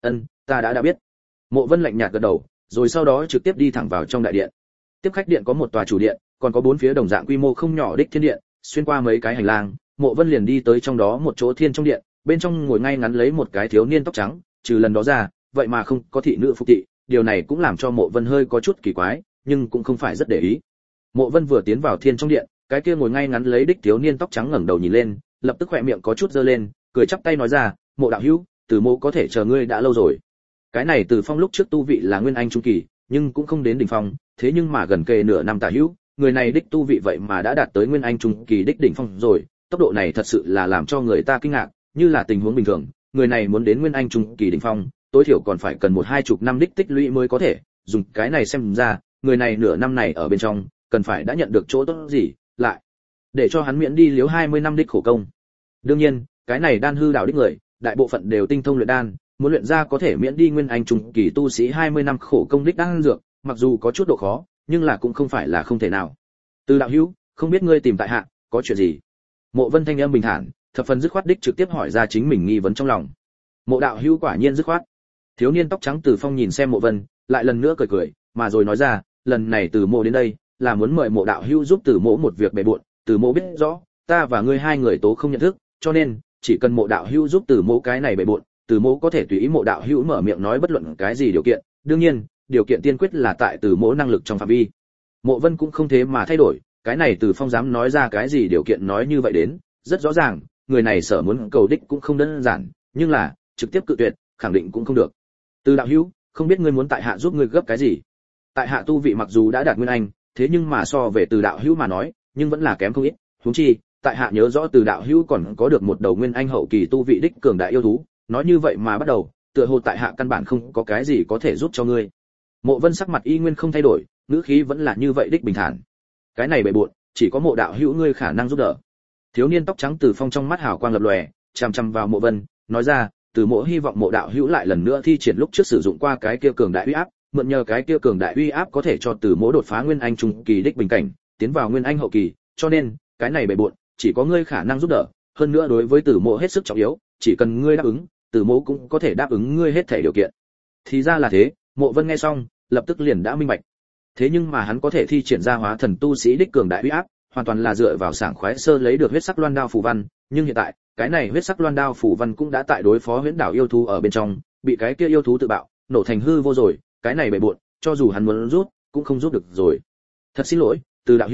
Ta đã biết. Mộ Vân lạnh nhạt gật đầu, rồi sau đó trực tiếp đi thẳng vào trong đại điện. Tiếp khách điện có một tòa chủ điện, còn có 4 phía đồng dạng quy mô không nhỏ đích thiên điện, xuyên qua mấy cái hành lang, Mộ Vân liền đi tới trong đó một chỗ thiên trong điện, bên trong ngồi ngay ngắn lấy một cái thiếu niên tóc trắng, trừ lần đó ra, vậy mà không có thị nữ phục thị, điều này cũng làm cho Mộ Vân hơi có chút kỳ quái, nhưng cũng không phải rất để ý. Mộ Vân vừa tiến vào thiên trong điện, cái kia ngồi ngay ngắn lấy đích thiếu niên tóc trắng ngẩng đầu nhìn lên, lập tức khỏe miệng có chút giơ lên, cười chắp tay nói ra, Mộ đạo hữu, Từ mộ có thể chờ ngươi đã lâu rồi. Cái này Từ Phong lúc trước tu vị là Nguyên Anh trung kỳ, nhưng cũng không đến đỉnh phong, thế nhưng mà gần kề nửa năm tả hữu, người này đích tu vị vậy mà đã đạt tới Nguyên Anh trung kỳ đích đỉnh phong rồi, tốc độ này thật sự là làm cho người ta kinh ngạc, như là tình huống bình thường, người này muốn đến Nguyên Anh trung kỳ đỉnh phong, tối thiểu còn phải cần 1-20 năm đích tích lũy mới có thể, dùng cái này xem ra, người này nửa năm này ở bên trong, cần phải đã nhận được chỗ tốt gì, lại để cho hắn miễn đi liếu 20 năm đích khổ công. Đương nhiên, cái này Đan Hư đạo đích người, đại bộ phận đều tinh thông luyện đan, muốn luyện ra có thể miễn đi Nguyên Anh trung kỳ tu sĩ 20 năm khổ công đích đan dược, mặc dù có chút độ khó, nhưng là cũng không phải là không thể nào. Từ đạo hữu, không biết ngươi tìm tại hạ, có chuyện gì? Mộ Vân thanh âm bình thản, thập phần dứt khoát đích trực tiếp hỏi ra chính mình nghi vấn trong lòng. Mộ đạo hữu quả nhiên dứt khoát. Thiếu niên tóc trắng Từ Phong nhìn xem Mộ Vân, lại lần nữa cười cười, mà rồi nói ra, lần này Từ mộ đến đây, là muốn mời Mộ đạo hữu giúp Từ mộ một việc bề bộn, Từ mộ biết rõ, ta và ngươi hai người tố không nhận thức, cho nên chỉ cần Mộ đạo hữu giúp Từ mộ cái này bề bộn, Từ mộ có thể tùy ý Mộ đạo hữu mở miệng nói bất luận cái gì điều kiện, đương nhiên, điều kiện tiên quyết là tại Từ mộ năng lực trong phạm vi. Mộ Vân cũng không thế mà thay đổi, cái này Từ Phong dám nói ra cái gì điều kiện nói như vậy đến, rất rõ ràng, người này sở muốn cầu đích cũng không đơn giản, nhưng là trực tiếp cự tuyệt, khẳng định cũng không được. Từ đạo hữu, không biết ngươi muốn tại hạ giúp ngươi gấp cái gì? Tại hạ tu vị mặc dù đã đạt Nguyên Anh, thế nhưng mà so về Từ đạo hữu mà nói, nhưng vẫn là kém không ít, huống chi, tại hạ nhớ rõ Từ đạo hữu còn có được một đầu Nguyên Anh hậu kỳ tu vị đích cường đại yêu thú, nói như vậy mà bắt đầu, tựa hồ tại hạ căn bản không có cái gì có thể giúp cho ngươi. Mộ Vân sắc mặt y nguyên không thay đổi, ngữ khí vẫn là như vậy đích bình thản. Cái này bề bộn, chỉ có Mộ đạo hữu ngươi khả năng giúp đỡ. Thiếu niên tóc trắng Từ Phong trong mắt hào quang lập lòe, chằm chằm vào Mộ Vân, nói ra, Từ mộ hy vọng Mộ đạo hữu lại lần nữa thi triển lúc trước sử dụng qua cái kia cường đại uy áp, mượn nhờ cái kia cường đại uy áp có thể cho Từ mộ đột phá Nguyên Anh trung kỳ đích bình cảnh, tiến vào Nguyên Anh hậu kỳ, cho nên, cái này bề bộn, chỉ có ngươi khả năng giúp đỡ, hơn nữa đối với Từ mộ hết sức trọng yếu, chỉ cần ngươi đáp ứng, Từ mộ cũng có thể đáp ứng ngươi hết thảy điều kiện. Thì ra là thế, Mộ Vân nghe xong, lập tức liền đã minh bạch. Thế nhưng mà hắn có thể thi triển ra hóa thần tu sĩ đích cường đại uy áp, hoàn toàn là dựa vào sảng khoái sơ lấy được huyết sắc loan đao phù văn, nhưng hiện tại, cái này huyết sắc loan đao phù văn cũng đã tại đối phó huyễn đảo yêu thú ở bên trong, bị cái kia yêu thú tự bạo, nổ thành hư vô rồi, cái này bề bộn, cho dù hắn muốn rút, cũng không rút được rồi. Thật xin lỗi, Từ đạo hữu,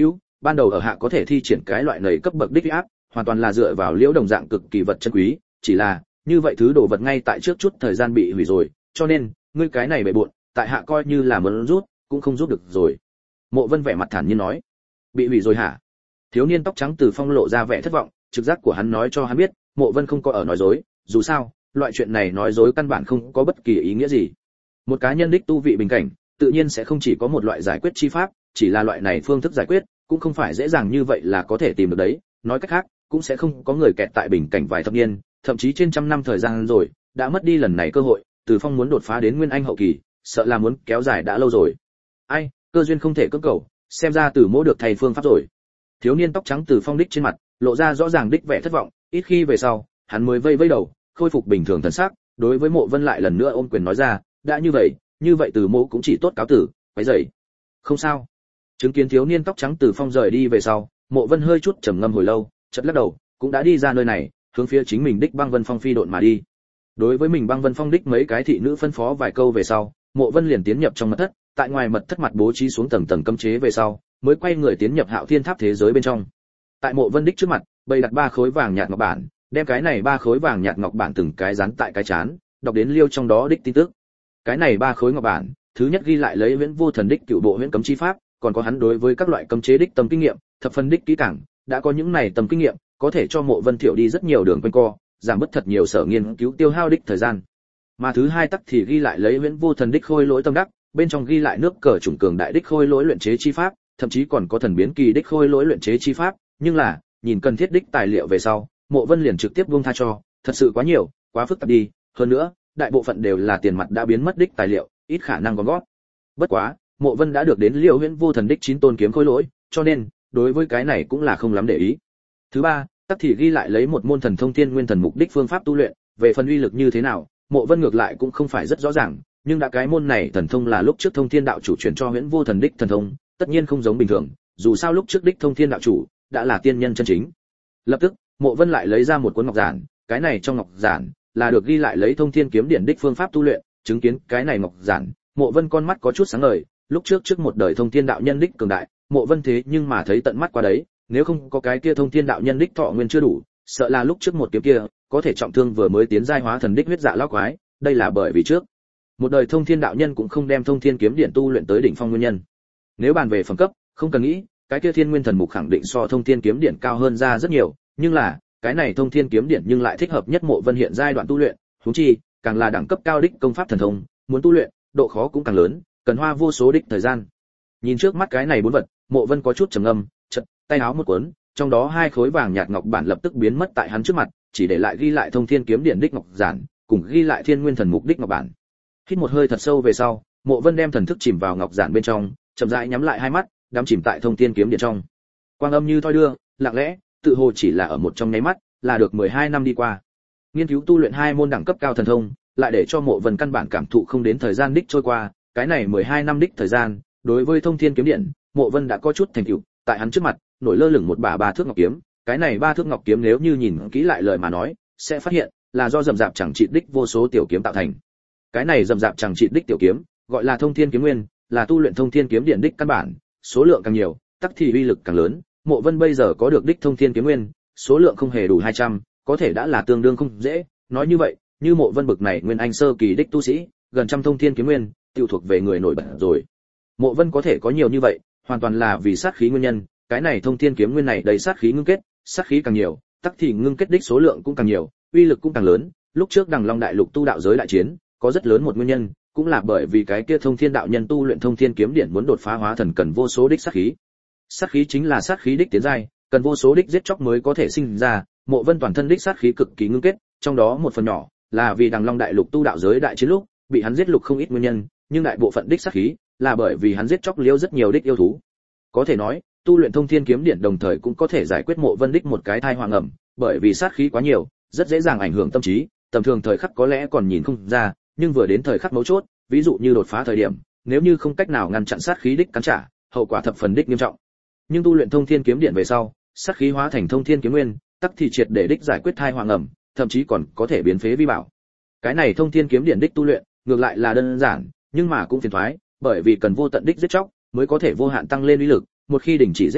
ban đầu ở hạ có thể thi triển cái loại này cấp bậc đích áp, hoàn toàn là dựa vào liễu đồng dạng cực kỳ vật chân quý, chỉ là như vậy thứ đồ vật ngay tại trước chút thời gian bị hủy rồi, cho nên ngươi cái này bệ bội, tại hạ coi như là muốn rút, cũng không rút được rồi. Mộ Vân vẻ mặt thản nhiên nói, bị hủy rồi hả? Thiếu niên tóc trắng Từ Phong lộ ra vẻ thất vọng, trực giác của hắn nói cho hắn biết, Mộ Vân không có ở nói dối, dù sao, loại chuyện này nói dối căn bản không có bất kỳ ý nghĩa gì. Một cá nhân đích tu vị bình cảnh, tự nhiên sẽ không chỉ có một loại giải quyết chi pháp, chỉ là loại này phương thức giải quyết, cũng không phải dễ dàng như vậy là có thể tìm được đấy, nói cách khác, cũng sẽ không có người kẹt tại bình cảnh vài thập niên, thậm chí trên trăm năm thời gian rồi, đã mất đi lần này cơ hội, Từ Phong muốn đột phá đến nguyên anh hậu kỳ, sợ là muốn kéo dài đã lâu rồi. Ai, cơ duyên không thể cưỡng cầu, xem ra Từ Mỗ được thầy phương pháp rồi. Thiếu niên tóc trắng Từ Phong đích trên mặt, lộ ra rõ ràng đích vẻ thất vọng, ít khi về sau, hắn mới vây vây đầu, khôi phục bình thường thần sắc, đối với Mộ Vân lại lần nữa ôm quyền nói ra, đã như vậy Từ Mỗ cũng chỉ tốt cáo tử, quấy rầy. Không sao. Chứng kiến thiếu niên tóc trắng Từ Phong rời đi về sau, Mộ Vân hơi chút trầm ngâm hồi lâu, chợt lắc đầu, cũng đã đi ra nơi này, hướng phía chính mình đích Băng Vân Phong phi độn mà đi. Đối với mình Băng Vân Phong đích mấy cái thị nữ phân phó vài câu về sau, Mộ Vân liền tiến nhập trong mật thất, tại ngoài mật thất mặt bố trí xuống tầng tầng cấm chế về sau, mới quay người tiến nhập Hạo Thiên Tháp thế giới bên trong. Tại Mộ Vân đích trước mặt, bày đặt 3 khối vàng nhạt ngọc bản, đem cái này 3 khối vàng nhạt ngọc bản từng cái dán tại cái chán, đọc đến liêu trong đó đích tin tức. Cái này 3 khối ngọc bản, thứ nhất ghi lại lấy Huyễn Vô Thần đích cựu bộ huyễn cấm chi pháp, còn có hắn đối với các loại cấm chế đích tâm kinh nghiệm, thập phân đích kỹ càng, đã có những này tầm kinh nghiệm, có thể cho Mộ Vân thiểu đi rất nhiều đường quanh co, giảm bớt thật nhiều sở nghiên cứu tiêu hao đích thời gian. Mà thứ hai tắc thì ghi lại lấy Huyễn Vô Thần đích khôi lỗi tâm đắc, bên trong ghi lại nước cờ chủng cường đại đích khôi lỗi luyện chế chi pháp, thậm chí còn có thần biến kỳ đích khôi lỗi luyện chế chi pháp, nhưng là, nhìn cần thiết đích tài liệu về sau, Mộ Vân liền trực tiếp buông tha cho, thật sự quá nhiều, quá phức tạp đi, hơn nữa, đại bộ phận đều là tiền mặt đã biến mất đích tài liệu, ít khả năng gom gót. Bất quá, Mộ Vân đã được đến Liễu Huyễn Vô Thần đích 9 tôn kiếm khôi lỗi, cho nên, đối với cái này cũng là không lắm để ý. Thứ ba, tắc thì ghi lại lấy một môn thần thông thiên nguyên thần mục đích phương pháp tu luyện, về phần uy lực như thế nào, Mộ Vân ngược lại cũng không phải rất rõ ràng, nhưng đã cái môn này thần thông là lúc trước Thông Thiên đạo chủ truyền cho Huyễn Vô Thần đích thần thông, tất nhiên không giống bình thường, dù sao lúc trước đích Thông Thiên đạo chủ đã là tiên nhân chân chính. Lập tức, Mộ Vân lại lấy ra một cuốn ngọc giản, cái này trong ngọc giản là được ghi lại lấy Thông Thiên kiếm điển đích phương pháp tu luyện, chứng kiến cái này ngọc giản, Mộ Vân con mắt có chút sáng ngời, lúc trước một đời Thông Thiên đạo nhân đích cường đại, Mộ Vân thế nhưng mà thấy tận mắt qua đấy, nếu không có cái kia Thông Thiên đạo nhân đích thọ nguyên chưa đủ, sợ là lúc trước một kiếm kia có thể trọng thương vừa mới tiến giai hóa thần đích huyết dạ lão quái, đây là bởi vì trước một đời Thông Thiên đạo nhân cũng không đem Thông Thiên kiếm điển tu luyện tới đỉnh phong nguyên nhân. Nếu bàn về phẩm cấp, không cần nghĩ, cái kia Thiên Nguyên thần mục khẳng định so Thông Thiên kiếm điển cao hơn ra rất nhiều, nhưng là, cái này Thông Thiên kiếm điển nhưng lại thích hợp nhất Mộ Vân hiện giai đoạn tu luyện, huống chi, càng là đẳng cấp cao đích công pháp thần thông, muốn tu luyện, độ khó cũng càng lớn, cần hoa vô số đích thời gian. Nhìn trước mắt cái này 4 vật, Mộ Vân có chút trầm ngâm, chợt tay áo một cuốn, trong đó 2 khối vàng nhạt ngọc bản lập tức biến mất tại hắn trước mặt, chỉ để lại ghi lại Thông Thiên kiếm điển đích ngọc giản, cùng ghi lại Thiên Nguyên thần mục đích ngọc bản. Hít một hơi thật sâu về sau, Mộ Vân đem thần thức chìm vào ngọc giản bên trong, chậm rãi nhắm lại hai mắt, đắm chìm tại Thông Thiên kiếm điển trong. Quang âm như thoi đưa, lặng lẽ, tự hồ chỉ là ở một trong nháy mắt, là được 12 năm đi qua. Nghiên cứu tu luyện 2 môn đẳng cấp cao thần thông, lại để cho Mộ Vân căn bản cảm thụ không đến thời gian đích trôi qua, cái này 12 năm đích thời gian, đối với Thông Thiên kiếm điển, Mộ Vân đã có chút thành tựu, tại hắn trước mặt, nổi lơ lửng một bả 3 thước ngọc kiếm, cái này 3 thước ngọc kiếm nếu như nhìn kỹ lại lời mà nói, sẽ phát hiện là do rậm rạp chẳng trị đích vô số tiểu kiếm tạo thành. Cái này rậm rạp chẳng trị đích tiểu kiếm, gọi là Thông Thiên kiếm nguyên, là tu luyện Thông Thiên kiếm điển đích căn bản, số lượng càng nhiều, tắc thì uy lực càng lớn. Mộ Vân bây giờ có được đích Thông Thiên kiếm nguyên, số lượng không hề đủ 200, có thể đã là tương đương không dễ. Nói như vậy, như Mộ Vân bực này nguyên anh sơ kỳ đích tu sĩ, gần trăm Thông Thiên kiếm nguyên, tiêu thuộc về người nổi bật rồi. Mộ Vân có thể có nhiều như vậy, hoàn toàn là vì sát khí nguyên nhân, cái này Thông Thiên kiếm nguyên này đầy sát khí ngưng kết, sát khí càng nhiều, tắc thì ngưng kết đích số lượng cũng càng nhiều, uy lực cũng càng lớn. Lúc trước Đằng Long đại lục tu đạo giới đại chiến, có rất lớn một nguyên nhân, cũng là bởi vì cái kia Thông Thiên đạo nhân tu luyện Thông Thiên kiếm điển muốn đột phá hóa thần cần vô số đích sát khí. Sát khí chính là sát khí đích tiến giai, cần vô số đích giết chóc mới có thể sinh ra. Mộ Vân toàn thân đích sát khí cực kỳ ngưng kết, trong đó một phần nhỏ là vì Đằng Long đại lục tu đạo giới đại chiến lúc bị hắn giết lục không ít nguyên nhân, nhưng đại bộ phận đích sát khí là bởi vì hắn giết chóc liêu rất nhiều đích yêu thú. Có thể nói, tu luyện Thông Thiên kiếm điển đồng thời cũng có thể giải quyết Mộ Vân đích một cái thai hoàng ẩm, bởi vì sát khí quá nhiều, rất dễ dàng ảnh hưởng tâm trí, tầm thường thời khắc có lẽ còn nhìn không ra, nhưng vừa đến thời khắc mấu chốt, ví dụ như đột phá thời điểm, nếu như không cách nào ngăn chặn sát khí đích cắn trả, hậu quả thập phần đích nghiêm trọng. Nhưng tu luyện Thông Thiên kiếm điển về sau, sát khí hóa thành Thông Thiên kiếm nguyên, tắc thì triệt để đích giải quyết thai hoàng ẩm, thậm chí còn có thể biến phế vi bảo. Cái này Thông Thiên kiếm điển đích tu luyện, ngược lại là đơn giản, nhưng mà cũng phiền toái, bởi vì cần vô tận đích giết chóc mới có thể vô hạn tăng lên uy lực, một khi đình chỉ giết chóc,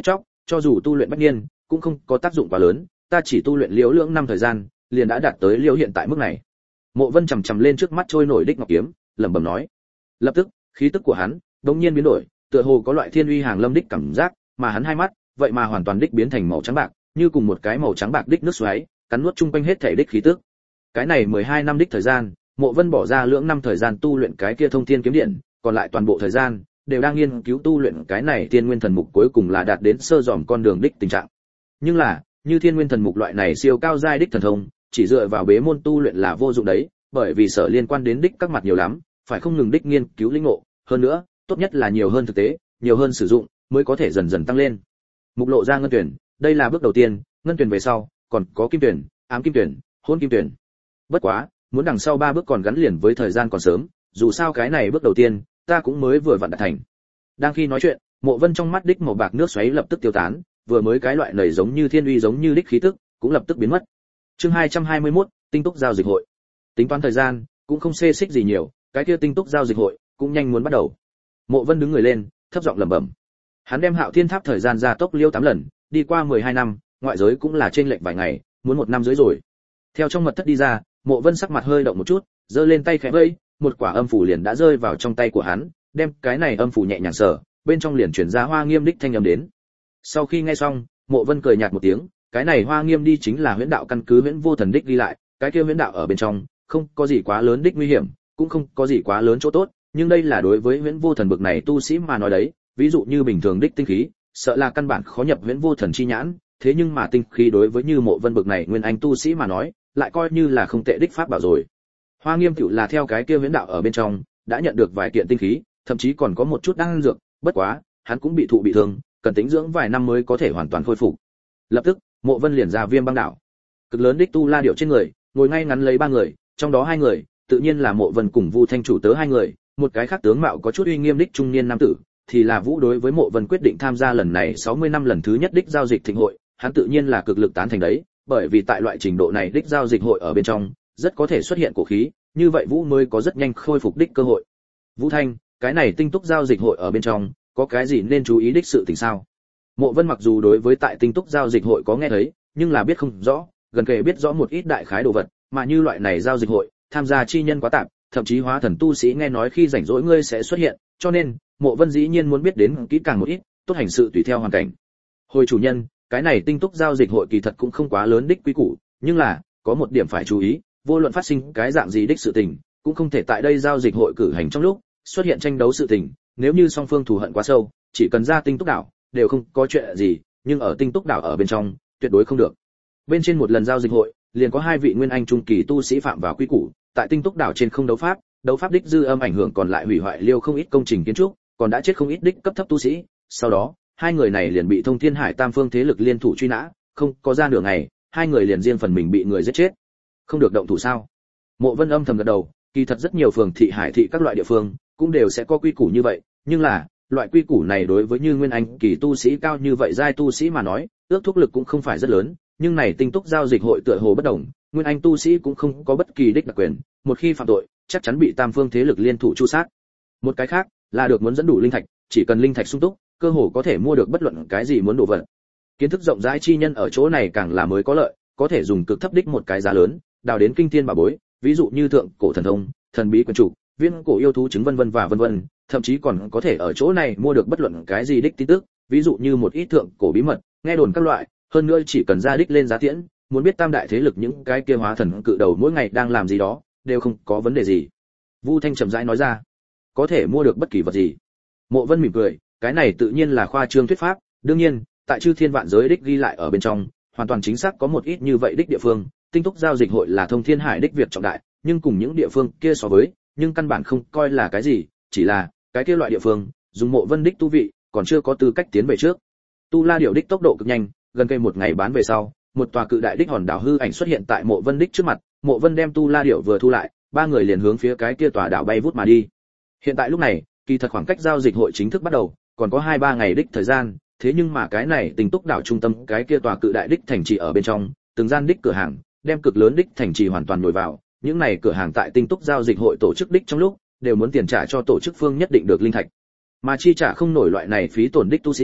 cho dù tu luyện bách niên cũng không có tác dụng quá lớn, ta chỉ tu luyện liễu lưỡng năm thời gian liền đã đạt tới liễu hiện tại mức này. Mộ Vân chằm chằm lên trước mắt trôi nổi đích ngọc kiếm, lẩm bẩm nói. Lập tức khí tức của hắn đột nhiên biến đổi, tựa hồ có loại thiên uy hàng lâm đích cảm giác, mà hắn hai mắt vậy mà hoàn toàn đích biến thành màu trắng bạc, như cùng một cái màu trắng bạc đích nước xoáy, cắn nuốt chung quanh hết thể đích khí tức. Cái này 12 năm đích thời gian, Mộ Vân bỏ ra lưỡng năm thời gian tu luyện cái kia thông thiên kiếm điện, còn lại toàn bộ thời gian đều đang nghiên cứu tu luyện cái này Thiên Nguyên Thần Mục, cuối cùng là đạt đến sơ dòm con đường đích tình trạng. Nhưng là, như Thiên Nguyên Thần Mục loại này siêu cao giai đích thần thông, chỉ dựa vào bế môn tu luyện là vô dụng đấy, bởi vì sở liên quan đến đích các mặt nhiều lắm, phải không ngừng đích nghiên cứu linh ngộ, hơn nữa, tốt nhất là nhiều hơn thực tế, nhiều hơn sử dụng, mới có thể dần dần tăng lên. Mục lộ ra ngân tuyển, đây là bước đầu tiên, ngân tuyển về sau, còn có kim tuyển, ám kim tuyển, hôn kim tuyển. Bất quá, muốn đằng sau 3 bước còn gắn liền với thời gian còn sớm, dù sao cái này bước đầu tiên, ta cũng mới vừa vặn đạt thành. Đang khi nói chuyện, Mộ Vân trong mắt đích màu bạc nước xoáy lập tức tiêu tán, vừa mới cái loại nảy giống như thiên uy giống như đích khí tức, cũng lập tức biến mất. Chương 221, tinh túc giao dịch hội. Tính toán thời gian, cũng không xê xích gì nhiều, cái kia tinh túc giao dịch hội cũng nhanh muốn bắt đầu. Mộ Vân đứng người lên, thấp giọng lẩm bẩm. Hắn đem Hạo Thiên Tháp thời gian gia tốc liêu 8 lần, đi qua 12 năm, ngoại giới cũng là trên lệnh vài ngày, muốn 1 năm dưới rồi. Theo trong mật thất đi ra, Mộ Vân sắc mặt hơi động một chút, giơ lên tay khẽ vẫy, một quả âm phủ liền đã rơi vào trong tay của hắn, đem cái này âm phủ nhẹ nhàng sờ, bên trong liền truyền ra Hoa Nghiêm đích thanh âm đến. Sau khi nghe xong, Mộ Vân cười nhạt một tiếng, cái này Hoa Nghiêm đi chính là huyễn đạo căn cứ huyễn vô thần đích đi lại, cái kia huyễn đạo ở bên trong, không có gì quá lớn đích nguy hiểm, cũng không có gì quá lớn chỗ tốt, nhưng đây là đối với huyễn vô thần bực này tu sĩ mà nói đấy, ví dụ như bình thường đích tinh khí, sợ là căn bản khó nhập huyễn vô thần chi nhãn, thế nhưng mà tinh khí đối với như Mộ Vân bực này nguyên anh tu sĩ mà nói, lại coi như là không tệ đích pháp bảo rồi. Hoa Nghiêm tiểu là theo cái kia huyễn đạo ở bên trong, đã nhận được vài kiện tinh khí, thậm chí còn có một chút đan dược, bất quá, hắn cũng bị thương, cần tĩnh dưỡng vài năm mới có thể hoàn toàn khôi phục. Lập tức, Mộ Vân liền ra Viêm Băng đảo. Cực lớn đích tu la điệu trên người, ngồi ngay ngắn lấy 3 người, trong đó 2 người, tự nhiên là Mộ Vân cùng Vu Thanh chủ tớ 2 người, một cái khác tướng mạo có chút uy nghiêm đích trung niên nam tử, thì là Vũ đối với Mộ Vân quyết định tham gia lần này 60 năm lần thứ nhất đích giao dịch thịnh hội, hắn tự nhiên là cực lực tán thành đấy, bởi vì tại loại trình độ này đích giao dịch hội ở bên trong, rất có thể xuất hiện cổ khí, như vậy Vũ mới có rất nhanh khôi phục đích cơ hội. Vũ Thanh, cái này tinh túc giao dịch hội ở bên trong, có cái gì nên chú ý đích sự tình sao? Mộ Vân mặc dù đối với tại tinh túc giao dịch hội có nghe thấy, nhưng là biết không rõ, gần kề biết rõ một ít đại khái đồ vật, mà như loại này giao dịch hội, tham gia chi nhân quá tạp, thậm chí hóa thần tu sĩ nghe nói khi rảnh rỗi ngươi sẽ xuất hiện, cho nên, Mộ Vân dĩ nhiên muốn biết đến kỹ càng một ít, tốt hành sự tùy theo hoàn cảnh. Hồi chủ nhân, cái này tinh túc giao dịch hội kỳ thật cũng không quá lớn đích quý củ, nhưng là, có một điểm phải chú ý, vô luận phát sinh cái dạng gì đích sự tình, cũng không thể tại đây giao dịch hội cử hành trong lúc xuất hiện tranh đấu sự tình, nếu như song phương thù hận quá sâu, chỉ cần ra tinh túc đảo, đều không có chuyện gì, nhưng ở tinh túc đảo ở bên trong, tuyệt đối không được. Bên trên một lần giao dịch hội, liền có 2 vị nguyên anh trung kỳ tu sĩ phạm vào quy củ, tại tinh túc đảo trên không đấu pháp đích dư âm ảnh hưởng còn lại hủy hoại liêu không ít công trình kiến trúc, còn đã chết không ít đích cấp thấp tu sĩ, sau đó, 2 người này liền bị Thông Thiên Hải Tam Phương thế lực liên thủ truy nã, không có ra nửa ngày, 2 người liền riêng phần mình bị người giết chết. Không được động thủ sao? Mộ Vân âm thầm gật đầu, kỳ thật rất nhiều phường thị hải thị các loại địa phương cũng đều sẽ có quy củ như vậy, nhưng là, loại quy củ này đối với như nguyên anh kỳ tu sĩ cao như vậy giai tu sĩ mà nói, ước thúc lực cũng không phải rất lớn, nhưng này tinh túc giao dịch hội tựa hồ bất đồng, nguyên anh tu sĩ cũng không có bất kỳ đích đặc quyền, một khi phạm tội, chắc chắn bị Tam Phương thế lực liên thủ tru sát. Một cái khác, là được muốn dẫn đủ linh thạch, chỉ cần linh thạch sung túc, cơ hồ có thể mua được bất luận cái gì muốn đồ vật. Kiến thức rộng rãi chi nhân ở chỗ này càng là mới có lợi, có thể dùng cực thấp đích một cái giá lớn, đào đến kinh thiên bảo bối, ví dụ như thượng cổ thần thông, thần bí quyền chủ, viên cổ yêu thú trứng vân vân và vân vân, thậm chí còn có thể ở chỗ này mua được bất luận cái gì đích tin tức, ví dụ như một ít thượng cổ bí mật, nghe đồn các loại, hơn nữa chỉ cần ra đích lên giá tiễn, muốn biết tam đại thế lực những cái kia hóa thần cự đầu mỗi ngày đang làm gì đó, đều không có vấn đề gì. Vu Thanh chậm rãi nói ra, có thể mua được bất kỳ vật gì. Mộ Vân mỉm cười, cái này tự nhiên là khoa trương thuyết pháp, đương nhiên, tại chư thiên vạn giới đích ghi lại ở bên trong, hoàn toàn chính xác có một ít như vậy đích địa phương, tinh túc giao dịch hội là thông thiên hải đích việc trọng đại, nhưng cùng những địa phương kia so với, nhưng căn bản không coi là cái gì, chỉ là cái kia loại địa phương, dùng Mộ Vân đích tu vị, còn chưa có tư cách tiến về trước. Tu La điểu đích tốc độ cực nhanh, gần cây một ngày bán về sau, một tòa cự đại đích hòn đảo hư ảnh xuất hiện tại Mộ Vân đích trước mặt, Mộ Vân đem Tu La điểu vừa thu lại, 3 người liền hướng phía cái kia tòa đảo bay vút mà đi. Hiện tại lúc này, kỳ thật khoảng cách giao dịch hội chính thức bắt đầu, còn có 2-3 ngày đích thời gian, thế nhưng mà cái này tinh túc đảo trung tâm cái kia tòa cự đại đích thành trì ở bên trong, từng gian đích cửa hàng, đem cực lớn đích thành trì hoàn toàn nổi vào, những này cửa hàng tại tinh túc giao dịch hội tổ chức đích trong lúc, đều muốn tiền trả cho tổ chức phương nhất định được linh thạch. Mà chi trả không nổi loại này phí tổn đích tu sĩ,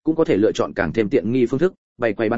cũng có thể lựa chọn càng thêm tiện nghi phương thức, bày quầy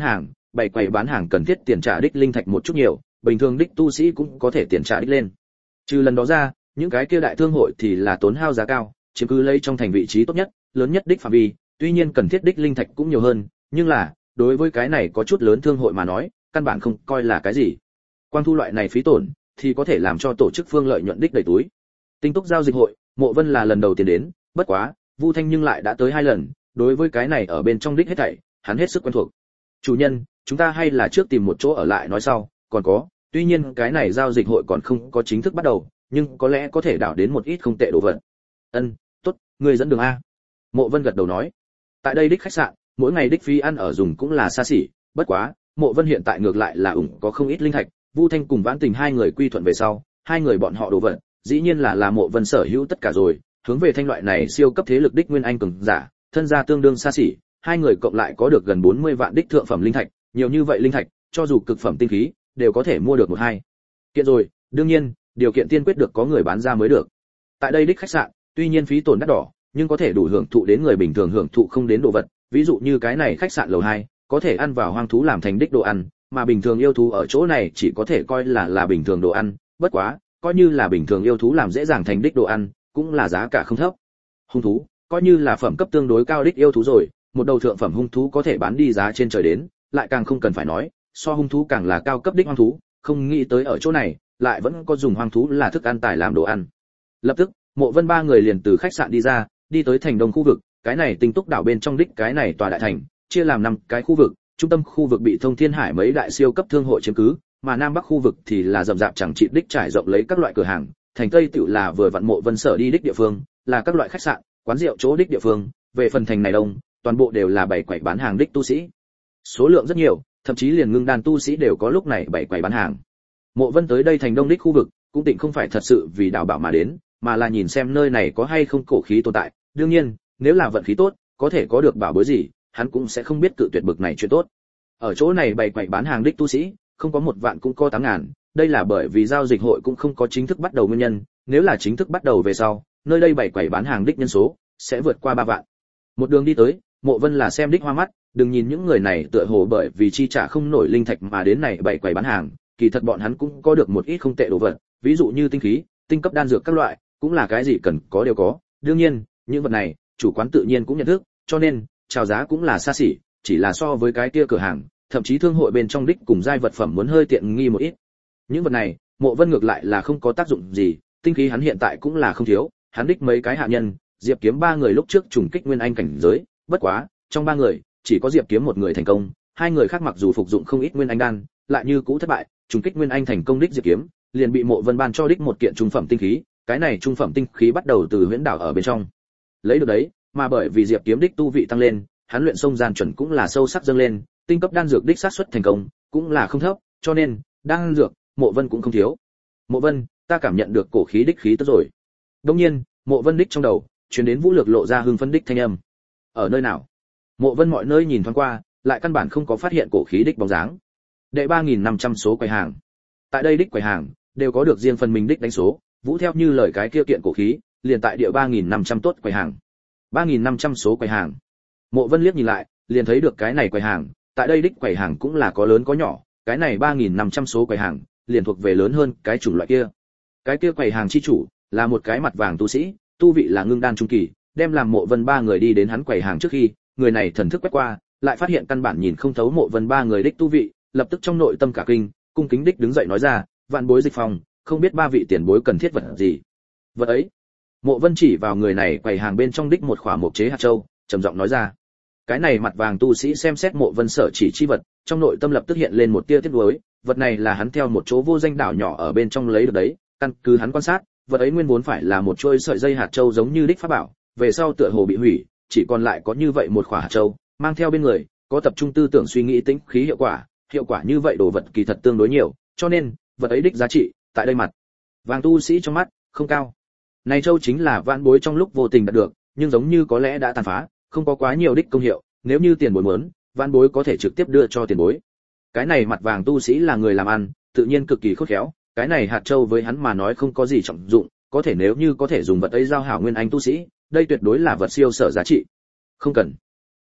bán hàng cần thiết tiền trả đích linh thạch một chút nhiều, bình thường đích tu sĩ cũng có thể tiền trả đích lên. Trừ lần đó ra, những cái kia đại thương hội thì là tốn hao giá cao, chiếm cứ lấy trong thành vị trí tốt nhất, lớn nhất đích phạm vi, tuy nhiên cần thiết đích linh thạch cũng nhiều hơn, nhưng là, đối với cái này có chút lớn thương hội mà nói, căn bản không coi là cái gì. Quang thu loại này phí tổn thì có thể làm cho tổ chức phương lợi nhuận đích đầy túi. Tinh túc giao dịch hội, Mộ Vân là lần đầu tiên đến, bất quá, Vu Thanh nhưng lại đã tới 2 lần, đối với cái này ở bên trong đích hết thảy, hắn hết sức quen thuộc. Chủ nhân, chúng ta hay là trước tìm một chỗ ở lại nói sau, còn có, tuy nhiên cái này giao dịch hội còn không có chính thức bắt đầu, nhưng có lẽ có thể đảo đến một ít không tệ đồ vật. Tốt, ngươi dẫn đường a. Mộ Vân gật đầu nói. Tại đây đích khách sạn, mỗi ngày đích phí ăn ở dùng cũng là xa xỉ, bất quá, Mộ Vân hiện tại ngược lại là có không ít linh thạch, Vu Thanh cùng Vãn Tình hai người quy thuận về sau, hai người bọn họ đồ vật, dĩ nhiên là Mộ Vân sở hữu tất cả rồi, hướng về thanh loại này siêu cấp thế lực đích nguyên anh cường giả, thân gia tương đương xa xỉ, hai người cộng lại có được gần 40 vạn đích thượng phẩm linh thạch, nhiều như vậy linh thạch, cho dù cực phẩm tinh khí, đều có thể mua được một hai kiện rồi, đương nhiên, điều kiện tiên quyết được có người bán ra mới được. Tại đây đích khách sạn, tuy nhiên phí tổn đắt đỏ, nhưng có thể đủ hưởng thụ đến người bình thường hưởng thụ không đến đồ vật, ví dụ như cái này khách sạn lầu 2, có thể ăn vào hoang thú làm thành đích đồ ăn, mà bình thường yêu thú ở chỗ này chỉ có thể coi là bình thường đồ ăn, bất quá, coi như là bình thường yêu thú làm dễ dàng thành đích đồ ăn, cũng là giá cả không thấp. Hung thú, coi như là phẩm cấp tương đối cao đích yêu thú rồi, một đầu thượng phẩm hung thú có thể bán đi giá trên trời đến, lại càng không cần phải nói, so hung thú càng là cao cấp đích hoang thú, không nghĩ tới ở chỗ này, lại vẫn có dùng hoang thú là thức ăn tài làm đồ ăn. Lập tức, Mộ Vân ba người liền từ khách sạn đi ra, đi tới thành đông khu vực, cái này Tinh Túc đảo bên trong đích cái này tòa đại thành, chia làm 5 cái khu vực, trung tâm khu vực bị Thông Thiên Hải mấy đại siêu cấp thương hội chiếm cứ, mà nam bắc khu vực thì là rậm rạp chẳng trị đích trải rộng lấy các loại cửa hàng, thành tây tựu là vừa vặn Mộ Vân sở đi đích địa phương, là các loại khách sạn, quán rượu chỗ đích địa phương, về phần thành này đông, toàn bộ đều là bày quầy bán hàng đích tu sĩ. Số lượng rất nhiều, thậm chí liền ngưng đan tu sĩ đều có lúc này bày quầy bán hàng. Mộ Vân tới đây thành đông đích khu vực, cũng tịnh không phải thật sự vì đào bảo mà đến, mà là nhìn xem nơi này có hay không cổ khí tồn tại. Đương nhiên, nếu là vận khí tốt, có thể có được bảo bối gì, hắn cũng sẽ không biết cự tuyệt bực này chuyện tốt. Ở chỗ này bày quầy bán hàng đích tu sĩ, không có 1 vạn cũng có 8.000, đây là bởi vì giao dịch hội cũng không có chính thức bắt đầu nguyên nhân, nếu là chính thức bắt đầu về sau, nơi đây bày quầy bán hàng đích nhân số sẽ vượt qua 3 vạn. Một đường đi tới, Mộ Vân là xem đích hoa mắt, đừng nhìn những người này tựa hồ bởi vì chi trả không nổi linh thạch mà đến này bày quầy bán hàng, kỳ thật bọn hắn cũng có được một ít không tệ đồ vật, ví dụ như tinh khí, tinh cấp đan dược các loại, cũng là cái gì cần có đều có. Đương nhiên, những vật này, chủ quán tự nhiên cũng nhận thức, cho nên chào giá cũng là xa xỉ, chỉ là so với cái kia cửa hàng, thậm chí thương hội bên trong đích cùng giai vật phẩm muốn hơi tiện nghi một ít. Những vật này, Mộ Vân ngược lại là không có tác dụng gì, tinh khí hắn hiện tại cũng là không thiếu, hắn đích mấy cái hạ nhân, Diệp Kiếm 3 người lúc trước trùng kích nguyên anh cảnh giới, bất quá, trong 3 người, chỉ có Diệp Kiếm một người thành công, 2 người khác mặc dù phục dụng không ít nguyên anh đan, lại như cũ thất bại, trùng kích nguyên anh thành công đích Diệp Kiếm, liền bị Mộ Vân ban cho đích một kiện trung phẩm tinh khí, cái này trung phẩm tinh khí bắt đầu từ huyễn đảo ở bên trong. Lấy được đấy, mà bởi vì Diệp Kiếm đích tu vị tăng lên, hắn luyện sông gian chuẩn cũng là sâu sắc dâng lên, tinh cấp đan dược đích xác suất thành công cũng là không thấp, cho nên đan dược Mộ Vân cũng không thiếu. Mộ Vân, ta cảm nhận được cổ khí đích khí tức rồi. Đương nhiên, Mộ Vân đích trong đầu truyền đến Vũ Lược lộ ra hưng phấn đích thanh âm. Ở nơi nào? Mộ Vân mọi nơi nhìn thoáng qua, lại căn bản không có phát hiện cổ khí đích bóng dáng. Đệ 3500 số quầy hàng. Tại đây đích quầy hàng đều có được riêng phần mình đích đánh số, Vũ theo như lời cái kia kiện cổ khí, liền tại địa 3500 tốt quầy hàng. 3500 số quầy hàng. Mộ Vân liếc nhìn lại, liền thấy được cái này quầy hàng, tại đây đích quầy hàng cũng là có lớn có nhỏ, cái này 3500 số quầy hàng, liền thuộc về lớn hơn cái chủng loại kia. Cái kia quầy hàng chi chủ là một cái mặt vàng tu sĩ, tu vị là ngưng đan trung kỳ, đem làm Mộ Vân 3 người đi đến hắn quầy hàng trước khi, người này thần thức quét qua, lại phát hiện căn bản nhìn không thấu Mộ Vân 3 người đích tu vị, lập tức trong nội tâm cả kinh, cung kính đích đứng dậy nói ra, vạn bối Dịch Phong, không biết 3 vị tiền bối cần thiết vật gì. Vật ấy. Mộ Vân chỉ vào người này quầy hàng bên trong đích một khỏa mộc chế hạt châu, trầm giọng nói ra. Cái này mặt vàng tu sĩ xem xét Mộ Vân sở chỉ chi vật, trong nội tâm lập tức hiện lên một tia tiếc nuối, vật này là hắn theo một chỗ vô danh đảo nhỏ ở bên trong lấy được đấy, căn cứ hắn quan sát, vật ấy nguyên vốn phải là một chuôi sợi dây hạt châu giống như đích pháp bảo, về sau tựa hồ bị hủy, chỉ còn lại có như vậy một khỏa hạt châu, mang theo bên người, có tập trung tư tưởng suy nghĩ tính khí hiệu quả như vậy đồ vật kỳ thật tương đối nhiều, cho nên, vật ấy đích giá trị, tại đây mặt vàng tu sĩ trong mắt, không cao. Này châu chính là vãn bối trong lúc vô tình đạt được, nhưng giống như có lẽ đã tàn phá, không có quá nhiều đích công hiệu, nếu như tiền bối muốn, vãn bối có thể trực tiếp đưa cho tiền bối. Cái này mặt vàng tu sĩ là người làm ăn, tự nhiên cực kỳ khôn khéo, cái này hạt châu với hắn mà nói không có gì trọng dụng, có thể nếu như có thể dùng vật ấy giao hảo nguyên anh tu sĩ, đây tuyệt đối là vật siêu sở giá trị. Không cần.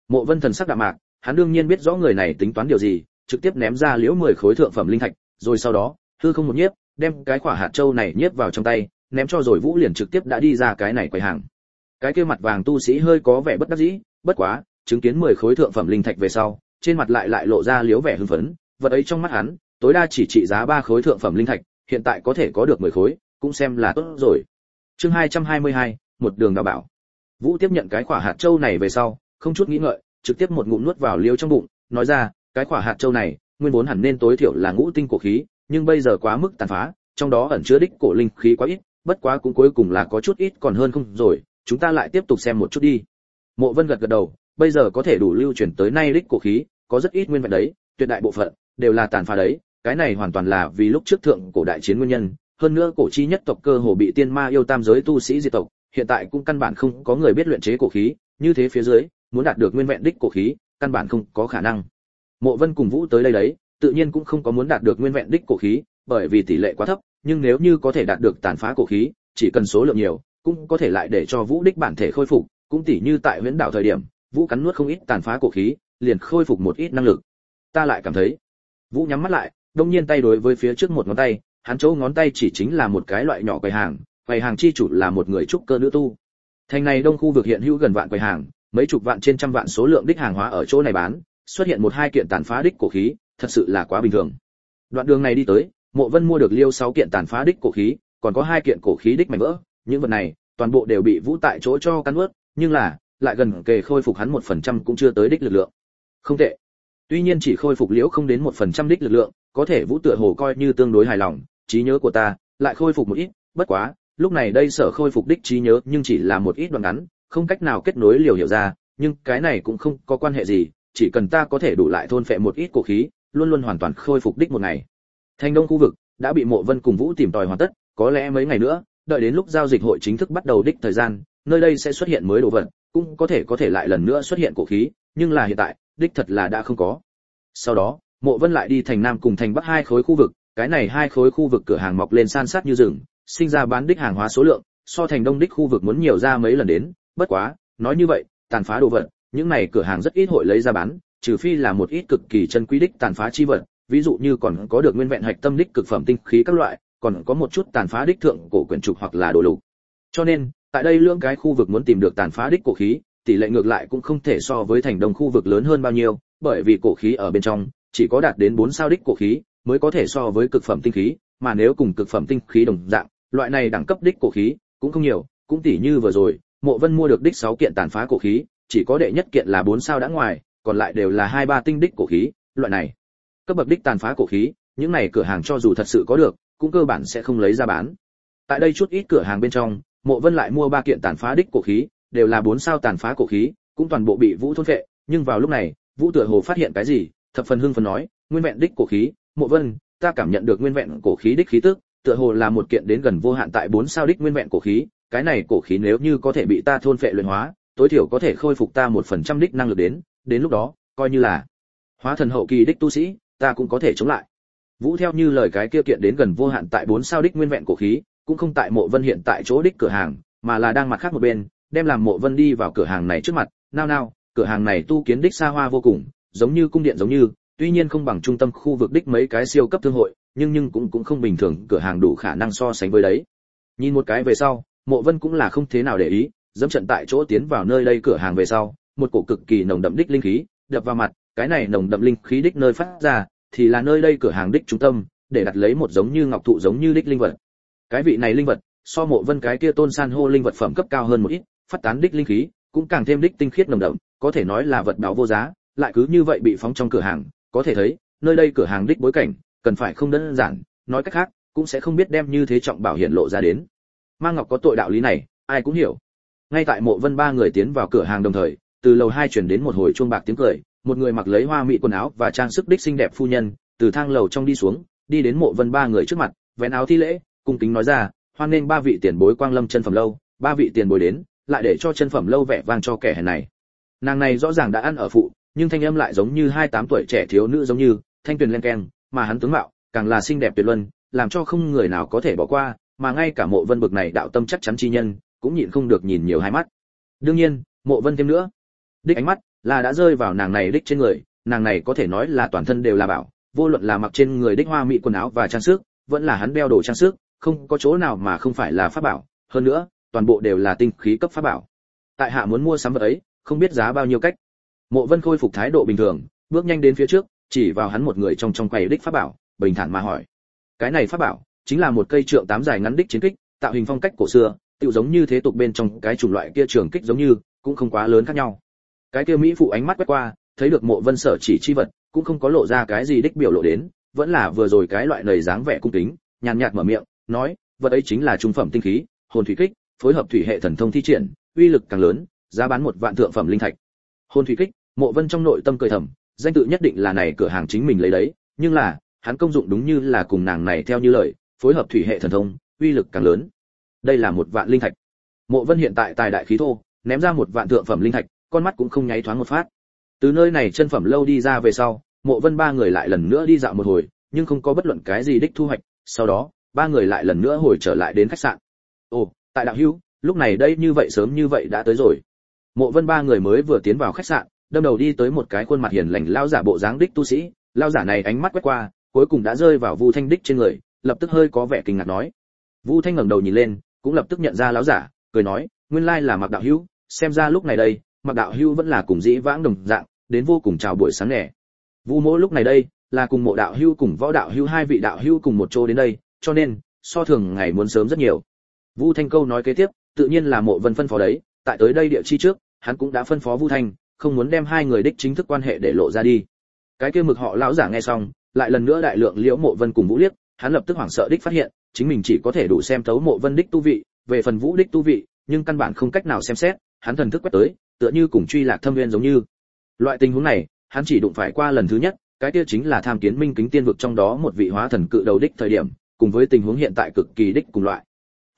Mộ Vân thần sắc đạm mạc, hắn đương nhiên biết rõ người này tính toán điều gì, trực tiếp ném ra liễu 10 khối thượng phẩm linh thạch, rồi sau đó, hư không một nhiếp, đem cái quả hạt châu này nhiếp vào trong tay, ném cho rồi Vũ liền trực tiếp đã đi ra cái này quầy hàng. Cái kia mặt vàng tu sĩ hơi có vẻ bất đắc dĩ, bất quá, chứng kiến 10 khối thượng phẩm linh thạch về sau, trên mặt lại lộ ra liễu vẻ hưng phấn, vật ấy trong mắt hắn, tối đa chỉ trị giá 3 khối thượng phẩm linh thạch, hiện tại có thể có được 10 khối, cũng xem là tốt rồi. Chương 222, một đường đào bảo. Vũ tiếp nhận cái quả hạt châu này về sau, không chút nghĩ ngợi, trực tiếp một ngụm nuốt vào liêu trong bụng, nói ra, cái quả hạt châu này, nguyên vốn hẳn nên tối thiểu là ngũ tinh cổ khí, nhưng bây giờ quá mức tàn phá, trong đó ẩn chứa đích cổ linh khí quá ít, bất quá cũng cuối cùng là có chút ít còn hơn không rồi, chúng ta lại tiếp tục xem một chút đi. Mộ Vân gật gật đầu, bây giờ có thể đủ lưu truyền tới nay đích cổ khí, có rất ít nguyên vẹn đấy, tuyệt đại bộ phận đều là tàn phá đấy, cái này hoàn toàn là vì lúc trước thượng cổ đại chiến nguyên nhân, hơn nữa cổ chi nhất tộc cơ hồ bị tiên ma yêu tam giới tu sĩ diệt tộc, hiện tại cũng căn bản không có người biết luyện chế cổ khí, như thế phía dưới, muốn đạt được nguyên vẹn đích cổ khí, căn bản không có khả năng. Mộ Vân cùng Vũ tới đây đấy, tự nhiên cũng không có muốn đạt được nguyên vẹn đích cổ khí, bởi vì tỷ lệ quá thấp, nhưng nếu như có thể đạt được tàn phá cổ khí, chỉ cần số lượng nhiều, cũng có thể lại để cho Vũ đích bản thể khôi phục, cũng tỉ như tại Huyễn Đảo thời điểm, Vũ cắn nuốt không ít tàn phá cổ khí, liền khôi phục một ít năng lực. Ta lại cảm thấy, Vũ nhắm mắt lại, đột nhiên tay đối với phía trước một ngón tay, hắn chỗ ngón tay chỉ chính là một cái loại nhỏ quầy hàng chi chủ là một người trúc cơ nữ tu. Thành này đông khu vực hiện hữu gần vạn quầy hàng, mấy chục vạn trên trăm vạn số lượng đích hàng hóa ở chỗ này bán, xuất hiện một hai kiện tàn phá đích cổ khí, thật sự là quá bình thường. Đoạn đường này đi tới, Mộ Vân mua được liêu 6 kiện tàn phá đích cổ khí, còn có 2 kiện cổ khí đích mảnh vỡ, những vật này, toàn bộ đều bị Vũ tại chỗ cho cắn nuốt, nhưng là, lại gần kề khôi phục hắn 1% cũng chưa tới đích lực lượng. Không tệ. Tuy nhiên chỉ khôi phục liễu không đến 1% đích lực lượng, có thể Vũ tựa hồ coi như tương đối hài lòng, trí nhớ của ta lại khôi phục một ít, bất quá, lúc này đây sở khôi phục đích trí nhớ nhưng chỉ là một ít đoạn ngắn, không cách nào kết nối liều hiểu ra, nhưng cái này cũng không có quan hệ gì, chỉ cần ta có thể đủ lại thôn phệ một ít cổ khí, luôn luôn hoàn toàn khôi phục đích một ngày. Thành Đông khu vực đã bị Mộ Vân cùng Vũ tìm tòi hoàn tất, có lẽ mấy ngày nữa, đợi đến lúc giao dịch hội chính thức bắt đầu đích thời gian, nơi đây sẽ xuất hiện mới đồ vật, cũng có thể lại lần nữa xuất hiện cổ khí, nhưng là hiện tại, đích thật là đã không có. Sau đó, Mộ Vân lại đi thành Nam cùng thành Bắc hai khối khu vực, cái này hai khối khu vực cửa hàng mọc lên san sát như rừng, sinh ra bán đích hàng hóa số lượng, so thành Đông đích khu vực muốn nhiều ra mấy lần đến, bất quá, nói như vậy, tàn phá đồ vật, những này cửa hàng rất ít hội lấy ra bán, trừ phi là một ít cực kỳ chân quý đích tàn phá chi vật, ví dụ như còn có được nguyên vẹn hạch tâm đích cực phẩm tinh khí các loại, còn có một chút tàn phá đích thượng cổ quyển trục hoặc là đồ lục. Cho nên, tại đây lưỡng cái khu vực muốn tìm được tàn phá đích cổ khí, tỷ lệ ngược lại cũng không thể so với thành Đông khu vực lớn hơn bao nhiêu, bởi vì cổ khí ở bên trong chỉ có đạt đến 4 sao đích cổ khí mới có thể so với cực phẩm tinh khí, mà nếu cùng cực phẩm tinh khí đồng dạng, loại này đẳng cấp đích cổ khí cũng không nhiều, cũng tỷ như vừa rồi, Mộ Vân mua được đích 6 kiện tàn phá cổ khí, chỉ có đệ nhất kiện là 4 sao đã ngoài, còn lại đều là 2-3 tinh đích cổ khí, loại này cấp bậc đích tàn phá cổ khí, những này cửa hàng cho dù thật sự có được, cũng cơ bản sẽ không lấy ra bán. Tại đây chút ít cửa hàng bên trong, Mộ Vân lại mua 3 kiện tàn phá đích cổ khí, đều là 4 sao tàn phá cổ khí, cũng toàn bộ bị Vũ thôn phệ, nhưng vào lúc này, Vũ tựa hồ phát hiện cái gì, thập phần hưng phấn nói, nguyên vẹn đích cổ khí, Mộ Vân, ta cảm nhận được nguyên vẹn cổ khí đích khí tức, tựa hồ là một kiện đến gần vô hạn tại 4 sao đích nguyên vẹn cổ khí, cái này cổ khí nếu như có thể bị ta thôn phệ luyện hóa, tối thiểu có thể khôi phục ta 1% đích năng lực đến lúc đó, coi như là hóa thần hậu kỳ đích tu sĩ, ta cũng có thể chống lại. Vũ theo như lời cái kia kiện đến gần vô hạn tại 4 sao đích nguyên vẹn cổ khí, cũng không tại Mộ Vân hiện tại chỗ đích cửa hàng, mà là đang mặt khác một bên, đem làm Mộ Vân đi vào cửa hàng này trước mặt, nao, cửa hàng này tu kiến đích xa hoa vô cùng, giống như cung điện giống như, tuy nhiên không bằng trung tâm khu vực đích mấy cái siêu cấp thương hội, nhưng cũng không bình thường, cửa hàng đủ khả năng so sánh với đấy. Nhìn một cái về sau, Mộ Vân cũng là không thế nào để ý, dẫm trận tại chỗ tiến vào nơi đây cửa hàng về sau, một cổ cực kỳ nồng đậm đích linh khí đập vào mặt, cái này nồng đậm linh khí đích nơi phát ra thì là nơi đây cửa hàng đích trung tâm, để đặt lấy một giống như ngọc thụ giống như đích linh vật. Cái vị này linh vật, so Mộ Vân cái kia tôn san hô linh vật phẩm cấp cao hơn một ít, phát tán đích linh khí cũng càng thêm đích tinh khiết nồng đậm, có thể nói là vật báo vô giá, lại cứ như vậy bị phóng trong cửa hàng, có thể thấy, nơi đây cửa hàng đích bối cảnh, cần phải không đơn giản, nói cách khác, cũng sẽ không biết đem như thế trọng bảo hiện lộ ra đến. Mang ngọc có tội đạo lý này, ai cũng hiểu. Ngay tại Mộ Vân ba người tiến vào cửa hàng đồng thời, từ lầu 2 truyền đến một hồi chuông bạc tiếng cười, một người mặc lấy hoa mỹ quần áo và trang sức đích xinh đẹp phu nhân, từ thang lầu trong đi xuống, đi đến Mộ Vân ba người trước mặt, vén áo thi lễ, cung kính nói ra, hoan nghênh ba vị tiền bối quang lâm chân phẩm lâu, ba vị tiền bối đến, lại để cho chân phẩm lâu vẻ vang cho kẻ hèn này. Nàng này rõ ràng đã ăn ở phụ, nhưng thanh âm lại giống như 28 tuổi trẻ thiếu nữ giống như, thanh tuyền len keng, mà hắn tướng mạo càng là xinh đẹp tuyệt luân, làm cho không người nào có thể bỏ qua, mà ngay cả Mộ Vân bực này đạo tâm chắc chắn chi nhân, cũng nhịn không được nhìn nhiều hai mắt. Đương nhiên, Mộ Vân thêm nữa, đích ánh mắt là đã rơi vào nàng này đích trên người, nàng này có thể nói là toàn thân đều là bảo, vô luận là mặc trên người đích hoa mỹ quần áo và trang sức, vẫn là hắn đeo đồ trang sức, không có chỗ nào mà không phải là pháp bảo, hơn nữa, toàn bộ đều là tinh khí cấp pháp bảo. Tại hạ muốn mua sắm vật ấy, không biết giá bao nhiêu cách. Mộ Vân khôi phục thái độ bình thường, bước nhanh đến phía trước, chỉ vào hắn một người trong quầy đích pháp bảo, bình thản mà hỏi: "Cái này pháp bảo chính là một cây trượng 8 dài ngắn đích chiến kích, tạo hình phong cách cổ xưa, tựu giống như thế tục bên trong cái chủng loại kia trường kích giống như, cũng không quá lớn khác nhau." Cái kia mỹ phụ ánh mắt quét qua, thấy được Mộ Vân sở chỉ chi vật, cũng không có lộ ra cái gì đích biểu lộ đến, vẫn là vừa rồi cái loại lời dáng vẻ cung kính, nhàn nhạt mở miệng, nói: "Vật ấy chính là trung phẩm tinh khí, hồn thủy kích, phối hợp thủy hệ thần thông thi triển, uy lực càng lớn, giá bán 1 vạn thượng phẩm linh thạch." Hồn thủy kích, Mộ Vân trong nội tâm cười thầm, danh tự nhất định là này cửa hàng chính mình lấy đấy, nhưng là, hắn công dụng đúng như là cùng nàng này theo như lời, phối hợp thủy hệ thần thông, uy lực càng lớn. Đây là 1 vạn linh thạch. Mộ Vân hiện tại tài đại khí thô, ném ra 1 vạn thượng phẩm linh thạch, con mắt cũng không nháy thoáng một phát. Từ nơi này chân phẩm lâu đi ra về sau, Mộ Vân ba người lại lần nữa đi dạo một hồi, nhưng không có bất luận cái gì đích thu hoạch, sau đó, ba người lại lần nữa hồi trở lại đến khách sạn. Ồ, tại đạo hữu, lúc này đây như vậy sớm như vậy đã tới rồi. Mộ Vân ba người mới vừa tiến vào khách sạn, đâm đầu đi tới một cái khuôn mặt hiền lành lão giả bộ dáng đích tu sĩ, lão giả này ánh mắt quét qua, cuối cùng đã rơi vào Vu Thanh đích trên người, lập tức hơi có vẻ kinh ngạc nói. Vu Thanh ngẩng đầu nhìn lên, cũng lập tức nhận ra lão giả, cười nói, nguyên lai là Mạc đạo hữu, xem ra lúc này đây, Mạc đạo hữu vẫn là cùng dĩ vãng đồng dạng, đến vô cùng chào buổi sáng nè. Vu Mỗ lúc này đây, là cùng Mộ đạo hữu cùng Võ đạo hữu hai vị đạo hữu cùng một chỗ đến đây, cho nên, so thường ngày muốn sớm rất nhiều. Vu Thanh câu nói kế tiếp, tự nhiên là Mộ Vân phân phó đấy, tại tới đây địa chi trước, hắn cũng đã phân phó Vu Thanh, không muốn đem hai người đích chính thức quan hệ để lộ ra đi. Cái kia Mực họ lão giả nghe xong, lại lần nữa đại lượng liễu Mộ Vân cùng Vũ liếc, hắn lập tức hoảng sợ đích phát hiện, chính mình chỉ có thể đủ xem thấu Mộ Vân đích tu vị, về phần Vũ đích tu vị, nhưng căn bản không cách nào xem xét, hắn thần thức quét tới, tựa như cùng truy lạc thâm nguyên giống như. Loại tình huống này, hắn chỉ đụng phải qua lần thứ nhất, cái kia chính là Tham Kiến Minh Kính Tiên vực trong đó một vị hóa thần cự đầu đích thời điểm, cùng với tình huống hiện tại cực kỳ đích cùng loại.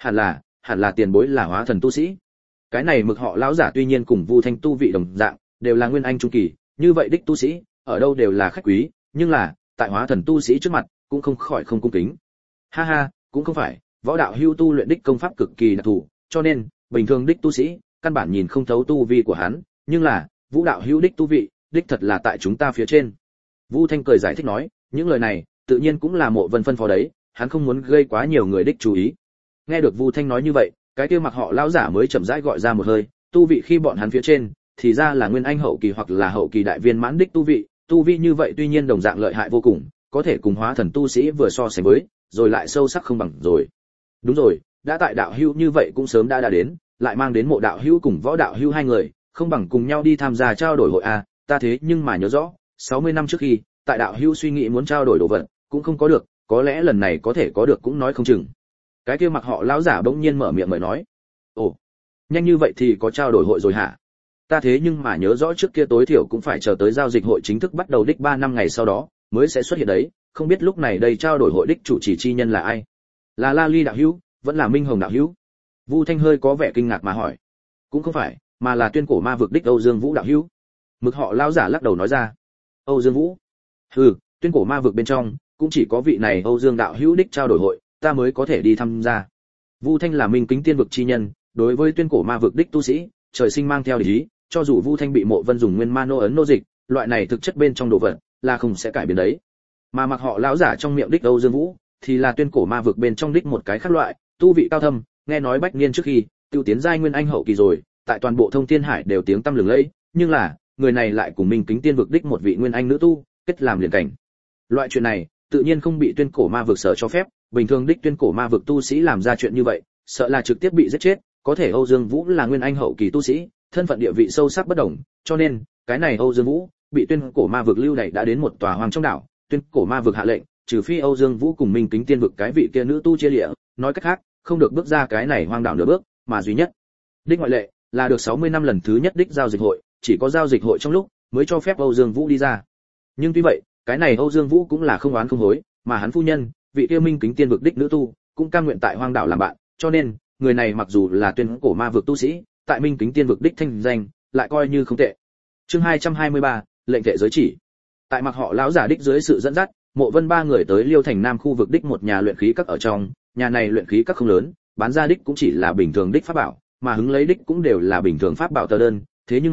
Hẳn là tiền bối là hóa thần tu sĩ. Cái này Mực họ lão giả tuy nhiên cùng Vu Thanh tu vị đồng dạng, đều là nguyên anh trung kỳ, như vậy đích tu sĩ, ở đâu đều là khách quý, nhưng là, tại hóa thần tu sĩ trước mặt, cũng không khỏi không cung kính. Ha ha, cũng không phải, Võ đạo hưu tu luyện đích công pháp cực kỳ đặc thù, cho nên, bình thường đích tu sĩ, căn bản nhìn không thấu tu vi của hắn, nhưng là, Vũ đạo hưu đích tu vị, đích thật là tại chúng ta phía trên. Vu Thanh cười giải thích nói, những lời này, tự nhiên cũng là Mộ Vân phân phó đấy, hắn không muốn gây quá nhiều người đích chú ý. Nghe được Vu Thanh nói như vậy, cái kia Mặc họ lão giả mới chậm rãi gọi ra một hơi, tu vị khi bọn hắn phía trên, thì ra là nguyên anh hậu kỳ hoặc là hậu kỳ đại viên mãn đích tu vị như vậy tuy nhiên đồng dạng lợi hại vô cùng, có thể cùng hóa thần tu sĩ vừa so sánh với, rồi lại sâu sắc không bằng rồi. Đúng rồi, đã tại đạo hữu như vậy cũng sớm đã đến, lại mang đến Mộ đạo hữu cùng Võ đạo hữu hai người, không bằng cùng nhau đi tham gia trao đổi hội a, ta thế nhưng mà nhớ rõ, 60 năm trước khi, tại đạo hữu suy nghĩ muốn trao đổi đồ vật, cũng không có được, có lẽ lần này có thể có được cũng nói không chừng. Cái kia Mặc họ lão giả bỗng nhiên mở miệng mời nói, ồ, nhanh như vậy thì có trao đổi hội rồi hả? Ta thế nhưng mà nhớ rõ trước kia tối thiểu cũng phải chờ tới giao dịch hội chính thức bắt đầu đích 3 năm ngày sau đó mới sẽ xuất hiện đấy, không biết lúc này đây trao đổi hội đích chủ trì chi nhân là ai? Là La Ly đạo hữu, vẫn là Minh Hồng đạo hữu? Vu Thanh hơi có vẻ kinh ngạc mà hỏi. Cũng không phải, mà là Tuyên Cổ Ma vực đích Âu Dương Vũ đạo hữu. Mực họ lão giả lắc đầu nói ra. Âu Dương Vũ? Hừ, Tuyên Cổ Ma vực bên trong cũng chỉ có vị này Âu Dương đạo hữu đích trao đổi hội, ta mới có thể đi tham gia. Vu Thanh là Minh Kính Tiên vực chi nhân, đối với Tuyên Cổ Ma vực đích tu sĩ, trời sinh mang theo ý, cho dù Vu Thanh bị Mộ Vân dùng nguyên ma nô ấn nô dịch, loại này thực chất bên trong đồ vật là không sẽ cải biến đấy. Mà Mặc họ lão giả trong miệng đích Âu Dương Vũ, thì là Tuyên Cổ Ma vực bên trong đích một cái khác loại, tu vị cao thâm, nghe nói bách niên trước khi tiêu tiến giai nguyên anh hậu kỳ rồi, tại toàn bộ Thông Thiên Hải đều tiếng tăm lừng lẫy, nhưng là, người này lại cùng Minh Kính Tiên vực đích một vị nguyên anh nữ tu, kết làm liền cảnh. Loại chuyện này, tự nhiên không bị Tuyên Cổ Ma vực sở cho phép, bình thường đích Tuyên Cổ Ma vực tu sĩ làm ra chuyện như vậy, sợ là trực tiếp bị giết chết, có thể Âu Dương Vũ là nguyên anh hậu kỳ tu sĩ, thân phận địa vị sâu sắc bất đồng, cho nên, cái này Âu Dương Vũ bị Tuyên Cổ Ma vực lưu đày đã đến một tòa hoang trong đảo, Tuyên Cổ Ma vực hạ lệnh, trừ phi Âu Dương Vũ cùng Minh Kính Tiên vực cái vị kia nữ tu chia liễu, nói cách khác, không được bước ra cái này hoang đảo nửa bước, mà duy nhất đích ngoại lệ là được 60 năm lần thứ nhất đích giao dịch hội, chỉ có giao dịch hội trong lúc mới cho phép Âu Dương Vũ đi ra. Nhưng tuy vậy, cái này Âu Dương Vũ cũng là không oán không hối, mà hắn phu nhân, vị kia Minh Kính Tiên vực đích nữ tu, cũng cam nguyện tại hoang đảo làm bạn, cho nên, người này mặc dù là Tuyên Cổ Ma vực tu sĩ, tại Minh Kính Tiên vực đích thanh danh, lại coi như không tệ. Chương 223, lệnh thệ giới chỉ. Tại Mặc họ lão giả đích dưới sự dẫn dắt, Mộ Vân ba người tới Liêu Thành Nam khu vực đích một nhà luyện khí các ở trong, nhà này luyện khí các không lớn, bán ra đích cũng chỉ là bình thường đích pháp bảo, mà hứng lấy đích cũng đều là bình thường pháp bảo tờ đơn, thế nhưng mà,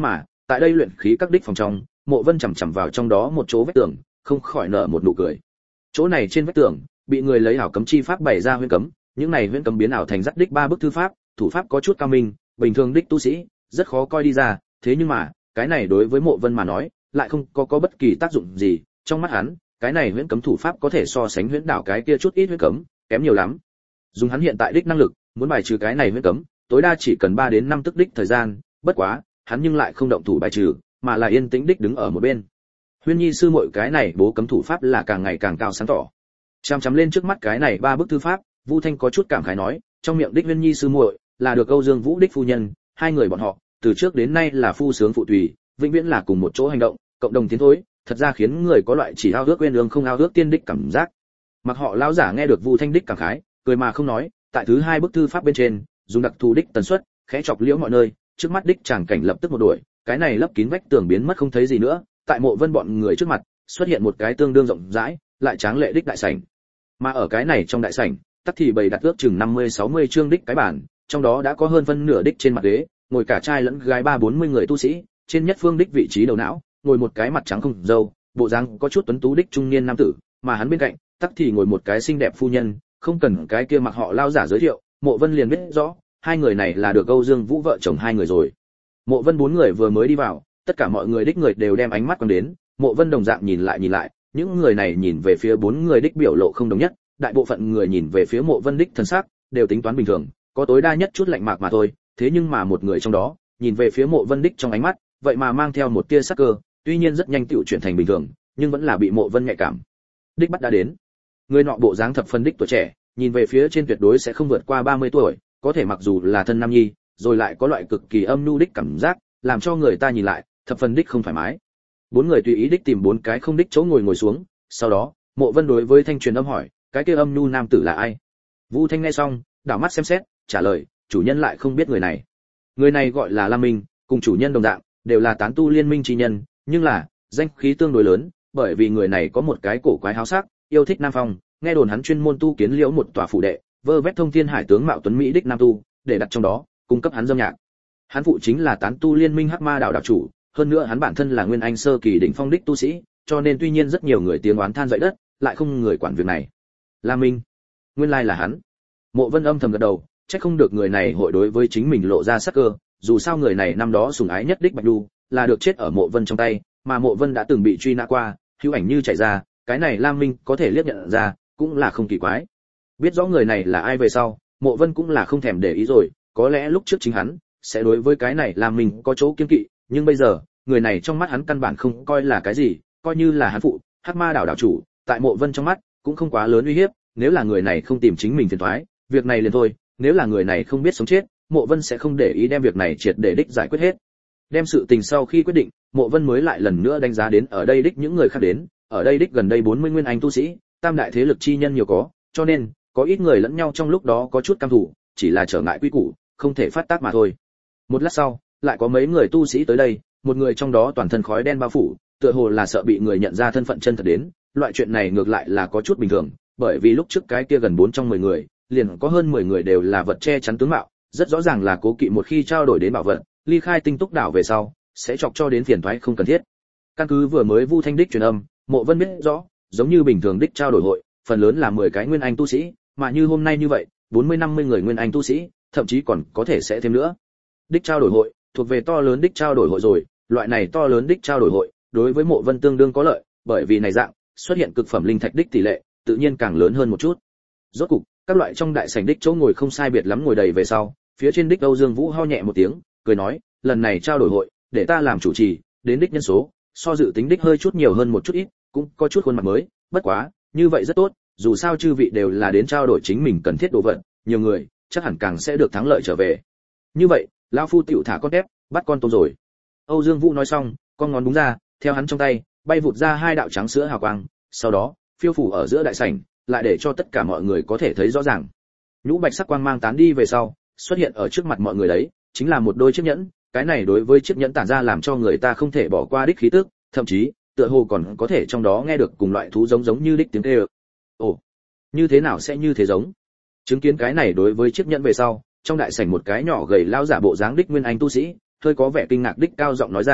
tại đây luyện khí các đích phòng trong, Mộ Vân chằm chằm vào trong đó một chỗ vách tường, không khỏi nở một nụ cười. Chỗ này trên vách tường, bị người lấy ảo cấm chi pháp bày ra huyễn cấm, những này huyễn cấm biến ảo thành dắt đích 3 bức thư pháp, thủ pháp có chút cao minh, bình thường đích tu sĩ rất khó coi đi ra, thế nhưng mà, cái này đối với Mộ Vân mà nói, lại không có bất kỳ tác dụng gì, trong mắt hắn, cái này huyễn cấm thủ pháp có thể so sánh huyễn đảo cái kia chút ít huyễn cấm, kém nhiều lắm. Dùng hắn hiện tại đích năng lực, muốn bài trừ cái này huyễn cấm, tối đa chỉ cần 3 đến 5 tức đích thời gian, bất quá, hắn nhưng lại không động thủ bài trừ, mà là yên tĩnh đích đứng ở một bên. Huyên Nhi sư muội cái này bố cấm thủ pháp là càng ngày càng cao sáng tỏ. Chăm chăm lên trước mắt cái này 3 bức thư pháp, Vu Thanh có chút cảm khái nói, trong miệng đích Huyên Nhi sư muội là được Âu Dương Vũ đích phu nhân, hai người bọn họ từ trước đến nay là phu sướng phụ tùy, vĩnh viễn là cùng một chỗ hành động, cộng đồng tiến thối, thật ra khiến người có loại chỉ ao ước quên ương không ao ước tiên đích cảm giác. Mặc họ lão giả nghe được Vu Thanh đích cảm khái, cười mà không nói, tại thứ 2 bức thư pháp bên trên, dùng đặc thù đích tần suất, khẽ chọc liễu mọi nơi, trước mắt đích tràng cảnh lập tức một đuổi, cái này lấp kín vách tường biến mất không thấy gì nữa, tại Mộ Vân bọn người trước mặt, xuất hiện một cái tương đương rộng rãi, lại tráng lệ đích đại sảnh. Mà ở cái này trong đại sảnh, tắc thì bày đặt ước chừng 50-60 chương đích cái bàn, trong đó đã có hơn phân nửa đích trên mặt ghế, ngồi cả trai lẫn gái 30-40 người tu sĩ, trên nhất phương đích vị trí đầu não, ngồi một cái mặt trắng không râu, bộ dáng có chút tuấn tú đích trung niên nam tử, mà hắn bên cạnh, tắc thì ngồi một cái xinh đẹp phu nhân, không cần cái kia mặc họ lao giả giới thiệu, Mộ Vân liền biết rõ, hai người này là được Âu Dương Vũ vợ chồng hai người rồi. Mộ Vân 4 người vừa mới đi vào, tất cả mọi người đích người đều đem ánh mắt quăng đến, Mộ Vân đồng dạng nhìn lại, những người này nhìn về phía 4 người đích biểu lộ không đồng nhất, đại bộ phận người nhìn về phía Mộ Vân đích thân sắc, đều tính toán bình thường, có tối đa nhất chút lạnh mạc mà thôi, thế nhưng mà một người trong đó, nhìn về phía Mộ Vân đích trong ánh mắt, vậy mà mang theo một tia sắc cơ, tuy nhiên rất nhanh tựu chuyển thành bình thường, nhưng vẫn là bị Mộ Vân nhạy cảm. Đích bắt đã đến. Người nọ bộ dáng thập phân đích tuổi trẻ, nhìn về phía trên tuyệt đối sẽ không vượt qua 30 tuổi, có thể mặc dù là thân nam nhi, rồi lại có loại cực kỳ âm nhu đích cảm giác, làm cho người ta nhìn lại, thập phần đích không thoải mái. 4 người tùy ý đích tìm 4 cái không đích chỗ ngồi xuống, sau đó, Mộ Vân đối với Thanh truyền âm hỏi, cái kia âm nhu nam tử là ai? Vu Thanh nghe xong, đảo mắt xem xét, trả lời, chủ nhân lại không biết người này. Người này gọi là Lam Minh, cùng chủ nhân đồng dạng, đều là tán tu liên minh chi nhân, nhưng là danh khí tương đối lớn, bởi vì người này có một cái cổ quái háo sắc, yêu thích nam phong, nghe đồn hắn chuyên môn tu kiến liễu một tòa phủ đệ, vơ vét thông thiên hải tướng mạo tuấn mỹ đích nam tu, để đặt trong đó, cung cấp hắn dâm nhạc. Hắn phụ chính là tán tu liên minh Hắc Ma đạo đạo chủ, hơn nữa hắn bản thân là nguyên anh sơ kỳ đỉnh phong đích tu sĩ, cho nên tuy nhiên rất nhiều người tiếng oán than dậy đất, lại không người quản việc này. Lam Minh, nguyên lai là hắn. Mộ Vân âm thầm gật đầu, chắc không được người này hội đối với chính mình lộ ra sắc cơ, dù sao người này năm đó sủng ái nhất đích Bạch Đu, là được chết ở Mộ Vân trong tay, mà Mộ Vân đã từng bị truy nã qua, hữu ảnh như chạy ra, cái này Lam Minh có thể liếc nhận ra, cũng là không kỳ quái. Biết rõ người này là ai về sau, Mộ Vân cũng là không thèm để ý rồi, có lẽ lúc trước chính hắn sẽ đối với cái này Lam Minh có chỗ kiêng kỵ, nhưng bây giờ, người này trong mắt hắn căn bản không coi là cái gì, coi như là hắn phụ, Hắc Ma đảo đảo chủ, tại Mộ Vân trong mắt cũng không quá lớn uy hiếp, nếu là người này không tìm chính mình phiền toái, việc này liền thôi, nếu là người này không biết sống chết, Mộ Vân sẽ không để ý đem việc này triệt để đích giải quyết hết. Đem sự tình sau khi quyết định, Mộ Vân mới lại lần nữa đánh giá đến ở đây đích những người khác đến, ở đây đích gần đây 40 nguyên anh tu sĩ, tam đại thế lực chi nhân nhiều có, cho nên có ít người lẫn nhau trong lúc đó có chút cam thủ, chỉ là trở ngại quy củ, không thể phát tác mà thôi. Một lát sau, lại có mấy người tu sĩ tới đây, một người trong đó toàn thân khói đen bao phủ, tựa hồ là sợ bị người nhận ra thân phận chân thật đến, loại chuyện này ngược lại là có chút bình thường, bởi vì lúc trước cái kia gần 4 trong 10 người, liền có hơn 10 người đều là vật che chắn tướng mạo, rất rõ ràng là cố kỵ một khi trao đổi đến bảo vật, ly khai Tinh Túc đảo về sau, sẽ chọc cho đến phiền toái không cần thiết. Căn cứ vừa mới Vu Thanh đích truyền âm, Mộ Vân biết rõ, giống như bình thường đích trao đổi hội, phần lớn là 10 cái nguyên anh tu sĩ, mà như hôm nay như vậy, 40-50 người nguyên anh tu sĩ, thậm chí còn có thể sẽ thêm nữa. Đích trao đổi hội, thuộc về to lớn đích trao đổi hội rồi, loại này to lớn đích trao đổi hội, đối với Mộ Vân tương đương có lợi, bởi vì này dạng, xuất hiện cực phẩm linh thạch đích tỷ lệ, tự nhiên càng lớn hơn một chút. Rốt cục, các loại trong đại sảnh đích chỗ ngồi không sai biệt lắm ngồi đầy về sau, phía trên đích Âu Dương Vũ ho nhẹ một tiếng, cười nói, lần này trao đổi hội, để ta làm chủ trì, đến đích nhân số, so dự tính đích hơi chút nhiều hơn một chút ít, cũng có chút khuôn mặt mới, bất quá, như vậy rất tốt, dù sao chư vị đều là đến trao đổi chính mình cần thiết đồ vật, nhiều người, chắc hẳn càng sẽ được thắng lợi trở về. Như vậy, lão phu tiểu thả con tép, bắt con tôm rồi. Âu Dương Vũ nói xong, con ngón đúng ra, theo hắn trong tay, bay vụt ra 2 đạo trắng sữa hào quang, sau đó, phiêu phủ ở giữa đại sảnh, lại để cho tất cả mọi người có thể thấy rõ ràng. Nhũ bạch sắc quang mang tán đi về sau, xuất hiện ở trước mặt mọi người đấy, chính là một đôi chiếc nhẫn, cái này đối với chiếc nhẫn tản ra làm cho người ta không thể bỏ qua đích khí tức, thậm chí, tựa hồ còn có thể trong đó nghe được cùng loại thú giống như đích tiếng kêu. Ồ, như thế nào sẽ như thế giống? Chứng kiến cái này đối với chiếc nhẫn về sau, trong đại sảnh một cái nhỏ gầy lao giả bộ dáng đích nguyên anh tu sĩ, hơi có vẻ kinh ngạc đích cao giọng nói ra,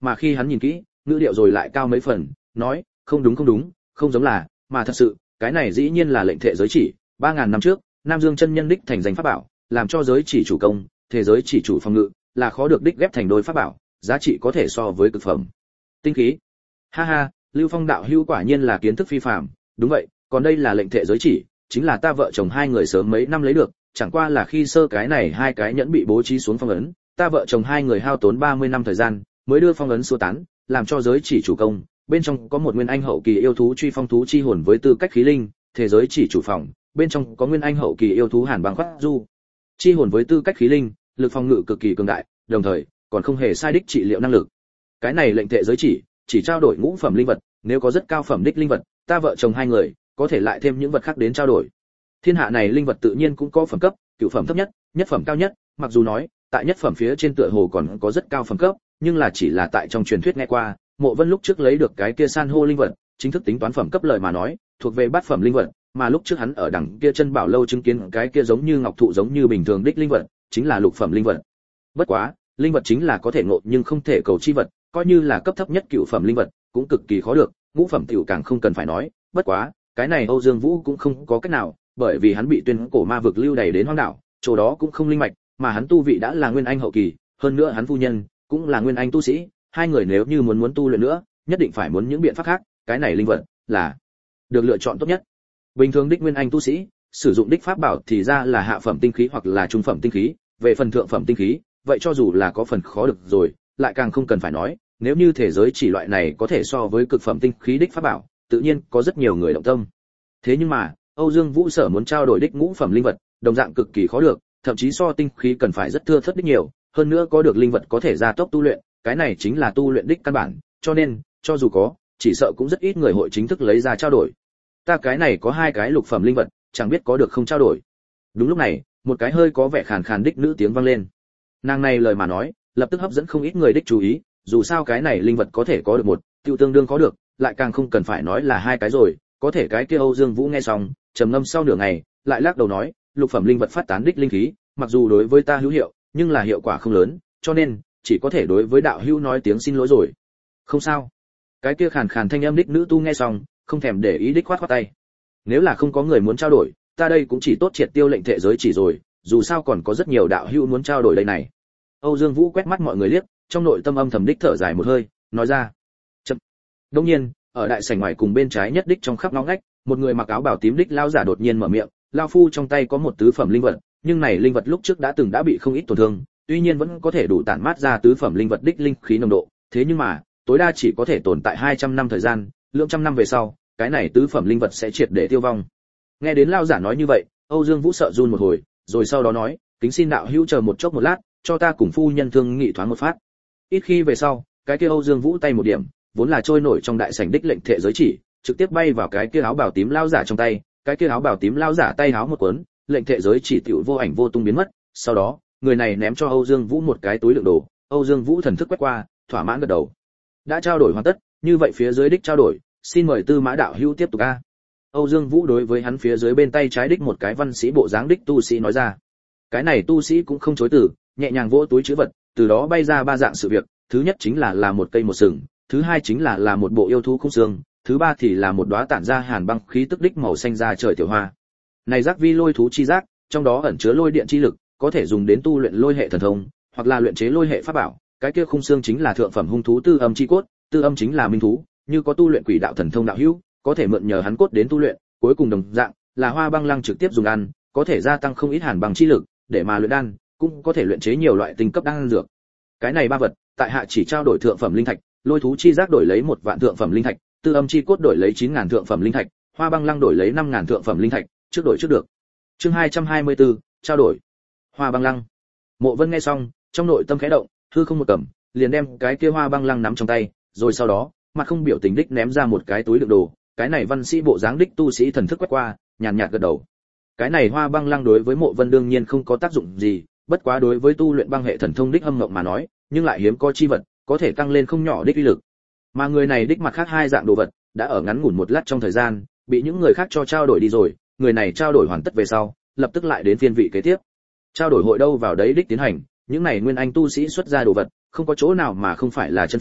mà khi hắn nhìn kỹ, ngữ điệu rồi lại cao mấy phần, nói, không đúng, không giống là, mà thật sự, cái này dĩ nhiên là lệnh thệ giới chỉ, 3000 năm trước, Nam Dương chân nhân đích thành danh pháp bảo, làm cho giới chỉ chủ công, thế giới chỉ chủ phòng ngự, là khó được đích ghép thành đôi pháp bảo, giá trị có thể so với cực phẩm. Tinh khí. Ha ha, Lưu Phong đạo hữu quả nhiên là kiến thức phi phàm, đúng vậy, còn đây là lệnh thệ giới chỉ, chính là ta vợ chồng hai người sớm mấy năm lấy được, chẳng qua là khi sơ cái này hai cái nhẫn bị bố trí xuống phong ấn, ta vợ chồng hai người hao tốn 30 năm thời gian, mới đưa phong ấn xua tán, làm cho giới chỉ chủ công, bên trong có một nguyên anh hậu kỳ yêu thú truy phong thú chi hồn với tư cách khí linh, thế giới chỉ chủ phòng, bên trong có nguyên anh hậu kỳ yêu thú hàn băng khoát du chi hồn với tư cách khí linh, lực phòng ngự cực kỳ cường đại, đồng thời còn không hề sai đích trị liệu năng lực. Cái này lệnh thệ giới chỉ trao đổi ngũ phẩm linh vật, nếu có rất cao phẩm đích linh vật, ta vợ chồng hai người có thể lại thêm những vật khác đến trao đổi. Thiên hạ này linh vật tự nhiên cũng có phẩm cấp, cửu phẩm thấp nhất, nhất phẩm cao nhất, mặc dù nói, tại nhất phẩm phía trên tựa hồ còn có rất cao phẩm cấp, nhưng là chỉ là tại trong truyền thuyết nghe qua, Mộ Vân lúc trước lấy được cái kia san hô linh vật, chính thức tính toán phẩm cấp lời mà nói, thuộc về bát phẩm linh vật, mà lúc trước hắn ở đằng kia chân bảo lâu chứng kiến cái kia giống như ngọc thụ giống như bình thường đích linh vật, chính là lục phẩm linh vật. Bất quá, linh vật chính là có thể ngộ nhưng không thể cầu chi vật, coi như là cấp thấp nhất cửu phẩm linh vật, cũng cực kỳ khó được, ngũ phẩm tiểu càng không cần phải nói, bất quá, cái này Âu Dương Vũ cũng không có cách nào, bởi vì hắn bị tuyên cổ ma vực lưu đày đến hoang đảo, chỗ đó cũng không linh mạch, mà hắn tu vị đã là nguyên anh hậu kỳ, hơn nữa hắn phu nhân cũng là nguyên anh tu sĩ, hai người nếu như muốn tu luyện nữa, nhất định phải muốn những biện pháp khác, cái này linh vật là được lựa chọn tốt nhất. Bình thường đích nguyên anh tu sĩ, sử dụng đích pháp bảo thì ra là hạ phẩm tinh khí hoặc là trung phẩm tinh khí, về phần thượng phẩm tinh khí, vậy cho dù là có phần khó được rồi, lại càng không cần phải nói, nếu như thể giới chỉ loại này có thể so với cực phẩm tinh khí đích pháp bảo, tự nhiên có rất nhiều người động tâm. Thế nhưng mà, Âu Dương Vũ sở muốn trao đổi đích ngũ phẩm linh vật, đồng dạng cực kỳ khó được, thậm chí so tinh khí cần phải rất thưa thớt đích nhiều, hơn nữa có được linh vật có thể gia tốc tu luyện, cái này chính là tu luyện đích căn bản, cho nên, cho dù có, chỉ sợ cũng rất ít người hội chính thức lấy ra trao đổi. Ta cái này có hai cái lục phẩm linh vật, chẳng biết có được không trao đổi. Đúng lúc này, một cái hơi có vẻ khàn khàn đích nữ tiếng vang lên. Nàng này lời mà nói, lập tức hấp dẫn không ít người đích chú ý, dù sao cái này linh vật có thể có được một, tiêu tương đương có được, lại càng không cần phải nói là hai cái rồi, có thể cái kia Âu Dương Vũ nghe xong, trầm ngâm sau nửa ngày, lại lắc đầu nói, lục phẩm linh vật phát tán đích linh khí, mặc dù đối với ta hữu hiệu, nhưng là hiệu quả không lớn, cho nên chỉ có thể đối với đạo hữu nói tiếng xin lỗi rồi. Không sao. Cái kia khàn khàn thanh âm đích nữ tu nghe xong, không thèm để ý đích khoát khoát tay. Nếu là không có người muốn trao đổi, ta đây cũng chỉ tốt triệt tiêu lệnh thệ giới chỉ rồi, dù sao còn có rất nhiều đạo hữu muốn trao đổi đây này. Âu Dương Vũ quét mắt mọi người liếc, trong nội tâm âm thầm đích thở dài một hơi, nói ra. Chậm. Đương nhiên, ở đại sảnh ngoài cùng bên trái nhất đích trong khắp ngõ ngách, một người mặc áo bào tím đích lão giả đột nhiên mở miệng, lão phu trong tay có một tứ phẩm linh vật, nhưng này linh vật lúc trước đã bị không ít tổn thương, tuy nhiên vẫn có thể đủ tản mát ra tứ phẩm linh vật đích linh khí nồng độ, thế nhưng mà, tối đa chỉ có thể tồn tại 200 năm thời gian, lượng trăm năm về sau, cái này tứ phẩm linh vật sẽ triệt để tiêu vong. Nghe đến lão giả nói như vậy, Âu Dương Vũ sợ run một hồi, rồi sau đó nói, kính xin đạo hữu chờ một chốc một lát, cho ta cùng phu nhân thương nghị thoáng một phát. Ít khi về sau, cái kia Âu Dương Vũ tay một điểm, vốn là trôi nổi trong đại sảnh đích lệnh thệ giới chỉ, trực tiếp bay vào cái kia áo bào tím lão giả trong tay, cái kia áo bào tím lão giả tay áo một cuốn, lệnh thệ giới chỉ tiểu vô ảnh vô tung biến mất, sau đó, người này ném cho Âu Dương Vũ một cái túi đựng đồ, Âu Dương Vũ thần thức quét qua, thỏa mãn gật đầu. Đã trao đổi hoàn tất, như vậy phía dưới đích trao đổi, xin mời Tư Mã đạo hữu tiếp tục a. Âu Dương Vũ đối với hắn phía dưới bên tay trái đích một cái văn sĩ bộ dáng đích tu sĩ nói ra. Cái này tu sĩ cũng không chối từ, nhẹ nhàng vỗ túi trữ vật, từ đó bay ra ba dạng sự việc, thứ nhất chính là một cây một sừng, thứ hai chính là một bộ yêu thú khung xương, thứ ba thì là một đóa tản ra hàn băng khí tức đích màu xanh da trời tiểu hoa. Này giác vi lôi thú chi giác, trong đó ẩn chứa lôi điện chi lực, có thể dùng đến tu luyện lôi hệ thần thông, hoặc là luyện chế lôi hệ pháp bảo. Cái kia khung xương chính là thượng phẩm hung thú tư âm chi cốt, tư âm chính là minh thú, như có tu luyện quỷ đạo thần thông đạo hữu, có thể mượn nhờ hắn cốt đến tu luyện. Cuối cùng đồng dạng là hoa băng lăng trực tiếp dùng ăn, có thể gia tăng không ít hàn băng chi lực, để mà luyện đan, cũng có thể luyện chế nhiều loại tinh cấp đan dược. Cái này ba vật, tại hạ chỉ trao đổi thượng phẩm linh thạch, lôi thú chi giác đổi lấy 1 vạn thượng phẩm linh thạch, tư âm chi cốt đổi lấy 9000 thượng phẩm linh thạch, hoa băng lăng đổi lấy 5000 thượng phẩm linh thạch, trước đổi trước được. Chương 224, trao đổi. Hoa băng lăng. Mộ Vân nghe xong, trong nội tâm khẽ động, hư không một cầm, liền đem cái kia hoa băng lăng nắm trong tay, rồi sau đó, mặt không biểu tình đích ném ra một cái túi đựng đồ, cái này văn sĩ bộ dáng đích tu sĩ thần thức quét qua, nhàn nhạt gật đầu. Cái này hoa băng lăng đối với Mộ Vân đương nhiên không có tác dụng gì, bất quá đối với tu luyện băng hệ thần thông đích âm ngộng mà nói, nhưng lại hiếm có chi vật, có thể tăng lên không nhỏ đích uy lực. Mà người này đích mặt khác hai dạng đồ vật, đã ở ngắn ngủn một lát trong thời gian, bị những người khác cho trao đổi đi rồi, người này trao đổi hoàn tất về sau, lập tức lại đến phiên vị kế tiếp. Trao đổi hội đâu vào đấy đích tiến hành, những này nguyên anh tu sĩ xuất ra đồ vật, không có chỗ nào mà không phải là chân phẩm,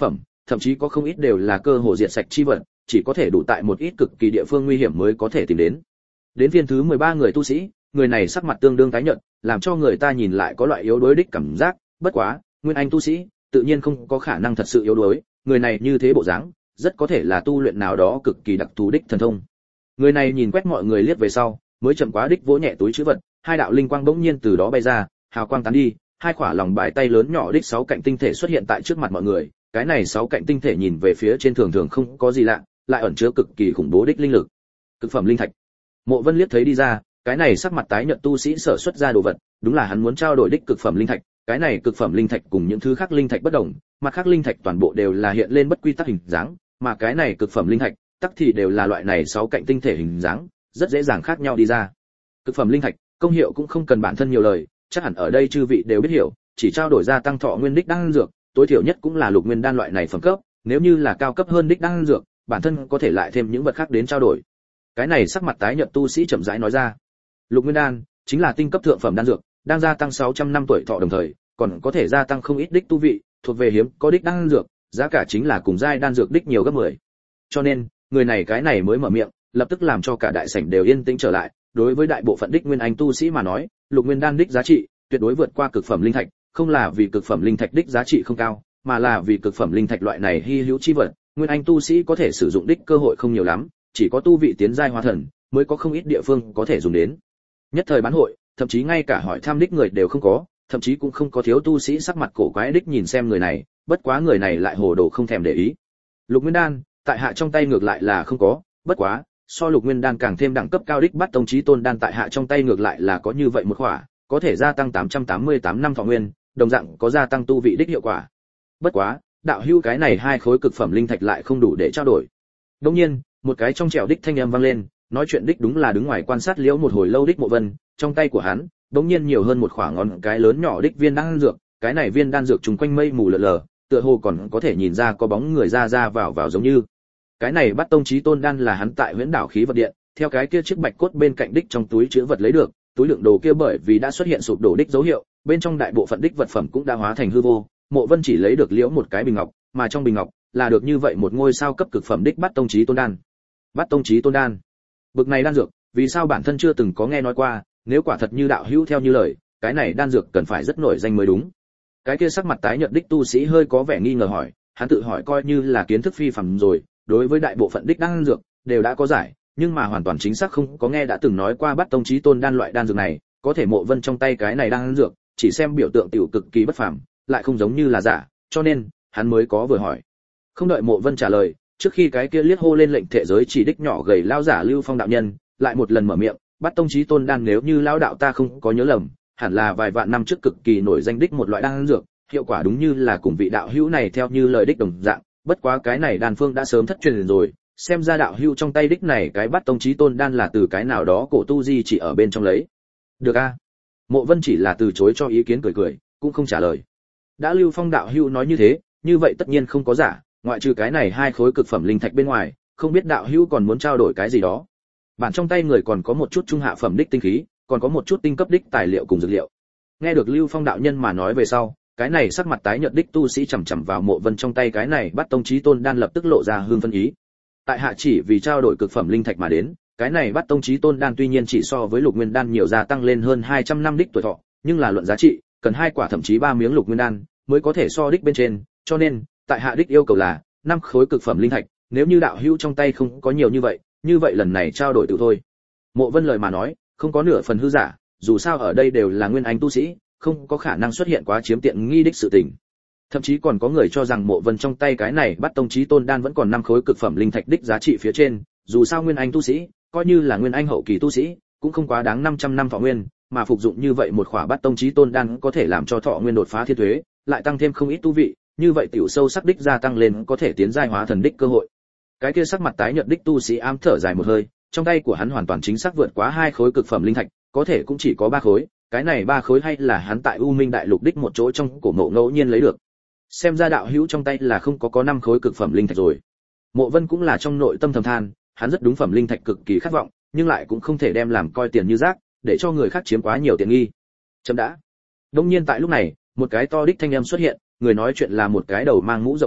thậm chí có không ít đều là cơ hồ diệt sạch chi vật, chỉ có thể đủ tại một ít cực kỳ địa phương nguy hiểm mới có thể tìm đến. Đến phiên thứ 13 người tu sĩ, người này sắc mặt tương đương tái nhợt, làm cho người ta nhìn lại có loại yếu đuối đích cảm giác, bất quá, nguyên anh tu sĩ, tự nhiên không có khả năng thật sự yếu đuối, người này như thế bộ dáng, rất có thể là tu luyện nào đó cực kỳ đặc thù đích thần thông. Người này nhìn quét mọi người liếc về sau, mới chậm quá đích vỗ nhẹ túi trữ vật, hai đạo linh quang bỗng nhiên từ đó bay ra, hào quang tán đi, hai quả lòng bài tay lớn nhỏ đích 6 cạnh tinh thể xuất hiện tại trước mặt mọi người, cái này 6 cạnh tinh thể nhìn về phía trên thường thường không có gì lạ, lại ẩn chứa cực kỳ khủng bố đích linh lực. Cực phẩm linh thạch. Mộ Vân liếc thấy đi ra, cái này sắc mặt tái nhợt tu sĩ sở xuất ra đồ vật, đúng là hắn muốn trao đổi đích cực phẩm linh thạch, cái này cực phẩm linh thạch cùng những thứ khác linh thạch bất đồng, mặt khác linh thạch toàn bộ đều là hiện lên bất quy tắc hình dáng, mà cái này cực phẩm linh thạch, tắc thì đều là loại này 6 cạnh tinh thể hình dáng, rất dễ dàng khác nhau đi ra. Cực phẩm linh thạch, công hiệu cũng không cần bản thân nhiều lời, chắc hẳn ở đây chư vị đều biết hiểu, chỉ trao đổi ra tăng thọ nguyên đích đan dược, tối thiểu nhất cũng là lục nguyên đan loại này phẩm cấp, nếu như là cao cấp hơn đích đan dược, bản thân có thể lại thêm những vật khác đến trao đổi. Cái này sắc mặt tái nhợt tu sĩ chậm rãi nói ra. Lục nguyên đan chính là tinh cấp thượng phẩm đan dược, đang gia tăng 600 năm tuổi thọ đồng thời, còn có thể gia tăng không ít đích tu vị, thuộc về hiếm có đích đan dược, giá cả chính là cùng giai đan dược đích nhiều gấp 10. Cho nên, người này cái này mới mở miệng, lập tức làm cho cả đại sảnh đều yên tĩnh trở lại, đối với đại bộ phận đích nguyên anh tu sĩ mà nói, lục nguyên đan đích giá trị tuyệt đối vượt qua cực phẩm linh thạch, không là vì cực phẩm linh thạch đích giá trị không cao, mà là vì cực phẩm linh thạch loại này hi hữu chi vật, nguyên anh tu sĩ có thể sử dụng đích cơ hội không nhiều lắm, chỉ có tu vị tiến giai hóa thần mới có không ít địa phương có thể dùng đến. Nhất thời bán hội, thậm chí ngay cả hỏi thăm đích người đều không có, thậm chí cũng không có thiếu tu sĩ sắc mặt cổ quái đích nhìn xem người này, bất quá người này lại hồ đồ không thèm để ý. Lục nguyên đan, tại hạ trong tay ngược lại là không có, bất quá, so lục nguyên đan càng thêm đẳng cấp cao đích bắt tông chí tôn đan tại hạ trong tay ngược lại là có như vậy một khỏa, có thể gia tăng 888 năm thọ nguyên, đồng dạng có gia tăng tu vị đích hiệu quả. Bất quá, đạo hữu cái này hai khối cực phẩm linh thạch lại không đủ để trao đổi. Đương nhiên, một cái trong trẻo đích thanh âm vang lên, nói chuyện đích đúng là đứng ngoài quan sát liễu một hồi lâu đích Mộ Vân, trong tay của hắn, đống nhiên nhiều hơn một khỏa ngón cái lớn nhỏ đích viên đan dược, cái này viên đan dược trùng quanh mây mù lờ lờ, tựa hồ còn có thể nhìn ra có bóng người ra ra vào giống như. Cái này bắt tông chí tôn đan là hắn tại Huyễn Đảo khí vật điện, theo cái kia chiếc bạch cốt bên cạnh đích trong túi chứa vật lấy được, túi đựng đồ kia bởi vì đã xuất hiện sụp đổ đích dấu hiệu, bên trong đại bộ phận đích vật phẩm cũng đã hóa thành hư vô, Mộ Vân chỉ lấy được liễu một cái bình ngọc, mà trong bình ngọc là được như vậy một ngôi sao cấp cực phẩm đích bắt tông chí tôn đan. Bắt tông chí tôn đan, bực này đan dược, vì sao bản thân chưa từng có nghe nói qua, nếu quả thật như đạo hữu theo như lời, cái này đan dược cần phải rất nổi danh mới đúng. Cái kia sắc mặt tái nhợt đích tu sĩ hơi có vẻ nghi ngờ hỏi, hắn tự hỏi coi như là kiến thức phi phàm rồi, đối với đại bộ phận đích đan dược đều đã có giải, nhưng mà hoàn toàn chính xác không có nghe đã từng nói qua bắt tông chí tôn đan loại đan dược này, có thể Mộ Vân trong tay cái này đan dược, chỉ xem biểu tượng tiểu cực kỳ bất phàm, lại không giống như là giả, cho nên hắn mới có vừa hỏi. Không đợi Mộ Vân trả lời, trước khi cái kia liếc hô lên lệnh thể giới chỉ đích nhỏ gầy lao giả Lưu Phong đạo nhân, lại một lần mở miệng, bắt tông chí tôn đan nếu như lão đạo ta không có nhớ lầm, hẳn là vài vạn năm trước cực kỳ nổi danh đích một loại đan dược, hiệu quả đúng như là cùng vị đạo hữu này theo như lời đích đồng dạng, bất quá cái này đan phương đã sớm thất truyền rồi, xem ra đạo hữu trong tay đích này cái bắt tông chí tôn đan là từ cái nào đó cổ tu di chỉ ở bên trong lấy. Được a. Mộ Vân chỉ là từ chối cho ý kiến cười, cũng không trả lời. Đã Lưu Phong đạo hữu nói như thế, như vậy tất nhiên không có giả, ngoại trừ cái này hai khối cực phẩm linh thạch bên ngoài, không biết đạo hữu còn muốn trao đổi cái gì đó. Bản trong tay người còn có một chút trung hạ phẩm đích tinh khí, còn có một chút tinh cấp đích tài liệu cùng dược liệu. Nghe được Lưu Phong đạo nhân mà nói về sau, cái này sắc mặt tái nhợt đích tu sĩ chằm chằm vào Mộ Vân trong tay cái này bắt tông chí tôn đan lập tức lộ ra hương phân ý. Tại hạ chỉ vì trao đổi cực phẩm linh thạch mà đến, cái này bắt tông chí tôn đan tuy nhiên chỉ so với lục nguyên đan nhiều gia tăng lên hơn 200 năm đích tuổi thọ, nhưng là luận giá trị, cần 2 quả thậm chí 3 miếng lục nguyên đan mới có thể so đích bên trên, cho nên, tại hạ đích yêu cầu là 5 khối cực phẩm linh thạch, nếu như đạo hữu trong tay không có nhiều như vậy lần này trao đổi tự thôi. Mộ Vân lời mà nói, không có nửa phần hư giả, dù sao ở đây đều là nguyên anh tu sĩ, không có khả năng xuất hiện quá chiếm tiện nghi đích sự tình. Thậm chí còn có người cho rằng Mộ Vân trong tay cái này bắt tông chí tôn đan vẫn còn 5 khối cực phẩm linh thạch đích giá trị phía trên, dù sao nguyên anh tu sĩ, coi như là nguyên anh hậu kỳ tu sĩ, cũng không quá đáng 500 năm thọ nguyên, mà phục dụng như vậy một khỏa bắt tông chí tôn đan có thể làm cho thọ nguyên đột phá thiên thuế, lại tăng thêm không ít tu vị, như vậy tiểu sâu sắc đích gia tăng lên có thể tiến giai hóa thần đích cơ hội. Cái kia sắc mặt tái nhợt đích tu sĩ ám thở dài một hơi, trong tay của hắn hoàn toàn chính xác vượt quá 2 khối cực phẩm linh thạch, có thể cũng chỉ có 3 khối, cái này 3 khối hay là hắn tại U Minh Đại Lục đích một chỗ trong cổ mộ ngẫu nhiên lấy được. Xem ra đạo hữu trong tay là không có 5 khối cực phẩm linh thạch rồi. Mộ Vân cũng là trong nội tâm thầm than, hắn rất đúng phẩm linh thạch cực kỳ khát vọng, nhưng lại cũng không thể đem làm coi tiền như rác, để cho người khác chiếm quá nhiều tiện nghi. Chấm đã. Đương nhiên tại lúc này, một cái to đích thanh âm xuất hiện, người nói chuyện là một cái đầu mang mũ rộng vành,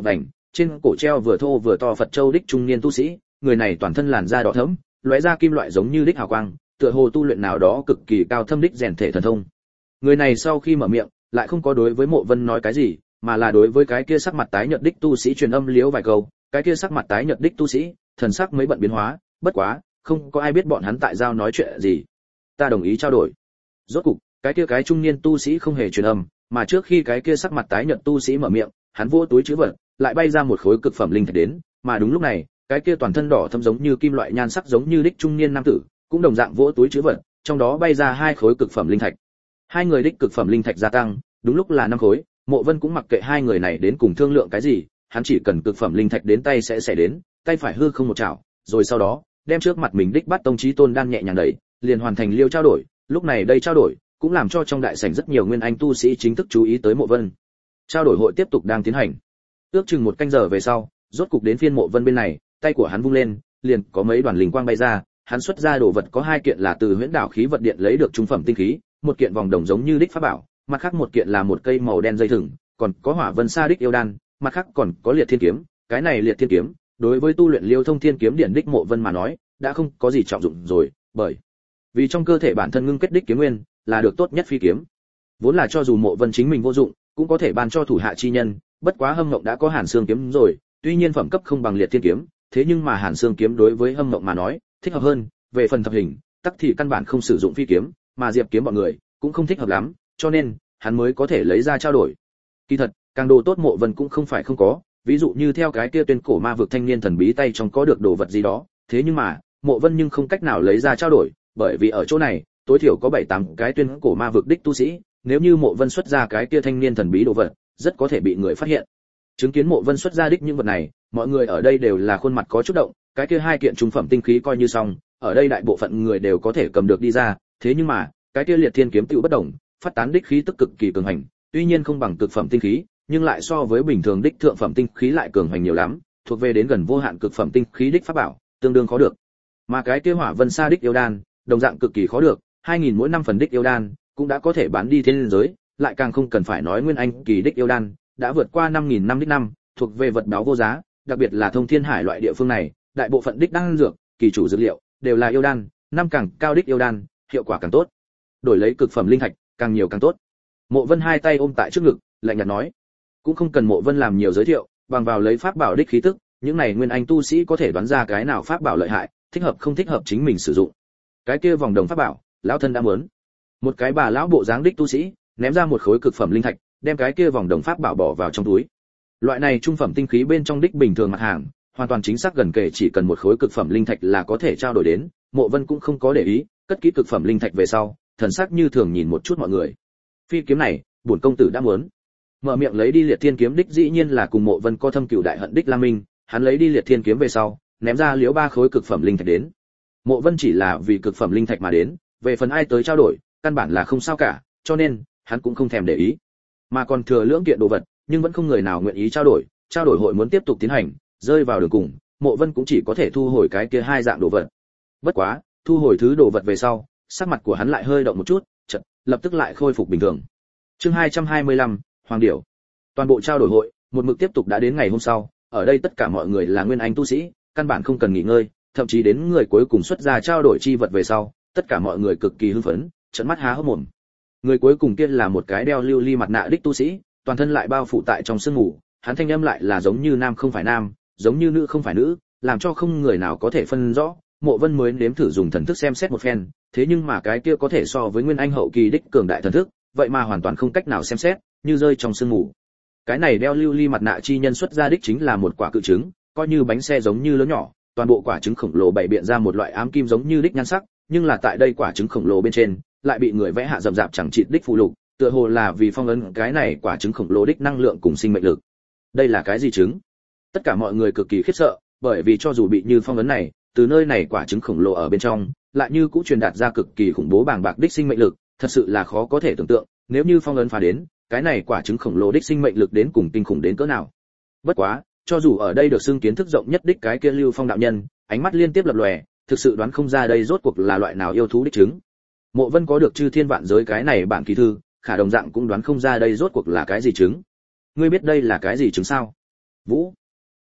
trên cổ treo vừa thô vừa to Phật châu đích trung niên tu sĩ, người này toàn thân làn da đỏ thẫm, lóe ra kim loại giống như đích hào quang, tựa hồ tu luyện nào đó cực kỳ cao thâm đích rèn thể thần thông. Người này sau khi mở miệng, lại không có đối với Mộ Vân nói cái gì, mà là đối với cái kia sắc mặt tái nhợt đích tu sĩ truyền âm liếu vài câu. Cái kia sắc mặt tái nhợt đích tu sĩ, thần sắc mấy bận biến hóa, bất quá, không có ai biết bọn hắn tại giao nói chuyện gì. Ta đồng ý trao đổi. Rốt cục, cái trung niên tu sĩ không hề truyền âm, mà trước khi cái kia sắc mặt tái nhợt tu sĩ mở miệng, hắn vô túi trữ vật, lại bay ra một khối cực phẩm linh thạch đến, mà đúng lúc này, cái kia toàn thân đỏ thẫm giống như kim loại nhan sắc giống như đích trung niên nam tử, cũng đồng dạng vỗ túi trữ vật, trong đó bay ra hai khối cực phẩm linh thạch. Hai người đích cực phẩm linh thạch gia tăng, đúng lúc là 5 khối, Mộ Vân cũng mặc kệ hai người này đến cùng thương lượng cái gì, hắn chỉ cần cực phẩm linh thạch đến tay sẽ đến, tay phải hư không một chảo, rồi sau đó, đem trước mặt mình đích bắt tông chí tôn đan nhẹ nhàng đẩy, liền hoàn thành liêu trao đổi, lúc này đây trao đổi, cũng làm cho trong đại sảnh rất nhiều nguyên anh tu sĩ chính thức chú ý tới Mộ Vân. Trao đổi hội tiếp tục đang tiến hành. Ước chừng 1 canh giờ về sau, rốt cục đến phiên Mộ Vân bên này, tay của hắn vung lên, liền có mấy đoàn linh quang bay ra, hắn xuất ra đồ vật có 2 kiện là từ Huyễn Đảo khí vật điện lấy được trung phẩm tinh khí, một kiện vòng đồng giống như đích pháp bảo, mặt khác một kiện là một cây màu đen dây thừng, còn có Hỏa Vân Sa đích yêu đan, mặt khác còn có Liệt Thiên kiếm, cái này Liệt Thiên kiếm, đối với tu luyện Liêu Thông Thiên kiếm điện đích Mộ Vân mà nói, đã không có gì trọng dụng rồi, bởi vì trong cơ thể bản thân ngưng kết đích kiếm nguyên, là được tốt nhất phi kiếm. Vốn là cho dù Mộ Vân chính mình vô dụng, cũng có thể ban cho thủ hạ chi nhân, bất quá Hâm Ngộng đã có Hàn Xương kiếm rồi, tuy nhiên phẩm cấp không bằng Liệt Thiên kiếm, thế nhưng mà Hàn Xương kiếm đối với Hâm Ngộng mà nói, thích hợp hơn, về phần thập hình, tắc thì căn bản không sử dụng phi kiếm, mà Diệp kiếm bọn người cũng không thích hợp lắm, cho nên hắn mới có thể lấy ra trao đổi. Kỳ thật, càng đồ tốt Mộ Vân cũng không phải không có, ví dụ như theo cái kia tuyên cổ ma vực thanh niên thần bí tay trong có được đồ vật gì đó, thế nhưng mà, Mộ Vân nhưng không cách nào lấy ra trao đổi, bởi vì ở chỗ này, tối thiểu có 7-8 cái tuyên cổ ma vực đích tu sĩ, nếu như Mộ Vân xuất ra cái kia thanh niên thần bí đồ vật, rất có thể bị người phát hiện. Chứng kiến Mộ Vân xuất ra đích những vật này, mọi người ở đây đều là khuôn mặt có chút động, cái kia 2 kiện trung phẩm tinh khí coi như xong, ở đây đại bộ phận người đều có thể cầm được đi ra, thế nhưng mà, cái kia Liệt Thiên kiếm tựu bất động, phát tán đích khí tức cực kỳ cường hành, tuy nhiên không bằng cực phẩm tinh khí, nhưng lại so với bình thường đích thượng phẩm tinh khí lại cường hành nhiều lắm, thuộc về đến gần vô hạn cực phẩm tinh khí đích pháp bảo, tương đương khó được. Mà cái kia Hỏa Vân Sa đích yêu đan, đồng dạng cực kỳ khó được, 2000 mỗi năm phần đích yêu đan, cũng đã có thể bán đi thiên giới, lại càng không cần phải nói nguyên anh kỳ đích yêu đan, đã vượt qua 5000 năm đích năm, thuộc về vật báo vô giá, đặc biệt là Thông Thiên Hải loại địa phương này, đại bộ phận đích đan dược, kỳ chủ dược liệu đều là yêu đan, năm càng cao đích yêu đan, hiệu quả càng tốt. Đổi lấy cực phẩm linh thạch, càng nhiều càng tốt. Mộ Vân hai tay ôm tại trước ngực, lạnh nhạt nói, cũng không cần Mộ Vân làm nhiều giới thiệu, bằng vào lấy pháp bảo đích khí tức, những này nguyên anh tu sĩ có thể đoán ra cái nào pháp bảo lợi hại, thích hợp không thích hợp chính mình sử dụng. Cái kia vòng đồng pháp bảo, lão thân đã muốn. Một cái bà lão bộ dáng đích tu sĩ, ném ra một khối cực phẩm linh thạch, đem cái kia vòng đồng pháp bảo bỏ vào trong túi. Loại này trung phẩm tinh khí bên trong đích bình thường mặt hàng, hoàn toàn chính xác gần kể chỉ cần một khối cực phẩm linh thạch là có thể trao đổi đến, Mộ Vân cũng không có để ý, cất kỹ cực phẩm linh thạch về sau, thần sắc như thường nhìn một chút mọi người. Phi kiếm này, bổn công tử đã muốn. Mở miệng lấy đi Liệt Thiên kiếm đích dĩ nhiên là cùng Mộ Vân có thâm cửu đại hận đích Lam Minh, hắn lấy đi Liệt Thiên kiếm về sau, ném ra liếu 3 khối cực phẩm linh thạch đến. Mộ Vân chỉ là vì cực phẩm linh thạch mà đến, về phần ai tới trao đổi, căn bản là không sao cả, cho nên hắn cũng không thèm để ý. Mà còn thừa lưỡng kiện đồ vật, nhưng vẫn không người nào nguyện ý trao đổi hội muốn tiếp tục tiến hành, rơi vào đường cùng, Mộ Vân cũng chỉ có thể thu hồi cái kia 2 dạng đồ vật. Bất quá, thu hồi thứ đồ vật về sau, sắc mặt của hắn lại hơi động một chút, chợt lập tức lại khôi phục bình thường. Chương 225, Hoàng Điểu. Toàn bộ trao đổi hội, một mực tiếp tục đã đến ngày hôm sau, ở đây tất cả mọi người là nguyên anh tu sĩ, căn bản không cần nghỉ ngơi, thậm chí đến người cuối cùng xuất ra trao đổi chi vật về sau, tất cả mọi người cực kỳ hưng phấn, trợn mắt há hốc mồm. Người cuối cùng kia là một cái đeo lưu ly mặt nạ đích tu sĩ, toàn thân lại bao phủ tại trong sương mù, hắn thanh âm lại là giống như nam không phải nam, giống như nữ không phải nữ, làm cho không người nào có thể phân rõ. Mộ Vân mới nếm thử dùng thần thức xem xét một phen, thế nhưng mà cái kia có thể so với nguyên anh hậu kỳ đích cường đại thần thức, vậy mà hoàn toàn không cách nào xem xét, như rơi trong sương mù. Cái này đeo lưu ly mặt nạ chi nhân xuất ra đích chính là một quả cự trứng, coi như bánh xe giống như lớn nhỏ, toàn bộ quả trứng khổng lồ bày biện ra một loại ám kim giống như đích nhan sắc, nhưng là tại đây quả trứng khổng lồ bên trên, lại bị người vẽ hạ rậm rạp chẳng chịt đích phù lục, tựa hồ là vì phong ấn cái này quả trứng khổng lồ đích năng lượng cùng sinh mệnh lực. Đây là cái gì trứng? Tất cả mọi người cực kỳ khiếp sợ, bởi vì cho dù bị như phong ấn này, từ nơi này quả trứng khổng lồ ở bên trong, lại như cũng truyền đạt ra cực kỳ khủng bố bàng bạc đích sinh mệnh lực, thật sự là khó có thể tưởng tượng, nếu như phong ấn phá đến, cái này quả trứng khổng lồ đích sinh mệnh lực đến cùng kinh khủng đến cỡ nào. Bất quá, cho dù ở đây được xưng kiến thức rộng nhất đích cái kia Lưu Phong đạo nhân, ánh mắt liên tiếp lập lòe, thực sự đoán không ra đây rốt cuộc là loại nào yêu thú đích trứng. Mộ Vân có được chư thiên vạn giới cái này bản kỳ thư, khả đồng dạng cũng đoán không ra đây rốt cuộc là cái gì trứng. Ngươi biết đây là cái gì trứng sao? Vũ,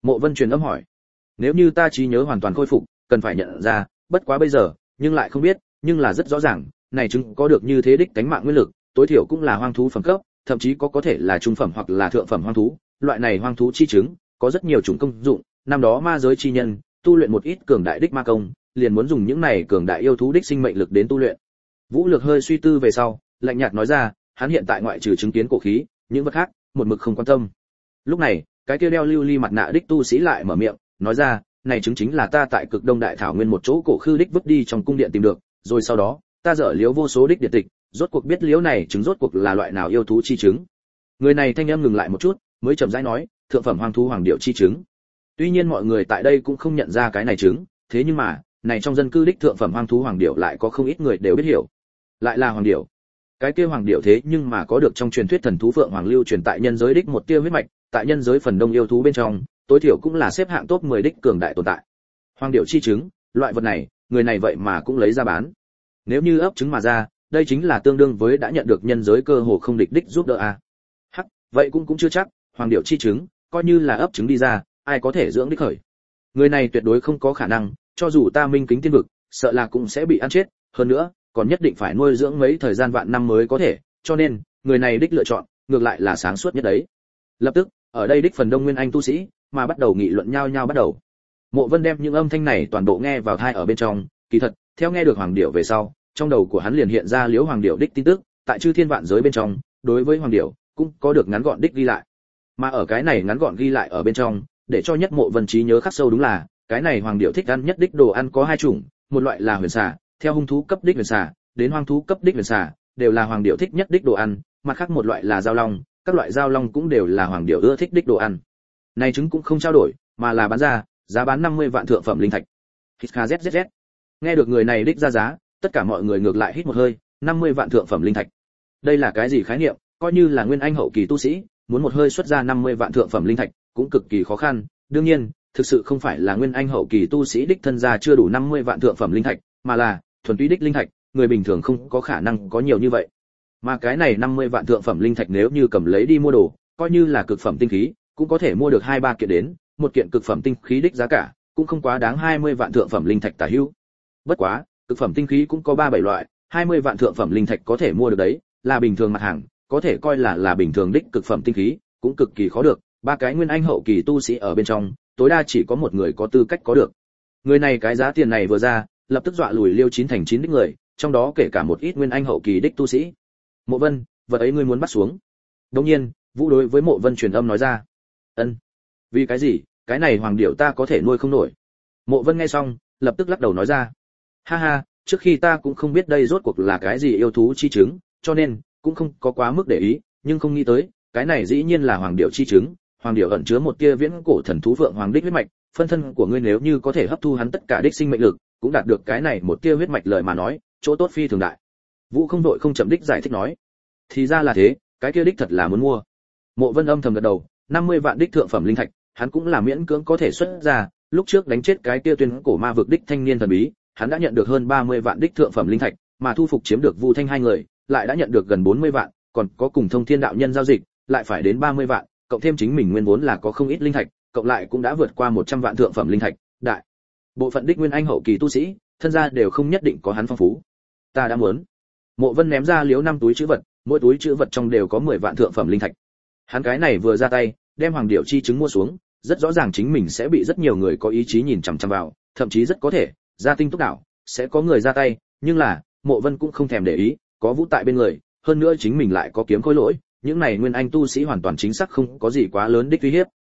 Mộ Vân truyền âm hỏi. Nếu như ta trí nhớ hoàn toàn khôi phục, cần phải nhận ra, bất quá bây giờ, nhưng lại không biết, nhưng là rất rõ ràng, này chứng có được như thế đích cánh mạng nguyên lực, tối thiểu cũng là hoang thú phẩm cấp, thậm chí có thể là trung phẩm hoặc là thượng phẩm hoang thú, loại này hoang thú chi chứng, có rất nhiều chủng công dụng, năm đó ma giới chi nhân, tu luyện một ít cường đại đích ma công, liền muốn dùng những này cường đại yêu thú đích sinh mệnh lực đến tu luyện. Vũ Lược hơi suy tư về sau, lạnh nhạt nói ra, hắn hiện tại ngoại trừ chứng kiến cổ khí, những vật khác, một mực không quan tâm. Lúc này, cái kia đeo lưu ly mặt nạ đích tu sĩ lại mở miệng, nói ra, này chứng chính là ta tại Cực Đông Đại Thảo Nguyên một chỗ cổ khư đích vứt đi trong cung điện tìm được, rồi sau đó, ta dở liếu vô số đích điện tịch, rốt cuộc biết liếu này chứng rốt cuộc là loại nào yêu thú chi chứng. Người này thanh âm ngừng lại một chút, mới chậm rãi nói, thượng phẩm hoang thú hoàng điểu chi chứng. Tuy nhiên mọi người tại đây cũng không nhận ra cái này chứng, thế nhưng mà, này trong dân cư đích thượng phẩm hoang thú hoàng điểu lại có không ít người đều biết hiểu. Lại là hoàng điểu. Cái kia hoàng điểu thế nhưng mà có được trong truyền thuyết thần thú phượng hoàng lưu truyền tại nhân giới đích một tia huyết mạch, tại nhân giới phần đông yêu thú bên trong, tối thiểu cũng là xếp hạng top 10 đích cường đại tồn tại. Hoàng điểu chi chứng, loại vật này, người này vậy mà cũng lấy ra bán. Nếu như ấp trứng mà ra, đây chính là tương đương với đã nhận được nhân giới cơ hồ không địch đích giúp đỡ a. Hắc, vậy cũng chưa chắc, hoàng điểu chi chứng, coi như là ấp trứng đi ra, ai có thể dưỡng đích khởi. Người này tuyệt đối không có khả năng, cho dù ta minh kính tiên vực, sợ là cũng sẽ bị ăn chết, hơn nữa, còn nhất định phải nuôi dưỡng mấy thời gian vạn năm mới có thể, cho nên, người này đích lựa chọn, ngược lại là sáng suốt nhất đấy. Lập tức, ở đây đích phần đông nguyên anh tu sĩ, mà bắt đầu nghị luận nhau bắt đầu. Mộ Vân đem những âm thanh này toàn bộ nghe vào tai ở bên trong, kỳ thật, theo nghe được hoàng điểu về sau, trong đầu của hắn liền hiện ra liễu hoàng điểu đích tin tức, tại chư thiên vạn giới bên trong, đối với hoàng điểu cũng có được ngắn gọn đích ghi lại. Mà ở cái này ngắn gọn ghi lại ở bên trong, để cho nhất Mộ Vân trí nhớ khắc sâu đúng là, cái này hoàng điểu thích ăn nhất đích đồ ăn có hai chủng, một loại là huyền xà, theo hung thú cấp đích huyền xà, đến hoang thú cấp đích huyền xà, đều là hoàng điểu thích nhất đích đồ ăn, mặt khác một loại là giao long, các loại giao long cũng đều là hoàng điểu ưa thích đích đồ ăn. Này trứng cũng không trao đổi, mà là bán ra, giá bán 50 vạn thượng phẩm linh thạch. HKZZZ. Nghe được người này đích ra giá, tất cả mọi người ngược lại hít một hơi, 50 vạn thượng phẩm linh thạch. Đây là cái gì khái niệm, coi như là nguyên anh hậu kỳ tu sĩ, muốn một hơi xuất ra 50 vạn thượng phẩm linh thạch, cũng cực kỳ khó khăn, đương nhiên, thực sự không phải là nguyên anh hậu kỳ tu sĩ đích thân gia chưa đủ 50 vạn thượng phẩm linh thạch, mà là thuần túy đích linh thạch, người bình thường không có khả năng có nhiều như vậy. Mà cái này 50 vạn thượng phẩm linh thạch nếu như cầm lấy đi mua đồ, coi như là cực phẩm tinh khí, cũng có thể mua được 2-3 kiện đến, một kiện cực phẩm tinh khí đích giá cả, cũng không quá đáng 20 vạn thượng phẩm linh thạch tả hữu. Bất quá, cực phẩm tinh khí cũng có 3-7 loại, 20 vạn thượng phẩm linh thạch có thể mua được đấy, là bình thường mặt hàng, có thể coi là bình thường đích cực phẩm tinh khí, cũng cực kỳ khó được, ba cái nguyên anh hậu kỳ tu sĩ ở bên trong, tối đa chỉ có một người có tư cách có được. Người này cái giá tiền này vừa ra, lập tức dọa lùi Liêu 9 thành 9 đích người, trong đó kể cả một ít nguyên anh hậu kỳ đích tu sĩ. Mộ Vân, vật ấy ngươi muốn bắt xuống. Đương nhiên, Vũ đối với Mộ Vân truyền âm nói ra. Ân. Vì cái gì? Cái này hoàng điểu ta có thể nuôi không nổi. Mộ Vân nghe xong, lập tức lắc đầu nói ra. Ha ha, trước khi ta cũng không biết đây rốt cuộc là cái gì yêu thú chi chứng, cho nên cũng không có quá mức để ý, nhưng không nghĩ tới, cái này dĩ nhiên là hoàng điểu chi chứng. Hoàng điểu ẩn chứa một tia viễn cổ thần thú vượng hoàng đích huyết mạch, phân thân của ngươi nếu như có thể hấp thu hắn tất cả đích sinh mệnh lực, cũng đạt được cái này một tia huyết mạch lời mà nói, chỗ tốt phi thường đại. Vũ không đội không chậm đích giải thích nói. Thì ra là thế, cái kia đích thật là muốn mua. Mộ Vân âm thầm gật đầu, 50 vạn đích thượng phẩm linh thạch, hắn cũng là miễn cưỡng có thể xuất ra, lúc trước đánh chết cái kia tuyên cổ ma vực đích thanh niên thần bí, hắn đã nhận được hơn 30 vạn đích thượng phẩm linh thạch, mà thu phục chiếm được Vu Thanh hai người, lại đã nhận được gần 40 vạn, còn có cùng Thông Thiên đạo nhân giao dịch, lại phải đến 30 vạn, cộng thêm chính mình nguyên vốn là có không ít linh thạch, cộng lại cũng đã vượt qua 100 vạn thượng phẩm linh thạch, đại bộ phận đích nguyên anh hậu kỳ tu sĩ, thân gia đều không nhất định có hắn phong phú. Ta đã muốn. Mộ Vân ném ra liếu 5 túi trữ vật, mỗi túi trữ vật trong đều có 10 vạn thượng phẩm linh thạch. Hắn cái này vừa ra tay, đem hoàng điểu chi trứng mua xuống, rất rõ ràng chính mình sẽ bị rất nhiều người có ý chí nhìn chằm chằm vào, thậm chí rất có thể, gia tinh túc đảo, sẽ có người ra tay, nhưng là, Mộ Vân cũng không thèm để ý, có Vũ tại bên người, hơn nữa chính mình lại có kiếm khối lỗi, những này nguyên anh tu sĩ hoàn toàn chính xác không có gì quá lớn đích uy hiếp.